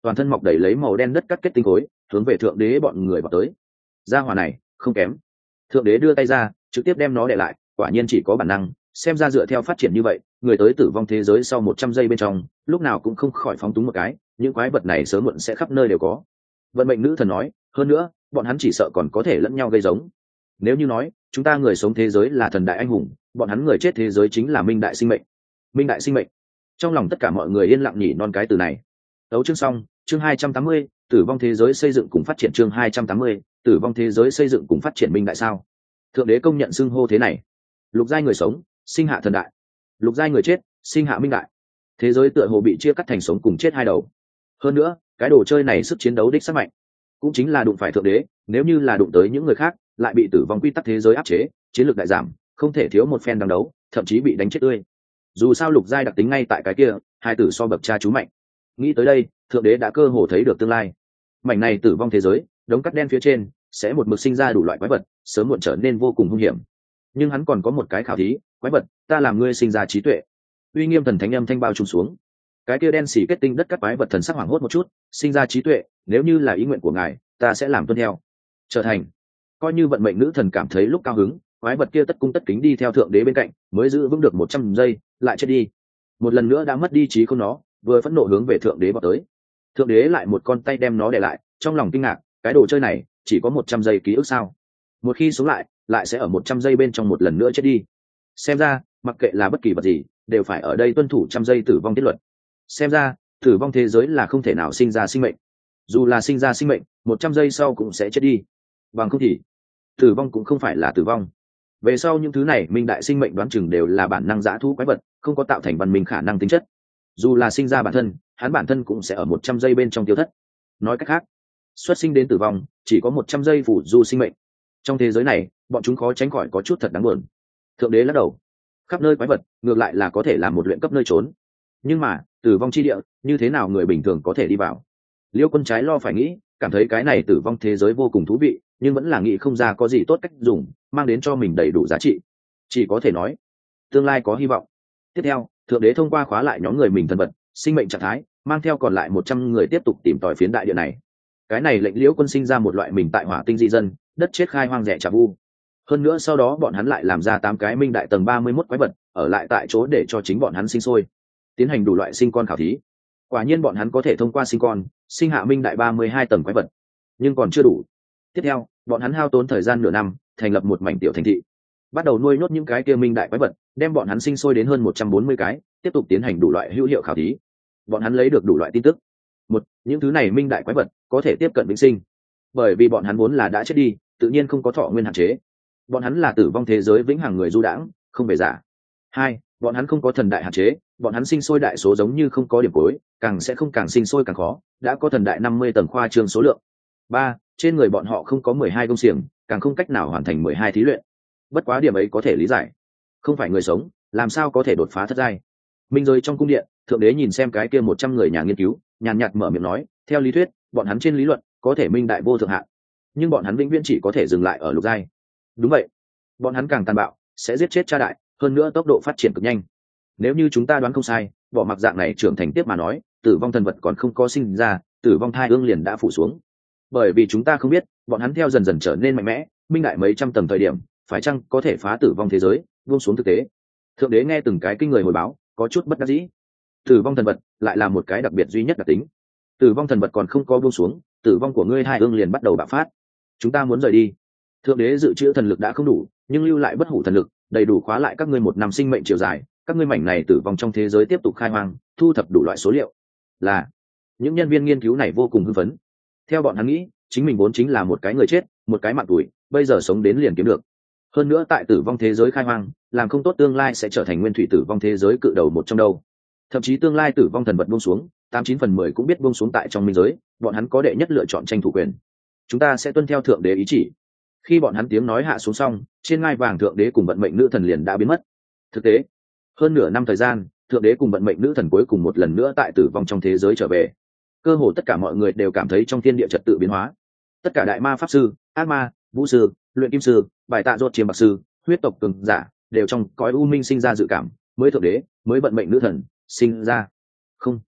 [SPEAKER 1] toàn thân mọc đầy lấy màu đen đất cắt kết tinh khối, hướng về thượng đế bọn người vào tới. Gia hỏa này không kém. Thượng đế đưa tay ra trực tiếp đem nó để lại, quả nhiên chỉ có bản năng. Xem ra dựa theo phát triển như vậy, người tới tử vong thế giới sau 100 giây bên trong lúc nào cũng không khỏi phóng túng một cái, những quái vật này sớm muộn sẽ khắp nơi đều có. Vận mệnh nữ thần nói, hơn nữa bọn hắn chỉ sợ còn có thể lẫn nhau gây giống. Nếu như nói chúng ta người sống thế giới là thần đại anh hùng, bọn hắn người chết thế giới chính là minh đại sinh mệnh. Minh đại sinh mệnh. Trong lòng tất cả mọi người yên lặng nhỉ non cái từ này. Đấu chương xong, chương 280, tử vong thế giới xây dựng cùng phát triển. Chương 280, tử vong thế giới xây dựng cùng phát triển minh đại sao? Thượng đế công nhận xưng hô thế này. Lục giai người sống sinh hạ thần đại, lục giai người chết sinh hạ minh đại. Thế giới tựa hồ bị chia cắt thành sống cùng chết hai đầu. Hơn nữa cái đồ chơi này sức chiến đấu đích sắc mạnh, cũng chính là đụng phải thượng đế, nếu như là đụng tới những người khác lại bị tử vong quy tắc thế giới áp chế, chiến lược đại giảm, không thể thiếu một phen đằng đấu, thậm chí bị đánh chết tươi. Dù sao lục giai đặc tính ngay tại cái kia, hai tử so bậc cha chú mạnh. Nghĩ tới đây, thượng đế đã cơ hồ thấy được tương lai. Mảnh này tử vong thế giới, đống cắt đen phía trên sẽ một mực sinh ra đủ loại quái vật, sớm muộn trở nên vô cùng hung hiểm. Nhưng hắn còn có một cái khảo thí, quái vật, ta làm ngươi sinh ra trí tuệ. Uy nghiêm thần thánh âm thanh bao trùm xuống. Cái kia đen xỉ kết tinh đất cắt quái vật thần sắc hoảng hốt một chút, sinh ra trí tuệ, nếu như là ý nguyện của ngài, ta sẽ làm tuân theo. Trở thành. Coi như vận mệnh nữ thần cảm thấy lúc cao hứng, quái vật kia tất cung tất kính đi theo thượng đế bên cạnh, mới giữ vững được 100 giây, lại chết đi. Một lần nữa đã mất đi trí không nó, vừa phẫn nộ hướng về thượng đế vào tới. Thượng đế lại một con tay đem nó để lại, trong lòng kinh ngạc, cái đồ chơi này chỉ có 100 giây ký ức sao? Một khi sống lại sẽ ở 100 giây bên trong một lần nữa chết đi. Xem ra mặc kệ là bất kỳ vật gì đều phải ở đây tuân thủ 100 giây tử vong tiết luật. Xem ra tử vong thế giới là không thể nào sinh ra sinh mệnh, dù là sinh ra sinh mệnh 100 giây sau cũng sẽ chết đi, bằng không thì tử vong cũng không phải là tử vong. Về sau những thứ này minh đại sinh mệnh đoán chừng đều là bản năng dã thú quái vật, không có tạo thành văn minh khả năng tính chất. Dù là sinh ra bản thân, hắn bản thân cũng sẽ ở 100 giây bên trong tiêu thất. Nói cách khác, xuất sinh đến tử vong chỉ có 100 giây phủ du sinh mệnh. Trong thế giới này bọn chúng khó tránh khỏi có chút thật đáng buồn. Thượng đế lắc đầu, khắp nơi quái vật ngược lại là có thể làm một luyện cấp nơi trốn, nhưng mà tử vong chi địa như thế nào người bình thường có thể đi vào? Liêu Quân trái lo phải nghĩ, cảm thấy cái này tử vong thế giới vô cùng thú vị, nhưng vẫn là nghĩ không ra có gì tốt cách dùng mang đến cho mình đầy đủ giá trị. Chỉ có thể nói tương lai có hy vọng. Tiếp theo thượng đế thông qua khóa lại nhóm người mình thần vật sinh mệnh trạng thái, mang theo còn lại 100 người tiếp tục tìm tòi phiến đại địa này. Cái này lệnh Liễu Quân sinh ra một loại mình tại hỏa tinh dị dân, đất chết khai hoang rẻ trà vu. Hơn nữa sau đó bọn hắn lại làm ra 8 cái minh đại tầng 31 quái vật, ở lại tại chỗ để cho chính bọn hắn sinh sôi, tiến hành đủ loại sinh con khảo thí. Quả nhiên bọn hắn có thể thông qua sinh con, sinh hạ minh đại 32 tầng quái vật. Nhưng còn chưa đủ. Tiếp theo, bọn hắn hao tốn thời gian nửa năm, thành lập một mảnh tiểu thành thị, bắt đầu nuôi nhốt những cái kia minh đại quái vật, đem bọn hắn sinh sôi đến hơn 140 cái, tiếp tục tiến hành đủ loại hữu hiệu khảo thí. Bọn hắn lấy được đủ loại tin tức. Một, những thứ này minh đại quái vật có thể tiếp cận vĩnh sinh, bởi vì bọn hắn vốn là đã chết đi, tự nhiên không có thọ nguyên hạn chế. Bọn hắn là tử vong thế giới vĩnh hằng người du đãng, không về giả. Hai, bọn hắn không có thần đại hạn chế, bọn hắn sinh sôi đại số giống như không có điểm cuối, càng sẽ không càng sinh sôi càng khó, đã có thần đại 50 tầng khoa trương số lượng. Ba, trên người bọn họ không có 12 công xiềng, càng không cách nào hoàn thành 12 thí luyện. Bất quá điểm ấy có thể lý giải, không phải người sống làm sao có thể đột phá thất giai. Minh rồi trong cung điện, thượng đế nhìn xem cái kia 100 người nhà nghiên cứu, nhàn nhạt mở miệng nói, theo lý thuyết bọn hắn trên lý luận có thể minh đại vô thượng hạn, nhưng bọn hắn vĩnh viễn chỉ có thể dừng lại ở lục giai. Đúng vậy, bọn hắn càng tàn bạo sẽ giết chết cha đại, hơn nữa tốc độ phát triển cực nhanh. Nếu như chúng ta đoán không sai, bỏ mặc dạng này trưởng thành tiếp mà nói, tử vong thần vật còn không có sinh ra, tử vong thai ương liền đã phủ xuống. Bởi vì chúng ta không biết bọn hắn theo dần dần trở nên mạnh mẽ, minh đại mấy trăm tầng thời điểm phải chăng có thể phá tử vong thế giới, buông xuống thực tế. Thượng đế nghe từng cái kinh người hồi báo, có chút bất đắc dĩ. Tử vong thần vật lại là một cái đặc biệt duy nhất đặc tính. Tử vong thần vật còn không có buông xuống, tử vong của ngươi hai ương liền bắt đầu bạo phát. Chúng ta muốn rời đi. Thượng đế dự trữ thần lực đã không đủ, nhưng lưu lại bất hủ thần lực, đầy đủ khóa lại các ngươi 1 năm sinh mệnh chiều dài. Các ngươi mảnh này tử vong trong thế giới tiếp tục khai hoang, thu thập đủ loại số liệu. Là những nhân viên nghiên cứu này vô cùng hưng phấn. Theo bọn hắn nghĩ, chính mình vốn chính là một cái người chết, một cái mạng tuổi, bây giờ sống đến liền kiếm được. Hơn nữa tại tử vong thế giới khai hoang, làm không tốt tương lai sẽ trở thành nguyên thủy tử vong thế giới cự đầu một trong đâu. Thậm chí tương lai tử vong thần vật buông xuống, 89/10 cũng biết buông xuống tại trong minh giới, bọn hắn có đệ nhất lựa chọn tranh thủ quyền. Chúng ta sẽ tuân theo thượng đế ý chỉ. Khi bọn hắn tiếng nói hạ xuống xong, trên ngai vàng thượng đế cùng vận mệnh nữ thần liền đã biến mất. Thực tế, hơn nửa năm thời gian, thượng đế cùng vận mệnh nữ thần cuối cùng một lần nữa tại tử vong trong thế giới trở về. Cơ hồ tất cả mọi người đều cảm thấy trong thiên địa trật tự biến hóa. Tất cả đại ma pháp sư, ác ma, vũ sư, luyện kim sư, bài tạ rốt chiêm bạc sư, huyết tộc cường giả đều trong cõi u minh sinh ra dự cảm, mới thượng đế, mới vận mệnh nữ thần sinh ra. Không,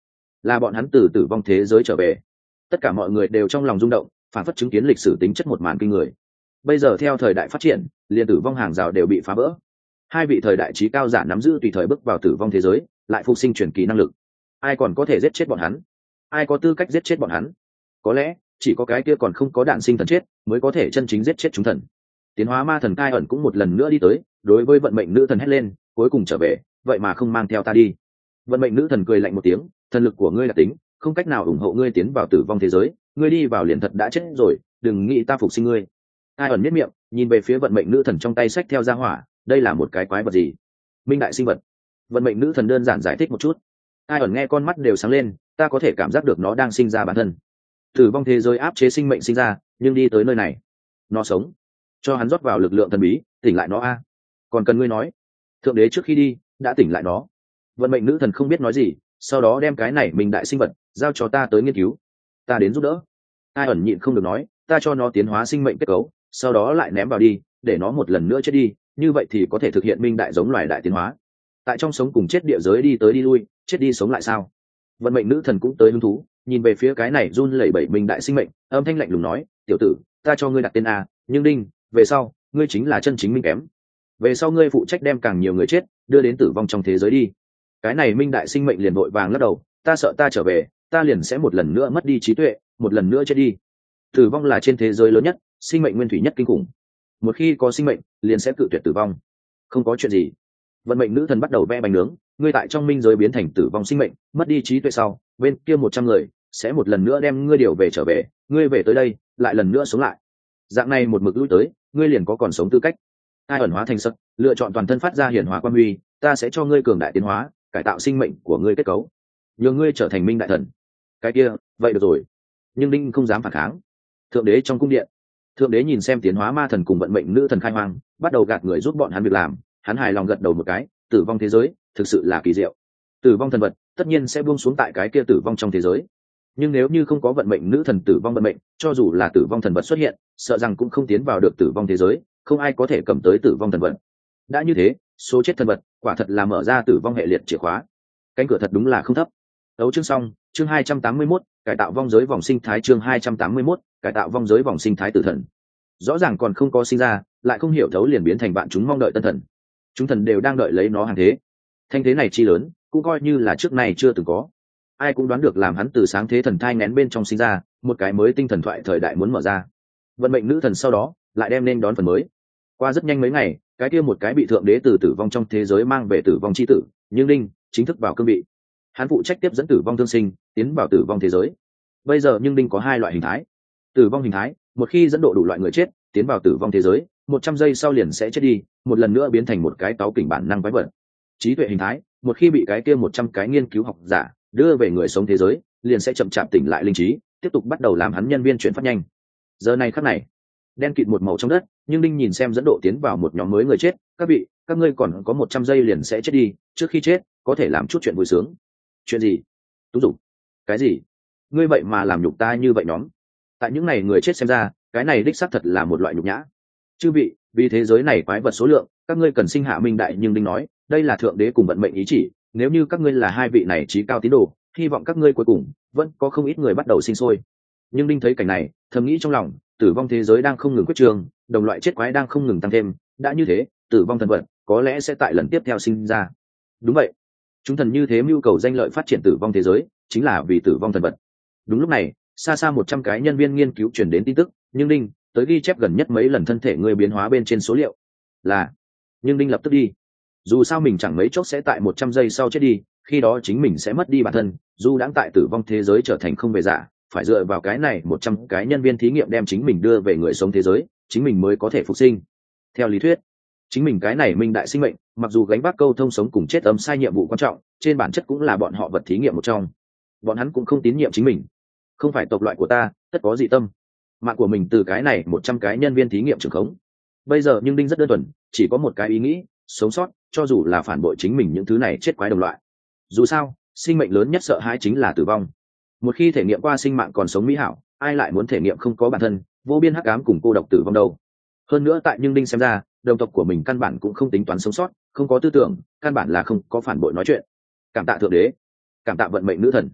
[SPEAKER 1] là bọn hắn từ tử vong thế giới trở về. Tất cả mọi người đều trong lòng rung động, phản phất chứng kiến lịch sử tính chất một màn kinh người. Bây giờ theo thời đại phát triển, liền tử vong hàng rào đều bị phá vỡ. Hai vị thời đại trí cao giả nắm giữ tùy thời bước vào tử vong thế giới, lại phục sinh truyền kỳ năng lực. Ai còn có thể giết chết bọn hắn? Ai có tư cách giết chết bọn hắn? Có lẽ chỉ có cái kia còn không có đạn sinh thần chết mới có thể chân chính giết chết chúng thần. Tiến hóa ma thần Cai ẩn cũng một lần nữa đi tới, đối với vận mệnh nữ thần hét lên, cuối cùng trở về, vậy mà không mang theo ta đi. Vận mệnh nữ thần cười lạnh một tiếng, thần lực của ngươi là tính, không cách nào ủng hộ ngươi tiến vào tử vong thế giới, ngươi đi vào liền thật đã chết rồi, đừng nghĩ ta phục sinh ngươi. Cai ẩn miết miệng, nhìn về phía vận mệnh nữ thần trong tay sách theo ra hỏa, đây là một cái quái vật gì? Minh đại sinh vật. Vận mệnh nữ thần đơn giản giải thích một chút. Cai ẩn nghe con mắt đều sáng lên, ta có thể cảm giác được nó đang sinh ra bản thân. Tử vong thế giới áp chế sinh mệnh sinh ra, nhưng đi tới nơi này, nó sống. Cho hắn rót vào lực lượng thần bí, tỉnh lại nó a. Còn cần ngươi nói, thượng đế trước khi đi đã tỉnh lại nó. Vận mệnh nữ thần không biết nói gì, sau đó đem cái này mình đại sinh vật giao cho ta tới nghiên cứu, ta đến giúp đỡ. Ai ẩn nhịn không được nói, ta cho nó tiến hóa sinh mệnh kết cấu, sau đó lại ném vào đi, để nó một lần nữa chết đi, như vậy thì có thể thực hiện minh đại giống loài đại tiến hóa. Tại trong sống cùng chết địa giới đi tới đi lui, chết đi sống lại sao? Vận mệnh nữ thần cũng tới hứng thú, nhìn về phía cái này run lẩy bẩy minh đại sinh mệnh, âm thanh lạnh lùng nói, tiểu tử, ta cho ngươi đặt tên a, nhưng đinh, về sau ngươi chính là chân chính minh kém. Về sau ngươi phụ trách đem càng nhiều người chết đưa đến tử vong trong thế giới đi. Cái này minh đại sinh mệnh liền vội vàng lắc đầu, ta sợ ta trở về ta liền sẽ một lần nữa mất đi trí tuệ, một lần nữa chết đi. Tử vong là trên thế giới lớn nhất, sinh mệnh nguyên thủy nhất kinh khủng. Một khi có sinh mệnh liền sẽ cự tuyệt tử vong. Không có chuyện gì. Vận mệnh nữ thần bắt đầu vẽ bánh nướng, ngươi tại trong minh giới biến thành tử vong sinh mệnh, mất đi trí tuệ sau, bên kia 100 người sẽ một lần nữa đem ngươi điều về trở về, ngươi về tới đây lại lần nữa sống lại. Dạng này một mực lui tới, ngươi liền có còn sống tư cách. Ai ẩn hóa thành sắc, lựa chọn toàn thân phát ra hiển hóa quan huy, ta sẽ cho ngươi cường đại tiến hóa, cải tạo sinh mệnh của ngươi kết cấu, nhờ ngươi trở thành minh đại thần. Cái kia, vậy được rồi. Nhưng đinh không dám phản kháng. Thượng đế trong cung điện, thượng đế nhìn xem tiến hóa ma thần cùng vận mệnh nữ thần khai hoang, bắt đầu gạt người giúp bọn hắn việc làm, hắn hài lòng gật đầu một cái, tử vong thế giới thực sự là kỳ diệu. Tử vong thần vật tất nhiên sẽ buông xuống tại cái kia tử vong trong thế giới, nhưng nếu như không có vận mệnh nữ thần tử vong vận mệnh, cho dù là tử vong thần vật xuất hiện, sợ rằng cũng không tiến vào được tử vong thế giới, không ai có thể cầm tới tử vong thần vật. Đã như thế, số chết thần vật quả thật là mở ra tử vong hệ liệt chìa khóa, cánh cửa thật đúng là không thấp. Đấu chương xong, chương 281, cải tạo vong giới vòng sinh thái, chương 281, cải tạo vong giới vòng sinh thái tử thần. Rõ ràng còn không có sinh ra, lại không hiểu thấu liền biến thành bạn chúng mong đợi tân thần. Chúng thần đều đang đợi lấy nó hàng thế. Thanh thế này chi lớn, cũng coi như là trước này chưa từng có. Ai cũng đoán được làm hắn từ sáng thế thần thai nén bên trong sinh ra, một cái mới tinh thần thoại thời đại muốn mở ra. Vận mệnh nữ thần sau đó lại đem nên đón phần mới. Qua rất nhanh mấy ngày, cái kia một cái bị thượng đế từ tử vong trong thế giới mang về tử vong chi tử, nhưng đinh chính thức vào cương vị. Hắn phụ trách tiếp dẫn tử vong thương sinh tiến vào tử vong thế giới. Bây giờ nhưng đinh có hai loại hình thái. Tử vong hình thái, một khi dẫn độ đủ loại người chết tiến vào tử vong thế giới, 100 giây sau liền sẽ chết đi, một lần nữa biến thành một cái táo kỉnh bản năng quái vật. Trí tuệ hình thái, một khi bị cái kia 100 cái nghiên cứu học giả đưa về người sống thế giới, liền sẽ chậm chạp tỉnh lại linh trí, tiếp tục bắt đầu làm hắn nhân viên chuyển phát nhanh. Giờ này khắc này, đen kịt một màu trong đất, nhưng đinh nhìn xem dẫn độ tiến vào một nhóm mới người chết, các vị, các ngươi còn có 100 giây liền sẽ chết đi, trước khi chết có thể làm chút chuyện vui sướng. Chuyện gì? Tú dục. Cái gì? Ngươi vậy mà làm nhục ta như vậy nhóm? Tại những này người chết xem ra, cái này đích xác thật là một loại nhục nhã. Chư vị, vì thế giới này quái vật số lượng, các ngươi cần sinh hạ minh đại, nhưng đinh nói, đây là thượng đế cùng vận mệnh ý chỉ, nếu như các ngươi là hai vị này trí cao tín đồ, hy vọng các ngươi cuối cùng vẫn có không ít người bắt đầu sinh sôi. Nhưng đinh thấy cảnh này, thầm nghĩ trong lòng, tử vong thế giới đang không ngừng quyết trường, đồng loại chết quái đang không ngừng tăng thêm, đã như thế, tử vong thần vật có lẽ sẽ tại lần tiếp theo sinh ra. Đúng vậy, chúng thần như thế mưu cầu danh lợi phát triển tử vong thế giới, chính là vì tử vong thần vật. Đúng lúc này, xa xa 100 cái nhân viên nghiên cứu truyền đến tin tức, nhưng đinh tới ghi chép gần nhất mấy lần thân thể người biến hóa bên trên số liệu là. Nhưng đinh lập tức đi, dù sao mình chẳng mấy chốc sẽ tại 100 giây sau chết đi, khi đó chính mình sẽ mất đi bản thân, dù đang tại tử vong thế giới trở thành không về giả, phải dựa vào cái này 100 cái nhân viên thí nghiệm đem chính mình đưa về người sống thế giới, chính mình mới có thể phục sinh. Theo lý thuyết, chính mình cái này minh đại sinh mệnh, mặc dù gánh vác câu thông sống cùng chết âm sai nhiệm vụ quan trọng, trên bản chất cũng là bọn họ vật thí nghiệm một trong. Bọn hắn cũng không tín nhiệm chính mình. Không phải tộc loại của ta, tất có dị tâm. Mạng của mình từ cái này 100 cái nhân viên thí nghiệm trưởng khống. Bây giờ nhưng đinh rất đơn thuần, chỉ có một cái ý nghĩ, sống sót, cho dù là phản bội chính mình những thứ này chết quái đồng loại. Dù sao, sinh mệnh lớn nhất sợ hãi chính là tử vong. Một khi thể nghiệm qua sinh mạng còn sống mỹ hảo, ai lại muốn thể nghiệm không có bản thân, vô biên hắc ám cùng cô độc tử vong đâu. Hơn nữa tại nhưng đinh xem ra, đồng tộc của mình căn bản cũng không tính toán sống sót, không có tư tưởng, căn bản là không có phản bội nói chuyện. Cảm tạ thượng đế, cảm tạ vận mệnh nữ thần.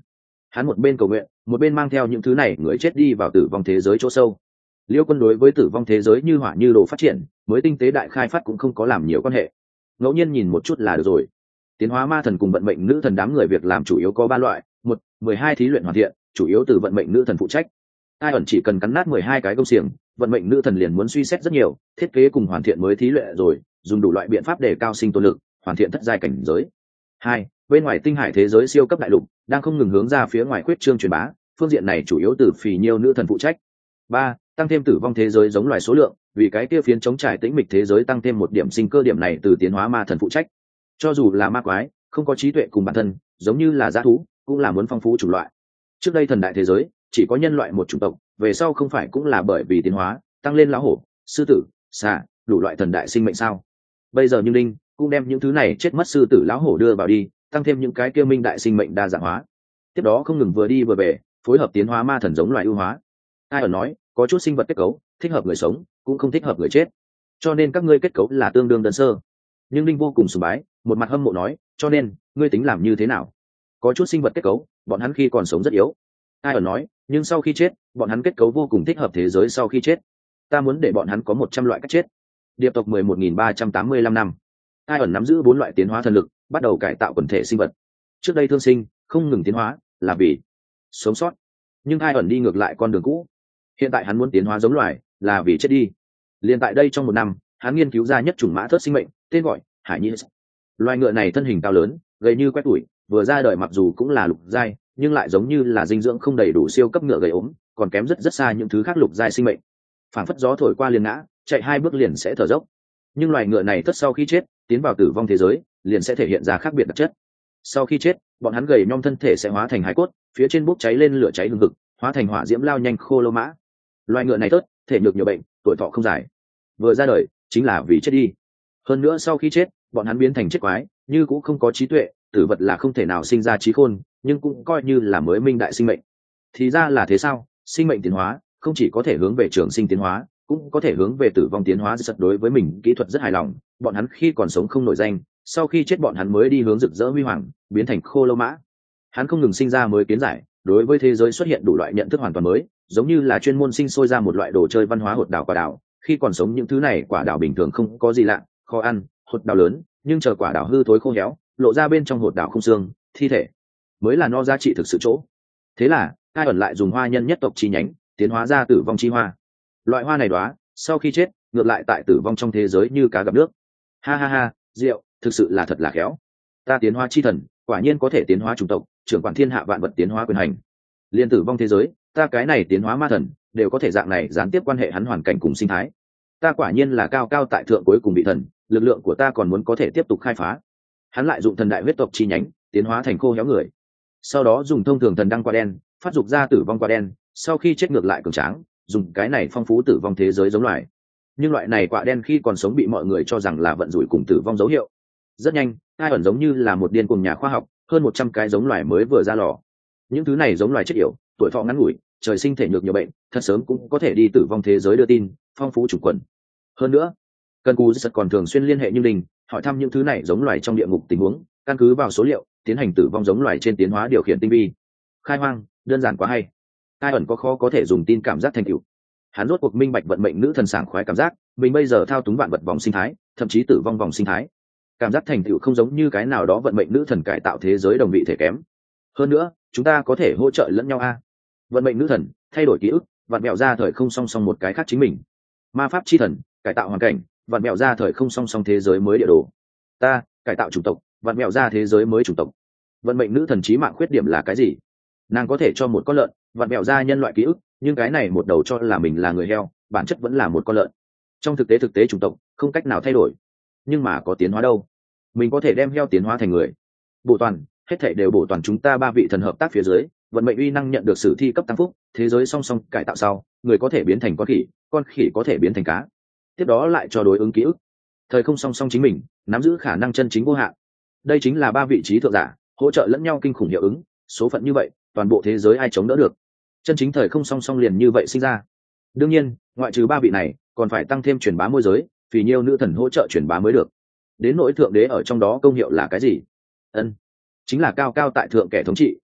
[SPEAKER 1] Hắn một bên cầu nguyện, một bên mang theo những thứ này người chết đi vào tử vong thế giới chỗ sâu. Liêu Quân đối với tử vong thế giới như hỏa như đồ phát triển, mới tinh tế đại khai phát cũng không có làm nhiều quan hệ, ngẫu nhiên nhìn một chút là được rồi. Tiến hóa ma thần cùng vận mệnh nữ thần đám người việc làm chủ yếu có 3 loại: 1, 12 thí luyện hoàn thiện, chủ yếu từ vận mệnh nữ thần phụ trách. Ai ẩn chỉ cần cắn nát 12 cái công xiềng, vận mệnh nữ thần liền muốn suy xét rất nhiều, thiết kế cùng hoàn thiện mới thí luyện rồi, dùng đủ loại biện pháp để cao sinh tồn lực, hoàn thiện thất giai cảnh giới. 2, bên ngoài tinh hải thế giới siêu cấp đại lục đang không ngừng hướng ra phía ngoài khuyết trương truyền bá, phương diện này chủ yếu từ phì nhiêu nữ thần phụ trách. 3, tăng thêm tử vong thế giới giống loài số lượng, vì cái kia phiến chống trải tĩnh mịch thế giới tăng thêm một điểm sinh cơ, điểm này từ tiến hóa ma thần phụ trách. Cho dù là ma quái, không có trí tuệ cùng bản thân, giống như là dã thú, cũng là muốn phong phú chủng loại. Trước đây thần đại thế giới chỉ có nhân loại một chủng tộc, về sau không phải cũng là bởi vì tiến hóa tăng lên lão hổ, sư tử, xà, đủ loại thần đại sinh mệnh sao? Bây giờ Như Linh cũng đem những thứ này chết mất sư tử lão hổ đưa vào đi, tăng thêm những cái kia minh đại sinh mệnh đa dạng hóa. Tiếp đó không ngừng vừa đi vừa về, phối hợp tiến hóa ma thần giống loài ưu hóa. Ai ở nói, có chút sinh vật kết cấu thích hợp người sống, cũng không thích hợp người chết, cho nên các ngươi kết cấu là tương đương đơn sơ. Nhưng Linh vô cùng sùng bái, một mặt hâm mộ nói, cho nên ngươi tính làm như thế nào? Có chút sinh vật kết cấu bọn hắn khi còn sống rất yếu. Ai ở nói, nhưng sau khi chết bọn hắn kết cấu vô cùng thích hợp thế giới sau khi chết. Ta muốn để bọn hắn có 100 loại cách chết. Điệp tộc 11.385 năm. Ai ẩn nắm giữ 4 loại tiến hóa thần lực, bắt đầu cải tạo quần thể sinh vật. Trước đây thương sinh không ngừng tiến hóa là vì sống sót, nhưng ai ẩn đi ngược lại con đường cũ. Hiện tại hắn muốn tiến hóa giống loài là vì chết đi. Liên tại đây trong 1 năm, hắn nghiên cứu ra nhất chủng mã thớt sinh mệnh, tên gọi Hải Nhi. Loài ngựa này thân hình cao lớn, gầy như quét tuổi, vừa ra đời mặc dù cũng là lục giai, nhưng lại giống như là dinh dưỡng không đầy đủ siêu cấp ngựa gầy ốm, còn kém rất rất xa những thứ khác lục giai sinh mệnh. Phảng phất gió thổi qua liền ngã, chạy 2 bước liền sẽ thở dốc. Nhưng loài ngựa này tất sau khi chết, tiến vào tử vong thế giới, liền sẽ thể hiện ra khác biệt đặc chất. Sau khi chết, bọn hắn gầy nhom thân thể sẽ hóa thành hải cốt, phía trên bốc cháy lên lửa cháy hừng hực, hóa thành hỏa diễm lao nhanh khô lâu mã. Loài ngựa này tốt, thể nhược nhiều bệnh, tuổi thọ không dài. Vừa ra đời chính là vì chết đi. Hơn nữa sau khi chết, bọn hắn biến thành chết quái, như cũng không có trí tuệ, tử vật là không thể nào sinh ra trí khôn, nhưng cũng coi như là mới minh đại sinh mệnh. Thì ra là thế sao? Sinh mệnh tiến hóa không chỉ có thể hướng về trường sinh tiến hóa, cũng có thể hướng về tử vong tiến hóa. Rất đối với mình kỹ thuật rất hài lòng, bọn hắn khi còn sống không nổi danh, sau khi chết bọn hắn mới đi hướng rực rỡ huy hoàng, biến thành khô lâu mã. Hắn không ngừng sinh ra mới kiến giải, đối với thế giới xuất hiện đủ loại nhận thức hoàn toàn mới, giống như là chuyên môn sinh sôi ra một loại đồ chơi văn hóa hột đào quả đào. Khi còn sống những thứ này quả đào bình thường không có gì lạ, khó ăn, hột đào lớn, nhưng chờ quả đào hư thối khô héo, lộ ra bên trong hột đào không xương, thi thể mới là nó giá trị thực sự chỗ. Thế là ai ẩn lại dùng hoa nhân nhất tộc chi nhánh tiến hóa ra tử vong chi hoa. Loại hoa này đóa sau khi chết ngược lại tại tử vong trong thế giới như cá gặp nước. Ha ha ha, Diệu, thực sự là thật là khéo. Ta tiến hóa chi thần, quả nhiên có thể tiến hóa chủng tộc, trưởng quản thiên hạ vạn vật tiến hóa quyền hành. Liên tử vong thế giới, ta cái này tiến hóa ma thần đều có thể dạng này gián tiếp quan hệ hắn hoàn cảnh cùng sinh thái. Ta quả nhiên là cao cao tại thượng cuối cùng vị thần, lực lượng của ta còn muốn có thể tiếp tục khai phá. Hắn lại dụng thần đại huyết tộc chi nhánh tiến hóa thành khô héo người, sau đó dùng thông thường thần đăng quả đen phát dục ra tử vong quả đen, sau khi chết ngược lại cường tráng, dùng cái này phong phú tử vong thế giới giống loài. Nhưng loại này quả đen khi còn sống bị mọi người cho rằng là vận rủi cùng tử vong dấu hiệu. Rất nhanh, ai ẩn giống như là một điên cùng nhà khoa học, hơn 100 cái giống loài mới vừa ra lò. Những thứ này giống loài chết yểu, tuổi thọ ngắn ngủi, trời sinh thể nhược nhiều bệnh, thật sớm cũng có thể đi tử vong thế giới đưa tin, phong phú chủng quần. Hơn nữa, Cần Cù rất còn thường xuyên liên hệ Như Đình, hỏi thăm những thứ này giống loài trong địa ngục tình huống, căn cứ vào số liệu tiến hành tử vong giống loài trên tiến hóa điều khiển tinh vi. Khai hoang đơn giản quá hay. Ai ẩn có khó có thể dùng tin cảm giác thành tựu. Hắn rốt cuộc minh bạch vận mệnh nữ thần sảng khoái cảm giác, mình bây giờ thao túng vạn vật vòng sinh thái, thậm chí tử vong vòng sinh thái. Cảm giác thành tựu không giống như cái nào đó vận mệnh nữ thần cải tạo thế giới đồng vị thể kém. Hơn nữa, chúng ta có thể hỗ trợ lẫn nhau a. Vận mệnh nữ thần thay đổi ký ức, vặn vẹo ra thời không song song một cái khác chính mình. Ma pháp chi thần cải tạo hoàn cảnh, vặn vẹo ra thời không song song thế giới mới địa đồ. Ta cải tạo chủng tộc, vặn vẹo ra thế giới mới chủng tộc. Vận mệnh nữ thần chí mạng khuyết điểm là cái gì? Nàng có thể cho một con lợn vặn vẹo ra nhân loại ký ức, nhưng cái này một đầu cho là mình là người heo, bản chất vẫn là một con lợn. Trong thực tế chủng tộc không cách nào thay đổi, nhưng mà có tiến hóa đâu. Mình có thể đem heo tiến hóa thành người. Bổ toàn, hết thảy đều bổ toàn. Chúng ta 3 vị thần hợp tác phía dưới, vận mệnh uy năng nhận được sử thi cấp tăng phúc, thế giới song song cải tạo sau, người có thể biến thành con khỉ có thể biến thành cá. Tiếp đó lại cho đối ứng ký ức. Thời không song song chính mình nắm giữ khả năng chân chính vô hạn. Đây chính là 3 vị trí thượng giả hỗ trợ lẫn nhau kinh khủng hiệu ứng, số phận như vậy, toàn bộ thế giới ai chống đỡ được. Chân chính thời không song song liền như vậy sinh ra. Đương nhiên, ngoại trừ 3 vị này, còn phải tăng thêm truyền bá môi giới, vì nhiều nữ thần hỗ trợ truyền bá mới được. Đến nỗi thượng đế ở trong đó công hiệu là cái gì? Chính là cao cao tại thượng kẻ thống trị,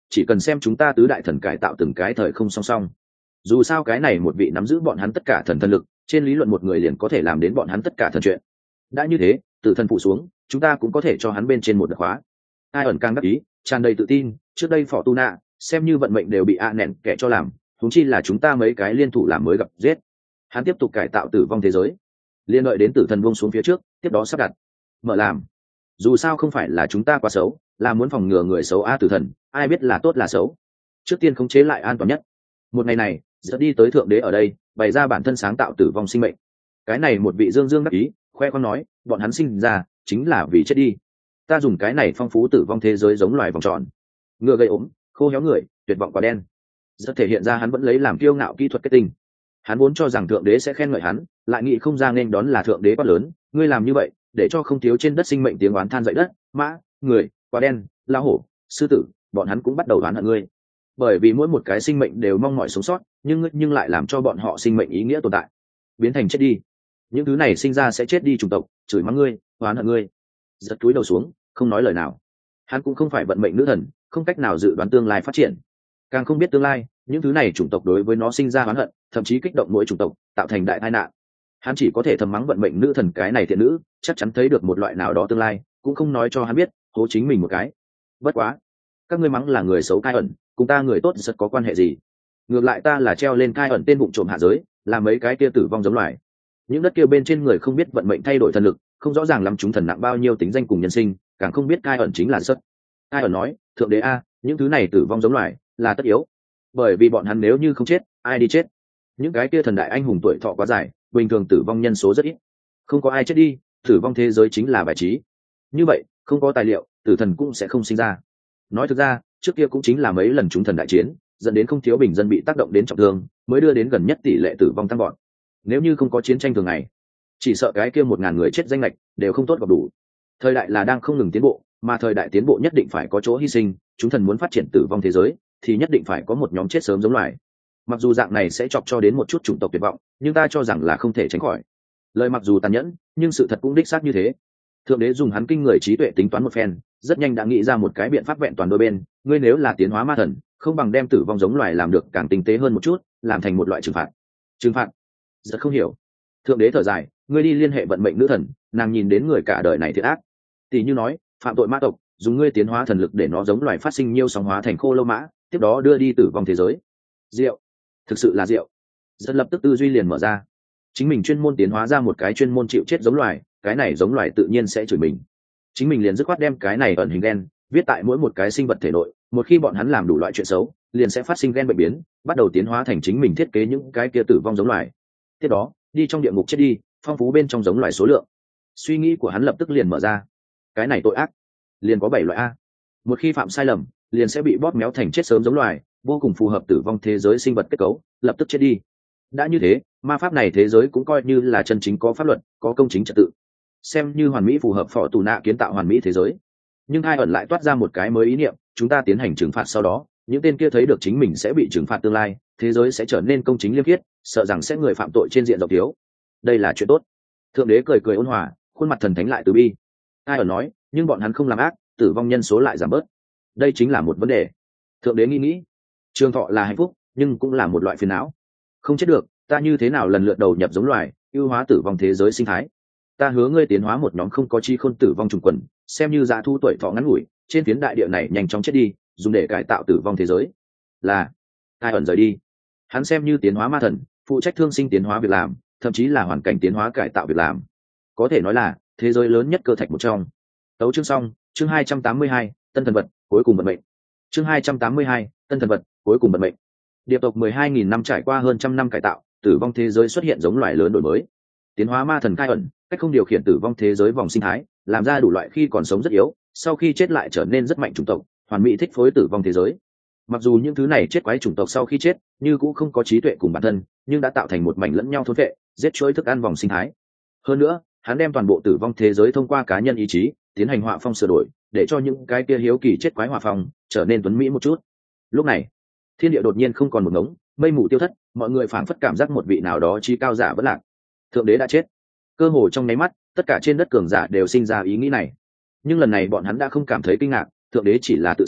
[SPEAKER 1] chỉ cần xem chúng ta tứ đại thần cải tạo từng cái thời không song song. Dù sao cái này một vị nắm giữ bọn hắn tất cả thần thân lực, trên lý luận một người liền có thể làm đến bọn hắn tất cả thần chuyện. Đã như thế, tử thần phụ xuống, chúng ta cũng có thể cho hắn bên trên một đợt khóa. Ai ẩn càng đắc ý, tràn đầy tự tin, trước đây Fortuna, xem như vận mệnh đều bị nẹn kẻ cho làm, huống chi là chúng ta mấy cái liên thủ làm mới gặp giết. Hắn tiếp tục cải tạo tử vong thế giới, liên đợi đến tử thần buông xuống phía trước, tiếp đó sắp đặt mở làm. Dù sao không phải là chúng ta quá xấu, là muốn phòng ngừa người xấu tử thần, ai biết là tốt là xấu. Trước tiên khống chế lại an toàn nhất. Một ngày này, giờ đi tới thượng đế ở đây, bày ra bản thân sáng tạo tử vong sinh mệnh. Cái này một vị dương dương đắc ý, khoe khoang nói, bọn hắn sinh ra chính là vì chết đi. Ta dùng cái này phong phú tử vong thế giới giống loài vòng tròn, ngựa gây ốm, khô héo người, tuyệt vọng quả đen. Rất thể hiện ra hắn vẫn lấy làm kiêu ngạo kỹ thuật kết tinh. Hắn vốn cho rằng thượng đế sẽ khen ngợi hắn, lại nghĩ không ra nên đón là thượng đế quá lớn, ngươi làm như vậy để cho không thiếu trên đất sinh mệnh tiếng oán than dậy đất, mã, người, quả đen, lao hổ, sư tử, bọn hắn cũng bắt đầu oán hận ngươi. Bởi vì mỗi một cái sinh mệnh đều mong mỏi sống sót, nhưng lại làm cho bọn họ sinh mệnh ý nghĩa tồn tại biến thành chết đi. Những thứ này sinh ra sẽ chết đi chủng tộc, chửi mắng ngươi, oán hận ngươi. Giật cúi đầu xuống, không nói lời nào. Hắn cũng không phải vận mệnh nữ thần, không cách nào dự đoán tương lai phát triển, càng không biết tương lai những thứ này chủng tộc đối với nó sinh ra oán hận, thậm chí kích động mỗi chủng tộc, tạo thành đại tai nạn. Hắn chỉ có thể thầm mắng vận mệnh nữ thần cái này thiện nữ, chắc chắn thấy được một loại nào đó tương lai, cũng không nói cho hắn biết, hố chính mình một cái. Bất quá, các ngươi mắng là người xấu cai ẩn, cùng ta người tốt rất có quan hệ gì? Ngược lại ta là treo lên cai ẩn tên bụng trộm hạ giới, làm mấy cái kia tử vong giống loài. Những đất kia bên trên người không biết vận mệnh thay đổi thần lực, không rõ ràng lắm chúng thần nặng bao nhiêu tính danh cùng nhân sinh, càng không biết cai ẩn chính là sất. Cai ẩn nói, thượng đế a, những thứ này tử vong giống loài là tất yếu, bởi vì bọn hắn nếu như không chết, ai đi chết? Những cái kia thần đại anh hùng tuổi thọ quá dài, bình thường tử vong nhân số rất ít, không có ai chết đi, tử vong thế giới chính là bài trí. Như vậy, không có tài liệu, tử thần cũng sẽ không sinh ra. Nói thực ra, trước kia cũng chính là mấy lần chúng thần đại chiến, dẫn đến không thiếu bình dân bị tác động đến trọng thương, mới đưa đến gần nhất tỷ lệ tử vong tăng gọn. Nếu như không có chiến tranh thường ngày, chỉ sợ cái kia 1000 người chết danh lệch đều không tốt gặp đủ. Thời đại là đang không ngừng tiến bộ, mà thời đại tiến bộ nhất định phải có chỗ hy sinh, chúng thần muốn phát triển tử vong thế giới thì nhất định phải có một nhóm chết sớm giống loài. Mặc dù dạng này sẽ chọc cho đến một chút chủng tộc tuyệt vọng, nhưng ta cho rằng là không thể tránh khỏi. Lời mặc dù tàn nhẫn, nhưng sự thật cũng đích xác như thế. Thượng đế dùng hắn kinh người trí tuệ tính toán một phen, rất nhanh đã nghĩ ra một cái biện pháp vẹn toàn đôi bên. Ngươi nếu là tiến hóa ma thần, không bằng đem tử vong giống loài làm được càng tinh tế hơn một chút, làm thành một loại trừng phạt. Trừng phạt? Rất không hiểu. Thượng đế thở dài, ngươi đi liên hệ vận mệnh nữ thần, nàng nhìn đến người cả đời này thiệt ác. Tỷ như nói, phạm tội ma tộc, dùng ngươi tiến hóa thần lực để nó giống loài phát sinh nhiều sóng hóa thành khô lâu mã, tiếp đó đưa đi tử vong thế giới. Diệu, thực sự là diệu. Rất lập tức tư duy liền mở ra. Chính mình chuyên môn tiến hóa ra một cái chuyên môn chịu chết giống loài, cái này giống loài tự nhiên sẽ chửi mình. Chính mình liền dứt khoát đem cái này ẩn hình gen viết tại mỗi một cái sinh vật thể nội, một khi bọn hắn làm đủ loại chuyện xấu, liền sẽ phát sinh gen bệnh biến, bắt đầu tiến hóa thành chính mình thiết kế những cái kia tử vong giống loài. Tiếp đó, đi trong địa ngục chết đi, phong phú bên trong giống loài số lượng. Suy nghĩ của hắn lập tức liền mở ra. Cái này tội ác, liền có 7 loại a. Một khi phạm sai lầm, liền sẽ bị bóp méo thành chết sớm giống loài, vô cùng phù hợp tử vong thế giới sinh vật kết cấu, lập tức chết đi. Đã như thế, ma pháp này thế giới cũng coi như là chân chính có pháp luật, có công chính trật tự, xem như hoàn mỹ phù hợp phỏ tù nạ kiến tạo hoàn mỹ thế giới. Nhưng hai ẩn lại toát ra một cái mới ý niệm, chúng ta tiến hành trừng phạt sau đó, những tên kia thấy được chính mình sẽ bị trừng phạt tương lai, thế giới sẽ trở nên công chính liêm khiết, sợ rằng sẽ người phạm tội trên diện rộng thiếu. Đây là chuyện tốt. Thượng đế cười cười ôn hòa, khuôn mặt thần thánh lại từ bi. Hai ẩn nói, nhưng bọn hắn không làm ác, tử vong nhân số lại giảm bớt. Đây chính là một vấn đề. Thượng đế nghĩ, trường thọ là hạnh phúc, nhưng cũng là một loại phiền não. Không chết được, ta như thế nào lần lượt đầu nhập giống loài, ưu hóa tử vong thế giới sinh thái. Ta hứa ngươi tiến hóa một nhóm không có chi khôn tử vong trùng quần, xem như dã thu tuổi thọ ngắn ngủi, trên phiến đại địa này nhanh chóng chết đi, dùng để cải tạo tử vong thế giới. Là Hai ẩn rời đi. Hắn xem như tiến hóa ma thần, phụ trách thương sinh tiến hóa việc làm, thậm chí là hoàn cảnh tiến hóa cải tạo việc làm. Có thể nói là thế giới lớn nhất cơ thạch một trong. Tấu chương xong, chương 282, tân thần vật, cuối cùng vận mệnh. Chương 282, tân thần vật, cuối cùng vận mệnh. Điệp tộc 12.000 năm trải qua hơn trăm năm cải tạo, tử vong thế giới xuất hiện giống loài lớn đổi mới. Tiến hóa ma thần Khai ẩn, cách không điều khiển tử vong thế giới vòng sinh thái, làm ra đủ loại khi còn sống rất yếu, sau khi chết lại trở nên rất mạnh chủng tộc, hoàn mỹ thích phối tử vong thế giới. Mặc dù những thứ này chết quái chủng tộc sau khi chết, như cũng không có trí tuệ cùng bản thân, nhưng đã tạo thành một mảnh lẫn nhau thôn vệ, giết chuỗi thức ăn vòng sinh thái. Hơn nữa, hắn đem toàn bộ tử vong thế giới thông qua cá nhân ý chí tiến hành họa phong sửa đổi, để cho những cái kia hiếu kỳ chết quái họa phong trở nên tuấn mỹ một chút. Lúc này, thiên địa đột nhiên không còn một ngống, mây mù tiêu thất, mọi người phảng phất cảm giác một vị nào đó chi cao giả vẫn lạc. Thượng đế đã chết. Cơ hồ trong nháy mắt, tất cả trên đất cường giả đều sinh ra ý nghĩ này. Nhưng lần này bọn hắn đã không cảm thấy kinh ngạc, thượng đế chỉ là tự sát,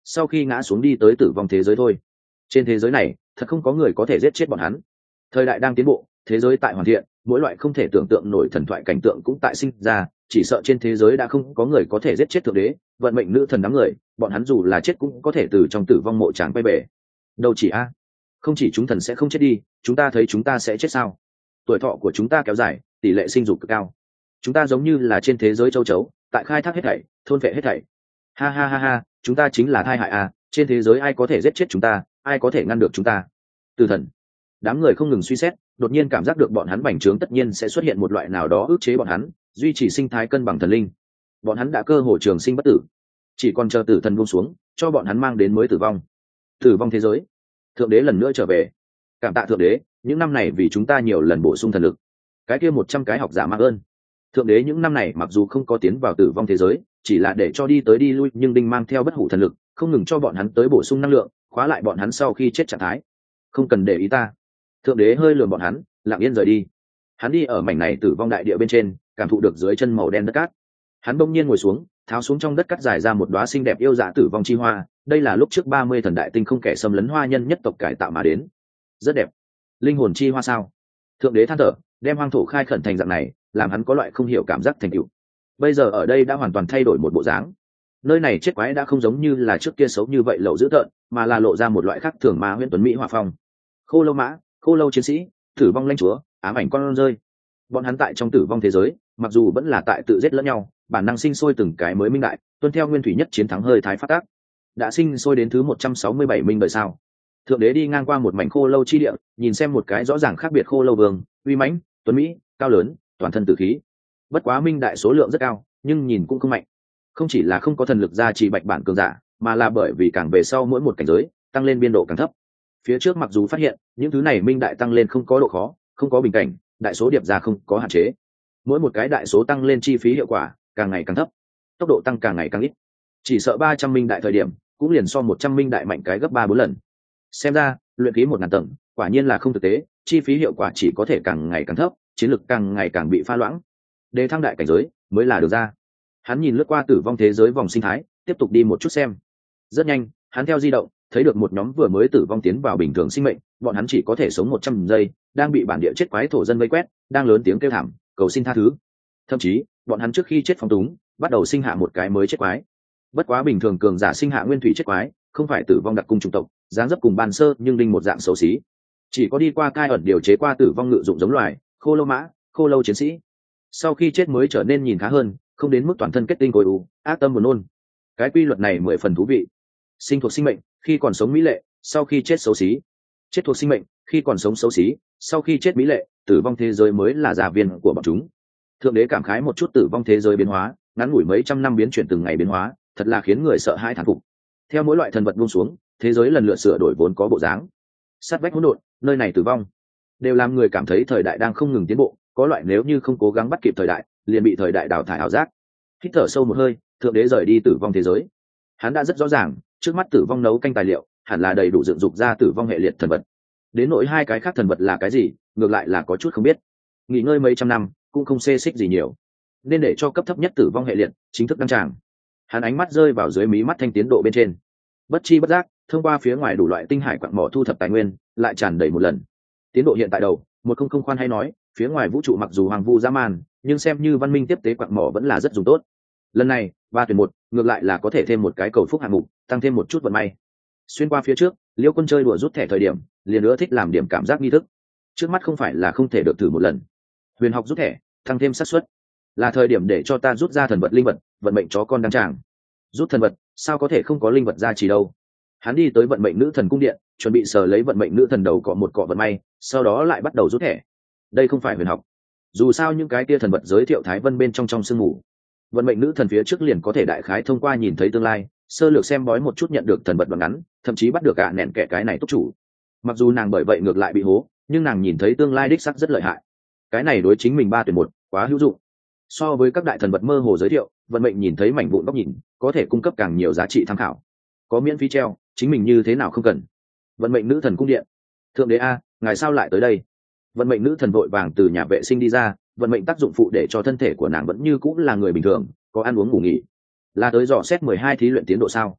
[SPEAKER 1] sau khi ngã xuống đi tới tử vong thế giới thôi. Trên thế giới này thật không có người có thể giết chết bọn hắn. Thời đại đang tiến bộ, thế giới tại hoàn thiện, mỗi loại không thể tưởng tượng nổi thần thoại cảnh tượng cũng tại sinh ra, chỉ sợ trên thế giới đã không có người có thể giết chết thượng đế, vận mệnh nữ thần đám người, bọn hắn dù là chết cũng có thể từ trong tử vong mộ tràng quay về. Đâu chỉ a, không chỉ chúng thần sẽ không chết đi, chúng ta thấy chúng ta sẽ chết sao? Tuổi thọ của chúng ta kéo dài, tỷ lệ sinh dục cực cao. Chúng ta giống như là trên thế giới châu chấu, tại khai thác hết thảy, thôn phệ hết thảy. Ha ha ha ha, chúng ta chính là tai hại a, trên thế giới ai có thể giết chết chúng ta, ai có thể ngăn được chúng ta? Tử thần. Đám người không ngừng suy xét, đột nhiên cảm giác được bọn hắn bành trướng tất nhiên sẽ xuất hiện một loại nào đó ức chế bọn hắn, duy trì sinh thái cân bằng thần linh. Bọn hắn đã cơ hội trường sinh bất tử, chỉ còn chờ tử thần buông xuống, cho bọn hắn mang đến mới tử vong. Tử vong thế giới, thượng đế lần nữa trở về. Cảm tạ thượng đế, những năm này vì chúng ta nhiều lần bổ sung thần lực. Cái kia 100 cái học giả mang ơn. Thượng đế những năm này mặc dù không có tiến vào tử vong thế giới, chỉ là để cho đi tới đi lui, nhưng đinh mang theo bất hủ thần lực, không ngừng cho bọn hắn tới bổ sung năng lượng, khóa lại bọn hắn sau khi chết trạng thái. Không cần để ý ta. Thượng đế hơi lườm bọn hắn, lặng yên rời đi. Hắn đi ở mảnh này tử vong đại địa bên trên, cảm thụ được dưới chân màu đen đất cát. Hắn bỗng nhiên ngồi xuống, tháo xuống trong đất cát dài ra một đóa xinh đẹp yêu dạ tử vong chi hoa, đây là lúc trước 30 thần đại tinh không kẻ xâm lấn hoa nhân nhất tộc cải tạo mà đến. Rất đẹp. Linh hồn chi hoa sao? Thượng đế than thở, đem hoang thổ khai khẩn thành dạng này, làm hắn có loại không hiểu cảm giác thành tựu. Bây giờ ở đây đã hoàn toàn thay đổi một bộ dáng. Nơi này chết quái đã không giống như là trước kia xấu như vậy lậu dữ tợn, mà là lộ ra một loại khác thường ma huyễn tuấn mỹ hòa phong. Khô lâu mã, khô lâu chiến sĩ, tử vong lãnh chúa, ám ảnh con rơi. Bọn hắn tại trong tử vong thế giới, mặc dù vẫn là tại tự giết lẫn nhau, bản năng sinh sôi từng cái mới minh đại, tuân theo nguyên thủy nhất chiến thắng hơi thái phát tác. Đã sinh sôi đến thứ 167 minh đời sao? Thượng đế đi ngang qua một mảnh khô lâu chi địa, nhìn xem một cái rõ ràng khác biệt khô lâu vương, uy mãnh, tuấn mỹ, cao lớn, toàn thân tử khí. Bất quá minh đại số lượng rất cao, nhưng nhìn cũng không mạnh. Không chỉ là không có thần lực gia trì bạch bản cường giả, mà là bởi vì càng về sau mỗi một cảnh giới, tăng lên biên độ càng thấp. Phía trước mặc dù phát hiện những thứ này minh đại tăng lên không có độ khó, không có bình cảnh, đại số điệp ra không có hạn chế. Mỗi một cái đại số tăng lên chi phí hiệu quả càng ngày càng thấp, tốc độ tăng càng ngày càng ít. Chỉ sợ 300 minh đại thời điểm cũng liền so 100 minh đại mạnh cái gấp 3-4 lần. Xem ra luyện khí 1000 tầng quả nhiên là không thực tế, chi phí hiệu quả chỉ có thể càng ngày càng thấp, chiến lực càng ngày càng bị pha loãng. Đề thăng đại cảnh giới mới là được ra. Hắn nhìn lướt qua tử vong thế giới vòng sinh thái, tiếp tục đi một chút xem. Rất nhanh, hắn theo di động, thấy được một nhóm vừa mới tử vong tiến vào bình thường sinh mệnh, bọn hắn chỉ có thể sống 100 giây, đang bị bản địa chết quái thổ dân vây quét, đang lớn tiếng kêu thảm, cầu xin tha thứ. Thậm chí, bọn hắn trước khi chết phóng túng, bắt đầu sinh hạ một cái mới chết quái. Bất quá bình thường cường giả sinh hạ nguyên thủy chết quái, không phải tử vong đặc cung chủng tộc, dáng dấp cùng ban sơ nhưng đinh một dạng xấu xí. Chỉ có đi qua cai ẩn điều chế qua tử vong ngự dụng giống loài, khô lâu mã, khô lâu chiến sĩ. Sau khi chết mới trở nên nhìn khá hơn, không đến mức toàn thân kết tinh khối u, ác tâm buồn nôn. Cái quy luật này 10 phần thú vị. Sinh thuộc sinh mệnh, khi còn sống mỹ lệ, sau khi chết xấu xí. Chết thuộc sinh mệnh, khi còn sống xấu xí, sau khi chết mỹ lệ, tử vong thế giới mới là gia viên của bọn chúng. Thượng đế cảm khái một chút tử vong thế giới biến hóa, ngắn ngủi mấy trăm năm biến chuyển từng ngày biến hóa, thật là khiến người sợ hãi thán phục. Theo mỗi loại thần vật buông xuống, thế giới lần lượt sửa đổi vốn có bộ dáng. Sát vách hỗn độn, nơi này tử vong, đều làm người cảm thấy thời đại đang không ngừng tiến bộ, có loại nếu như không cố gắng bắt kịp thời đại, liền bị thời đại đào thải ảo giác. Hít thở sâu một hơi, thượng đế rời đi tử vong thế giới. Hắn đã rất rõ ràng, trước mắt tử vong nấu canh tài liệu, hẳn là đầy đủ dựng dục ra tử vong hệ liệt thần vật. Đến nỗi hai cái khác thần vật là cái gì, ngược lại là có chút không biết. Nghỉ ngơi mấy trăm năm, cũng không xê xích gì nhiều, nên để cho cấp thấp nhất tử vong hệ liệt chính thức đăng tràng. Hắn ánh mắt rơi vào dưới mí mắt thanh tiến độ bên trên, bất chi bất giác thông qua phía ngoài đủ loại tinh hải quặng mỏ thu thập tài nguyên, lại tràn đầy một lần. Tiến độ hiện tại đầu 100 khoan hay nói, phía ngoài vũ trụ mặc dù hoàng vu dã man, nhưng xem như văn minh tiếp tế quặng mỏ vẫn là rất dùng tốt. Lần này 3 tuyển 1, ngược lại là có thể thêm một cái cầu phúc hạng mục, tăng thêm một chút vận may. Xuyên qua phía trước, Liêu Quân chơi đùa rút thẻ thời điểm, liền nữa thích làm điểm cảm giác nghi thức. Trước mắt không phải là không thể được thử một lần. Huyền học rút thẻ, tăng thêm xác suất, là thời điểm để cho ta rút ra thần vật linh vật, vận mệnh chó con đăng tràng. Rút thần vật, sao có thể không có linh vật ra chỉ đâu. Hắn đi tới vận mệnh nữ thần cung điện, chuẩn bị sờ lấy vận mệnh nữ thần đầu cọ một cọ vận may, sau đó lại bắt đầu rút thẻ. Đây không phải huyền học, dù sao những cái kia thần vật giới thiệu thái vân bên trong sương mù. Vận mệnh nữ thần phía trước liền có thể đại khái thông qua nhìn thấy tương lai, sơ lược xem bói một chút nhận được thần vật đoạn ngắn, thậm chí bắt được cả nẹn kẻ cái này túc chủ. Mặc dù nàng bởi vậy ngược lại bị hố, nhưng nàng nhìn thấy tương lai đích sắc rất lợi hại. Cái này đối chính mình 3 tuyển 1, quá hữu dụng. So với các đại thần vật mơ hồ giới thiệu, vận mệnh nhìn thấy mảnh vụn góc nhìn, có thể cung cấp càng nhiều giá trị tham khảo. Có miễn phí treo, chính mình như thế nào không cần. Vận mệnh nữ thần cung điện. Thượng đế a, ngài sao lại tới đây? Vận mệnh nữ thần vội vàng từ nhà vệ sinh đi ra, vận mệnh tác dụng phụ để cho thân thể của nàng vẫn như cũng là người bình thường, có ăn uống ngủ nghỉ. Là tới dò xét 12 thí luyện tiến độ sao?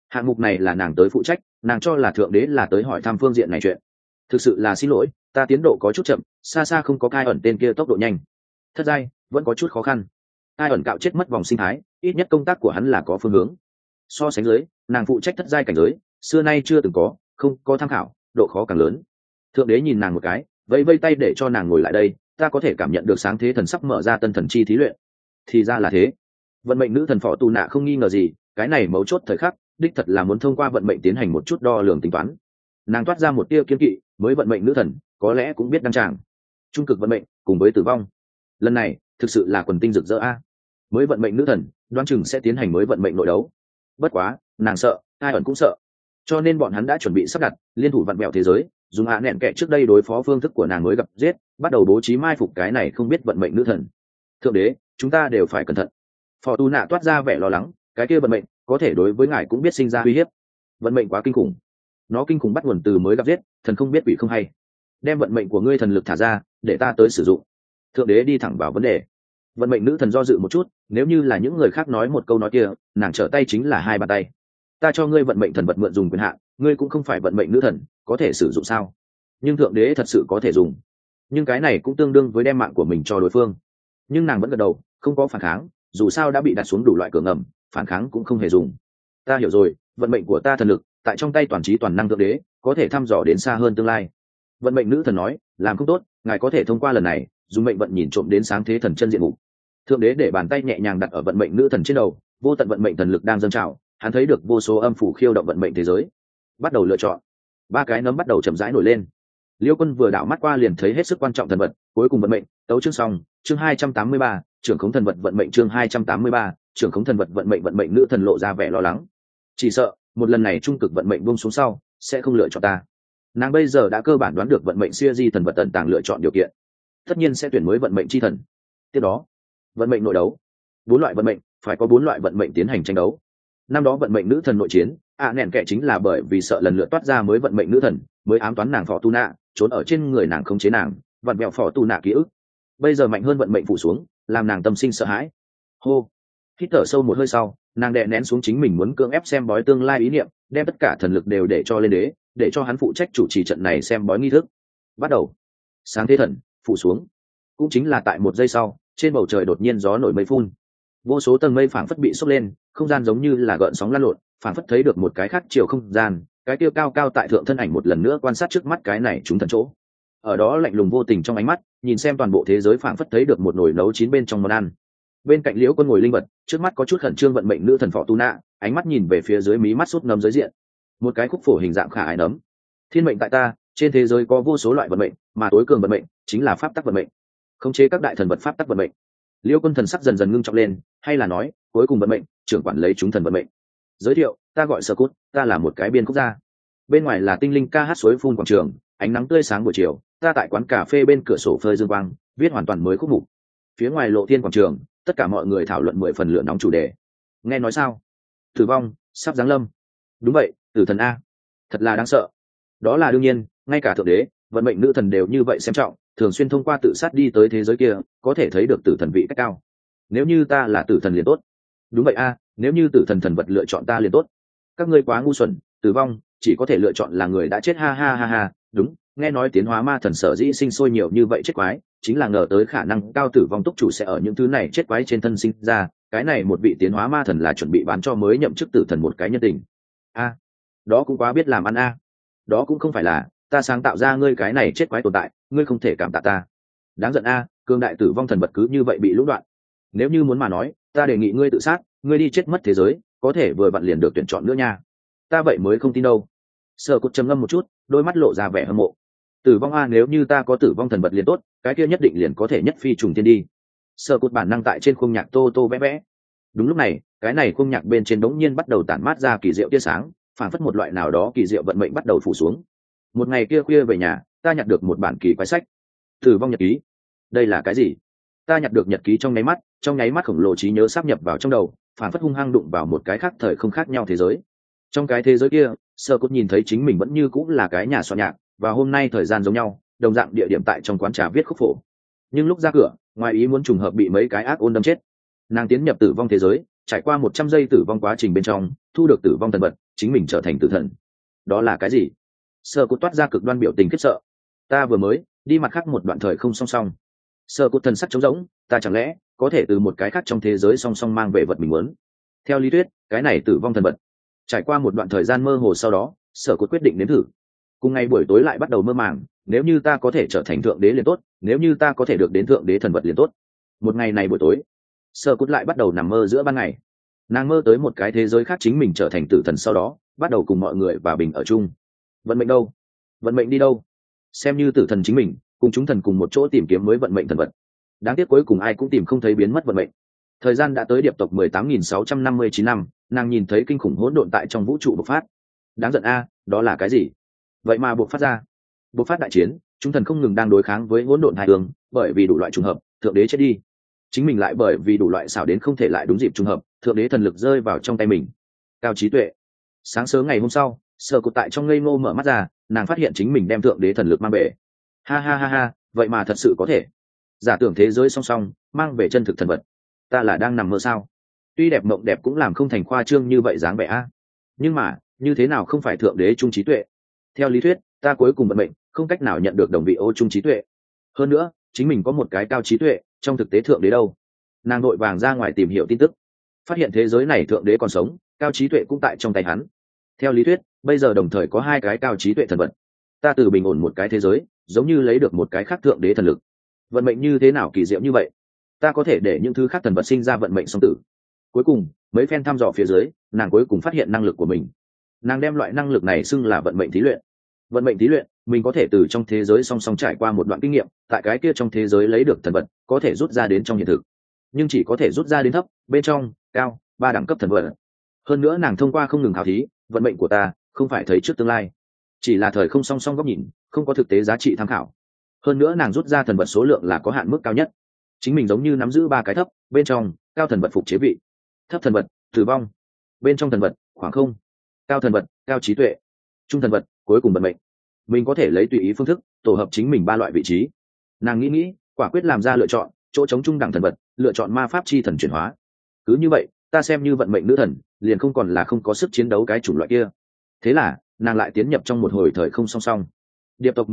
[SPEAKER 1] hạng mục này là nàng tới phụ trách, nàng cho là thượng đế là tới hỏi thăm phương diện này chuyện. Thực sự là xin lỗi, ta tiến độ có chút chậm, xa xa không có Cai ẩn tên kia tốc độ nhanh. Thất giai vẫn có chút khó khăn. Cai ẩn cạo chết mất vòng sinh thái, ít nhất công tác của hắn là có phương hướng. So sánh dưới, nàng phụ trách thất giai cảnh giới, xưa nay chưa từng có, không có tham khảo, độ khó càng lớn. Thượng đế nhìn nàng một cái, vẫy vây tay để cho nàng ngồi lại đây, ta có thể cảm nhận được sáng thế thần sắp mở ra tân thần chi thí luyện. Thì ra là thế. Vận mệnh nữ thần Phỏ Tu Nạ không nghi ngờ gì, cái này mấu chốt thời khắc, đích thật là muốn thông qua vận mệnh tiến hành một chút đo lường tính toán. Nàng toát ra một tia kiên kỵ, mới vận mệnh nữ thần, có lẽ cũng biết đăng tràng. Trung cực vận mệnh, cùng với tử vong. Lần này, thực sự là quần tinh rực rỡ a. Mới vận mệnh nữ thần, đoán chừng sẽ tiến hành mới vận mệnh nội đấu. Bất quá, nàng sợ, Ai ẩn cũng sợ. Cho nên bọn hắn đã chuẩn bị sắp đặt, liên thủ vặn bẹo thế giới, dùng hạ nện kệ trước đây đối phó phương thức của nàng mới gặp giết, bắt đầu bố trí mai phục cái này không biết vận mệnh nữ thần. Thượng đế, chúng ta đều phải cẩn thận. Phò Tu Nạ toát ra vẻ lo lắng, cái kia vận mệnh có thể đối với ngài cũng biết sinh ra uy hiếp. Vận mệnh quá kinh khủng, nó kinh khủng bắt nguồn từ mới gặp giết, thần không biết quỷ không hay. Đem vận mệnh của ngươi thần lực thả ra, để ta tới sử dụng. Thượng đế đi thẳng vào vấn đề. Vận mệnh nữ thần do dự một chút, nếu như là những người khác nói một câu nói kia, nàng trở tay chính là hai bàn tay. Ta cho ngươi vận mệnh thần vật mượn dùng quyền hạn, ngươi cũng không phải vận mệnh nữ thần, có thể sử dụng sao? Nhưng thượng đế thật sự có thể dùng, nhưng cái này cũng tương đương với đem mạng của mình cho đối phương. Nhưng nàng vẫn gật đầu, không có phản kháng, dù sao đã bị đặt xuống đủ loại cửa ngầm, phản kháng cũng không hề dùng. Ta hiểu rồi, vận mệnh của ta thần lực tại trong tay toàn trí toàn năng thượng đế, có thể thăm dò đến xa hơn tương lai. Vận mệnh nữ thần nói, làm không tốt, ngài có thể thông qua lần này dùng mệnh vận nhìn trộm đến sáng thế thần chân diện mục. Thượng đế để bàn tay nhẹ nhàng đặt ở vận mệnh nữ thần trên đầu, vô tận vận mệnh thần lực đang dâng trào, hắn thấy được vô số âm phủ khiêu động vận mệnh thế giới. Bắt đầu lựa chọn, ba cái nấm bắt đầu chậm rãi nổi lên. Liêu Quân vừa đảo mắt qua liền thấy hết sức quan trọng thần vật, cuối cùng vận mệnh, tấu chương xong, chương 283, trưởng khống thần vật vận mệnh chương 283, trưởng khống thần vật vận mệnh nữ thần lộ ra vẻ lo lắng. Chỉ sợ, một lần này trung cực vận mệnh buông xuống sau, sẽ không lựa chọn ta. Nàng bây giờ đã cơ bản đoán được vận mệnh siêu di thần vật tận tàng lựa chọn điều kiện, tất nhiên sẽ tuyển mới vận mệnh chi thần. Tiếp đó, vận mệnh nội đấu, 4 loại vận mệnh, phải có 4 loại vận mệnh tiến hành tranh đấu. Năm đó vận mệnh nữ thần nội chiến, nện kệ chính là bởi vì sợ lần lượt toát ra mới vận mệnh nữ thần, mới ám toán nàng Phỏ Tu Nạ, trốn ở trên người nàng khống chế nàng, vặn vẹo Phỏ Tu Nạ ký ức. Bây giờ mạnh hơn vận mệnh phủ xuống, làm nàng tâm sinh sợ hãi. Hô, hít thở sâu một hơi sau, nàng đè nén xuống chính mình muốn cưỡng ép xem bói tương lai ý niệm, đem tất cả thần lực đều để cho lên đế, để cho hắn phụ trách chủ trì trận này xem bói nghi thức. Bắt đầu. Sáng thế thần phủ xuống. Cũng chính là tại một giây sau, trên bầu trời đột nhiên gió nổi mây phun, vô số tầng mây phảng phất bị sốc lên, không gian giống như là gợn sóng lăn lộn, phảng phất thấy được một cái khác chiều không gian, cái tiêu cao cao tại thượng thân ảnh một lần nữa quan sát trước mắt cái này chúng thần chỗ. Ở đó lạnh lùng vô tình trong ánh mắt, nhìn xem toàn bộ thế giới phảng phất thấy được một nồi nấu chín bên trong món ăn. Bên cạnh Liễu Quân ngồi linh vật, trước mắt có chút khẩn trương vận mệnh nữ thần Phỏ Tu Nạ, ánh mắt nhìn về phía dưới mí mắt sút nấm giới diện. Một cái khúc phổ hình dạng khả ái nấm. Thiên mệnh tại ta, trên thế giới có vô số loại vận mệnh, mà tối cường vận mệnh chính là pháp tắc vận mệnh. Khống chế các đại thần vật pháp tắc vận mệnh. Liễu Quân thần sắc dần dần ngưng trọng lên, hay là nói, cuối cùng vận mệnh, trưởng quản lấy chúng thần vận mệnh. Giới thiệu, ta gọi Sơ Cút, ta là một cái biên khúc gia. Bên ngoài là tinh linh ca hát suối phun quảng trường, ánh nắng tươi sáng buổi chiều, ta tại quán cà phê bên cửa sổ phơi dương quang, viết hoàn toàn mới khúc mục. Phía ngoài lộ thiên quảng trường, tất cả mọi người thảo luận 10 phần lửa nóng chủ đề. Nghe nói sao? Tử vong sắp giáng lâm. Đúng vậy, tử thần a, thật là đáng sợ. Đó là đương nhiên, ngay cả thượng đế, vận mệnh nữ thần đều như vậy xem trọng, thường xuyên thông qua tự sát đi tới thế giới kia, có thể thấy được tử thần vị cách cao. Nếu như ta là tử thần liền tốt. Đúng vậy a, nếu như tử thần thần vật lựa chọn ta liền tốt. Các ngươi quá ngu xuẩn, tử vong chỉ có thể lựa chọn là người đã chết ha ha ha ha. Đúng, nghe nói tiến hóa ma thần sở dĩ sinh sôi nhiều như vậy chết quái, chính là ngờ tới khả năng cao tử vong túc chủ sẽ ở những thứ này chết quái trên thân sinh ra. Cái này một vị tiến hóa ma thần là chuẩn bị bán cho mới nhậm chức tử thần một cái nhân tình. A, đó cũng quá biết làm ăn a. Đó cũng không phải là ta sáng tạo ra ngươi cái này chết quái tồn tại, ngươi không thể cảm tạ ta. Đáng giận a, cường đại tử vong thần vật cứ như vậy bị lũng đoạn. Nếu như muốn mà nói, ta đề nghị ngươi tự sát, ngươi đi chết mất thế giới, có thể vừa vặn liền được tuyển chọn nữa nha. Ta vậy mới không tin đâu. Sở Cốt trầm ngâm một chút, đôi mắt lộ ra vẻ hâm mộ. Tử vong a, nếu như ta có tử vong thần vật liền tốt, cái kia nhất định liền có thể nhất phi trùng thiên đi. Sở Cốt bản năng tại trên khung nhạc tô tô vẽ vẽ. Đúng lúc này, cái này khung nhạc bên trên đống nhiên bắt đầu tản mát ra kỳ diệu tia sáng, phản phất một loại nào đó kỳ diệu vận mệnh bắt đầu phủ xuống. Một ngày kia khuya về nhà, ta nhặt được một bản kỳ quái sách. Tử vong nhật ký. Đây là cái gì? Ta nhặt được nhật ký trong nháy mắt khổng lồ trí nhớ sáp nhập vào trong đầu, phản phất hung hăng đụng vào một cái khác thời không khác nhau thế giới. Trong cái thế giới kia, Sơ Cốt nhìn thấy chính mình vẫn như cũng là cái nhà soạn nhạc, và hôm nay thời gian giống nhau, đồng dạng địa điểm tại trong quán trà viết khúc phổ. Nhưng lúc ra cửa, ngoài ý muốn trùng hợp bị mấy cái ác ôn đâm chết. Nàng tiến nhập tử vong thế giới, trải qua 100 giây tử vong quá trình bên trong, thu được tử vong thần vật, chính mình trở thành tử thần. Đó là cái gì? Sở cốt toát ra cực đoan biểu tình khiếp sợ. Ta vừa mới đi mặt khác một đoạn thời không song song. Sở cốt thần sắc trống rỗng, ta chẳng lẽ có thể từ một cái khác trong thế giới song song mang về vật mình muốn? Theo lý thuyết, cái này tử vong thần vật. Trải qua một đoạn thời gian mơ hồ sau đó, Sở cốt quyết định nếm thử. Cùng ngày buổi tối lại bắt đầu mơ màng, nếu như ta có thể trở thành thượng đế liền tốt, nếu như ta có thể được đến thượng đế thần vật liền tốt. Một ngày này buổi tối, Sở cốt lại bắt đầu nằm mơ giữa ban ngày. Nàng mơ tới một cái thế giới khác, chính mình trở thành tử thần, sau đó bắt đầu cùng mọi người và bình ở chung. Vận mệnh đâu? Vận mệnh đi đâu? Xem như tử thần chính mình cùng chúng thần cùng một chỗ tìm kiếm mới vận mệnh thần vật, đáng tiếc cuối cùng ai cũng tìm không thấy biến mất vận mệnh. Thời gian đã tới điệp tộc 18.659 năm, nàng nhìn thấy kinh khủng hỗn độn tại trong vũ trụ bộc phát. Đáng giận a, đó là cái gì? Vậy mà bộc phát ra. Bộc phát đại chiến, chúng thần không ngừng đang đối kháng với hỗn độn hai hướng, bởi vì đủ loại trùng hợp, thượng đế chết đi. Chính mình lại bởi vì đủ loại xảo đến không thể lại đúng dịp trùng hợp, thượng đế thần lực rơi vào trong tay mình. Cao trí tuệ. Sáng sớm ngày hôm sau, Sở cốt tại trong ngây ngô mở mắt ra, nàng phát hiện chính mình đem thượng đế thần lực mang về. Ha ha ha ha, vậy mà thật sự có thể. Giả tưởng thế giới song song, mang về chân thực thần vật. Ta là đang nằm mơ sao? Tuy đẹp mộng đẹp cũng làm không thành khoa trương như vậy dáng vẻ a. Nhưng mà, như thế nào không phải thượng đế trung trí tuệ? Theo lý thuyết, ta cuối cùng vận mệnh, không cách nào nhận được đồng vị ô trung trí tuệ. Hơn nữa, chính mình có một cái cao trí tuệ, trong thực tế thượng đế đâu? Nàng vội vàng ra ngoài tìm hiểu tin tức, phát hiện thế giới này thượng đế còn sống, cao trí tuệ cũng tại trong tay hắn. Theo lý thuyết, bây giờ đồng thời có hai cái cao trí tuệ thần vật. Ta từ bình ổn một cái thế giới, giống như lấy được một cái khác thượng đế thần lực. Vận mệnh như thế nào kỳ diệu như vậy? Ta có thể để những thứ khác thần vật sinh ra vận mệnh song tử. Cuối cùng, mấy phen thăm dò phía dưới, nàng cuối cùng phát hiện năng lực của mình. Nàng đem loại năng lực này xưng là vận mệnh thí luyện. Vận mệnh thí luyện, mình có thể từ trong thế giới song song trải qua một đoạn kinh nghiệm, tại cái kia trong thế giới lấy được thần vật, có thể rút ra đến trong hiện thực, nhưng chỉ có thể rút ra đến thấp, bên trong, cao, 3 đẳng cấp thần vật. Hơn nữa nàng thông qua không ngừng khảo thí, vận mệnh của ta không phải thấy trước tương lai, chỉ là thời không song song góc nhìn, không có thực tế giá trị tham khảo. Hơn nữa nàng rút ra thần vật số lượng là có hạn mức cao nhất. Chính mình giống như nắm giữ 3 cái thấp, bên trong, cao thần vật phục chế vị, thấp thần vật, tử vong, bên trong thần vật, khoảng không, cao thần vật, cao trí tuệ, trung thần vật, cuối cùng vận mệnh. Mình có thể lấy tùy ý phương thức tổ hợp chính mình 3 loại vị trí. Nàng nghĩ, quả quyết làm ra lựa chọn, chỗ chống trung đẳng thần vật, lựa chọn ma pháp chi thần chuyển hóa. Cứ như vậy, ta xem như vận mệnh nữ thần, liền không còn là không có sức chiến đấu cái chủng loại kia. Thế là, nàng lại tiến nhập trong một hồi thời không song song. Điệp tộc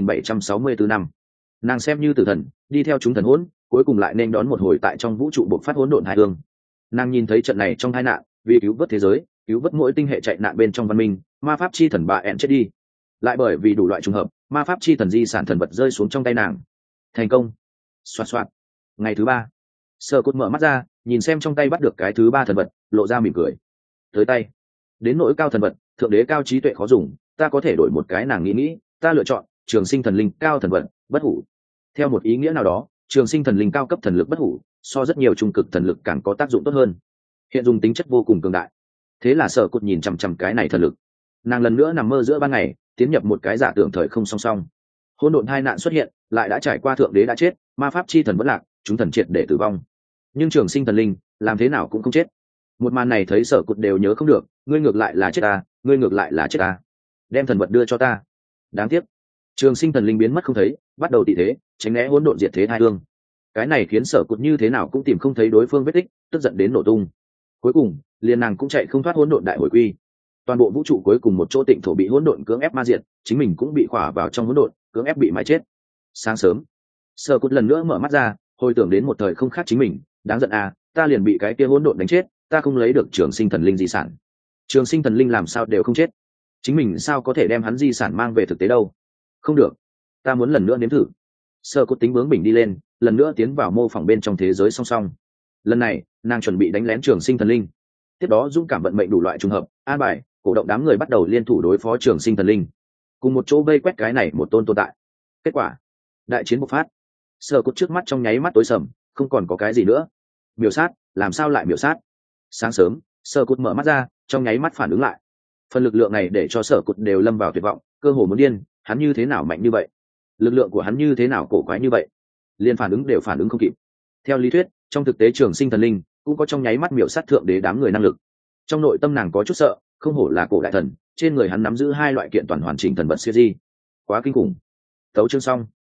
[SPEAKER 1] 19.764 năm, nàng xem như tử thần, đi theo chúng thần hỗn, cuối cùng lại nên đón một hồi tại trong vũ trụ bộc phát hỗn độn hai hương. Nàng nhìn thấy trận này trong tai nạn, vì cứu vớt thế giới, cứu vớt mỗi tinh hệ chạy nạn bên trong văn minh, ma pháp chi thần bà ẹn chết đi. Lại bởi vì đủ loại trùng hợp, ma pháp chi thần di sản thần vật rơi xuống trong tay nàng. Thành công. Xoạt xoạt. Ngày thứ 3, Sở cốt mở mắt ra, nhìn xem trong tay bắt được cái thứ 3 thần vật, lộ ra mỉm cười. Tới tay. Đến nỗi cao thần vật, thượng đế cao trí tuệ khó dùng, ta có thể đổi một cái. Nàng nghĩ, ta lựa chọn trường sinh thần linh cao thần vật, bất hủ. Theo một ý nghĩa nào đó, trường sinh thần linh cao cấp thần lực bất hủ, so rất nhiều trung cực thần lực càng có tác dụng tốt hơn. Hiện dùng tính chất vô cùng cường đại. Thế là Sở cốt nhìn chằm chằm cái này thần lực. Nàng lần nữa nằm mơ giữa ban ngày, tiến nhập một cái giả tưởng thời không song song. Hỗn độn hai nạn xuất hiện, lại đã trải qua thượng đế đã chết, ma pháp chi thần vẫn lạc, chúng thần triệt để tử vong. Nhưng trường sinh thần linh làm thế nào cũng không chết. Một màn này thấy Sở cốt đều nhớ không được, ngươi ngược lại là chết ta, ngươi ngược lại là chết ta. Đem thần vật đưa cho ta. Đáng tiếc, trường sinh thần linh biến mất không thấy, bắt đầu tị thế, tránh né hỗn độn diệt thế hai hương. Cái này khiến Sở cốt như thế nào cũng tìm không thấy đối phương vết tích, tức giận đến nổ tung. Cuối cùng, liền nàng cũng chạy không thoát hỗn độn đại hồi quy. Toàn bộ vũ trụ cuối cùng một chỗ tịnh thổ bị hỗn độn cưỡng ép ma diệt, chính mình cũng bị khỏa vào trong hỗn độn, cưỡng ép bị mãi chết. Sáng sớm, Sở cốt lần nữa mở mắt ra, hồi tưởng đến một thời không khác chính mình. Đáng giận à, ta liền bị cái kia hỗn độn đánh chết, ta không lấy được trường sinh thần linh di sản. Trường sinh thần linh làm sao đều không chết, chính mình sao có thể đem hắn di sản mang về thực tế đâu? Không được, ta muốn lần nữa nếm thử. Sở cốt tính bướng bỉnh đi lên, lần nữa tiến vào mô phỏng bên trong thế giới song song. Lần này, nàng chuẩn bị đánh lén trường sinh thần linh. Tiếp đó dũng cảm vận mệnh đủ loại trùng hợp, an bài, cổ động đám người bắt đầu liên thủ đối phó trường sinh thần linh, cùng một chỗ vây quét cái này một tôn tồn tại. Kết quả, đại chiến bộc phát. Sở cốt trước mắt trong nháy mắt tối sầm, không còn có cái gì nữa. Miểu sát, làm sao lại miểu sát? Sáng sớm, Sở cốt mở mắt ra, trong nháy mắt phản ứng lại. Phần lực lượng này để cho Sở cốt đều lâm vào tuyệt vọng, cơ hồ muốn điên. Hắn như thế nào mạnh như vậy? Lực lượng của hắn như thế nào cổ quái như vậy? Liên phản ứng đều phản ứng không kịp. Theo lý thuyết, trong thực tế trường sinh thần linh cũng có trong nháy mắt miểu sát thượng đế đám người năng lực. Trong nội tâm nàng có chút sợ, không hổ là cổ đại thần, trên người hắn nắm giữ 2 loại kiện toàn hoàn chỉnh thần vật siêu di, quá kinh khủng. Tấu chương xong.